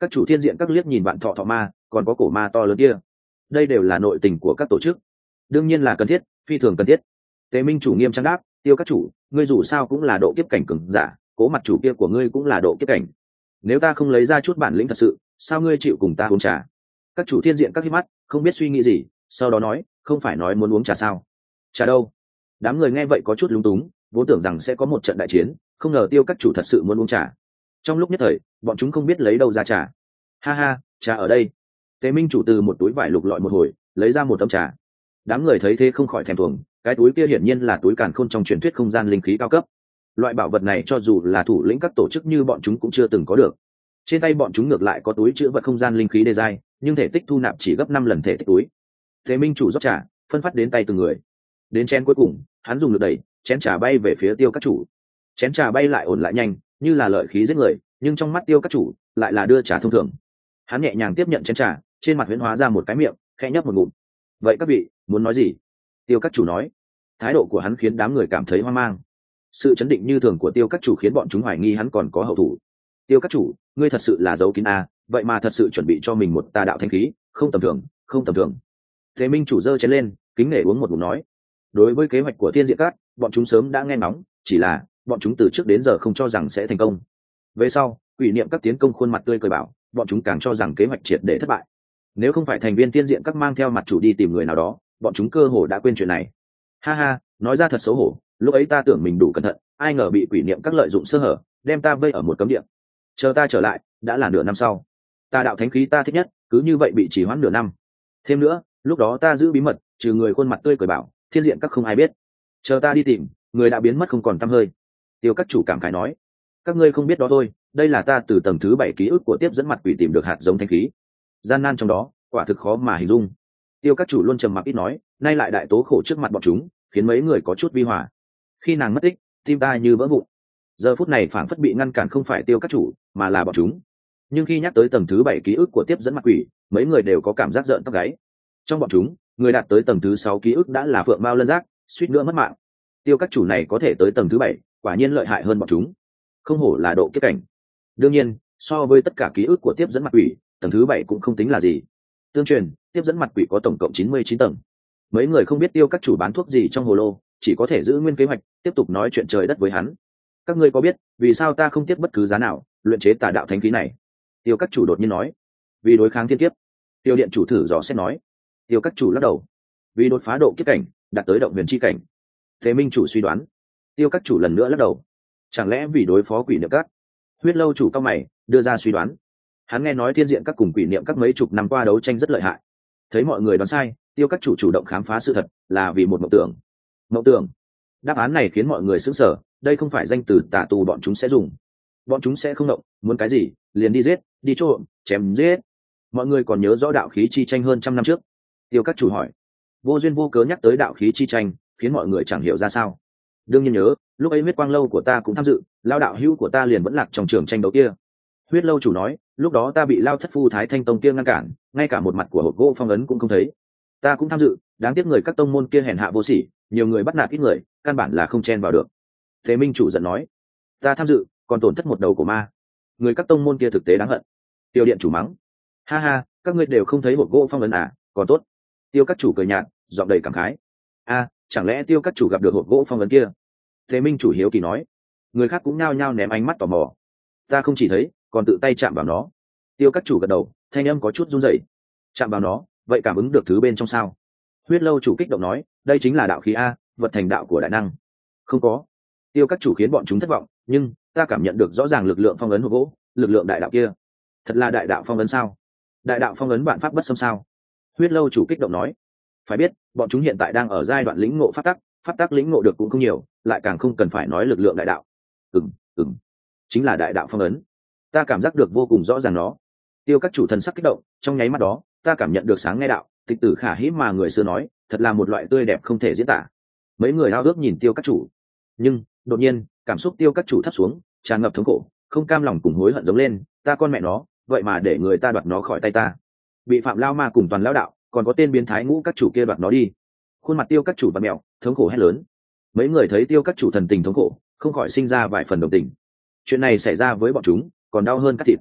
Các chủ thiên diện các liếc nhìn vạn thọ thọ ma, còn có cổ ma to lớn kia, đây đều là nội tình của các tổ chức, đương nhiên là cần thiết, phi thường cần thiết. Tế Minh chủ nghiêm trang đáp, Tiêu các chủ, ngươi dù sao cũng là độ kiếp cảnh cường giả, cố mặt chủ kia của ngươi cũng là độ kiếp cảnh, nếu ta không lấy ra chút bản lĩnh thật sự, sao ngươi chịu cùng ta uống trà? Các chủ thiên diện các hít mắt, không biết suy nghĩ gì, sau đó nói, không phải nói muốn uống trà sao? Trà đâu? Đám người nghe vậy có chút lúng túng, vốn tưởng rằng sẽ có một trận đại chiến, không ngờ Tiêu các chủ thật sự muốn uống trà. Trong lúc nhất thời, bọn chúng không biết lấy đâu ra trà. Ha ha, trà ở đây. Tế Minh chủ từ một túi vải lục lọi một hồi, lấy ra một tấm trà. Đám người thấy thế không khỏi thèm thuồng, cái túi kia hiển nhiên là túi càn khôn trong truyền thuyết không gian linh khí cao cấp. Loại bảo vật này cho dù là thủ lĩnh các tổ chức như bọn chúng cũng chưa từng có được. Trên tay bọn chúng ngược lại có túi chứa vật không gian linh khí đê giai, nhưng thể tích thu nạp chỉ gấp năm lần thể tích túi. Thế Minh chủ rót trà, phân phát đến tay từng người. Đến chén cuối cùng, hắn dùng lực đẩy, chén trà bay về phía Tiêu các chủ. Chén trà bay lại ổn lại nhanh, như là lợi khí giết người, nhưng trong mắt Tiêu các chủ lại là đưa trà thông thường. Hắn nhẹ nhàng tiếp nhận chén trà, trên mặt huyễn hóa ra một cái miệng, khẽ nhấp một ngụm. Vậy các vị muốn nói gì? Tiêu các chủ nói. Thái độ của hắn khiến đám người cảm thấy hoang mang. Sự chấn định như thường của Tiêu các chủ khiến bọn chúng hoài nghi hắn còn có hậu thủ. Tiêu các chủ, ngươi thật sự là giấu kín a, vậy mà thật sự chuẩn bị cho mình một tà đạo thanh khí, không tầm thường, không tầm thường. Thế Minh chủ giơ chén lên, kính nể uống một ngụm nói. Đối với kế hoạch của Thiên Diện Các, bọn chúng sớm đã nghe ngóng, chỉ là bọn chúng từ trước đến giờ không cho rằng sẽ thành công. Về sau, Quỷ Niệm Các tiến công khuôn mặt tươi cười bảo, bọn chúng càng cho rằng kế hoạch triệt để thất bại. Nếu không phải thành viên Thiên Diện Các mang theo mặt chủ đi tìm người nào đó, bọn chúng cơ hồ đã quên chuyện này. Ha ha, nói ra thật xấu hổ, lúc ấy ta tưởng mình đủ cẩn thận, ai ngờ bị Quỷ Niệm Các lợi dụng sơ hở, đem ta vây ở một cấm địa. Chờ ta trở lại, đã là nửa năm sau. Ta đạo thánh khí ta thích nhất, cứ như vậy bị trì hoãn nửa năm. Thêm nữa, lúc đó ta giữ bí mật, trừ người khuôn mặt tươi cười bảo, Thiên Diện Các không ai biết. Chờ ta đi tìm, người đã biến mất không còn tăm hơi. Tiêu các chủ cảm khái nói, các ngươi không biết đó thôi, đây là ta từ tầng thứ bảy ký ức của tiếp dẫn mặt quỷ tìm được hạt giống thánh khí. Gian nan trong đó, quả thực khó mà hình dung. Tiêu các chủ luôn trầm mặc ít nói, nay lại đại tố khổ trước mặt bọn chúng, khiến mấy người có chút vi hòa. Khi nàng mất tích, tim ta như vỡ vụn. Giờ phút này phảng phất bị ngăn cản không phải Tiêu các chủ, mà là bọn chúng. Nhưng khi nhắc tới tầng thứ bảy ký ức của tiếp dẫn mặt quỷ, mấy người đều có cảm giác rợn tóc gáy. Trong bọn chúng, người đạt tới tầng thứ sáu ký ức đã là phượng mao lân giác, suýt nữa mất mạng. Tiêu các chủ này có thể tới tầng thứ bảy, quả nhiên lợi hại hơn bọn chúng. Không hổ là độ kiếp cảnh. Đương nhiên, so với tất cả ký ức của tiếp dẫn mặt quỷ, tầng thứ bảy cũng không tính là gì. Tương truyền, tiếp dẫn mặt quỷ có tổng cộng chín mươi chín tầng. Mấy người không biết Tiêu các chủ bán thuốc gì trong hồ lô, chỉ có thể giữ nguyên kế hoạch, tiếp tục nói chuyện trời đất với hắn. Các ngươi có biết vì sao ta không tiếc bất cứ giá nào luyện chế tà đạo thánh khí này? Tiêu các chủ đột nhiên nói. Vì đối kháng thiên kiếp. Tiêu điện chủ thử dò xét nói. Tiêu các chủ lắc đầu. Vì đột phá độ kiếp cảnh, đạt tới động huyền chi cảnh. Thế Minh chủ suy đoán. Tiêu các chủ lần nữa lắc đầu. Chẳng lẽ vì đối phó Quỷ Niệm Các? Huyết Lâu chủ cao mày đưa ra suy đoán. Hắn nghe nói Thiên Diện Các cùng Quỷ Niệm Các mấy chục năm qua đấu tranh rất lợi hại. Thấy mọi người đoán sai, Tiêu các chủ chủ động khám phá sự thật, là vì một mộng tưởng. Mộng tưởng. Đáp án này khiến mọi người sững sờ, đây không phải danh từ tà tù bọn chúng sẽ dùng. Bọn chúng sẽ không động, muốn cái gì liền đi giết, đi trộm, chém giết. Mọi người còn nhớ rõ đạo khí chi tranh hơn trăm năm trước. Tiêu các chủ hỏi. Vô duyên vô cớ nhắc tới đạo khí chi tranh, khiến mọi người chẳng hiểu ra sao. Đương nhiên nhớ, lúc ấy huyết quang lâu của ta cũng tham dự, lao đạo hữu của ta liền vẫn lạc trong trường tranh đấu kia. Huyết lâu chủ nói, lúc đó ta bị lao thất phu Thái Thanh Tông kia ngăn cản, ngay cả một mặt của hộp gỗ phong ấn cũng không thấy. Ta cũng tham dự, đáng tiếc người các tông môn kia hèn hạ vô sỉ, nhiều người bắt nạt ít người, căn bản là không chen vào được. Thế Minh chủ giận nói, ta tham dự, còn tổn thất một đầu của ma. Người các tông môn kia thực tế đáng hận. Tiêu điện chủ mắng, ha ha, các ngươi đều không thấy hộp gỗ phong ấn à, còn tốt. Tiêu các chủ cười nhạt, giọng đầy cảm khái. A, chẳng lẽ Tiêu các chủ gặp được hộp gỗ phong ấn kia? Thế Minh chủ hiếu kỳ nói. Người khác cũng nhao nhao ném ánh mắt tò mò. Ta không chỉ thấy, còn tự tay chạm vào nó. Tiêu các chủ gật đầu, thanh âm có chút run rẩy. Chạm vào nó, vậy cảm ứng được thứ bên trong sao? Huyết lâu chủ kích động nói, đây chính là đạo khí a, vật thành đạo của đại năng. Không có. Tiêu các chủ khiến bọn chúng thất vọng, nhưng ta cảm nhận được rõ ràng lực lượng phong ấn hộp gỗ, lực lượng đại đạo kia. Thật là đại đạo phong ấn sao? Đại đạo phong ấn vạn pháp bất xâm sao? Huyết lâu chủ kích động nói. Phải biết, bọn chúng hiện tại đang ở giai đoạn lĩnh ngộ pháp tắc, pháp tắc lĩnh ngộ được cũng không nhiều, lại càng không cần phải nói lực lượng đại đạo. Ừm, ừm, chính là đại đạo phong ấn. Ta cảm giác được vô cùng rõ ràng nó. Tiêu các chủ thần sắc kích động, trong nháy mắt đó, ta cảm nhận được sáng nghe đạo, tịch tử khả hĩ mà người xưa nói, thật là một loại tươi đẹp không thể diễn tả. Mấy người ao ước nhìn Tiêu các chủ, nhưng đột nhiên, cảm xúc Tiêu các chủ thấp xuống, tràn ngập thống khổ, không cam lòng cùng hối hận giống lên, ta con mẹ nó, vậy mà để người ta đoạt nó khỏi tay ta. Bị Phạm Lao Ma cùng toàn lão đạo, còn có tên biến thái ngũ các chủ kia đoạt nó đi. Khuôn mặt Tiêu các chủ bặm mèo, thống khổ hét lớn. Mấy người thấy Tiêu các chủ thần tình thống khổ, không khỏi sinh ra vài phần đồng tình. Chuyện này xảy ra với bọn chúng, còn đau hơn cắt thịt.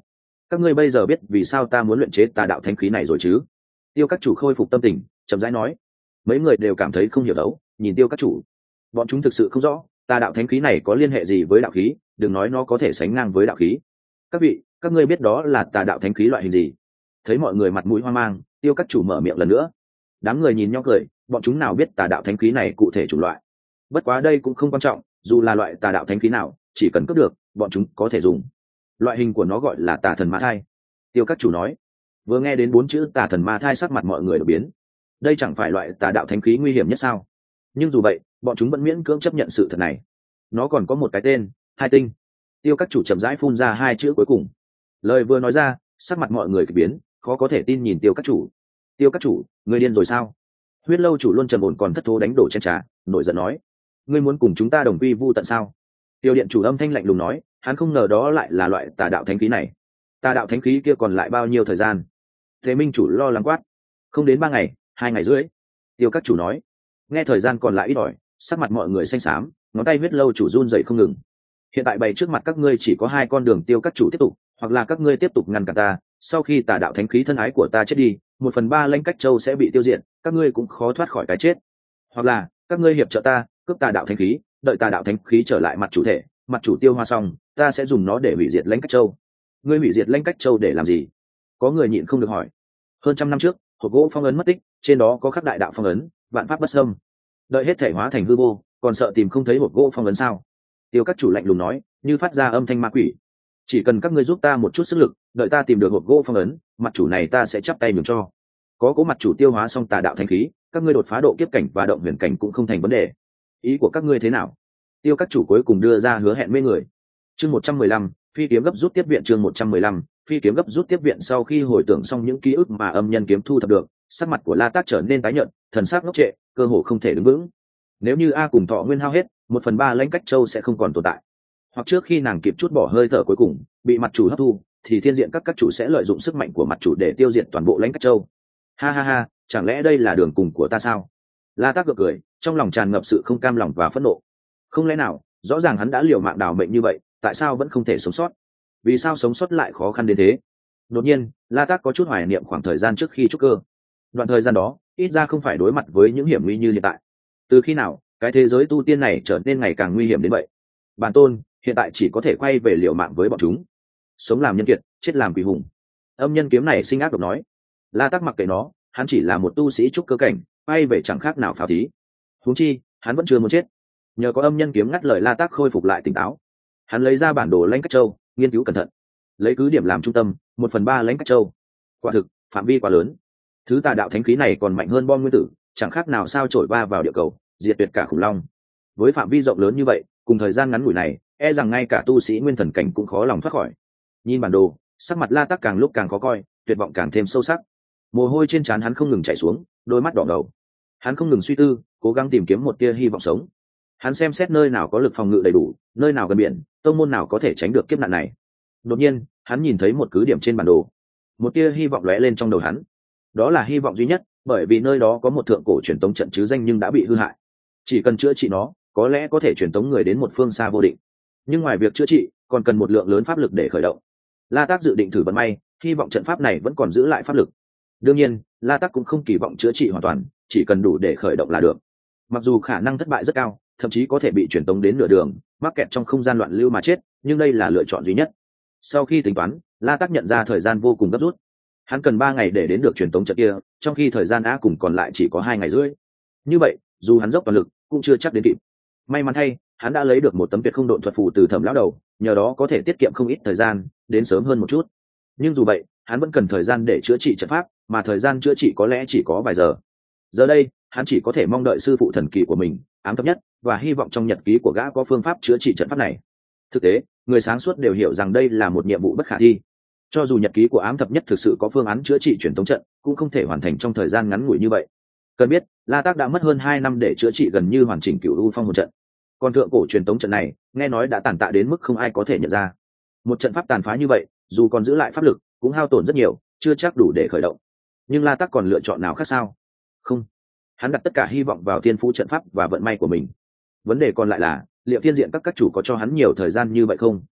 các ngươi bây giờ biết vì sao ta muốn luyện chế tà đạo thánh khí này rồi chứ? Tiêu các chủ khôi phục tâm tình, chậm rãi nói. Mấy người đều cảm thấy không hiểu đấu, nhìn tiêu các chủ. Bọn chúng thực sự không rõ tà đạo thánh khí này có liên hệ gì với đạo khí, đừng nói nó có thể sánh ngang với đạo khí. Các vị, các ngươi biết đó là tà đạo thánh khí loại hình gì? Thấy mọi người mặt mũi hoang mang, tiêu các chủ mở miệng lần nữa. Đám người nhìn nhau cười, bọn chúng nào biết tà đạo thánh khí này cụ thể chủng loại. Bất quá đây cũng không quan trọng, dù là loại tà đạo thánh khí nào, chỉ cần cướp được, bọn chúng có thể dùng. Loại hình của nó gọi là tà thần ma thai. Tiêu các chủ nói. Vừa nghe đến bốn chữ tà thần ma thai, sắc mặt mọi người đổi biến. Đây chẳng phải loại tà đạo thánh khí nguy hiểm nhất sao? Nhưng dù vậy, bọn chúng vẫn miễn cưỡng chấp nhận sự thật này. Nó còn có một cái tên, hai tinh. Tiêu các chủ chậm rãi phun ra hai chữ cuối cùng. Lời vừa nói ra, sắc mặt mọi người kỳ biến, khó có thể tin nhìn tiêu các chủ. Tiêu các chủ, ngươi điên rồi sao? Huyết lâu chủ luôn trầm ổn còn thất thố đánh đổ chén trà, nổi giận nói. Ngươi muốn cùng chúng ta đồng quy vu tận sao? Tiêu điện chủ âm thanh lạnh lùng nói, hắn không ngờ đó lại là loại tà đạo thánh khí này. Tà đạo thánh khí kia còn lại bao nhiêu thời gian? Thế minh chủ lo lắng quát. Không đến ba ngày, hai ngày rưỡi. Tiêu các chủ nói. Nghe thời gian còn lại ít ỏi, sắc mặt mọi người xanh xám, ngón tay huyết lâu chủ run dậy không ngừng. Hiện tại bày trước mặt các ngươi chỉ có hai con đường, tiêu các chủ tiếp tục, hoặc là các ngươi tiếp tục ngăn cản ta. Sau khi tà đạo thánh khí thân ái của ta chết đi, một phần ba Lãnh Cách Châu sẽ bị tiêu diệt, các ngươi cũng khó thoát khỏi cái chết. Hoặc là các ngươi hiệp trợ ta cướp tà đạo thánh khí, đợi tà đạo thánh khí trở lại mặt chủ thể, mặt chủ tiêu hoa xong, ta sẽ dùng nó để hủy diệt Lãnh Cách Châu. Ngươi hủy diệt Lãnh Cách Châu để làm gì? Có người nhịn không được hỏi. Hơn trăm năm trước, hộp gỗ phong ấn mất tích, trên đó có khắc đại đạo phong ấn, vạn pháp bất xâm. Đợi hết thể hóa thành hư vô, còn sợ tìm không thấy hộp gỗ phong ấn sao? Tiêu các chủ lạnh lùng nói, như phát ra âm thanh ma quỷ. Chỉ cần các ngươi giúp ta một chút sức lực, đợi ta tìm được hộp gỗ phong ấn, mặt chủ này ta sẽ chắp tay nhường cho. Có cố mặt chủ tiêu hóa xong tà đạo thánh khí, các ngươi đột phá độ kiếp cảnh và động huyền cảnh cũng không thành vấn đề. Ý của các ngươi thế nào? Tiêu các chủ cuối cùng đưa ra hứa hẹn mê người. Chương một trăm mười lăm, phi kiếm gấp rút tiếp viện. Chương một trăm mười lăm, phi kiếm gấp rút tiếp viện. Sau khi hồi tưởng xong những ký ức mà âm nhân kiếm thu thập được, sắc mặt của La Tác trở nên tái nhợt, thần sắc ngốc trệ, cơ hồ không thể đứng vững. Nếu như A cùng Thọ Nguyên hao hết, một phần ba Lãnh Cách Châu sẽ không còn tồn tại. Hoặc trước khi nàng kịp chút bỏ hơi thở cuối cùng, bị mặt chủ hấp thu, thì thiên diện các các chủ sẽ lợi dụng sức mạnh của mặt chủ để tiêu diệt toàn bộ Lãnh Cách Châu. Ha ha ha, chẳng lẽ đây là đường cùng của ta sao? La Tác gượng cười, trong lòng tràn ngập sự không cam lòng và phẫn nộ. Không lẽ nào, rõ ràng hắn đã liều mạng đào mệnh như vậy, tại sao vẫn không thể sống sót? Vì sao sống sót lại khó khăn đến thế? Đột nhiên, La Tác có chút hoài niệm khoảng thời gian trước khi trúc cơ. Đoạn thời gian đó, ít ra không phải đối mặt với những hiểm nguy như hiện tại. Từ khi nào, cái thế giới tu tiên này trở nên ngày càng nguy hiểm đến vậy? Bản tôn hiện tại chỉ có thể quay về liều mạng với bọn chúng. Sống làm nhân kiệt, chết làm quỷ hùng. Âm nhân kiếm này sinh ác độc nói. La Tác mặc kệ nó, hắn chỉ là một tu sĩ trúc cơ cảnh, quay về chẳng khác nào pháo thí. Huống chi, hắn vẫn chưa muốn chết. Nhờ có âm nhân kiếm ngắt lời, La Tác khôi phục lại tỉnh táo. Hắn lấy ra bản đồ Lãnh Cách Châu, nghiên cứu cẩn thận. Lấy cứ điểm làm trung tâm, một phần ba Lãnh Cách Châu. Quả thực, phạm vi quá lớn. Thứ tà đạo thánh khí này còn mạnh hơn bom nguyên tử, chẳng khác nào sao chổi va vào địa cầu, diệt tuyệt cả khủng long. Với phạm vi rộng lớn như vậy, cùng thời gian ngắn ngủi này, e rằng ngay cả tu sĩ nguyên thần cảnh cũng khó lòng thoát khỏi. Nhìn bản đồ, sắc mặt La Tác càng lúc càng khó coi, tuyệt vọng càng thêm sâu sắc. Mồ hôi trên trán hắn không ngừng chảy xuống, đôi mắt đỏ ngầu. Hắn không ngừng suy tư, cố gắng tìm kiếm một tia hy vọng sống. Hắn xem xét nơi nào có lực phòng ngự đầy đủ, nơi nào gần biển, tông môn nào có thể tránh được kiếp nạn này. Đột nhiên, hắn nhìn thấy một cứ điểm trên bản đồ. Một tia hy vọng lóe lên trong đầu hắn. Đó là hy vọng duy nhất, bởi vì nơi đó có một thượng cổ truyền tống trận chứ danh nhưng đã bị hư hại. Chỉ cần chữa trị nó, có lẽ có thể truyền tống người đến một phương xa vô định. Nhưng ngoài việc chữa trị, còn cần một lượng lớn pháp lực để khởi động. La Tác dự định thử vận may, hy vọng trận pháp này vẫn còn giữ lại pháp lực. Đương nhiên, La Tác cũng không kỳ vọng chữa trị hoàn toàn, chỉ cần đủ để khởi động là được. Mặc dù khả năng thất bại rất cao, thậm chí có thể bị truyền tống đến nửa đường, mắc kẹt trong không gian loạn lưu mà chết, nhưng đây là lựa chọn duy nhất. Sau khi tính toán, La Tác nhận ra thời gian vô cùng gấp rút. Hắn cần ba ngày để đến được truyền tống trận kia, trong khi thời gian á cùng còn lại chỉ có hai ngày rưỡi. Như vậy, dù hắn dốc toàn lực, cũng chưa chắc đến kịp. May mắn thay, hắn đã lấy được một tấm tuyệt không độn thuật phù từ Thẩm lão đầu, nhờ đó có thể tiết kiệm không ít thời gian, đến sớm hơn một chút. Nhưng dù vậy, hắn vẫn cần thời gian để chữa trị trận pháp, mà thời gian chữa trị có lẽ chỉ có vài giờ. Giờ đây, hắn chỉ có thể mong đợi sư phụ thần kỳ của mình, Ám Thập Nhất, và hy vọng trong nhật ký của gã có phương pháp chữa trị trận pháp này. Thực tế, người sáng suốt đều hiểu rằng đây là một nhiệm vụ bất khả thi. Cho dù nhật ký của Ám Thập Nhất thực sự có phương án chữa trị truyền tống trận, cũng không thể hoàn thành trong thời gian ngắn ngủi như vậy. Cần biết, La Tác đã mất hơn hai năm để chữa trị gần như hoàn chỉnh Cửu U Phong hồn trận. Còn thượng cổ truyền tống trận này, nghe nói đã tàn tạ đến mức không ai có thể nhận ra. Một trận pháp tàn phá như vậy, dù còn giữ lại pháp lực, cũng hao tổn rất nhiều, chưa chắc đủ để khởi động. Nhưng La Tác còn lựa chọn nào khác sao? Không, hắn đặt tất cả hy vọng vào thiên phú trận pháp và vận may của mình. Vấn đề còn lại là, liệu thiên diện các các chủ có cho hắn nhiều thời gian như vậy không?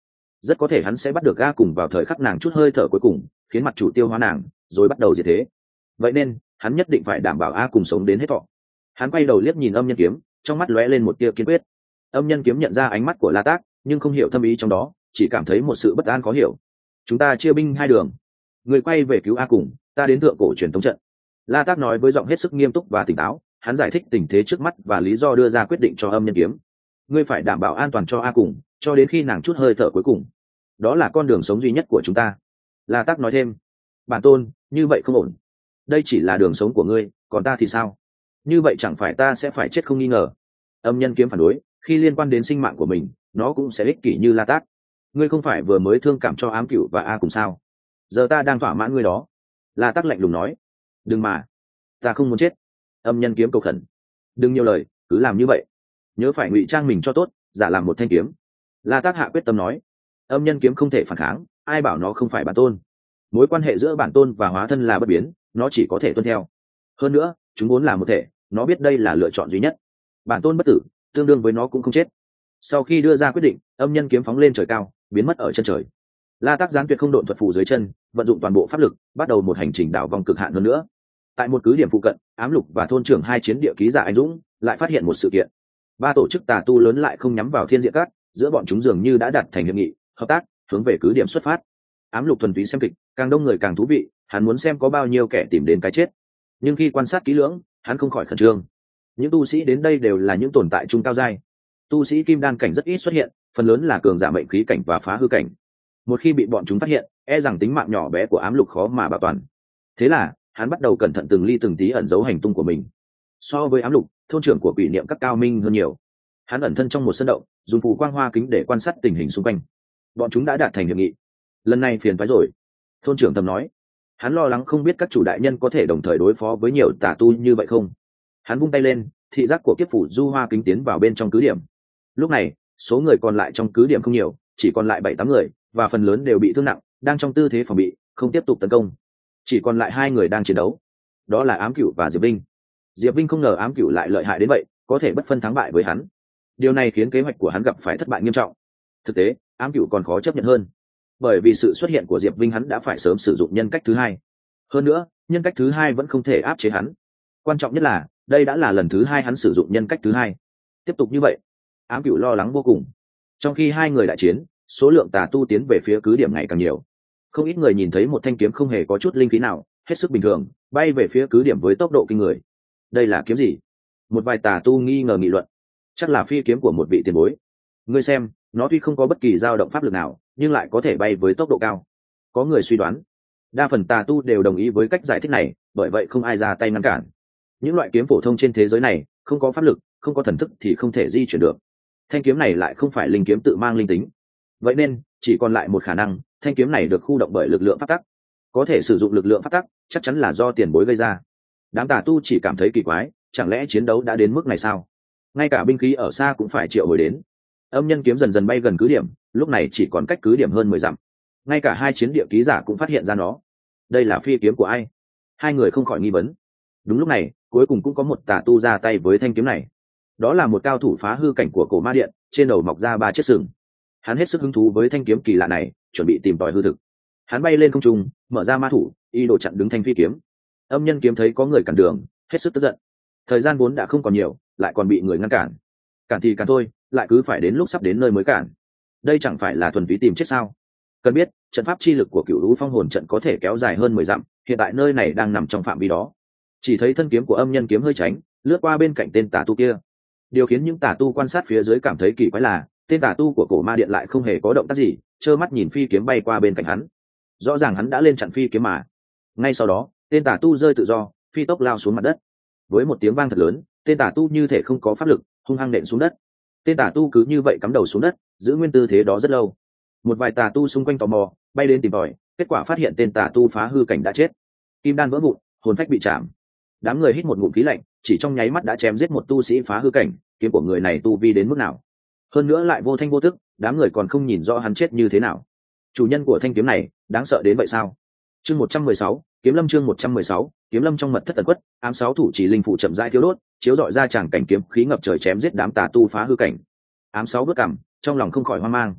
rất có thể hắn sẽ bắt được A cùng vào thời khắc nàng chút hơi thở cuối cùng, khiến mặt chủ tiêu hóa nàng, rồi bắt đầu diệt thế. Vậy nên hắn nhất định phải đảm bảo A cùng sống đến hết thọ. Hắn quay đầu liếc nhìn âm nhân kiếm, trong mắt lóe lên một tia kiên quyết. Âm nhân kiếm nhận ra ánh mắt của La Tác, nhưng không hiểu thâm ý trong đó, chỉ cảm thấy một sự bất an khó hiểu. Chúng ta chia binh hai đường, người quay về cứu A cùng, ta đến thượng cổ truyền thống trận. La Tác nói với giọng hết sức nghiêm túc và tỉnh táo, hắn giải thích tình thế trước mắt và lý do đưa ra quyết định cho âm nhân kiếm. Ngươi phải đảm bảo an toàn cho A cùng, cho đến khi nàng chút hơi thở cuối cùng. Đó là con đường sống duy nhất của chúng ta. La Tác nói thêm. Bản tôn, như vậy không ổn. Đây chỉ là đường sống của ngươi, còn ta thì sao? Như vậy chẳng phải ta sẽ phải chết không nghi ngờ. Âm nhân kiếm phản đối, khi liên quan đến sinh mạng của mình, nó cũng sẽ ích kỷ như La Tác. Ngươi không phải vừa mới thương cảm cho ám cửu và A cùng sao? Giờ ta đang thỏa mãn ngươi đó. La Tác lạnh lùng nói. Đừng mà, ta không muốn chết. Âm nhân kiếm cầu khẩn. Đừng nhiều lời, cứ làm như vậy. Nhớ phải ngụy trang mình cho tốt, giả làm một thanh kiếm. La Tác hạ quyết tâm nói. Âm nhân kiếm không thể phản kháng, ai bảo nó không phải bản tôn. Mối quan hệ giữa bản tôn và hóa thân là bất biến, nó chỉ có thể tuân theo. Hơn nữa, chúng vốn là một thể, nó biết đây là lựa chọn duy nhất. Bản tôn bất tử, tương đương với nó cũng không chết. Sau khi đưa ra quyết định, âm nhân kiếm phóng lên trời cao, biến mất ở chân trời. La Tác gián tuyệt không độn thuật phù dưới chân, vận dụng toàn bộ pháp lực, bắt đầu một hành trình đảo vòng cực hạn hơn nữa. Tại một cứ điểm phụ cận, ám lục và thôn trưởng hai chiến địa ký giả anh dũng lại phát hiện một sự kiện. Ba tổ chức tà tu lớn lại không nhắm vào thiên diện cát, giữa bọn chúng dường như đã đạt thành hiệp nghị hợp tác, hướng về cứ điểm xuất phát. Ám lục thuần túy xem kịch, càng đông người càng thú vị, hắn muốn xem có bao nhiêu kẻ tìm đến cái chết. Nhưng khi quan sát kỹ lưỡng, hắn không khỏi khẩn trương. Những tu sĩ đến đây đều là những tồn tại trung cao giai. Tu sĩ kim đan cảnh rất ít xuất hiện, phần lớn là cường giả mệnh khí cảnh và phá hư cảnh. Một khi bị bọn chúng phát hiện, e rằng tính mạng nhỏ bé của ám lục khó mà bảo toàn. Thế là hắn bắt đầu cẩn thận từng ly từng tí ẩn giấu hành tung của mình. So với ám lục, thôn trưởng của quỷ niệm các cao minh hơn nhiều. Hắn ẩn thân trong một sân động, dùng phù quang hoa kính để quan sát tình hình xung quanh. Bọn chúng đã đạt thành hiệp nghị. Lần này phiền phái rồi, thôn trưởng thầm nói. Hắn lo lắng không biết các chủ đại nhân có thể đồng thời đối phó với nhiều tà tu như vậy không. Hắn vung tay lên, thị giác của kiếp phủ du hoa kính tiến vào bên trong cứ điểm. Lúc này số người còn lại trong cứ điểm không nhiều, chỉ còn lại bảy tám người, và phần lớn đều bị thương nặng, đang trong tư thế phòng bị, không tiếp tục tấn công. Chỉ còn lại hai người đang chiến đấu, đó là ám cửu và diệp vinh. Diệp vinh không ngờ ám cửu lại lợi hại đến vậy, có thể bất phân thắng bại với hắn. Điều này khiến kế hoạch của hắn gặp phải thất bại nghiêm trọng. Thực tế ám cửu còn khó chấp nhận hơn, bởi vì sự xuất hiện của diệp vinh hắn đã phải sớm sử dụng nhân cách thứ hai. Hơn nữa nhân cách thứ hai vẫn không thể áp chế hắn. Quan trọng nhất là đây đã là lần thứ hai hắn sử dụng nhân cách thứ hai. Tiếp tục như vậy, ám cửu lo lắng vô cùng. Trong khi hai người đại chiến, số lượng tà tu tiến về phía cứ điểm ngày càng nhiều. Không ít người nhìn thấy một thanh kiếm không hề có chút linh khí nào, hết sức bình thường, bay về phía cứ điểm với tốc độ kinh người. Đây là kiếm gì? Một vài tà tu nghi ngờ nghị luận. Chắc là phi kiếm của một vị tiền bối. Ngươi xem, nó tuy không có bất kỳ dao động pháp lực nào, nhưng lại có thể bay với tốc độ cao. Có người suy đoán. Đa phần tà tu đều đồng ý với cách giải thích này, bởi vậy không ai ra tay ngăn cản. Những loại kiếm phổ thông trên thế giới này, không có pháp lực, không có thần thức thì không thể di chuyển được. Thanh kiếm này lại không phải linh kiếm tự mang linh tính. Vậy nên chỉ còn lại một khả năng, thanh kiếm này được khu động bởi lực lượng pháp tắc. Có thể sử dụng lực lượng pháp tắc, chắc chắn là do tiền bối gây ra. Đám tà tu chỉ cảm thấy kỳ quái, chẳng lẽ chiến đấu đã đến mức này sao? Ngay cả binh khí ở xa cũng phải triệu hồi đến. Âm nhân kiếm dần dần bay gần cứ điểm, lúc này chỉ còn cách cứ điểm hơn mười dặm. Ngay cả hai chiến địa ký giả cũng phát hiện ra nó. Đây là phi kiếm của ai? Hai người không khỏi nghi vấn. Đúng lúc này, cuối cùng cũng có một tà tu ra tay với thanh kiếm này. Đó là một cao thủ phá hư cảnh của cổ ma điện, trên đầu mọc ra ba chiếc sừng. Hắn hết sức hứng thú với thanh kiếm kỳ lạ này, chuẩn bị tìm tòi hư thực. Hắn bay lên không trung, mở ra ma thủ, y đồ chặn đứng thanh phi kiếm. Âm nhân kiếm thấy có người cản đường, hết sức tức giận. Thời gian vốn đã không còn nhiều, lại còn bị người ngăn cản. Cản thì cản thôi, lại cứ phải đến lúc sắp đến nơi mới cản. Đây chẳng phải là thuần túy tìm chết sao? Cần biết, trận pháp chi lực của Cửu Lũ Phong Hồn trận có thể kéo dài hơn mười dặm, hiện tại nơi này đang nằm trong phạm vi đó. Chỉ thấy thân kiếm của âm nhân kiếm hơi tránh, lướt qua bên cạnh tên tà tu kia. Điều khiến những tà tu quan sát phía dưới cảm thấy kỳ quái là, tên tà tu của cổ ma điện lại không hề có động tác gì, trơ mắt nhìn phi kiếm bay qua bên cạnh hắn. Rõ ràng hắn đã lên chặn phi kiếm mà. Ngay sau đó, tên tà tu rơi tự do, phi tốc lao xuống mặt đất. Với một tiếng vang thật lớn, tên tà tu như thể không có pháp lực, hung hăng nện xuống đất. Tên tà tu cứ như vậy cắm đầu xuống đất, giữ nguyên tư thế đó rất lâu. Một vài tà tu xung quanh tò mò, bay đến tìm tòi, kết quả phát hiện tên tà tu phá hư cảnh đã chết. Kim đan vỡ vụn, hồn phách bị chạm. Đám người hít một ngụm khí lạnh, chỉ trong nháy mắt đã chém giết một tu sĩ phá hư cảnh, kiếm của người này tu vi đến mức nào? Hơn nữa lại vô thanh vô tức, đám người còn không nhìn rõ hắn chết như thế nào. Chủ nhân của thanh kiếm này đáng sợ đến vậy sao? Chương một trăm mười sáu, Kiếm Lâm chương một trăm mười sáu, Kiếm Lâm trong mật thất ẩn quất, ám sáu thủ chỉ linh phụ chậm rãi thiếu đốt, chiếu rọi ra tràng cảnh kiếm khí ngập trời chém giết đám tà tu phá hư cảnh. Ám sáu bước cằm, trong lòng không khỏi hoang mang.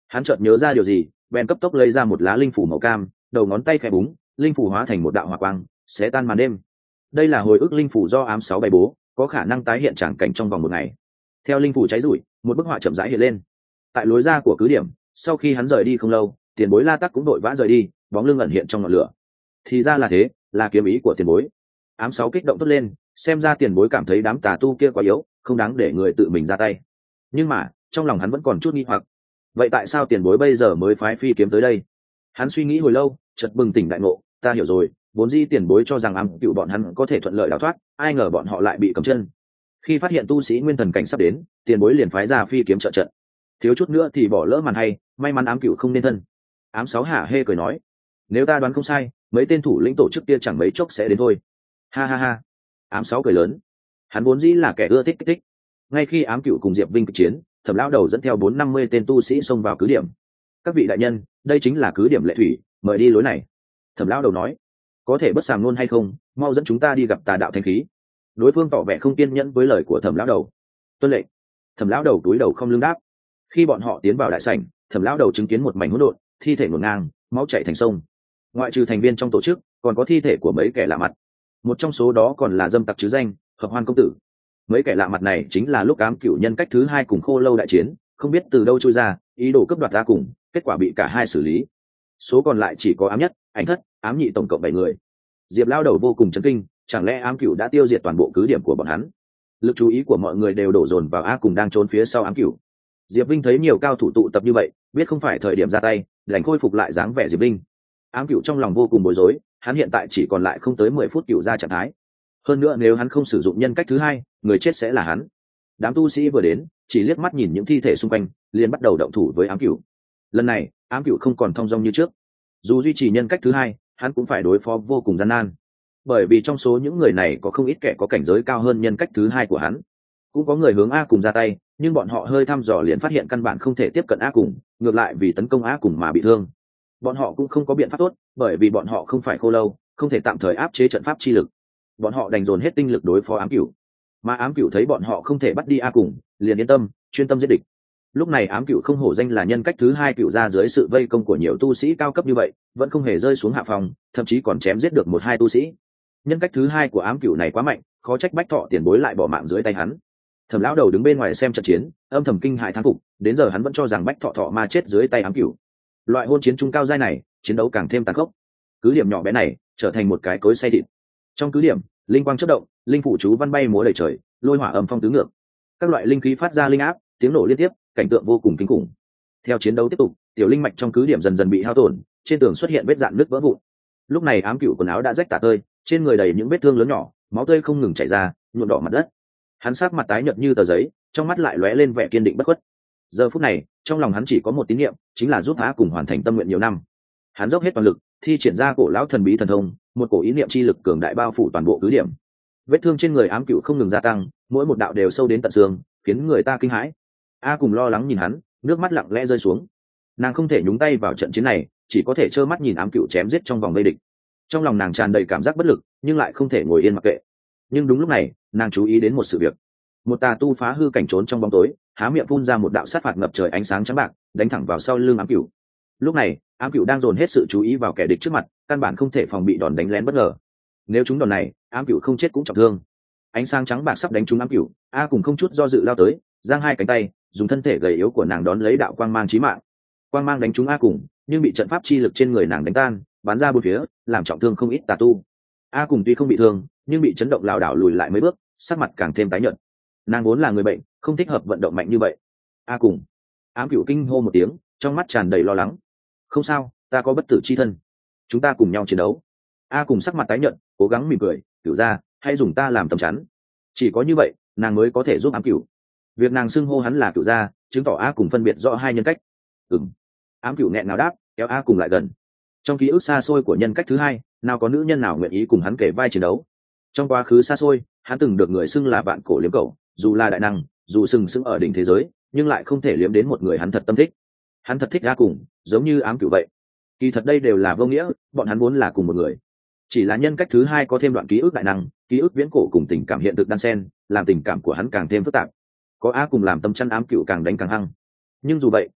Hắn chợt nhớ ra điều gì, bèn cấp tốc lấy ra một lá linh phủ màu cam, đầu ngón tay khẽ búng, linh phủ hóa thành một đạo hỏa quang, sẽ tan màn đêm. Đây là hồi ức linh phủ do ám sáu bày bố, có khả năng tái hiện tràng cảnh trong vòng một ngày. Theo linh phủ cháy rủi, một bức họa chậm rãi hiện lên. Tại lối ra của cứ điểm, sau khi hắn rời đi không lâu, tiền bối La Tắc cũng đội vã rời đi, bóng lưng ẩn hiện trong ngọn lửa. Thì ra là thế, là kiếm ý của tiền bối. Ám sáu kích động tốt lên, xem ra tiền bối cảm thấy đám tà tu kia quá yếu, không đáng để người tự mình ra tay. Nhưng mà trong lòng hắn vẫn còn chút nghi hoặc, vậy tại sao tiền bối bây giờ mới phái phi kiếm tới đây? Hắn suy nghĩ hồi lâu, chợt bừng tỉnh đại ngộ, ta hiểu rồi, vốn dĩ tiền bối cho rằng ám cựu bọn hắn có thể thuận lợi đào thoát, ai ngờ bọn họ lại bị cầm chân. Khi phát hiện tu sĩ nguyên thần cảnh sắp đến, tiền bối liền phái ra phi kiếm trợ trận, thiếu chút nữa thì bỏ lỡ màn hay, may mắn ám cựu không nên thân. Ám sáu hả hê cười nói, nếu ta đoán không sai, mấy tên thủ lĩnh tổ chức kia chẳng mấy chốc sẽ đến thôi. Ha ha ha. Ám sáu cười lớn, hắn vốn dĩ là kẻ ưa thích kích thích. Ngay khi ám cựu cùng Diệp Vinh kịch chiến, Thẩm lão đầu dẫn theo bốn năm mươi tên tu sĩ xông vào cứ điểm. Các vị đại nhân, đây chính là cứ điểm Lệ Thủy, mời đi lối này. Thẩm lão đầu nói, có thể bất sàm luôn hay không, mau dẫn chúng ta đi gặp tà đạo thanh khí. Đối phương tỏ vẻ không kiên nhẫn với lời của Thẩm lão đầu. Tuân lệnh. Thẩm lão đầu túi đầu không lưng đáp. Khi bọn họ tiến vào đại sảnh, Thẩm lão đầu chứng kiến một mảnh hỗn độn, thi thể ngổn ngang, máu chảy thành sông. Ngoại trừ thành viên trong tổ chức, còn có thi thể của mấy kẻ lạ mặt. Một trong số đó còn là dâm tặc chứ danh, Hợp Hoan công tử. Mấy kẻ lạ mặt này chính là lúc ám cửu nhân cách thứ hai cùng Khô Lâu đại chiến, không biết từ đâu trôi ra, ý đồ cướp đoạt ra cùng, kết quả bị cả hai xử lý. Số còn lại chỉ có ám nhất, ảnh thất, ám nhị tổng cộng bảy người. Diệp lao đầu vô cùng chấn kinh, chẳng lẽ ám cửu đã tiêu diệt toàn bộ cứ điểm của bọn hắn? Lực chú ý của mọi người đều đổ dồn vào A cùng đang trốn phía sau ám cửu. Diệp Vinh thấy nhiều cao thủ tụ tập như vậy, biết không phải thời điểm ra tay, đành khôi phục lại dáng vẻ Diệp Vinh. Ám cửu trong lòng vô cùng bối rối, hắn hiện tại chỉ còn lại không tới mười phút cửu ra trạng thái. Hơn nữa nếu hắn không sử dụng nhân cách thứ hai, người chết sẽ là hắn. Đám tu sĩ vừa đến, chỉ liếc mắt nhìn những thi thể xung quanh, liền bắt đầu động thủ với ám cửu. Lần này, ám cửu không còn thong dong như trước. Dù duy trì nhân cách thứ hai, hắn cũng phải đối phó vô cùng gian nan. Bởi vì trong số những người này có không ít kẻ có cảnh giới cao hơn nhân cách thứ hai của hắn. Cũng có người hướng A cùng ra tay, nhưng bọn họ hơi thăm dò liền phát hiện căn bản không thể tiếp cận A cùng, ngược lại vì tấn công A cùng mà bị thương. Bọn họ cũng không có biện pháp tốt, bởi vì bọn họ không phải Khô Lâu, không thể tạm thời áp chế trận pháp chi lực. Bọn họ đành dồn hết tinh lực đối phó ám cửu. Mà ám cửu thấy bọn họ không thể bắt đi A cùng, liền yên tâm, chuyên tâm giết địch. Lúc này ám cửu không hổ danh là nhân cách thứ hai cửu ra dưới sự vây công của nhiều tu sĩ cao cấp như vậy, vẫn không hề rơi xuống hạ phòng, thậm chí còn chém giết được một hai tu sĩ. Nhân cách thứ hai của ám cửu này quá mạnh, khó trách Bách Thọ tiền bối lại bỏ mạng dưới tay hắn. Thẩm lão đầu đứng bên ngoài xem trận chiến, âm thầm kinh hại thán phục, đến giờ hắn vẫn cho rằng Bách Thọ thọ ma chết dưới tay ám cửu. Loại hôn chiến trung cao giai này, chiến đấu càng thêm tàn khốc. Cứ điểm nhỏ bé này trở thành một cái cối xay thịt. Trong cứ điểm, linh quang chớp động, linh phụ chú văn bay múa đầy trời, lôi hỏa âm phong tứ ngược. Các loại linh khí phát ra linh áp, tiếng nổ liên tiếp, cảnh tượng vô cùng kinh khủng. Theo chiến đấu tiếp tục, tiểu linh mạch trong cứ điểm dần dần bị hao tổn, trên tường xuất hiện vết rạn nứt vỡ vụn. Lúc này ám cửu quần áo đã rách tả tơi, trên người đầy những vết thương lớn nhỏ, máu tươi không ngừng chảy ra, nhuộm đỏ mặt đất. Hắn sắc mặt tái nhợt như tờ giấy, trong mắt lại lóe lên vẻ kiên định bất khuất. Giờ phút này, trong lòng hắn chỉ có một tín niệm, chính là giúp A cùng hoàn thành tâm nguyện nhiều năm. Hắn dốc hết toàn lực, thi triển ra cổ lão thần bí thần thông, một cổ ý niệm chi lực cường đại bao phủ toàn bộ cứ điểm. Vết thương trên người ám cửu không ngừng gia tăng, mỗi một đạo đều sâu đến tận xương, khiến người ta kinh hãi. A cùng lo lắng nhìn hắn, nước mắt lặng lẽ rơi xuống. Nàng không thể nhúng tay vào trận chiến này, chỉ có thể trơ mắt nhìn ám cửu chém giết trong vòng vây địch. Trong lòng nàng tràn đầy cảm giác bất lực, nhưng lại không thể ngồi yên mặc kệ. Nhưng đúng lúc này, nàng chú ý đến một sự việc. Một tà tu phá hư cảnh trốn trong bóng tối, há miệng phun ra một đạo sát phạt ngập trời ánh sáng trắng bạc, đánh thẳng vào sau lưng ám cửu. Lúc này, ám cửu đang dồn hết sự chú ý vào kẻ địch trước mặt, căn bản không thể phòng bị đòn đánh lén bất ngờ. Nếu trúng đòn này, ám cửu không chết cũng trọng thương. Ánh sáng trắng bạc sắp đánh trúng ám cửu, A cùng không chút do dự lao tới, giang hai cánh tay, dùng thân thể gầy yếu của nàng đón lấy đạo quang mang chí mạng. Quang mang đánh trúng A cùng, nhưng bị trận pháp chi lực trên người nàng đánh tan, bắn ra bốn phía, làm trọng thương không ít tà tu. A cùng tuy không bị thương, nhưng bị chấn động lảo đảo lùi lại mấy bước, sắc mặt càng thêm tái nhợt. Nàng vốn là người bệnh, không thích hợp vận động mạnh như vậy. A cùng, ám cửu kinh hô một tiếng, trong mắt tràn đầy lo lắng. Không sao, ta có bất tử chi thân, chúng ta cùng nhau chiến đấu. A cùng sắc mặt tái nhợt, cố gắng mỉm cười, cửu ra, hãy dùng ta làm tấm chắn. Chỉ có như vậy, nàng mới có thể giúp ám cửu. Việc nàng xưng hô hắn là cửu gia, chứng tỏ A cùng phân biệt rõ hai nhân cách. Ừm. Ám cửu nghẹn ngào đáp, kéo A cùng lại gần. Trong ký ức xa xôi của nhân cách thứ hai, nào có nữ nhân nào nguyện ý cùng hắn kể vai chiến đấu. Trong quá khứ xa xôi, hắn từng được người xưng là vạn cổ liếm cầu, dù là đại năng, dù sừng sững ở đỉnh thế giới, nhưng lại không thể liếm đến một người hắn thật tâm thích. Hắn thật thích A cùng, giống như ám cửu vậy. Kỳ thật đây đều là vô nghĩa, bọn hắn vốn là cùng một người. Chỉ là nhân cách thứ hai có thêm đoạn ký ức đại năng, ký ức viễn cổ cùng tình cảm hiện thực đan xen, làm tình cảm của hắn càng thêm phức tạp. Có A cùng làm tâm chắn ám cửu càng đánh càng hăng. Nhưng dù vậy,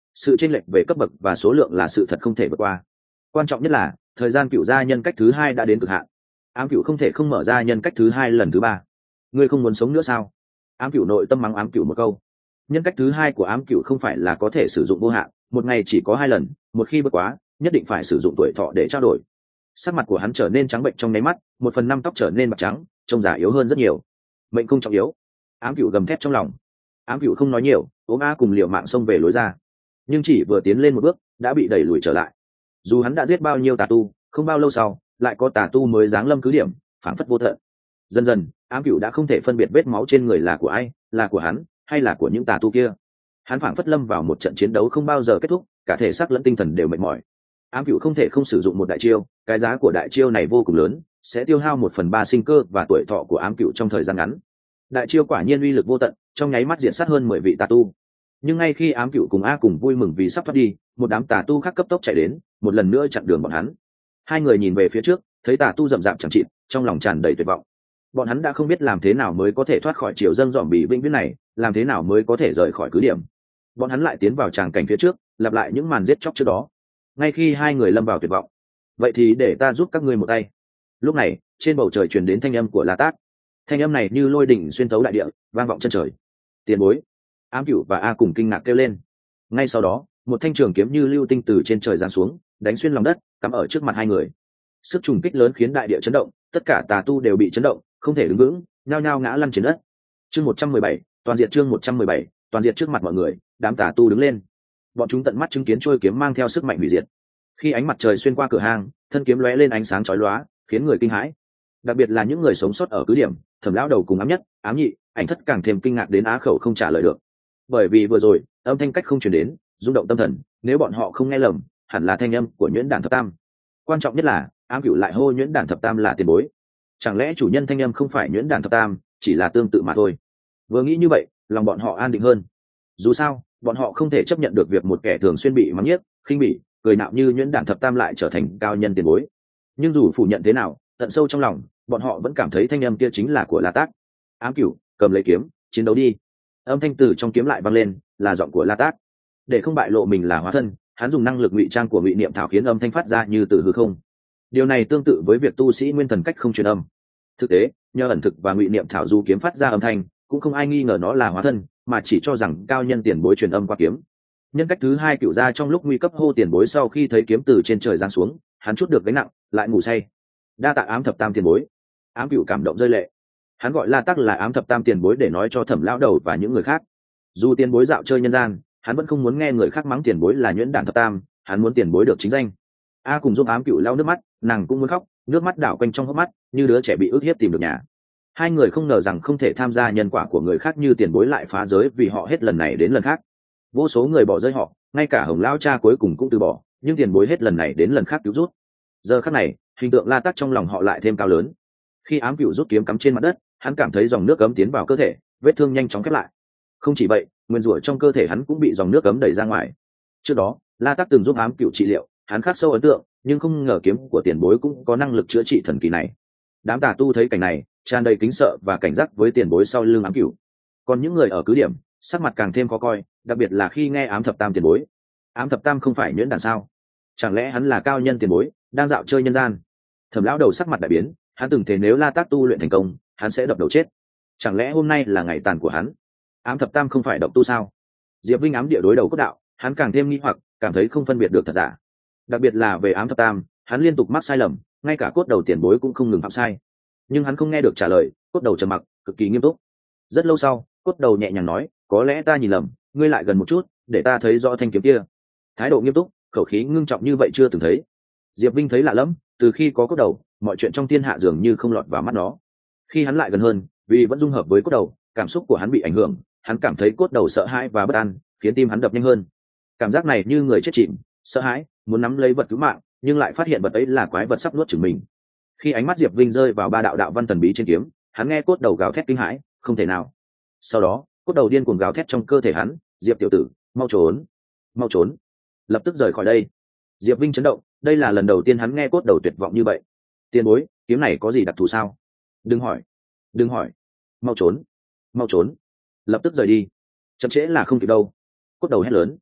sự chênh lệch về cấp bậc và số lượng là sự thật không thể vượt qua. Quan trọng nhất là thời gian cựu gia nhân cách thứ hai đã đến cực hạn. Ám cựu không thể không mở ra nhân cách thứ hai lần thứ ba. Ngươi không muốn sống nữa sao? Ám cựu nội tâm mắng ám cựu một câu. Nhân cách thứ hai của ám cựu không phải là có thể sử dụng vô hạn, một ngày chỉ có hai lần, một khi vượt quá nhất định phải sử dụng tuổi thọ để trao đổi. Sắc mặt của hắn trở nên trắng bệnh trong nháy mắt, một phần năm tóc trở nên bạc trắng, trông già yếu hơn rất nhiều. Mệnh không trọng yếu. Ám cựu gầm thét trong lòng. Ám cựu không nói nhiều, ôm a cùng liều mạng xông về lối ra, nhưng chỉ vừa tiến lên một bước đã bị đẩy lùi trở lại. Dù hắn đã giết bao nhiêu tà tu, không bao lâu sau lại có tà tu mới giáng lâm cứ điểm, phảng phất vô tận. Dần dần ám cựu đã không thể phân biệt vết máu trên người là của ai, là của hắn hay là của những tà tu kia. Hắn phảng phất lâm vào một trận chiến đấu không bao giờ kết thúc, cả thể xác lẫn tinh thần đều mệt mỏi. Ám cựu không thể không sử dụng một đại chiêu, cái giá của đại chiêu này vô cùng lớn, sẽ tiêu hao một phần ba sinh cơ và tuổi thọ của ám cựu trong thời gian ngắn. Đại chiêu quả nhiên uy lực vô tận, trong nháy mắt diện sát hơn mười vị tà tu. Nhưng ngay khi ám cựu cùng a cùng vui mừng vì sắp thoát đi, một đám tà tu khác cấp tốc chạy đến, một lần nữa chặn đường bọn hắn. Hai người nhìn về phía trước, thấy tà tu rậm rạp chẳng chịt, trong lòng tràn đầy tuyệt vọng. Bọn hắn đã không biết làm thế nào mới có thể thoát khỏi triều dân dòm bì vĩnh viễn này, làm thế nào mới có thể rời khỏi cứ điểm. Bọn hắn lại tiến vào tràng cảnh phía trước, lặp lại những màn giết chóc trước đó. Ngay khi hai người lâm vào tuyệt vọng, vậy thì để ta giúp các ngươi một tay. Lúc này trên bầu trời truyền đến thanh âm của La Tác. Thanh âm này như lôi đỉnh xuyên thấu đại địa, vang vọng chân trời. Tiền bối! Ám cửu và a cùng kinh ngạc kêu lên. Ngay sau đó một thanh trường kiếm như lưu tinh từ trên trời giáng xuống, đánh xuyên lòng đất, cắm ở trước mặt hai người. Sức trùng kích lớn khiến đại địa chấn động, tất cả tà tu đều bị chấn động, không thể đứng vững, nhao nhao ngã lăn trên đất. Chương một trăm mười bảy, toàn diện chương một trăm mười bảy, toàn diện trước mặt mọi người, đám tà tu đứng lên. Bọn chúng tận mắt chứng kiến trôi kiếm mang theo sức mạnh hủy diệt. Khi ánh mặt trời xuyên qua cửa hang, thân kiếm lóe lên ánh sáng chói lóa, khiến người kinh hãi. Đặc biệt là những người sống sót ở cứ điểm, Thẩm lão đầu cùng ám nhất, ám nhị, ảnh thất càng thêm kinh ngạc đến á khẩu không trả lời được. Bởi vì vừa rồi âm thanh cách không truyền đến, rung động tâm thần, nếu bọn họ không nghe lầm, hẳn là thanh âm của nhuyễn đản thập tam. Quan trọng nhất là ám cửu lại hô nhuyễn đản thập tam là tiền bối. Chẳng lẽ chủ nhân thanh âm không phải nhuyễn đản thập tam, chỉ là tương tự mà thôi? Vừa nghĩ như vậy, lòng bọn họ an định hơn. Dù sao bọn họ không thể chấp nhận được việc một kẻ thường xuyên bị mắng nhiếc, khinh bỉ, cười nạo như nhuyễn đản thập tam lại trở thành cao nhân tiền bối. Nhưng dù phủ nhận thế nào, tận sâu trong lòng bọn họ vẫn cảm thấy thanh âm kia chính là của La Tác. Ám cửu, cầm lấy kiếm, chiến đấu đi. Âm thanh từ trong kiếm lại vang lên, là giọng của La Tác. Để không bại lộ mình là hóa thân, hắn dùng năng lực ngụy trang của ngụy niệm thảo khiến âm thanh phát ra như từ hư không. Điều này tương tự với việc tu sĩ nguyên thần cách không truyền âm. Thực tế nhờ ẩn thực và ngụy niệm thảo du kiếm phát ra âm thanh, cũng không ai nghi ngờ nó là hóa thân, mà chỉ cho rằng cao nhân tiền bối truyền âm qua kiếm. Nhân cách thứ hai cựu ra trong lúc nguy cấp hô tiền bối sau khi thấy kiếm từ trên trời giáng xuống, hắn chút được gánh nặng, lại ngủ say. Đa tạ ám thập tam tiền bối. Ám cựu cảm động rơi lệ. Hắn gọi La Tác là ám thập tam tiền bối để nói cho Thẩm lão đầu và những người khác. Dù tiền bối dạo chơi nhân gian, hắn vẫn không muốn nghe người khác mắng tiền bối là nhuyễn đản thập tam, hắn muốn tiền bối được chính danh. A cùng giúp ám cựu lau nước mắt, nàng cũng muốn khóc, nước mắt đảo quanh trong hốc mắt, như đứa trẻ bị ức hiếp tìm được nhà. Hai người không ngờ rằng không thể tham gia nhân quả của người khác như tiền bối lại phá giới vì họ hết lần này đến lần khác. Vô số người bỏ rơi họ, ngay cả Hồng lão cha cuối cùng cũng từ bỏ, nhưng tiền bối hết lần này đến lần khác cứu rút. Giờ khắc này hình tượng La Tác trong lòng họ lại thêm cao lớn. Khi ám cựu rút kiếm cắm trên mặt đất, hắn cảm thấy dòng nước ấm tiến vào cơ thể, vết thương nhanh chóng khép lại. Không chỉ vậy, nguyên rủa trong cơ thể hắn cũng bị dòng nước ấm đẩy ra ngoài. Trước đó La Tác từng giúp ám cựu trị liệu, hắn khắc sâu ấn tượng, nhưng không ngờ kiếm của tiền bối cũng có năng lực chữa trị thần kỳ này. Đám tà tu thấy cảnh này tràn đầy kính sợ và cảnh giác với tiền bối sau lưng ám cựu. Còn những người ở cứ điểm sắc mặt càng thêm khó coi, đặc biệt là khi nghe ám thập tam tiền bối. Ám thập tam không phải nhuyễn đản sao? Chẳng lẽ hắn là cao nhân tiền bối đang dạo chơi nhân gian? Thẩm lão đầu sắc mặt đại biến, hắn từng thế nếu La Tác tu luyện thành công, hắn sẽ đập đầu chết. Chẳng lẽ hôm nay là ngày tàn của hắn? Ám thập tam không phải độc tu sao? Diệp Vinh ám địa đối đầu cốt đạo, hắn càng thêm nghi hoặc, cảm thấy không phân biệt được thật giả. Đặc biệt là về ám thập tam, hắn liên tục mắc sai lầm, ngay cả cốt đầu tiền bối cũng không ngừng phạm sai. Nhưng hắn không nghe được trả lời, cốt đầu trầm mặc, cực kỳ nghiêm túc. Rất lâu sau, cốt đầu nhẹ nhàng nói, có lẽ ta nhìn lầm, ngươi lại gần một chút, để ta thấy rõ thanh kiếm kia. Thái độ nghiêm túc, khẩu khí ngưng trọng như vậy chưa từng thấy. Diệp Vinh thấy lạ lẫm, từ khi có cốt đầu, mọi chuyện trong thiên hạ dường như không lọt vào mắt nó. Khi hắn lại gần hơn, vì vẫn dung hợp với cốt đầu, cảm xúc của hắn bị ảnh hưởng, hắn cảm thấy cốt đầu sợ hãi và bất an, khiến tim hắn đập nhanh hơn. Cảm giác này như người chết chìm, sợ hãi, muốn nắm lấy vật cứu mạng, nhưng lại phát hiện vật ấy là quái vật sắp nuốt chửng mình. Khi ánh mắt Diệp Vinh rơi vào ba đạo đạo văn thần bí trên kiếm, hắn nghe cốt đầu gào thét kinh hãi, không thể nào. Sau đó cốt đầu điên cuồng gào thét trong cơ thể hắn, Diệp tiểu tử, mau trốn, mau trốn, lập tức rời khỏi đây. Diệp Vinh chấn động, đây là lần đầu tiên hắn nghe cốt đầu tuyệt vọng như vậy. Tiền bối, kiếm này có gì đặc thù sao? Đừng hỏi, đừng hỏi, mau trốn, mau trốn, lập tức rời đi, chậm trễ là không kịp đâu. Cốt đầu hét lớn.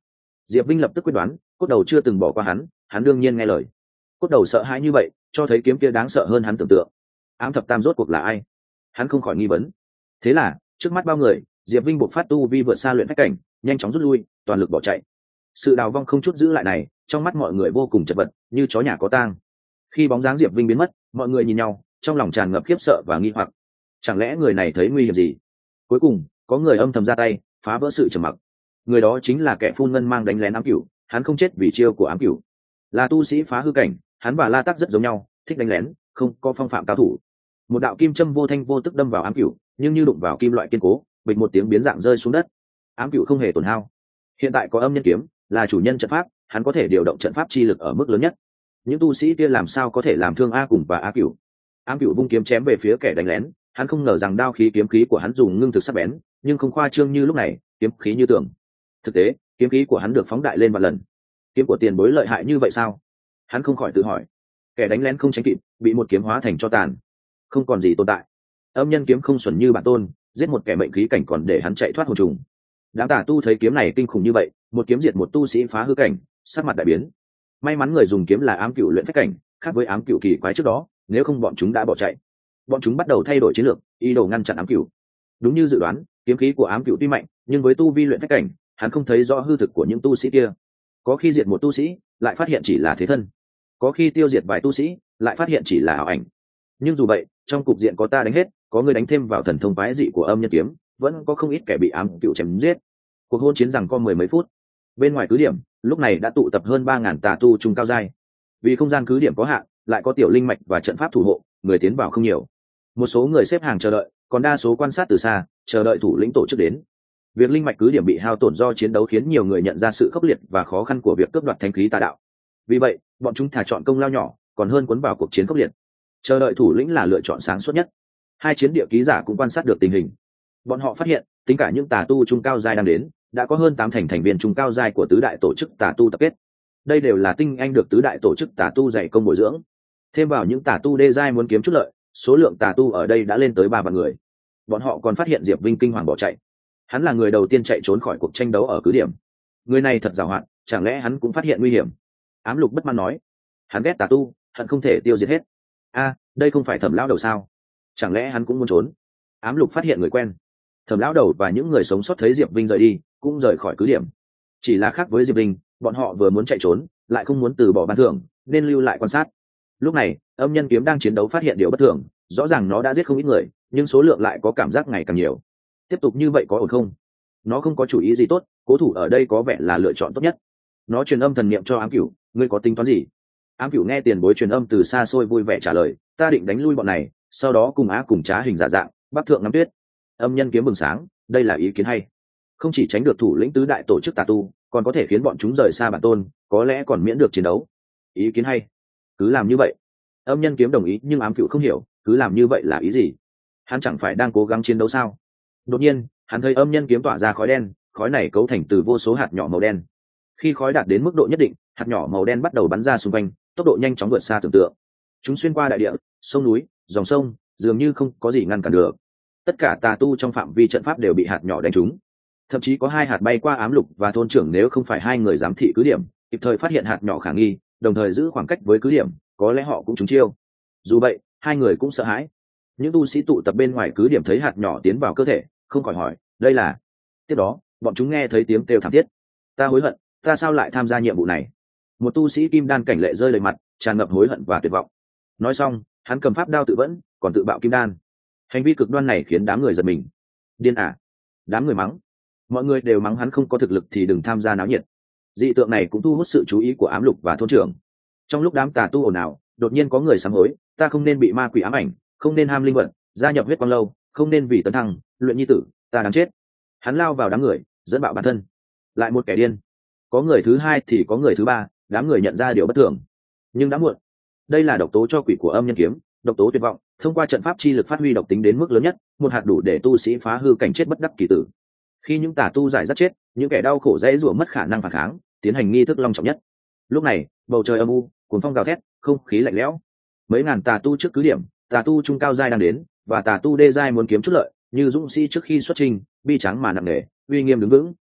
Diệp Vinh lập tức quyết đoán, cốt đầu chưa từng bỏ qua hắn, hắn đương nhiên nghe lời. Cốt đầu sợ hãi như vậy, cho thấy kiếm kia đáng sợ hơn hắn tưởng tượng. Ám thập tam rốt cuộc là ai? Hắn không khỏi nghi vấn. Thế là, trước mắt bao người, Diệp Vinh buộc phát tu vi vượt xa luyện phách cảnh, nhanh chóng rút lui, toàn lực bỏ chạy. Sự đào vong không chút giữ lại này, trong mắt mọi người vô cùng chật vật, như chó nhà có tang. Khi bóng dáng Diệp Vinh biến mất, mọi người nhìn nhau, trong lòng tràn ngập khiếp sợ và nghi hoặc. Chẳng lẽ người này thấy nguy hiểm gì? Cuối cùng, có người âm thầm ra tay, phá vỡ sự trầm mặc. Người đó chính là kẻ phun ngân mang đánh lén ám cửu, hắn không chết vì chiêu của ám cửu. Là tu sĩ phá hư cảnh, hắn và La Tắc rất giống nhau, thích đánh lén, không có phong phạm cao thủ. Một đạo kim châm vô thanh vô tức đâm vào ám cửu, nhưng như đụng vào kim loại kiên cố, bịch một tiếng biến dạng rơi xuống đất. Ám cửu không hề tổn hao. Hiện tại có âm nhân kiếm, là chủ nhân trận pháp, hắn có thể điều động trận pháp chi lực ở mức lớn nhất. Những tu sĩ kia làm sao có thể làm thương A cùng và A cửu? Ám cửu vung kiếm chém về phía kẻ đánh lén, hắn không ngờ rằng đao khí kiếm khí của hắn dùng ngưng thực sắc bén, nhưng không khoa trương như lúc này, kiếm khí như tưởng. Thực tế, kiếm khí của hắn được phóng đại lên vạn lần. Kiếm của tiền bối lợi hại như vậy sao? Hắn không khỏi tự hỏi. Kẻ đánh lén không tránh kịp, bị một kiếm hóa thành cho tàn, không còn gì tồn tại. Âm nhân kiếm không xuẩn như bản tôn, giết một kẻ mệnh khí cảnh còn để hắn chạy thoát hồn trùng. Đám tà tu thấy kiếm này kinh khủng như vậy, một kiếm diệt một tu sĩ phá hư cảnh, sắc mặt đại biến. May mắn người dùng kiếm là ám cửu luyện phách cảnh, khác với ám cửu kỳ quái trước đó, nếu không bọn chúng đã bỏ chạy. Bọn chúng bắt đầu thay đổi chiến lược, ý đồ ngăn chặn ám cửu. Đúng như dự đoán, kiếm khí của ám cửu tuy mạnh, nhưng với tu vi luyện phách cảnh, hắn không thấy rõ hư thực của những tu sĩ kia. Có khi diệt một tu sĩ, lại phát hiện chỉ là thế thân. Có khi tiêu diệt vài tu sĩ, lại phát hiện chỉ là ảo ảnh. Nhưng dù vậy, trong cục diện có ta đánh hết, có người đánh thêm vào thần thông quái dị của âm nhân kiếm, vẫn có không ít kẻ bị ám cửu chém giết. Cuộc hôn chiến rằng có mười mấy phút. Bên ngoài cứ điểm, lúc này đã tụ tập hơn ba ngàn tà tu trung cao giai. Vì không gian cứ điểm có hạn, lại có tiểu linh mạch và trận pháp thủ hộ, người tiến vào không nhiều. Một số người xếp hàng chờ đợi, còn đa số quan sát từ xa, chờ đợi thủ lĩnh tổ chức đến. Việc linh mạch cứ điểm bị hao tổn do chiến đấu khiến nhiều người nhận ra sự khốc liệt và khó khăn của việc cướp đoạt thánh khí tà đạo. Vì vậy, bọn chúng thà chọn công lao nhỏ, còn hơn cuốn vào cuộc chiến khốc liệt. Chờ đợi thủ lĩnh là lựa chọn sáng suốt nhất. Hai chiến địa ký giả cũng quan sát được tình hình. Bọn họ phát hiện, tính cả những tà tu trung cao giai đang đến, đã có hơn tám thành thành viên trung cao giai của tứ đại tổ chức tà tu tập kết. Đây đều là tinh anh được tứ đại tổ chức tà tu dạy công bồi dưỡng. Thêm vào những tà tu đê giai muốn kiếm chút lợi, số lượng tà tu ở đây đã lên tới ba vạn người. Bọn họ còn phát hiện Diệp Vinh kinh hoàng bỏ chạy. Hắn là người đầu tiên chạy trốn khỏi cuộc tranh đấu ở cứ điểm. Người này thật giàu hạn, chẳng lẽ hắn cũng phát hiện nguy hiểm? Ám Lục bất mãn nói. Hắn ghét tà tu, hận không thể tiêu diệt hết. A, đây không phải Thẩm lão đầu sao? Chẳng lẽ hắn cũng muốn trốn? Ám Lục phát hiện người quen. Thẩm lão đầu và những người sống sót thấy Diệp Vinh rời đi, cũng rời khỏi cứ điểm. Chỉ là khác với Diệp Vinh, bọn họ vừa muốn chạy trốn, lại không muốn từ bỏ ban thưởng, nên lưu lại quan sát. Lúc này, âm nhân kiếm đang chiến đấu phát hiện điều bất thường, rõ ràng nó đã giết không ít người, nhưng số lượng lại có cảm giác ngày càng nhiều. Tiếp tục như vậy có ổn không? Nó không có chủ ý gì tốt, cố thủ ở đây có vẻ là lựa chọn tốt nhất. Nó truyền âm thần niệm cho Ám Cửu, ngươi có tính toán gì? Ám Cửu nghe tiền bối truyền âm từ xa xôi vui vẻ trả lời, ta định đánh lui bọn này, sau đó cùng á cùng trá hình giả dạng, bắc thượng ngắm tuyết. Âm nhân kiếm bừng sáng, đây là ý kiến hay. Không chỉ tránh được thủ lĩnh tứ đại tổ chức tà tu, còn có thể khiến bọn chúng rời xa bản tôn, có lẽ còn miễn được chiến đấu. Ý kiến hay, cứ làm như vậy. Âm nhân kiếm đồng ý, nhưng Ám Cửu không hiểu, cứ làm như vậy là ý gì? Hắn chẳng phải đang cố gắng chiến đấu sao? Đột nhiên, hắn thấy âm nhân kiếm tỏa ra khói đen, khói này cấu thành từ vô số hạt nhỏ màu đen. Khi khói đạt đến mức độ nhất định, hạt nhỏ màu đen bắt đầu bắn ra xung quanh, tốc độ nhanh chóng vượt xa tưởng tượng. Chúng xuyên qua đại địa, sông núi, dòng sông, dường như không có gì ngăn cản được. Tất cả tà tu trong phạm vi trận pháp đều bị hạt nhỏ đánh trúng. Thậm chí có hai hạt bay qua Ám Lục và thôn trưởng, nếu không phải hai người giám thị cứ điểm, kịp thời phát hiện hạt nhỏ khả nghi, đồng thời giữ khoảng cách với cứ điểm, có lẽ họ cũng trúng chiêu. Dù vậy, hai người cũng sợ hãi. Những tu sĩ tụ tập bên ngoài cứ điểm thấy hạt nhỏ tiến vào cơ thể, không khỏi hỏi, đây là... Tiếp đó, bọn chúng nghe thấy tiếng kêu thảm thiết. Ta hối hận, ta sao lại tham gia nhiệm vụ này? Một tu sĩ kim đan cảnh lệ rơi lệ mặt, tràn ngập hối hận và tuyệt vọng. Nói xong, hắn cầm pháp đao tự vẫn, còn tự bạo kim đan. Hành vi cực đoan này khiến đám người giật mình. Điên à? Đám người mắng. Mọi người đều mắng hắn không có thực lực thì đừng tham gia náo nhiệt. Dị tượng này cũng thu hút sự chú ý của Ám Lục và thôn trưởng. Trong lúc đám tà tu ồn ào, đột nhiên có người sám hối, ta không nên bị ma quỷ ám ảnh, không nên ham linh vật, gia nhập huyết quang lâu, không nên vì tấn thăng, luyện nhi tử, ta đáng chết. Hắn lao vào đám người, dẫn bạo bản thân. Lại một kẻ điên. Có người thứ hai thì có người thứ ba, đám người nhận ra điều bất thường. Nhưng đã muộn. Đây là độc tố cho quỷ của âm nhân kiếm, độc tố tuyệt vọng, thông qua trận pháp chi lực phát huy độc tính đến mức lớn nhất, một hạt đủ để tu sĩ phá hư cảnh chết bất đắc kỳ tử. Khi những tà tu giải rất chết, những kẻ đau khổ dễ rủa mất khả năng phản kháng, tiến hành nghi thức long trọng nhất. Lúc này, bầu trời âm u, cuồng phong gào thét, không khí lạnh lẽo. Mấy ngàn tà tu trước cứ điểm, tà tu trung cao giai đang đến, và tà tu đê giai muốn kiếm chút lợi, như dũng sĩ trước khi xuất trình, bi tráng mà nặng nề, uy nghiêm đứng vững.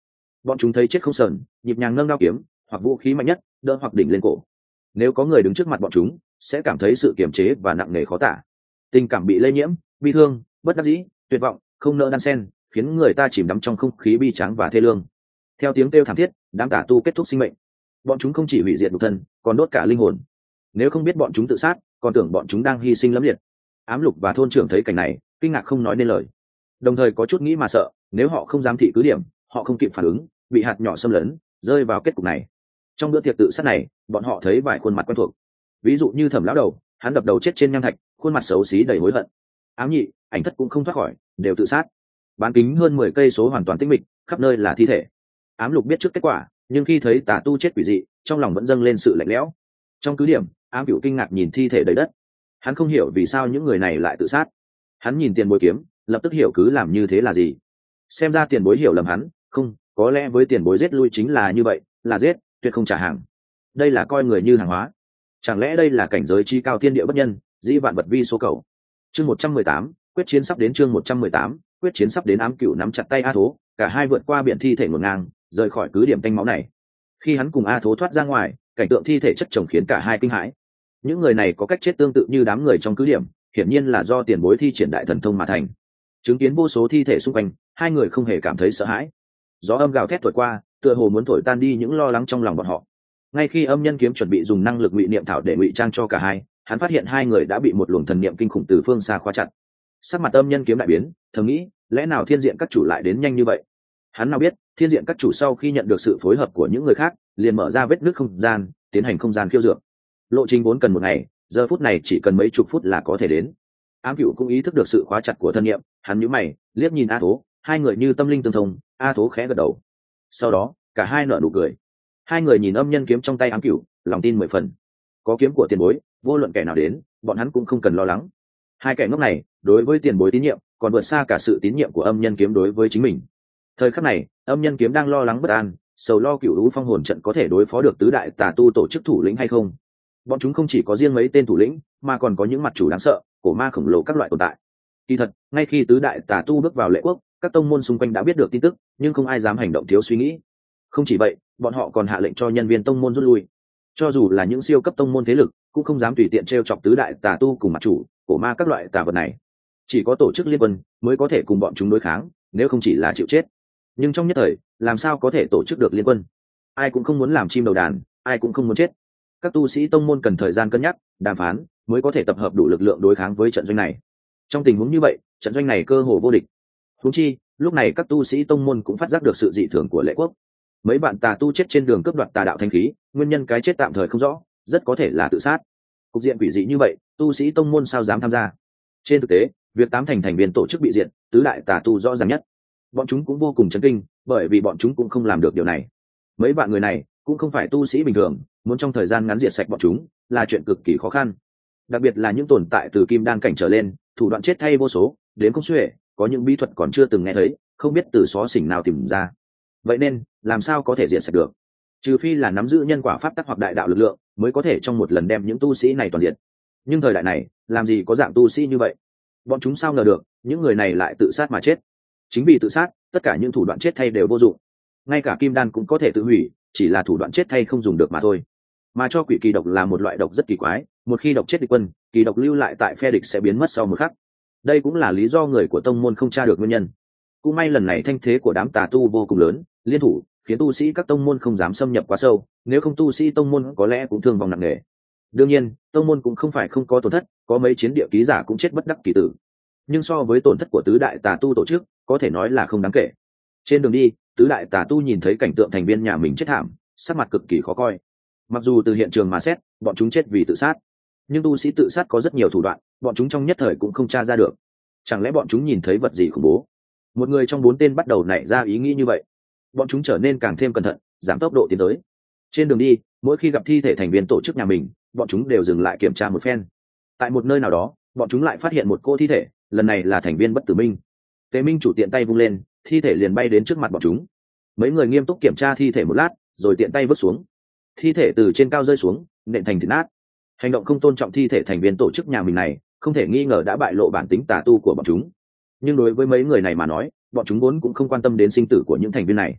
Bọn chúng thấy chết không sờn, nhịp nhàng nâng đao kiếm hoặc vũ khí mạnh nhất đỡ hoặc đỉnh lên cổ. Nếu có người đứng trước mặt bọn chúng sẽ cảm thấy sự kiềm chế và nặng nề khó tả. Tình cảm bị lây nhiễm, bi thương, bất đắc dĩ, tuyệt vọng không nỡ đan sen, khiến người ta chìm đắm trong không khí bi tráng và thê lương. Theo tiếng kêu thảm thiết, đám tà tu kết thúc sinh mệnh. Bọn chúng không chỉ hủy diệt nhục thân, còn đốt cả linh hồn. Nếu không biết bọn chúng tự sát, còn tưởng bọn chúng đang hy sinh lẫm liệt. Ám Lục và thôn trưởng thấy cảnh này, kinh ngạc không nói nên lời. Đồng thời có chút nghĩ mà sợ, nếu họ không dám thị cứ điểm, họ không kịp phản ứng, bị hạt nhỏ xâm lấn, rơi vào kết cục này. Trong bữa tiệc tự sát này, bọn họ thấy vài khuôn mặt quen thuộc. Ví dụ như Thẩm lão đầu, hắn đập đầu chết trên nham thạch, khuôn mặt xấu xí đầy hối hận. Ám Nhị, Ảnh Thất cũng không thoát khỏi, đều tự sát. Bán kính hơn mười cây số hoàn toàn tĩnh mịch, khắp nơi là thi thể. Ám Lục biết trước kết quả, nhưng khi thấy tà tu chết quỷ dị, trong lòng vẫn dâng lên sự lạnh lẽo. Trong cứ điểm, Ám Cửu kinh ngạc nhìn thi thể đầy đất. Hắn không hiểu vì sao những người này lại tự sát. Hắn nhìn Tiền Bối kiếm, lập tức hiểu cứ làm như thế là gì. Xem ra Tiền Bối hiểu lầm hắn, không, có lẽ với Tiền Bối giết lui chính là như vậy, là giết, tuyệt không trả hàng. Đây là coi người như hàng hóa. Chẳng lẽ đây là cảnh giới chi cao thiên địa bất nhân, dĩ vạn vật vi số cầu. Chương một trăm mười tám, quyết chiến sắp đến. Chương một trăm mười tám, quyết chiến sắp đến. Ám Cửu nắm chặt tay A Thố, cả hai vượt qua biển thi thể ngổn ngang, rời khỏi cứ điểm tanh máu này. Khi hắn cùng A Thố thoát ra ngoài, cảnh tượng thi thể chất chồng khiến cả hai kinh hãi. Những người này có cách chết tương tự như đám người trong cứ điểm, hiển nhiên là do Tiền Bối thi triển đại thần thông mà thành. Chứng kiến vô số thi thể xung quanh, hai người không hề cảm thấy sợ hãi. Gió âm gào thét thổi qua, tựa hồ muốn thổi tan đi những lo lắng trong lòng bọn họ. Ngay khi Âm Nhân Kiếm chuẩn bị dùng năng lực ngụy niệm thảo để ngụy trang cho cả hai, hắn phát hiện hai người đã bị một luồng thần niệm kinh khủng từ phương xa khóa chặt. Sắc mặt Âm Nhân Kiếm đại biến, thầm nghĩ, lẽ nào Thiên Diện các chủ lại đến nhanh như vậy? Hắn nào biết, Thiên Diện các chủ sau khi nhận được sự phối hợp của những người khác, liền mở ra vết nứt không gian, tiến hành không gian khiêu dược. Lộ trình vốn cần một ngày, giờ phút này chỉ cần mấy chục phút là có thể đến. Ám Cửu cũng ý thức được sự khóa chặt của thân niệm, hắn nhíu mày, liếc nhìn A Thố, hai người như tâm linh tương thông. A Thố khẽ gật đầu. Sau đó, cả hai nở nụ cười. Hai người nhìn Âm Nhân Kiếm trong tay Ám Cửu, lòng tin mười phần. Có kiếm của Tiền Bối, vô luận kẻ nào đến, bọn hắn cũng không cần lo lắng. Hai kẻ ngốc này, đối với Tiền Bối tín nhiệm, còn vượt xa cả sự tín nhiệm của Âm Nhân Kiếm đối với chính mình. Thời khắc này, Âm Nhân Kiếm đang lo lắng bất an, sầu lo Cửu Lũ Phong hồn trận có thể đối phó được tứ đại tà tu tổ chức thủ lĩnh hay không. Bọn chúng không chỉ có riêng mấy tên thủ lĩnh, mà còn có những mặt chủ đáng sợ, cổ ma khổng lồ các loại tồn tại. Kỳ thật, ngay khi tứ đại tà tu bước vào Lệ Quốc, các tông môn xung quanh đã biết được tin tức, nhưng không ai dám hành động thiếu suy nghĩ. Không chỉ vậy, bọn họ còn hạ lệnh cho nhân viên tông môn rút lui. Cho dù là những siêu cấp tông môn thế lực, cũng không dám tùy tiện trêu chọc tứ đại tà tu cùng mặt chủ, cổ ma các loại tà vật này. Chỉ có tổ chức liên quân mới có thể cùng bọn chúng đối kháng, nếu không chỉ là chịu chết. Nhưng trong nhất thời, làm sao có thể tổ chức được liên quân? Ai cũng không muốn làm chim đầu đàn, ai cũng không muốn chết. Các tu sĩ tông môn cần thời gian cân nhắc, đàm phán, mới có thể tập hợp đủ lực lượng đối kháng với trận doanh này. Trong tình huống như vậy, trận doanh này cơ hồ vô địch. Huống chi, lúc này các tu sĩ tông môn cũng phát giác được sự dị thường của Lệ Quốc. Mấy bạn tà tu chết trên đường cướp đoạt tà đạo thanh khí, nguyên nhân cái chết tạm thời không rõ, rất có thể là tự sát. Cục diện quỷ dị như vậy, tu sĩ tông môn sao dám tham gia? Trên thực tế, việc tám thành thành viên tổ chức bị diệt, tứ đại tà tu rõ ràng nhất. Bọn chúng cũng vô cùng chấn kinh, bởi vì bọn chúng cũng không làm được điều này. Mấy bạn người này cũng không phải tu sĩ bình thường, muốn trong thời gian ngắn diệt sạch bọn chúng là chuyện cực kỳ khó khăn. Đặc biệt là những tồn tại từ kim đan cảnh trở lên, thủ đoạn chết thay vô số, đến không xuể, có những bí thuật còn chưa từng nghe thấy, không biết từ xó xỉnh nào tìm ra. Vậy nên, làm sao có thể diệt sạch được? Trừ phi là nắm giữ nhân quả pháp tắc hoặc đại đạo lực lượng, mới có thể trong một lần đem những tu sĩ này toàn diệt. Nhưng thời đại này, làm gì có dạng tu sĩ như vậy? Bọn chúng sao ngờ được, những người này lại tự sát mà chết. Chính vì tự sát, tất cả những thủ đoạn chết thay đều vô dụng. Ngay cả kim đan cũng có thể tự hủy, chỉ là thủ đoạn chết thay không dùng được mà thôi. Mà cho quỷ kỳ độc là một loại độc rất kỳ quái, một khi độc chết địch quân, kỳ độc lưu lại tại phe địch sẽ biến mất sau một khắc. Đây cũng là lý do người của tông môn không tra được nguyên nhân. Cũng may lần này thanh thế của đám tà tu vô cùng lớn, liên thủ khiến tu sĩ các tông môn không dám xâm nhập quá sâu, nếu không tu sĩ tông môn có lẽ cũng thương vong nặng nề. Đương nhiên, tông môn cũng không phải không có tổn thất, có mấy chiến địa ký giả cũng chết bất đắc kỳ tử. Nhưng so với tổn thất của tứ đại tà tu tổ chức, có thể nói là không đáng kể. Trên đường đi, tứ đại tà tu nhìn thấy cảnh tượng thành viên nhà mình chết thảm, sắc mặt cực kỳ khó coi. Mặc dù từ hiện trường mà xét, bọn chúng chết vì tự sát, nhưng tu sĩ tự sát có rất nhiều thủ đoạn, bọn chúng trong nhất thời cũng không tra ra được. Chẳng lẽ bọn chúng nhìn thấy vật gì khủng bố? Một người trong bốn tên bắt đầu nảy ra ý nghĩ như vậy. Bọn chúng trở nên càng thêm cẩn thận, giảm tốc độ tiến tới. Trên đường đi, mỗi khi gặp thi thể thành viên tổ chức nhà mình, bọn chúng đều dừng lại kiểm tra một phen. Tại một nơi nào đó, bọn chúng lại phát hiện một cô thi thể, lần này là thành viên Bất Tử Minh. Tế Minh chủ tiện tay vung lên, thi thể liền bay đến trước mặt bọn chúng. Mấy người nghiêm túc kiểm tra thi thể một lát, rồi tiện tay vứt xuống. Thi thể từ trên cao rơi xuống, nện thành thịt nát. Hành động không tôn trọng thi thể thành viên tổ chức nhà mình này, không thể nghi ngờ đã bại lộ bản tính tà tu của bọn chúng. Nhưng đối với mấy người này mà nói, bọn chúng vốn cũng không quan tâm đến sinh tử của những thành viên này.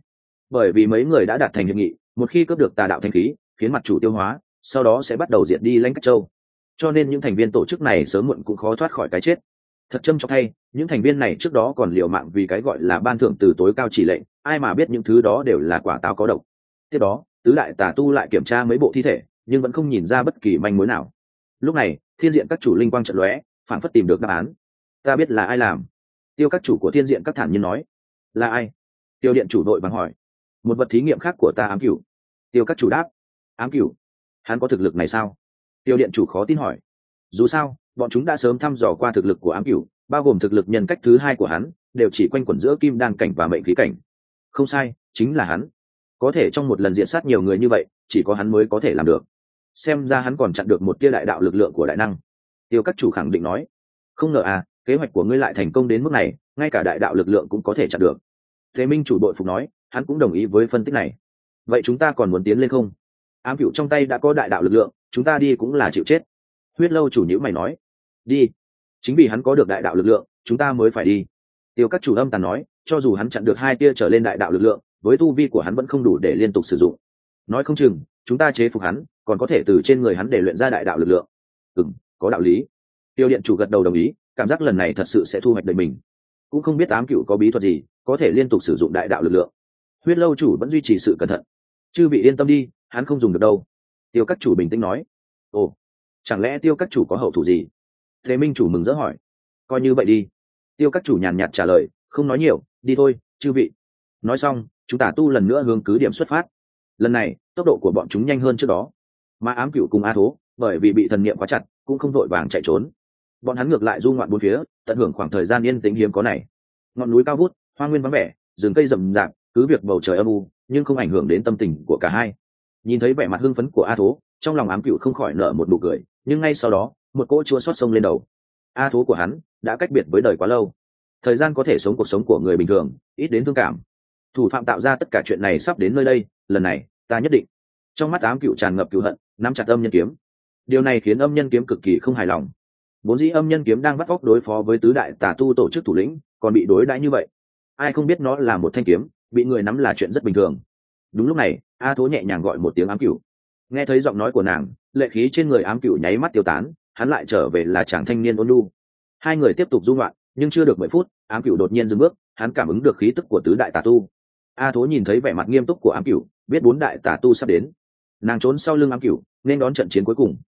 bởi vì mấy người đã đạt thành hiệp nghị, một khi cướp được tà đạo thanh khí khiến mặt chủ tiêu hóa, sau đó sẽ bắt đầu diệt đi Lãnh Cách Châu, cho nên những thành viên tổ chức này sớm muộn cũng khó thoát khỏi cái chết. Thật châm chọc thay, những thành viên này trước đó còn liều mạng vì cái gọi là ban thưởng từ tối cao chỉ lệnh, ai mà biết những thứ đó đều là quả táo có độc. Tiếp đó tứ đại tà tu lại kiểm tra mấy bộ thi thể, nhưng vẫn không nhìn ra bất kỳ manh mối nào. Lúc này thiên diện các chủ linh quang trận lóe, phản phất tìm được đáp án. Ta biết là ai làm. Tiêu các chủ của thiên diện các thản nhiên nói. Là ai? Tiêu điện chủ đội vàng hỏi. Một vật thí nghiệm khác của ta, ám cửu. Tiêu các chủ đáp. Ám cửu? Hắn có thực lực này sao? Tiêu điện chủ khó tin hỏi. Dù sao bọn chúng đã sớm thăm dò qua thực lực của ám cửu, bao gồm thực lực nhân cách thứ hai của hắn, đều chỉ quanh quẩn giữa kim đan cảnh và mệnh khí cảnh. Không sai, chính là hắn. Có thể trong một lần diện sát nhiều người như vậy, chỉ có hắn mới có thể làm được. Xem ra hắn còn chặn được một tia đại đạo lực lượng của đại năng. Tiêu các chủ khẳng định nói. Không ngờ à, kế hoạch của ngươi lại thành công đến mức này, ngay cả đại đạo lực lượng cũng có thể chặn được. Thế Minh chủ đội phục nói, hắn cũng đồng ý với phân tích này. Vậy chúng ta còn muốn tiến lên không? Ám cửu trong tay đã có đại đạo lực lượng, chúng ta đi cũng là chịu chết. Huyết lâu chủ nhữ mày nói. Đi. Chính vì hắn có được đại đạo lực lượng, chúng ta mới phải đi. Tiêu các chủ âm tàn nói, cho dù hắn chặn được hai tia trở lên đại đạo lực lượng, với tu vi của hắn vẫn không đủ để liên tục sử dụng. Nói không chừng chúng ta chế phục hắn, còn có thể từ trên người hắn để luyện ra đại đạo lực lượng. Ừm, có đạo lý. Tiêu điện chủ gật đầu đồng ý, cảm giác lần này thật sự sẽ thu hoạch đời mình. Cũng không biết ám cửu có bí thuật gì có thể liên tục sử dụng đại đạo lực lượng. Huyết lâu chủ vẫn duy trì sự cẩn thận. Chư vị yên tâm đi, hắn không dùng được đâu. Tiêu các chủ bình tĩnh nói. Ồ, chẳng lẽ tiêu các chủ có hậu thủ gì? Thế Minh chủ mừng rỡ hỏi. Coi như vậy đi. Tiêu các chủ nhàn nhạt trả lời, không nói nhiều, đi thôi chư vị. Nói xong chúng tả tu lần nữa hướng cứ điểm xuất phát. Lần này tốc độ của bọn chúng nhanh hơn trước đó, mà ám cửu cùng a thố bởi vì bị thần niệm khóa chặt cũng không vội vàng chạy trốn. Bọn hắn ngược lại du ngoạn bốn phía, tận hưởng khoảng thời gian yên tĩnh hiếm có này. Ngọn núi cao vút, hoa nguyên vắng vẻ, rừng cây rậm rạp, cứ việc bầu trời âm u nhưng không ảnh hưởng đến tâm tình của cả hai. Nhìn thấy vẻ mặt hưng phấn của a thố, trong lòng ám cửu không khỏi nở một nụ cười, nhưng ngay sau đó một cỗ chua xót sông lên đầu. A thố của hắn đã cách biệt với đời quá lâu, thời gian có thể sống cuộc sống của người bình thường, ít đến thương cảm. Thủ phạm tạo ra tất cả chuyện này sắp đến nơi đây, lần này ta nhất định. Trong mắt ám cửu tràn ngập cửu hận, nắm chặt âm nhân kiếm. Điều này khiến âm nhân kiếm cực kỳ không hài lòng. Vốn dĩ âm nhân kiếm đang bắt óc đối phó với tứ đại tà tu tổ chức thủ lĩnh, còn bị đối đãi như vậy. Ai không biết nó là một thanh kiếm, bị người nắm là chuyện rất bình thường. Đúng lúc này a thố nhẹ nhàng gọi một tiếng ám cửu. Nghe thấy giọng nói của nàng, lệ khí trên người ám cửu nháy mắt tiêu tán, hắn lại trở về là chàng thanh niên ôn nhu. Hai người tiếp tục du ngoạn, nhưng chưa được mười phút ám cửu đột nhiên dừng bước, hắn cảm ứng được khí tức của tứ đại tà tu. A thố nhìn thấy vẻ mặt nghiêm túc của ám cửu, biết bốn đại tà tu sắp đến. Nàng trốn sau lưng ám cửu nên đón trận chiến cuối cùng,